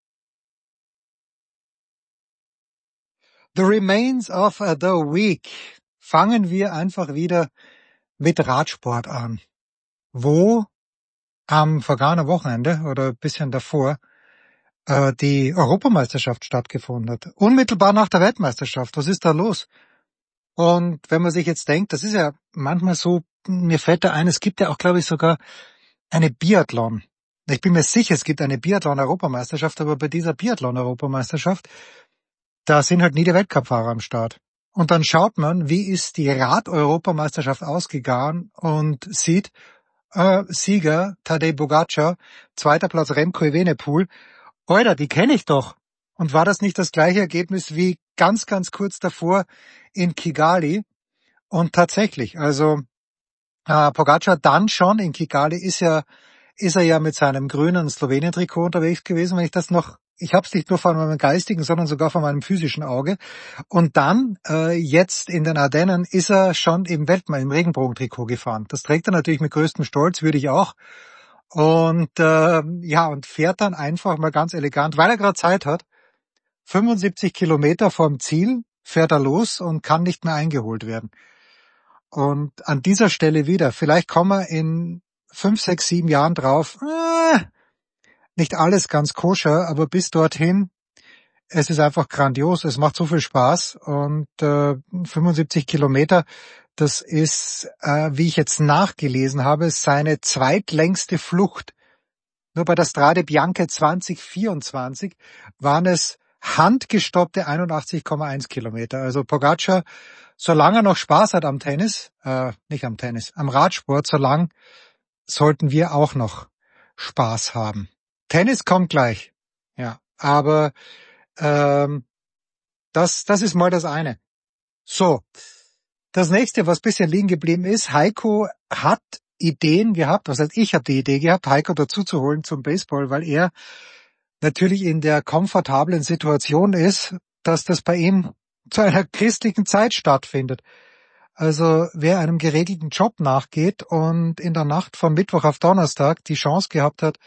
The remains of the week. Fangen wir einfach wieder mit Radsport an. Wo am vergangenen Wochenende oder ein bisschen davor die Europameisterschaft stattgefunden hat. Unmittelbar nach der Weltmeisterschaft. Was ist da los? Und wenn man sich jetzt denkt, das ist ja manchmal so, mir fällt da ein, es gibt ja auch, glaube ich, sogar eine Biathlon. Ich bin mir sicher, es gibt eine Biathlon-Europameisterschaft, aber bei dieser Biathlon-Europameisterschaft, da sind halt nie die Weltcup-Fahrer am Start. Und dann schaut man, wie ist die Rad-Europameisterschaft ausgegangen und sieht, Sieger Tadej Pogačar, zweiter Platz Remco Evenepoel. Alter, die kenne ich doch. Und war das nicht das gleiche Ergebnis wie ganz, ganz kurz davor in Kigali? Und tatsächlich, also Pogačar dann schon in Kigali ist ja ist er ja mit seinem grünen Slowenien-Trikot unterwegs gewesen, ich habe es nicht nur von meinem geistigen, sondern sogar von meinem physischen Auge. Und dann, jetzt in den Ardennen, ist er schon im Regenbogentrikot gefahren. Das trägt er natürlich mit größtem Stolz, würde ich auch. Und und fährt dann einfach mal ganz elegant, weil er gerade Zeit hat, 75 Kilometer vorm Ziel fährt er los und kann nicht mehr eingeholt werden. Und an dieser Stelle wieder, vielleicht kommen wir in 5, 6, 7 Jahren drauf, nicht alles ganz koscher, aber bis dorthin, es ist einfach grandios, es macht so viel Spaß und 75 Kilometer, das ist, wie ich jetzt nachgelesen habe, seine zweitlängste Flucht. Nur bei der Strade Bianche 2024 waren es handgestoppte 81,1 Kilometer. Also Pogačar, solange er noch Spaß hat am am Radsport, solange sollten wir auch noch Spaß haben. Tennis kommt gleich, ja, aber das ist mal das eine. So, das nächste, was bisschen liegen geblieben ist, Heiko hat Ideen gehabt, ich habe die Idee gehabt, Heiko dazu zu holen zum Baseball, weil er natürlich in der komfortablen Situation ist, dass das bei ihm zu einer christlichen Zeit stattfindet. Also wer einem geregelten Job nachgeht und in der Nacht von Mittwoch auf Donnerstag die Chance gehabt hat,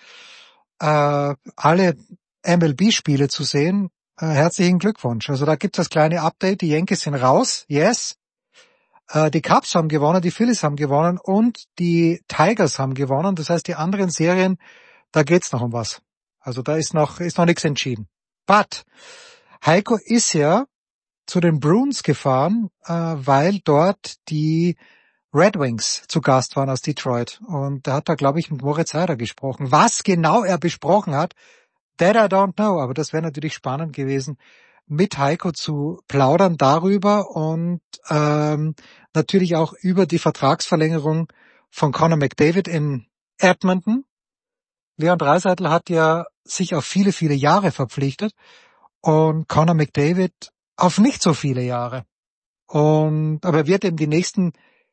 alle MLB-Spiele zu sehen, herzlichen Glückwunsch. Also da gibt's das kleine Update, die Yankees sind raus, yes. Die Cubs haben gewonnen, die Phillies haben gewonnen und die Tigers haben gewonnen. Das heißt, die anderen Serien, da geht's noch um was. Also da ist noch nichts entschieden. But Heiko ist ja zu den Bruins gefahren, weil dort die Red Wings zu Gast waren aus Detroit. Und da hat er, glaube ich, mit Moritz Seider gesprochen. Was genau er besprochen hat, that I don't know. Aber das wäre natürlich spannend gewesen, mit Heiko zu plaudern darüber und natürlich auch über die Vertragsverlängerung von Connor McDavid in Edmonton. Leon Draisaitl hat ja sich auf viele, viele Jahre verpflichtet und Connor McDavid auf nicht so viele Jahre. Aber er wird eben die nächsten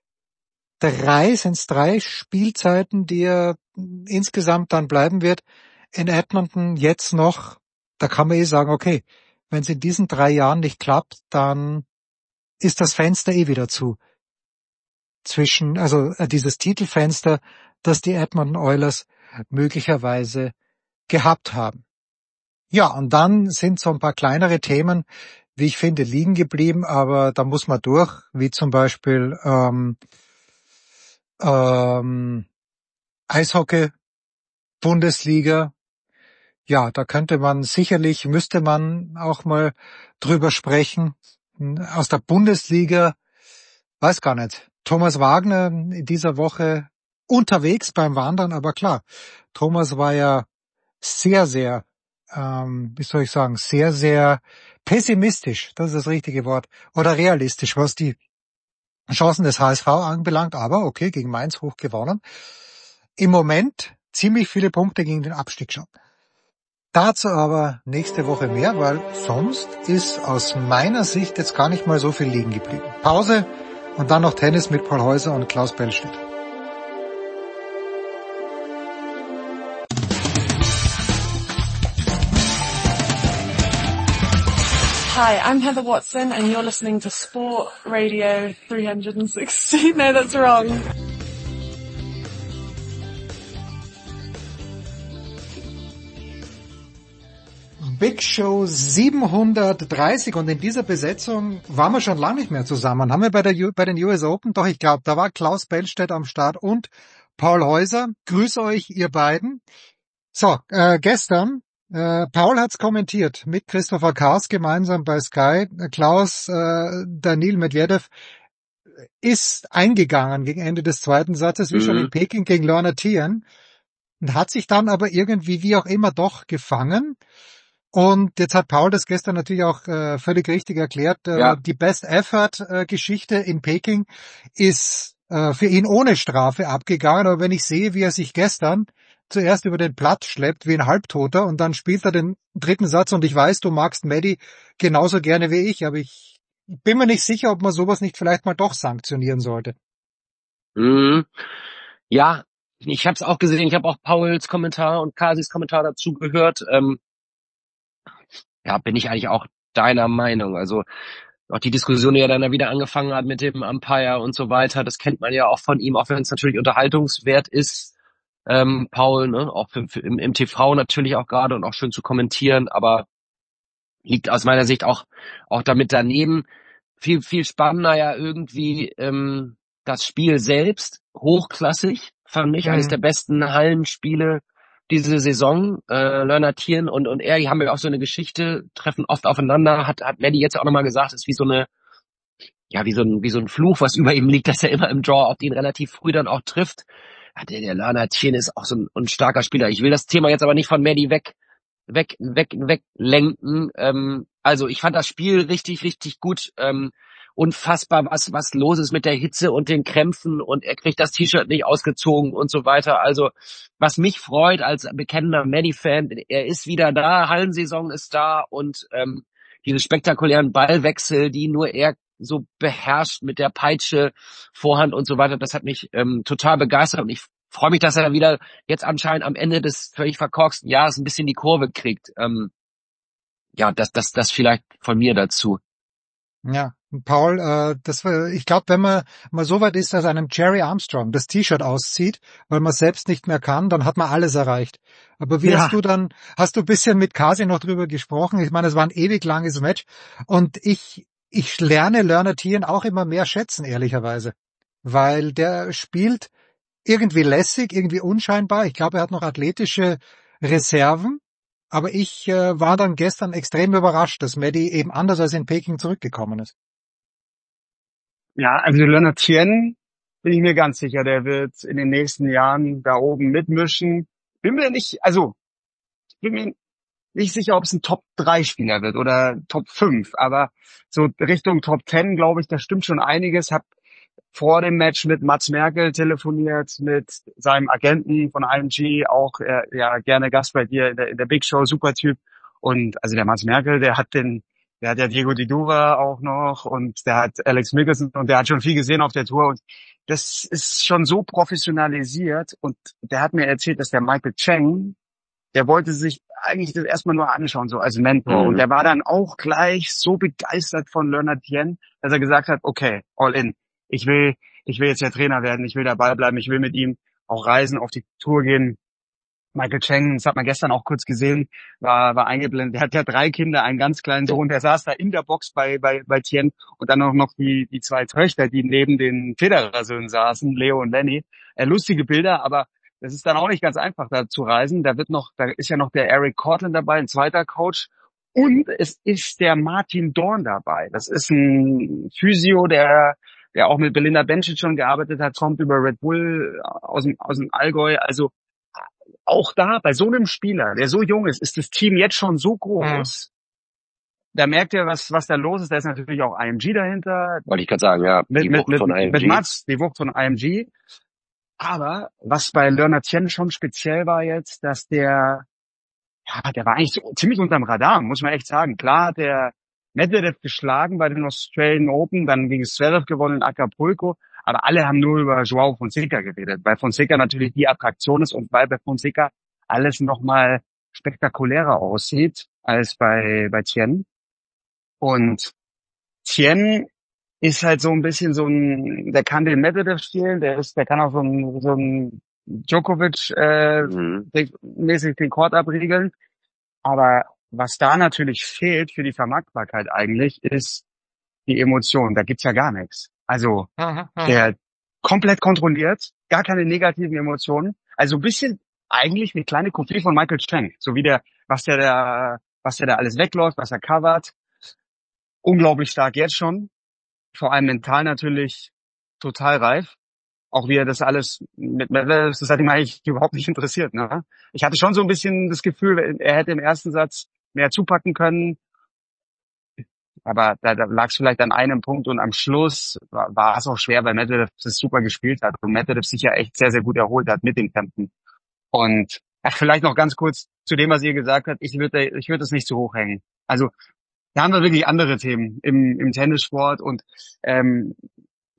3 Spielzeiten, die er insgesamt dann bleiben wird, in Edmonton jetzt noch, da kann man sagen, okay, wenn es in diesen 3 Jahren nicht klappt, dann ist das Fenster wieder zu. Dieses Titelfenster, das die Edmonton Oilers möglicherweise gehabt haben. Ja, und dann sind so ein paar kleinere Themen, wie ich finde, liegen geblieben, aber da muss man durch, wie zum Beispiel Eishockey, Bundesliga. Ja, da müsste man auch mal drüber sprechen. Aus der Bundesliga, weiß gar nicht. Thomas Wagner in dieser Woche unterwegs beim Wandern, aber klar, Thomas war ja sehr, sehr, sehr, sehr pessimistisch, das ist das richtige Wort, oder realistisch, was die Chancen des HSV anbelangt, aber okay, gegen Mainz hoch gewonnen. Im Moment ziemlich viele Punkte gegen den Abstieg schon. Dazu aber nächste Woche mehr, weil sonst ist aus meiner Sicht jetzt gar nicht mal so viel liegen geblieben. Pause und dann noch Tennis mit Paul Häuser und Klaus Bellstedt. Hi, I'm Heather Watson and you're listening to Sport Radio 360. No, that's wrong. Big Show 730 und in dieser Besetzung waren wir schon lange nicht mehr zusammen. Haben wir bei den US Open, doch ich glaube, da war Klaus Bellstedt am Start und Paul Häuser. Grüße euch, ihr beiden. So, gestern, Paul hat's kommentiert mit Christopher Kars gemeinsam bei Sky. Klaus, Daniil Medvedev ist eingegangen gegen Ende des zweiten Satzes, wie schon in Peking gegen Lorna Tian, und hat sich dann aber irgendwie, wie auch immer, doch gefangen. Und jetzt hat Paul das gestern natürlich auch völlig richtig erklärt. Die Best-Effort-Geschichte in Peking ist für ihn ohne Strafe abgegangen. Aber wenn ich sehe, wie er sich gestern zuerst über den Platz schleppt wie ein Halbtoter und dann spielt er den dritten Satz und ich weiß, du magst Maddie genauso gerne wie ich, aber ich bin mir nicht sicher, ob man sowas nicht vielleicht mal doch sanktionieren sollte. Ja, Ich habe es auch gesehen, ich habe auch Pauls Kommentar und Kasis Kommentar dazu gehört. Ja, bin ich eigentlich auch deiner Meinung. Also auch die Diskussion, die ja dann wieder angefangen hat mit dem Umpire und so weiter, das kennt man ja auch von ihm, auch wenn es natürlich unterhaltungswert ist, Paul, ne, auch im TV natürlich auch gerade und auch schön zu kommentieren, aber liegt aus meiner Sicht auch damit daneben. Viel, viel spannender ja irgendwie das Spiel selbst, hochklassig, fand ich, eines der besten Hallenspiele diese Saison. Lerner Thielen und er, die haben ja auch so eine Geschichte, treffen oft aufeinander, hat Maddie jetzt auch nochmal gesagt, ist wie so eine, ja, wie so ein Fluch, was über ihm liegt, dass er immer im Draw auf den relativ früh dann auch trifft. Ja, der Lerner Thielen ist auch so ein starker Spieler. Ich will das Thema jetzt aber nicht von Maddie weglenken. Also ich fand das Spiel richtig, richtig gut. Unfassbar, was los ist mit der Hitze und den Krämpfen und er kriegt das T-Shirt nicht ausgezogen und so weiter. Also was mich freut als bekennender Maddie-Fan, er ist wieder da, Hallensaison ist da und diese spektakulären Ballwechsel, die nur er so beherrscht mit der Peitsche, Vorhand und so weiter, das hat mich total begeistert und ich freue mich, dass er wieder jetzt anscheinend am Ende des völlig verkorksten Jahres ein bisschen die Kurve kriegt. Ja, das vielleicht von mir dazu. Ja, Paul, ich glaube, wenn man mal so weit ist, dass einem Jerry Armstrong das T-Shirt auszieht, weil man selbst nicht mehr kann, dann hat man alles erreicht. Aber wie hast du ein bisschen mit Kasi noch drüber gesprochen? Ich meine, es war ein ewig langes Match und ich lerne Lerner Thielen auch immer mehr schätzen, ehrlicherweise. Weil der spielt irgendwie lässig, irgendwie unscheinbar. Ich glaube, er hat noch athletische Reserven. Aber ich war dann gestern extrem überrascht, dass Maddie eben anders als in Peking zurückgekommen ist. Ja, also Lerner Thielen bin ich mir ganz sicher, der wird in den nächsten Jahren da oben mitmischen. Bin mir nicht sicher, ob es ein Top-3-Spieler wird oder Top 5, aber so Richtung Top 10, glaube ich, da stimmt schon einiges. Hab vor dem Match mit Mats Merkel telefoniert, mit seinem Agenten von IMG, auch ja gerne Gast bei dir in der Big Show, super Typ. Und also der Mats Merkel, der hat ja Diego Di Duva auch noch und der hat Alex Mickelson und der hat schon viel gesehen auf der Tour und das ist schon so professionalisiert und der hat mir erzählt, dass der Michael Chang, der wollte sich eigentlich das erstmal nur anschauen, so als Mentor. Und der war dann auch gleich so begeistert von Lerner Thielen, dass er gesagt hat, okay, all in. Ich will jetzt der Trainer werden, ich will dabei bleiben, ich will mit ihm auch reisen, auf die Tour gehen. Michael Chang, das hat man gestern auch kurz gesehen, war eingeblendet. Der hat ja 3 Kinder, einen ganz kleinen Sohn, der saß da in der Box bei Thien und dann auch noch die 2 Töchter, die neben den Federer-Söhnen saßen, Leo und Lenny. Lustige Bilder, aber das ist dann auch nicht ganz einfach, da zu reisen. Da ist ja noch der Eric Cortland dabei, ein zweiter Coach. Und es ist der Martin Dorn dabei. Das ist ein Physio, der auch mit Belinda Bencic schon gearbeitet hat, kommt über Red Bull aus dem Allgäu. Also auch da, bei so einem Spieler, der so jung ist das Team jetzt schon so groß. Da merkt ihr, was da los ist. Da ist natürlich auch IMG dahinter. Wollte ich gerade sagen, ja. Mit Mats, die Wucht von IMG. Aber was bei Lerner Thielen schon speziell war jetzt, dass der war eigentlich so ziemlich unterm Radar, muss man echt sagen. Klar, der Medvedev geschlagen bei den Australian Open, dann gegen Zverev gewonnen in Acapulco, aber alle haben nur über Joao Fonseca geredet, weil Fonseca natürlich die Attraktion ist und weil bei Fonseca alles nochmal spektakulärer aussieht als bei Thielen. Und Thielen ist halt so ein bisschen der kann den Medvedev spielen, der kann auch so ein Djokovic mäßig den Court abriegeln. Aber was da natürlich fehlt für die Vermarktbarkeit eigentlich, ist die Emotion. Da gibt's ja gar nichts. Also der komplett kontrolliert, gar keine negativen Emotionen. Also ein bisschen eigentlich eine kleine Kopie von Michael Chang. So wie was der da alles wegläuft, was er covert. Unglaublich stark jetzt schon. Vor allem mental natürlich total reif. Auch wie er das alles mit Medvedev, das hat ihn eigentlich überhaupt nicht interessiert. Ne? Ich hatte schon so ein bisschen das Gefühl, er hätte im ersten Satz mehr zupacken können. Aber da lag es vielleicht an einem Punkt und am Schluss war es auch schwer, weil Medvedev das super gespielt hat und Medvedev sich ja echt sehr, sehr gut erholt hat mit den Kämpfen. Und vielleicht noch ganz kurz zu dem, was ihr gesagt habt. Ich würde es nicht zu hoch hängen. Also da haben wir wirklich andere Themen im Tennissport und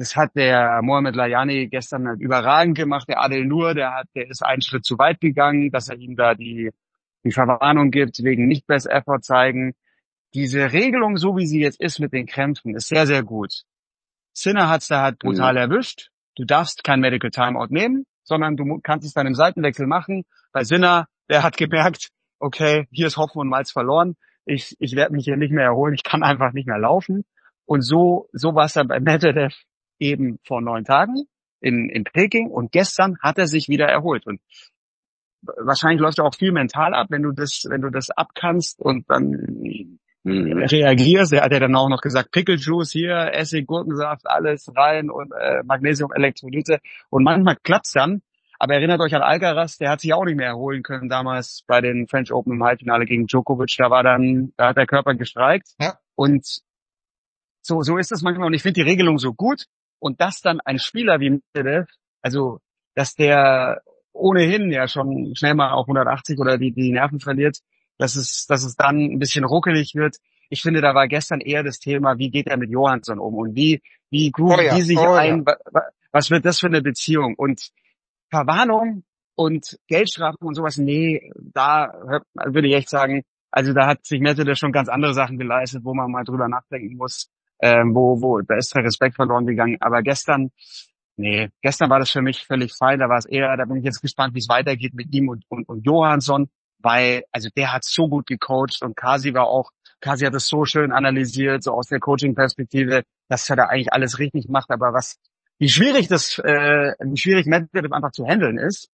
Das hat der Mohamed Layani gestern halt überragend gemacht. Der Adel Nur, der ist einen Schritt zu weit gegangen, dass er ihm da die Verwarnung gibt, wegen nicht Best Effort zeigen. Diese Regelung, so wie sie jetzt ist mit den Krämpfen, ist sehr, sehr gut. Sinner hat's da halt brutal erwischt. Du darfst kein Medical Timeout nehmen, sondern du kannst es dann im Seitenwechsel machen. Bei Sinner, der hat gemerkt, okay, hier ist Hopfen und Malz verloren. Ich werde mich hier nicht mehr erholen. Ich kann einfach nicht mehr laufen. Und so war es dann bei Medvedev eben vor 9 Tagen in Peking. Und gestern hat er sich wieder erholt. Und wahrscheinlich läuft auch viel mental ab, wenn du das abkannst und dann reagierst. Er hat ja dann auch noch gesagt, Pickle Juice hier, Essig, Gurkensaft, alles rein und Magnesium, Elektrolyte. Und manchmal klappt's dann. Aber erinnert euch an Alcaraz, der hat sich auch nicht mehr erholen können damals bei den French Open im Halbfinale gegen Djokovic. Da hat der Körper gestreikt. Ja. Und so ist es manchmal. Und ich finde die Regelung so gut. Und dass dann ein Spieler wie Medvedev, also dass der ohnehin ja schon schnell mal auf 180 oder die Nerven verliert, dass es dann ein bisschen ruckelig wird. Ich finde, da war gestern eher das Thema, wie geht er mit Johansson um und wie grooven die sich ein, was wird das für eine Beziehung? Und Verwarnung und Geldstrafen und sowas, nee, da würde ich echt sagen, also da hat sich Medvedev schon ganz andere Sachen geleistet, wo man mal drüber nachdenken muss, da ist der Respekt verloren gegangen. Aber gestern war das für mich völlig fein. Da bin ich jetzt gespannt, wie es weitergeht mit ihm und Johansson, weil, also der hat so gut gecoacht und Kasi hat es so schön analysiert, so aus der Coaching-Perspektive, dass er da eigentlich alles richtig macht. Aber wie schwierig Medvedev einfach zu handeln ist.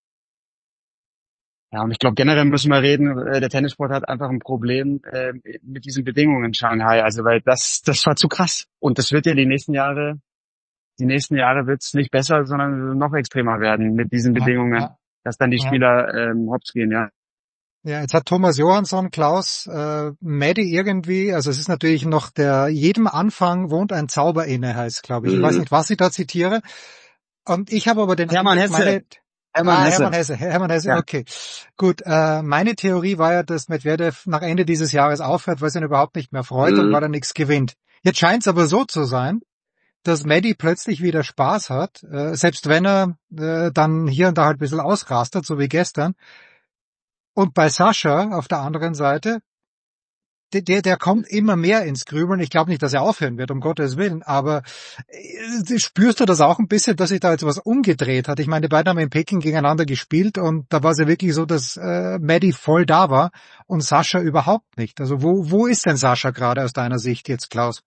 Ja, und ich glaube, generell müssen wir reden, der Tennissport hat einfach ein Problem mit diesen Bedingungen in Shanghai. Also, weil das war zu krass. Und das wird ja die nächsten Jahre wird's nicht besser, sondern noch extremer werden mit diesen Bedingungen, dass dann die Spieler hops gehen, ja. Ja, jetzt hat Thomas Johansson, Klaus, Maddie irgendwie, also es ist natürlich noch jedem Anfang wohnt ein Zauber inne, heißt, glaube ich. Ich weiß nicht, was ich da zitiere. Und ich habe aber Hermann Hesse, ja. Okay. Gut, meine Theorie war ja, dass Medvedev nach Ende dieses Jahres aufhört, weil es ihn überhaupt nicht mehr freut und weil er nichts gewinnt. Jetzt scheint es aber so zu sein, dass Maddie plötzlich wieder Spaß hat, selbst wenn er dann hier und da halt ein bisschen ausrastet, so wie gestern. Und bei Sascha auf der anderen Seite, der kommt immer mehr ins Grübeln. Ich glaube nicht, dass er aufhören wird, um Gottes Willen, aber spürst du das auch ein bisschen, dass sich da jetzt was umgedreht hat? Ich meine, die beiden haben in Peking gegeneinander gespielt und da war es ja wirklich so, dass Maddie voll da war und Sascha überhaupt nicht. Also wo ist denn Sascha gerade aus deiner Sicht jetzt, Klaus?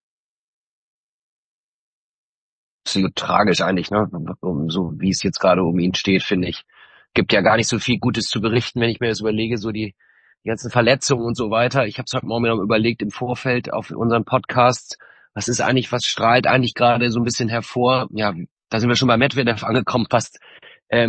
Absolut tragisch eigentlich, ne? So wie es jetzt gerade um ihn steht, finde ich. Gibt ja gar nicht so viel Gutes zu berichten, wenn ich mir das überlege, so die ganzen Verletzungen und so weiter. Ich habe es heute Morgen noch überlegt im Vorfeld auf unseren Podcast, was strahlt eigentlich gerade so ein bisschen hervor? Ja, da sind wir schon bei Medvedev angekommen fast. Da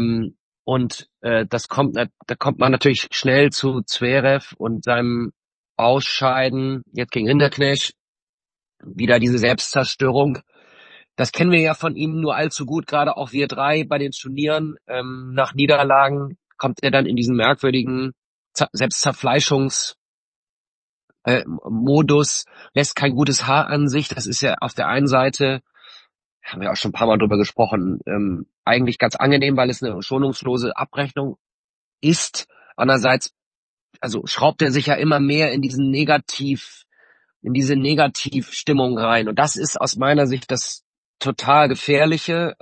kommt man natürlich schnell zu Zverev und seinem Ausscheiden, jetzt gegen Rinderknecht, wieder diese Selbstzerstörung. Das kennen wir ja von ihm nur allzu gut, gerade auch wir drei bei den Turnieren. Nach Niederlagen kommt er dann in diesen merkwürdigen Selbstzerfleischungsmodus, lässt kein gutes Haar an sich. Das ist ja auf der einen Seite, haben wir auch schon ein paar Mal drüber gesprochen, eigentlich ganz angenehm, weil es eine schonungslose Abrechnung ist. Andererseits, also schraubt er sich ja immer mehr in diese Negativstimmung rein. Und das ist aus meiner Sicht das total gefährliche,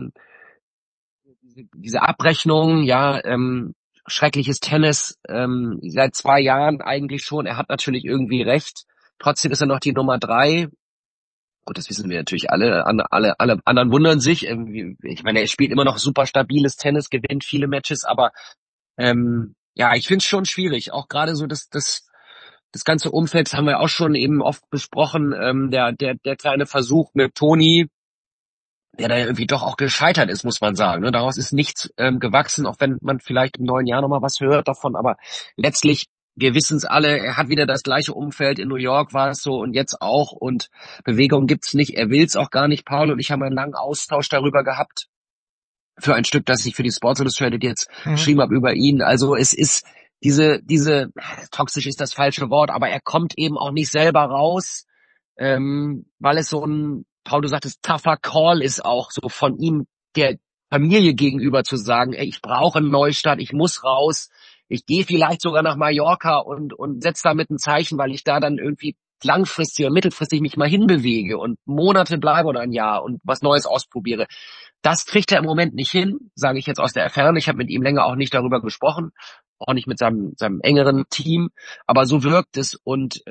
diese Abrechnung, schreckliches Tennis, seit 2 Jahren eigentlich schon. Er hat natürlich irgendwie recht. Trotzdem ist er noch die Nummer 3. Gut, das wissen wir natürlich alle. Alle anderen wundern sich. Ich meine, er spielt immer noch super stabiles Tennis, gewinnt viele Matches, aber ich finde es schon schwierig. Auch gerade so das ganze Umfeld, das haben wir auch schon eben oft besprochen. Der kleine Versuch mit Toni, der da irgendwie doch auch gescheitert ist, muss man sagen. Ne? Daraus ist nichts gewachsen, auch wenn man vielleicht im neuen Jahr nochmal was hört davon. Aber letztlich, wir wissen es alle, er hat wieder das gleiche Umfeld. In New York war es so und jetzt auch. Und Bewegung gibt's nicht. Er will's auch gar nicht. Paul und ich haben einen langen Austausch darüber gehabt. Für ein Stück, das ich für die Sports Illustrated jetzt geschrieben habe über ihn. Also es ist diese toxisch ist das falsche Wort, aber er kommt eben auch nicht selber raus, weil es so ein Paul, du sagtest, tougher Call ist auch so von ihm der Familie gegenüber zu sagen, ey, ich brauche einen Neustart, ich muss raus, ich gehe vielleicht sogar nach Mallorca und setze damit ein Zeichen, weil ich da dann irgendwie langfristig oder mittelfristig mich mal hinbewege und Monate bleibe oder ein Jahr und was Neues ausprobiere. Das kriegt er im Moment nicht hin, sage ich jetzt aus der Ferne. Ich habe mit ihm länger auch nicht darüber gesprochen, auch nicht mit seinem engeren Team, aber so wirkt es und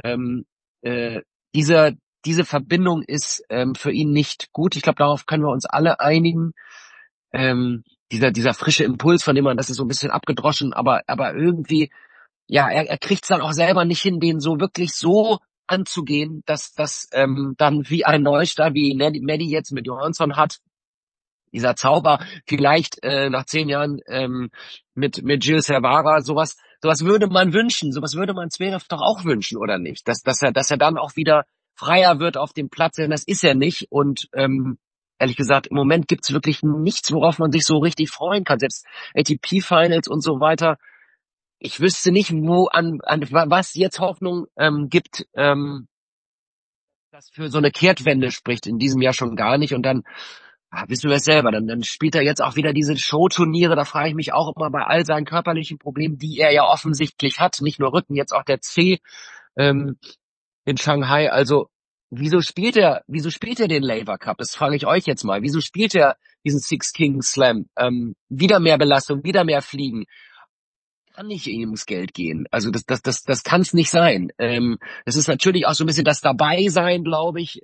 diese Verbindung ist für ihn nicht gut. Ich glaube, darauf können wir uns alle einigen. Dieser frische Impuls, von dem man, das ist so ein bisschen abgedroschen, aber irgendwie, ja, er kriegt es dann auch selber nicht hin, den so wirklich so anzugehen, dass das dann wie ein Neustart, wie Maddie jetzt mit Johansson hat, dieser Zauber, vielleicht nach 10 Jahren mit Gilles Servara, sowas würde man wünschen, sowas würde man Zverev doch auch wünschen, oder nicht? Dass er dann auch wieder freier wird auf dem Platz, denn das ist er nicht. Und ehrlich gesagt, im Moment gibt's wirklich nichts, worauf man sich so richtig freuen kann. Selbst ATP-Finals und so weiter. Ich wüsste nicht, an was jetzt Hoffnung gibt, das für so eine Kehrtwende spricht. In diesem Jahr schon gar nicht. Und dann wissen wir es selber. Dann spielt er jetzt auch wieder diese Showturniere. Da frage ich mich auch immer bei all seinen körperlichen Problemen, die er ja offensichtlich hat. Nicht nur Rücken, jetzt auch der C in Shanghai. Also wieso spielt er den Laver Cup? Das frage ich euch jetzt mal. Wieso spielt er diesen Six Kings Slam? Wieder mehr Belastung, wieder mehr Fliegen. Kann nicht ihm ums Geld gehen. Also das kann es nicht sein. Das ist natürlich auch so ein bisschen das Dabeisein, glaube ich,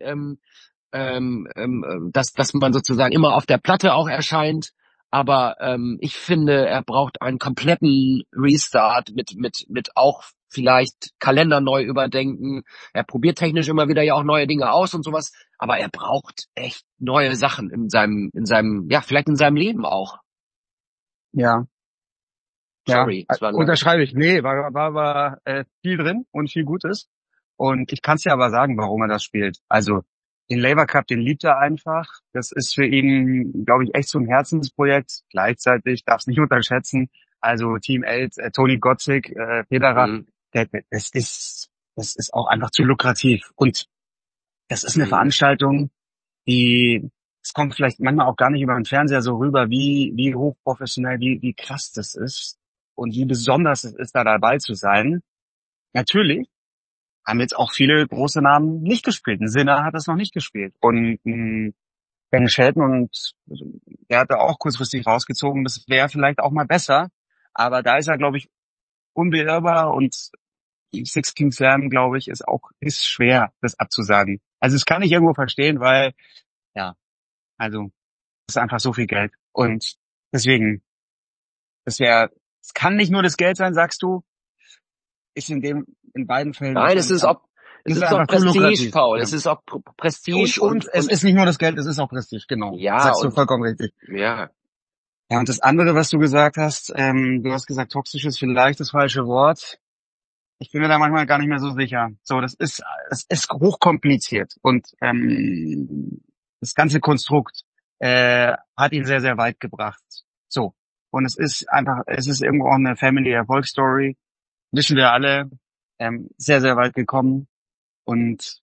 dass man sozusagen immer auf der Platte auch erscheint. Aber ich finde, er braucht einen kompletten Restart mit auch vielleicht Kalender neu überdenken. Er probiert technisch immer wieder ja auch neue Dinge aus und sowas. Aber er braucht echt neue Sachen in seinem, ja, vielleicht in seinem Leben auch. Ja. Sorry. Ja, unterschreibe ich. Nee, war viel drin und viel Gutes. Und ich kann es dir aber sagen, warum er das spielt. Also, den Laver Cup, den liebt er einfach. Das ist für ihn, glaube ich, echt so ein Herzensprojekt. Gleichzeitig darf es nicht unterschätzen. Also Team 8, Toni Godsick, Federer, das ist auch einfach zu lukrativ. Und das ist eine Veranstaltung, es kommt vielleicht manchmal auch gar nicht über den Fernseher so rüber, wie hochprofessionell, wie krass das ist und wie besonders es ist, da dabei zu sein. Natürlich haben jetzt auch viele große Namen nicht gespielt. Ein Sinner hat das noch nicht gespielt. Und Ben Shelton, und der hat da auch kurzfristig rausgezogen, das wäre vielleicht auch mal besser. Aber da ist er, glaube ich, unbeirrbar, und Six Kings Slam, glaube ich, ist schwer, das abzusagen. Also das kann ich irgendwo verstehen, weil, ja, also das ist einfach so viel Geld. Und deswegen, es kann nicht nur das Geld sein, sagst du, ist in beiden Fällen. Nein, es ist auch Prestige, Paul. Es ist auch Prestige. Und es ist nicht nur das Geld, es ist auch Prestige, genau. Ja. Sagst du vollkommen richtig. Ja. Ja, und das andere, was du gesagt hast, du hast gesagt, toxisch ist vielleicht das falsche Wort. Ich bin mir da manchmal gar nicht mehr so sicher. So, es ist hochkompliziert, und das ganze Konstrukt hat ihn sehr, sehr weit gebracht. So. Und es ist irgendwo auch eine Family-Erfolgsstory. Wissen wir alle, sehr, sehr weit gekommen. Und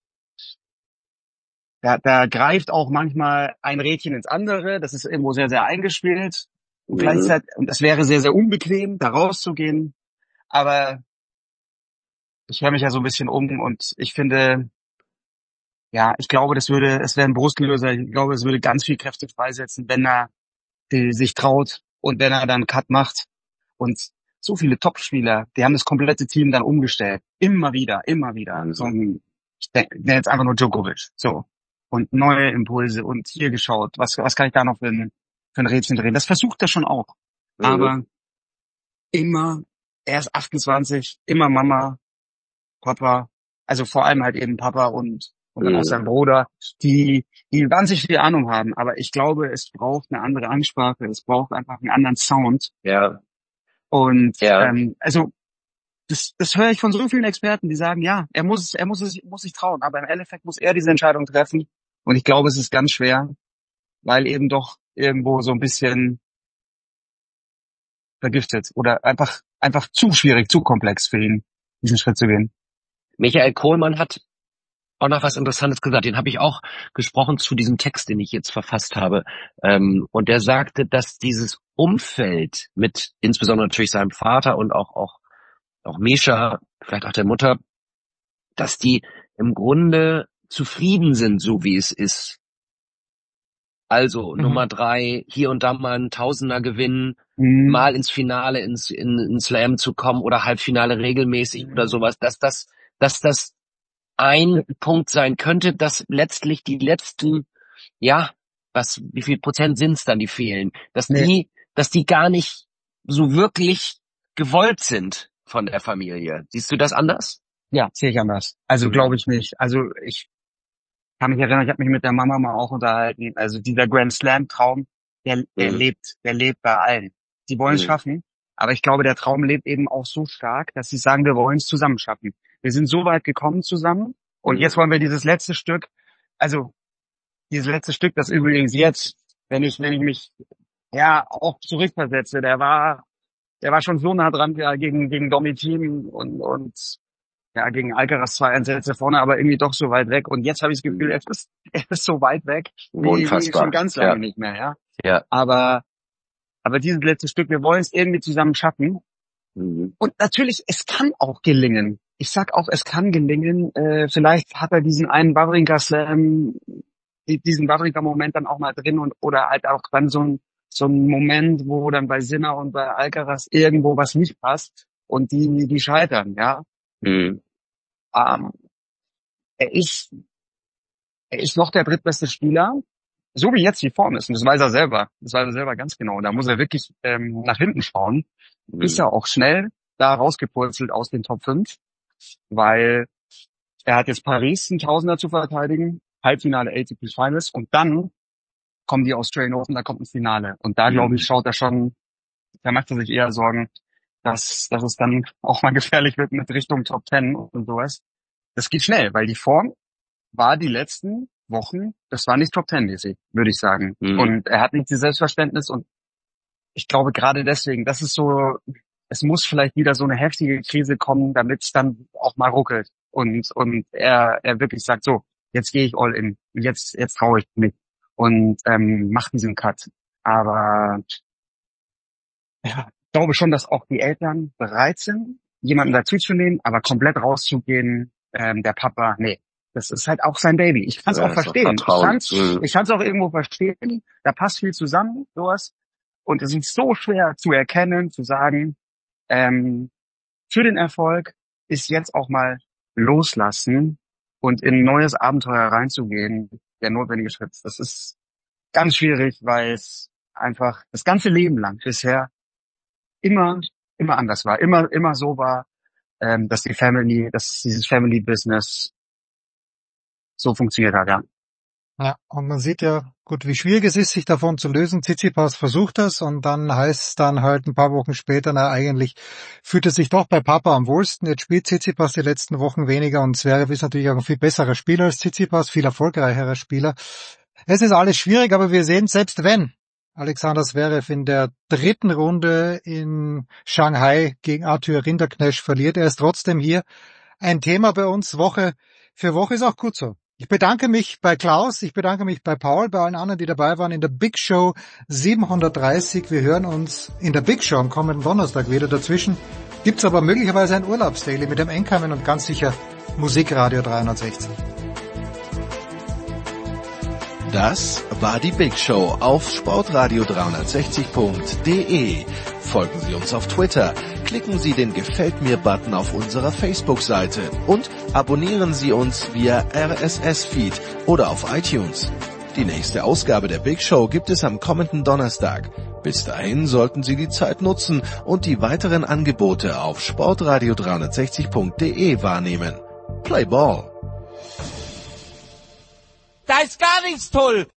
da greift auch manchmal ein Rädchen ins andere. Das ist irgendwo sehr, sehr eingespielt. Und gleichzeitig, und es wäre sehr, sehr unbequem, da rauszugehen. Aber ich höre mich ja so ein bisschen um, und ich finde, ja, ich glaube, es wäre ein Brustlöser. Ich glaube, es würde ganz viel Kräfte freisetzen, wenn er sich traut und wenn er dann einen Cut macht. Und so viele Topspieler, die haben das komplette Team dann umgestellt. Immer wieder. So, ich denke jetzt einfach nur Djokovic. So. Und neue Impulse und hier geschaut. Was kann ich da noch für ein Rädchen drehen? Das versucht er schon auch. Aber immer, er ist 28, immer Mama, Papa, also vor allem halt eben Papa und dann auch sein Bruder, die wahnsinnig viel Ahnung haben. Aber ich glaube, es braucht eine andere Ansprache. Es braucht einfach einen anderen Sound. Ja. Und also das höre ich von so vielen Experten, die sagen, ja, er muss sich trauen, aber im Endeffekt muss er diese Entscheidung treffen. Und ich glaube, es ist ganz schwer, weil eben doch irgendwo so ein bisschen vergiftet oder einfach zu schwierig, zu komplex für ihn, diesen Schritt zu gehen. Michael Kohlmann hat auch noch was Interessantes gesagt. Den habe ich auch gesprochen zu diesem Text, den ich jetzt verfasst habe. Und der sagte, dass dieses Umfeld mit insbesondere natürlich seinem Vater und auch Misha, vielleicht auch der Mutter, dass die im Grunde zufrieden sind, so wie es ist. Also Nummer 3, hier und da mal einen Tausender gewinnen, mal ins Finale, ins Slam zu kommen oder Halbfinale regelmäßig oder sowas, dass das ein Punkt sein könnte, dass letztlich die letzten, wie viel Prozent sind's dann, die fehlen, dass die gar nicht so wirklich gewollt sind von der Familie. Siehst du das anders? Ja, sehe ich anders. Also glaube ich nicht. Also ich kann mich erinnern, ich habe mich mit der Mama mal auch unterhalten. Also dieser Grand Slam Traum, der lebt bei allen. Die wollen es schaffen, aber ich glaube, der Traum lebt eben auch so stark, dass sie sagen, wir wollen es zusammen schaffen. Wir sind so weit gekommen zusammen und jetzt wollen wir dieses letzte Stück, das übrigens jetzt, wenn ich mich auch zurückversetze, der war schon so nah dran gegen Domitin und gegen Alcaraz 2 Einsätze vorne, aber irgendwie doch so weit weg. Und jetzt habe ich das Gefühl, er ist so weit weg wie schon ganz lange nicht mehr, Ja. Aber dieses letzte Stück, wir wollen es irgendwie zusammen schaffen. Und natürlich, es kann auch gelingen. Ich sag auch, es kann gelingen. Vielleicht hat er diesen einen Wawrinka Slam, diesen Wawrinka Moment dann auch mal drin oder halt auch dann so ein Moment, wo dann bei Sinner und bei Alcaraz irgendwo was nicht passt und die scheitern, ja. Er ist noch der drittbeste Spieler, so wie jetzt die Form ist. Und das weiß er selber. Das weiß er selber ganz genau. Da muss er wirklich nach hinten schauen. Ist er auch schnell da rausgepurzelt aus den Top 5, weil er hat jetzt Paris einen Tausender zu verteidigen, Halbfinale ATP Finals und dann kommen die Australian Open, da kommt ein Finale. Und da, glaube ich, da macht er sich eher Sorgen, dass es dann auch mal gefährlich wird mit Richtung Top 10 und sowas. Das geht schnell, weil die Form war die letzten Wochen, das war nicht Top 10-mäßig, würde ich sagen. Und er hat nicht dieses Selbstverständnis und ich glaube gerade deswegen, das ist so, es muss vielleicht wieder so eine heftige Krise kommen, damit es dann auch mal ruckelt und er wirklich sagt, so, jetzt gehe ich all in, jetzt traue ich mich und mach diesen Cut. Aber ja, ich glaube schon, dass auch die Eltern bereit sind, jemanden dazuzunehmen, aber komplett rauszugehen, der Papa, nee. Das ist halt auch sein Baby. Ich kann es auch verstehen. Ich kann es auch irgendwo verstehen. Da passt viel zusammen, sowas. Und es ist so schwer zu erkennen, zu sagen, für den Erfolg ist jetzt auch mal loslassen und in ein neues Abenteuer reinzugehen, der notwendige Schritt. Das ist ganz schwierig, weil es einfach das ganze Leben lang bisher immer anders war, immer so war, dass dieses Family Business so funktioniert hat, ja. Ja, und man sieht ja, gut, wie schwierig es ist, sich davon zu lösen. Tsitsipas versucht das und dann heißt es dann halt ein paar Wochen später, eigentlich fühlt er sich doch bei Papa am wohlsten. Jetzt spielt Tsitsipas die letzten Wochen weniger und Zverev ist natürlich auch ein viel besserer Spieler als Tsitsipas, viel erfolgreicherer Spieler. Es ist alles schwierig, aber wir sehen, selbst wenn Alexander Zverev in der 3. Runde in Shanghai gegen Arthur Rinderknecht verliert, er ist trotzdem hier ein Thema bei uns Woche für Woche, ist auch gut so. Ich bedanke mich bei Klaus, ich bedanke mich bei Paul, bei allen anderen, die dabei waren in der Big Show 730. Wir hören uns in der Big Show am kommenden Donnerstag wieder. Dazwischen gibt's aber möglicherweise ein Urlaubsdaily mit dem Enkermann und ganz sicher Musikradio 360. Das war die Big Show auf sportradio360.de. Folgen Sie uns auf Twitter, klicken Sie den Gefällt mir-Button auf unserer Facebook-Seite und abonnieren Sie uns via RSS-Feed oder auf iTunes. Die nächste Ausgabe der Big Show gibt es am kommenden Donnerstag. Bis dahin sollten Sie die Zeit nutzen und die weiteren Angebote auf sportradio360.de wahrnehmen. Play Ball! Da ist gar nichts toll!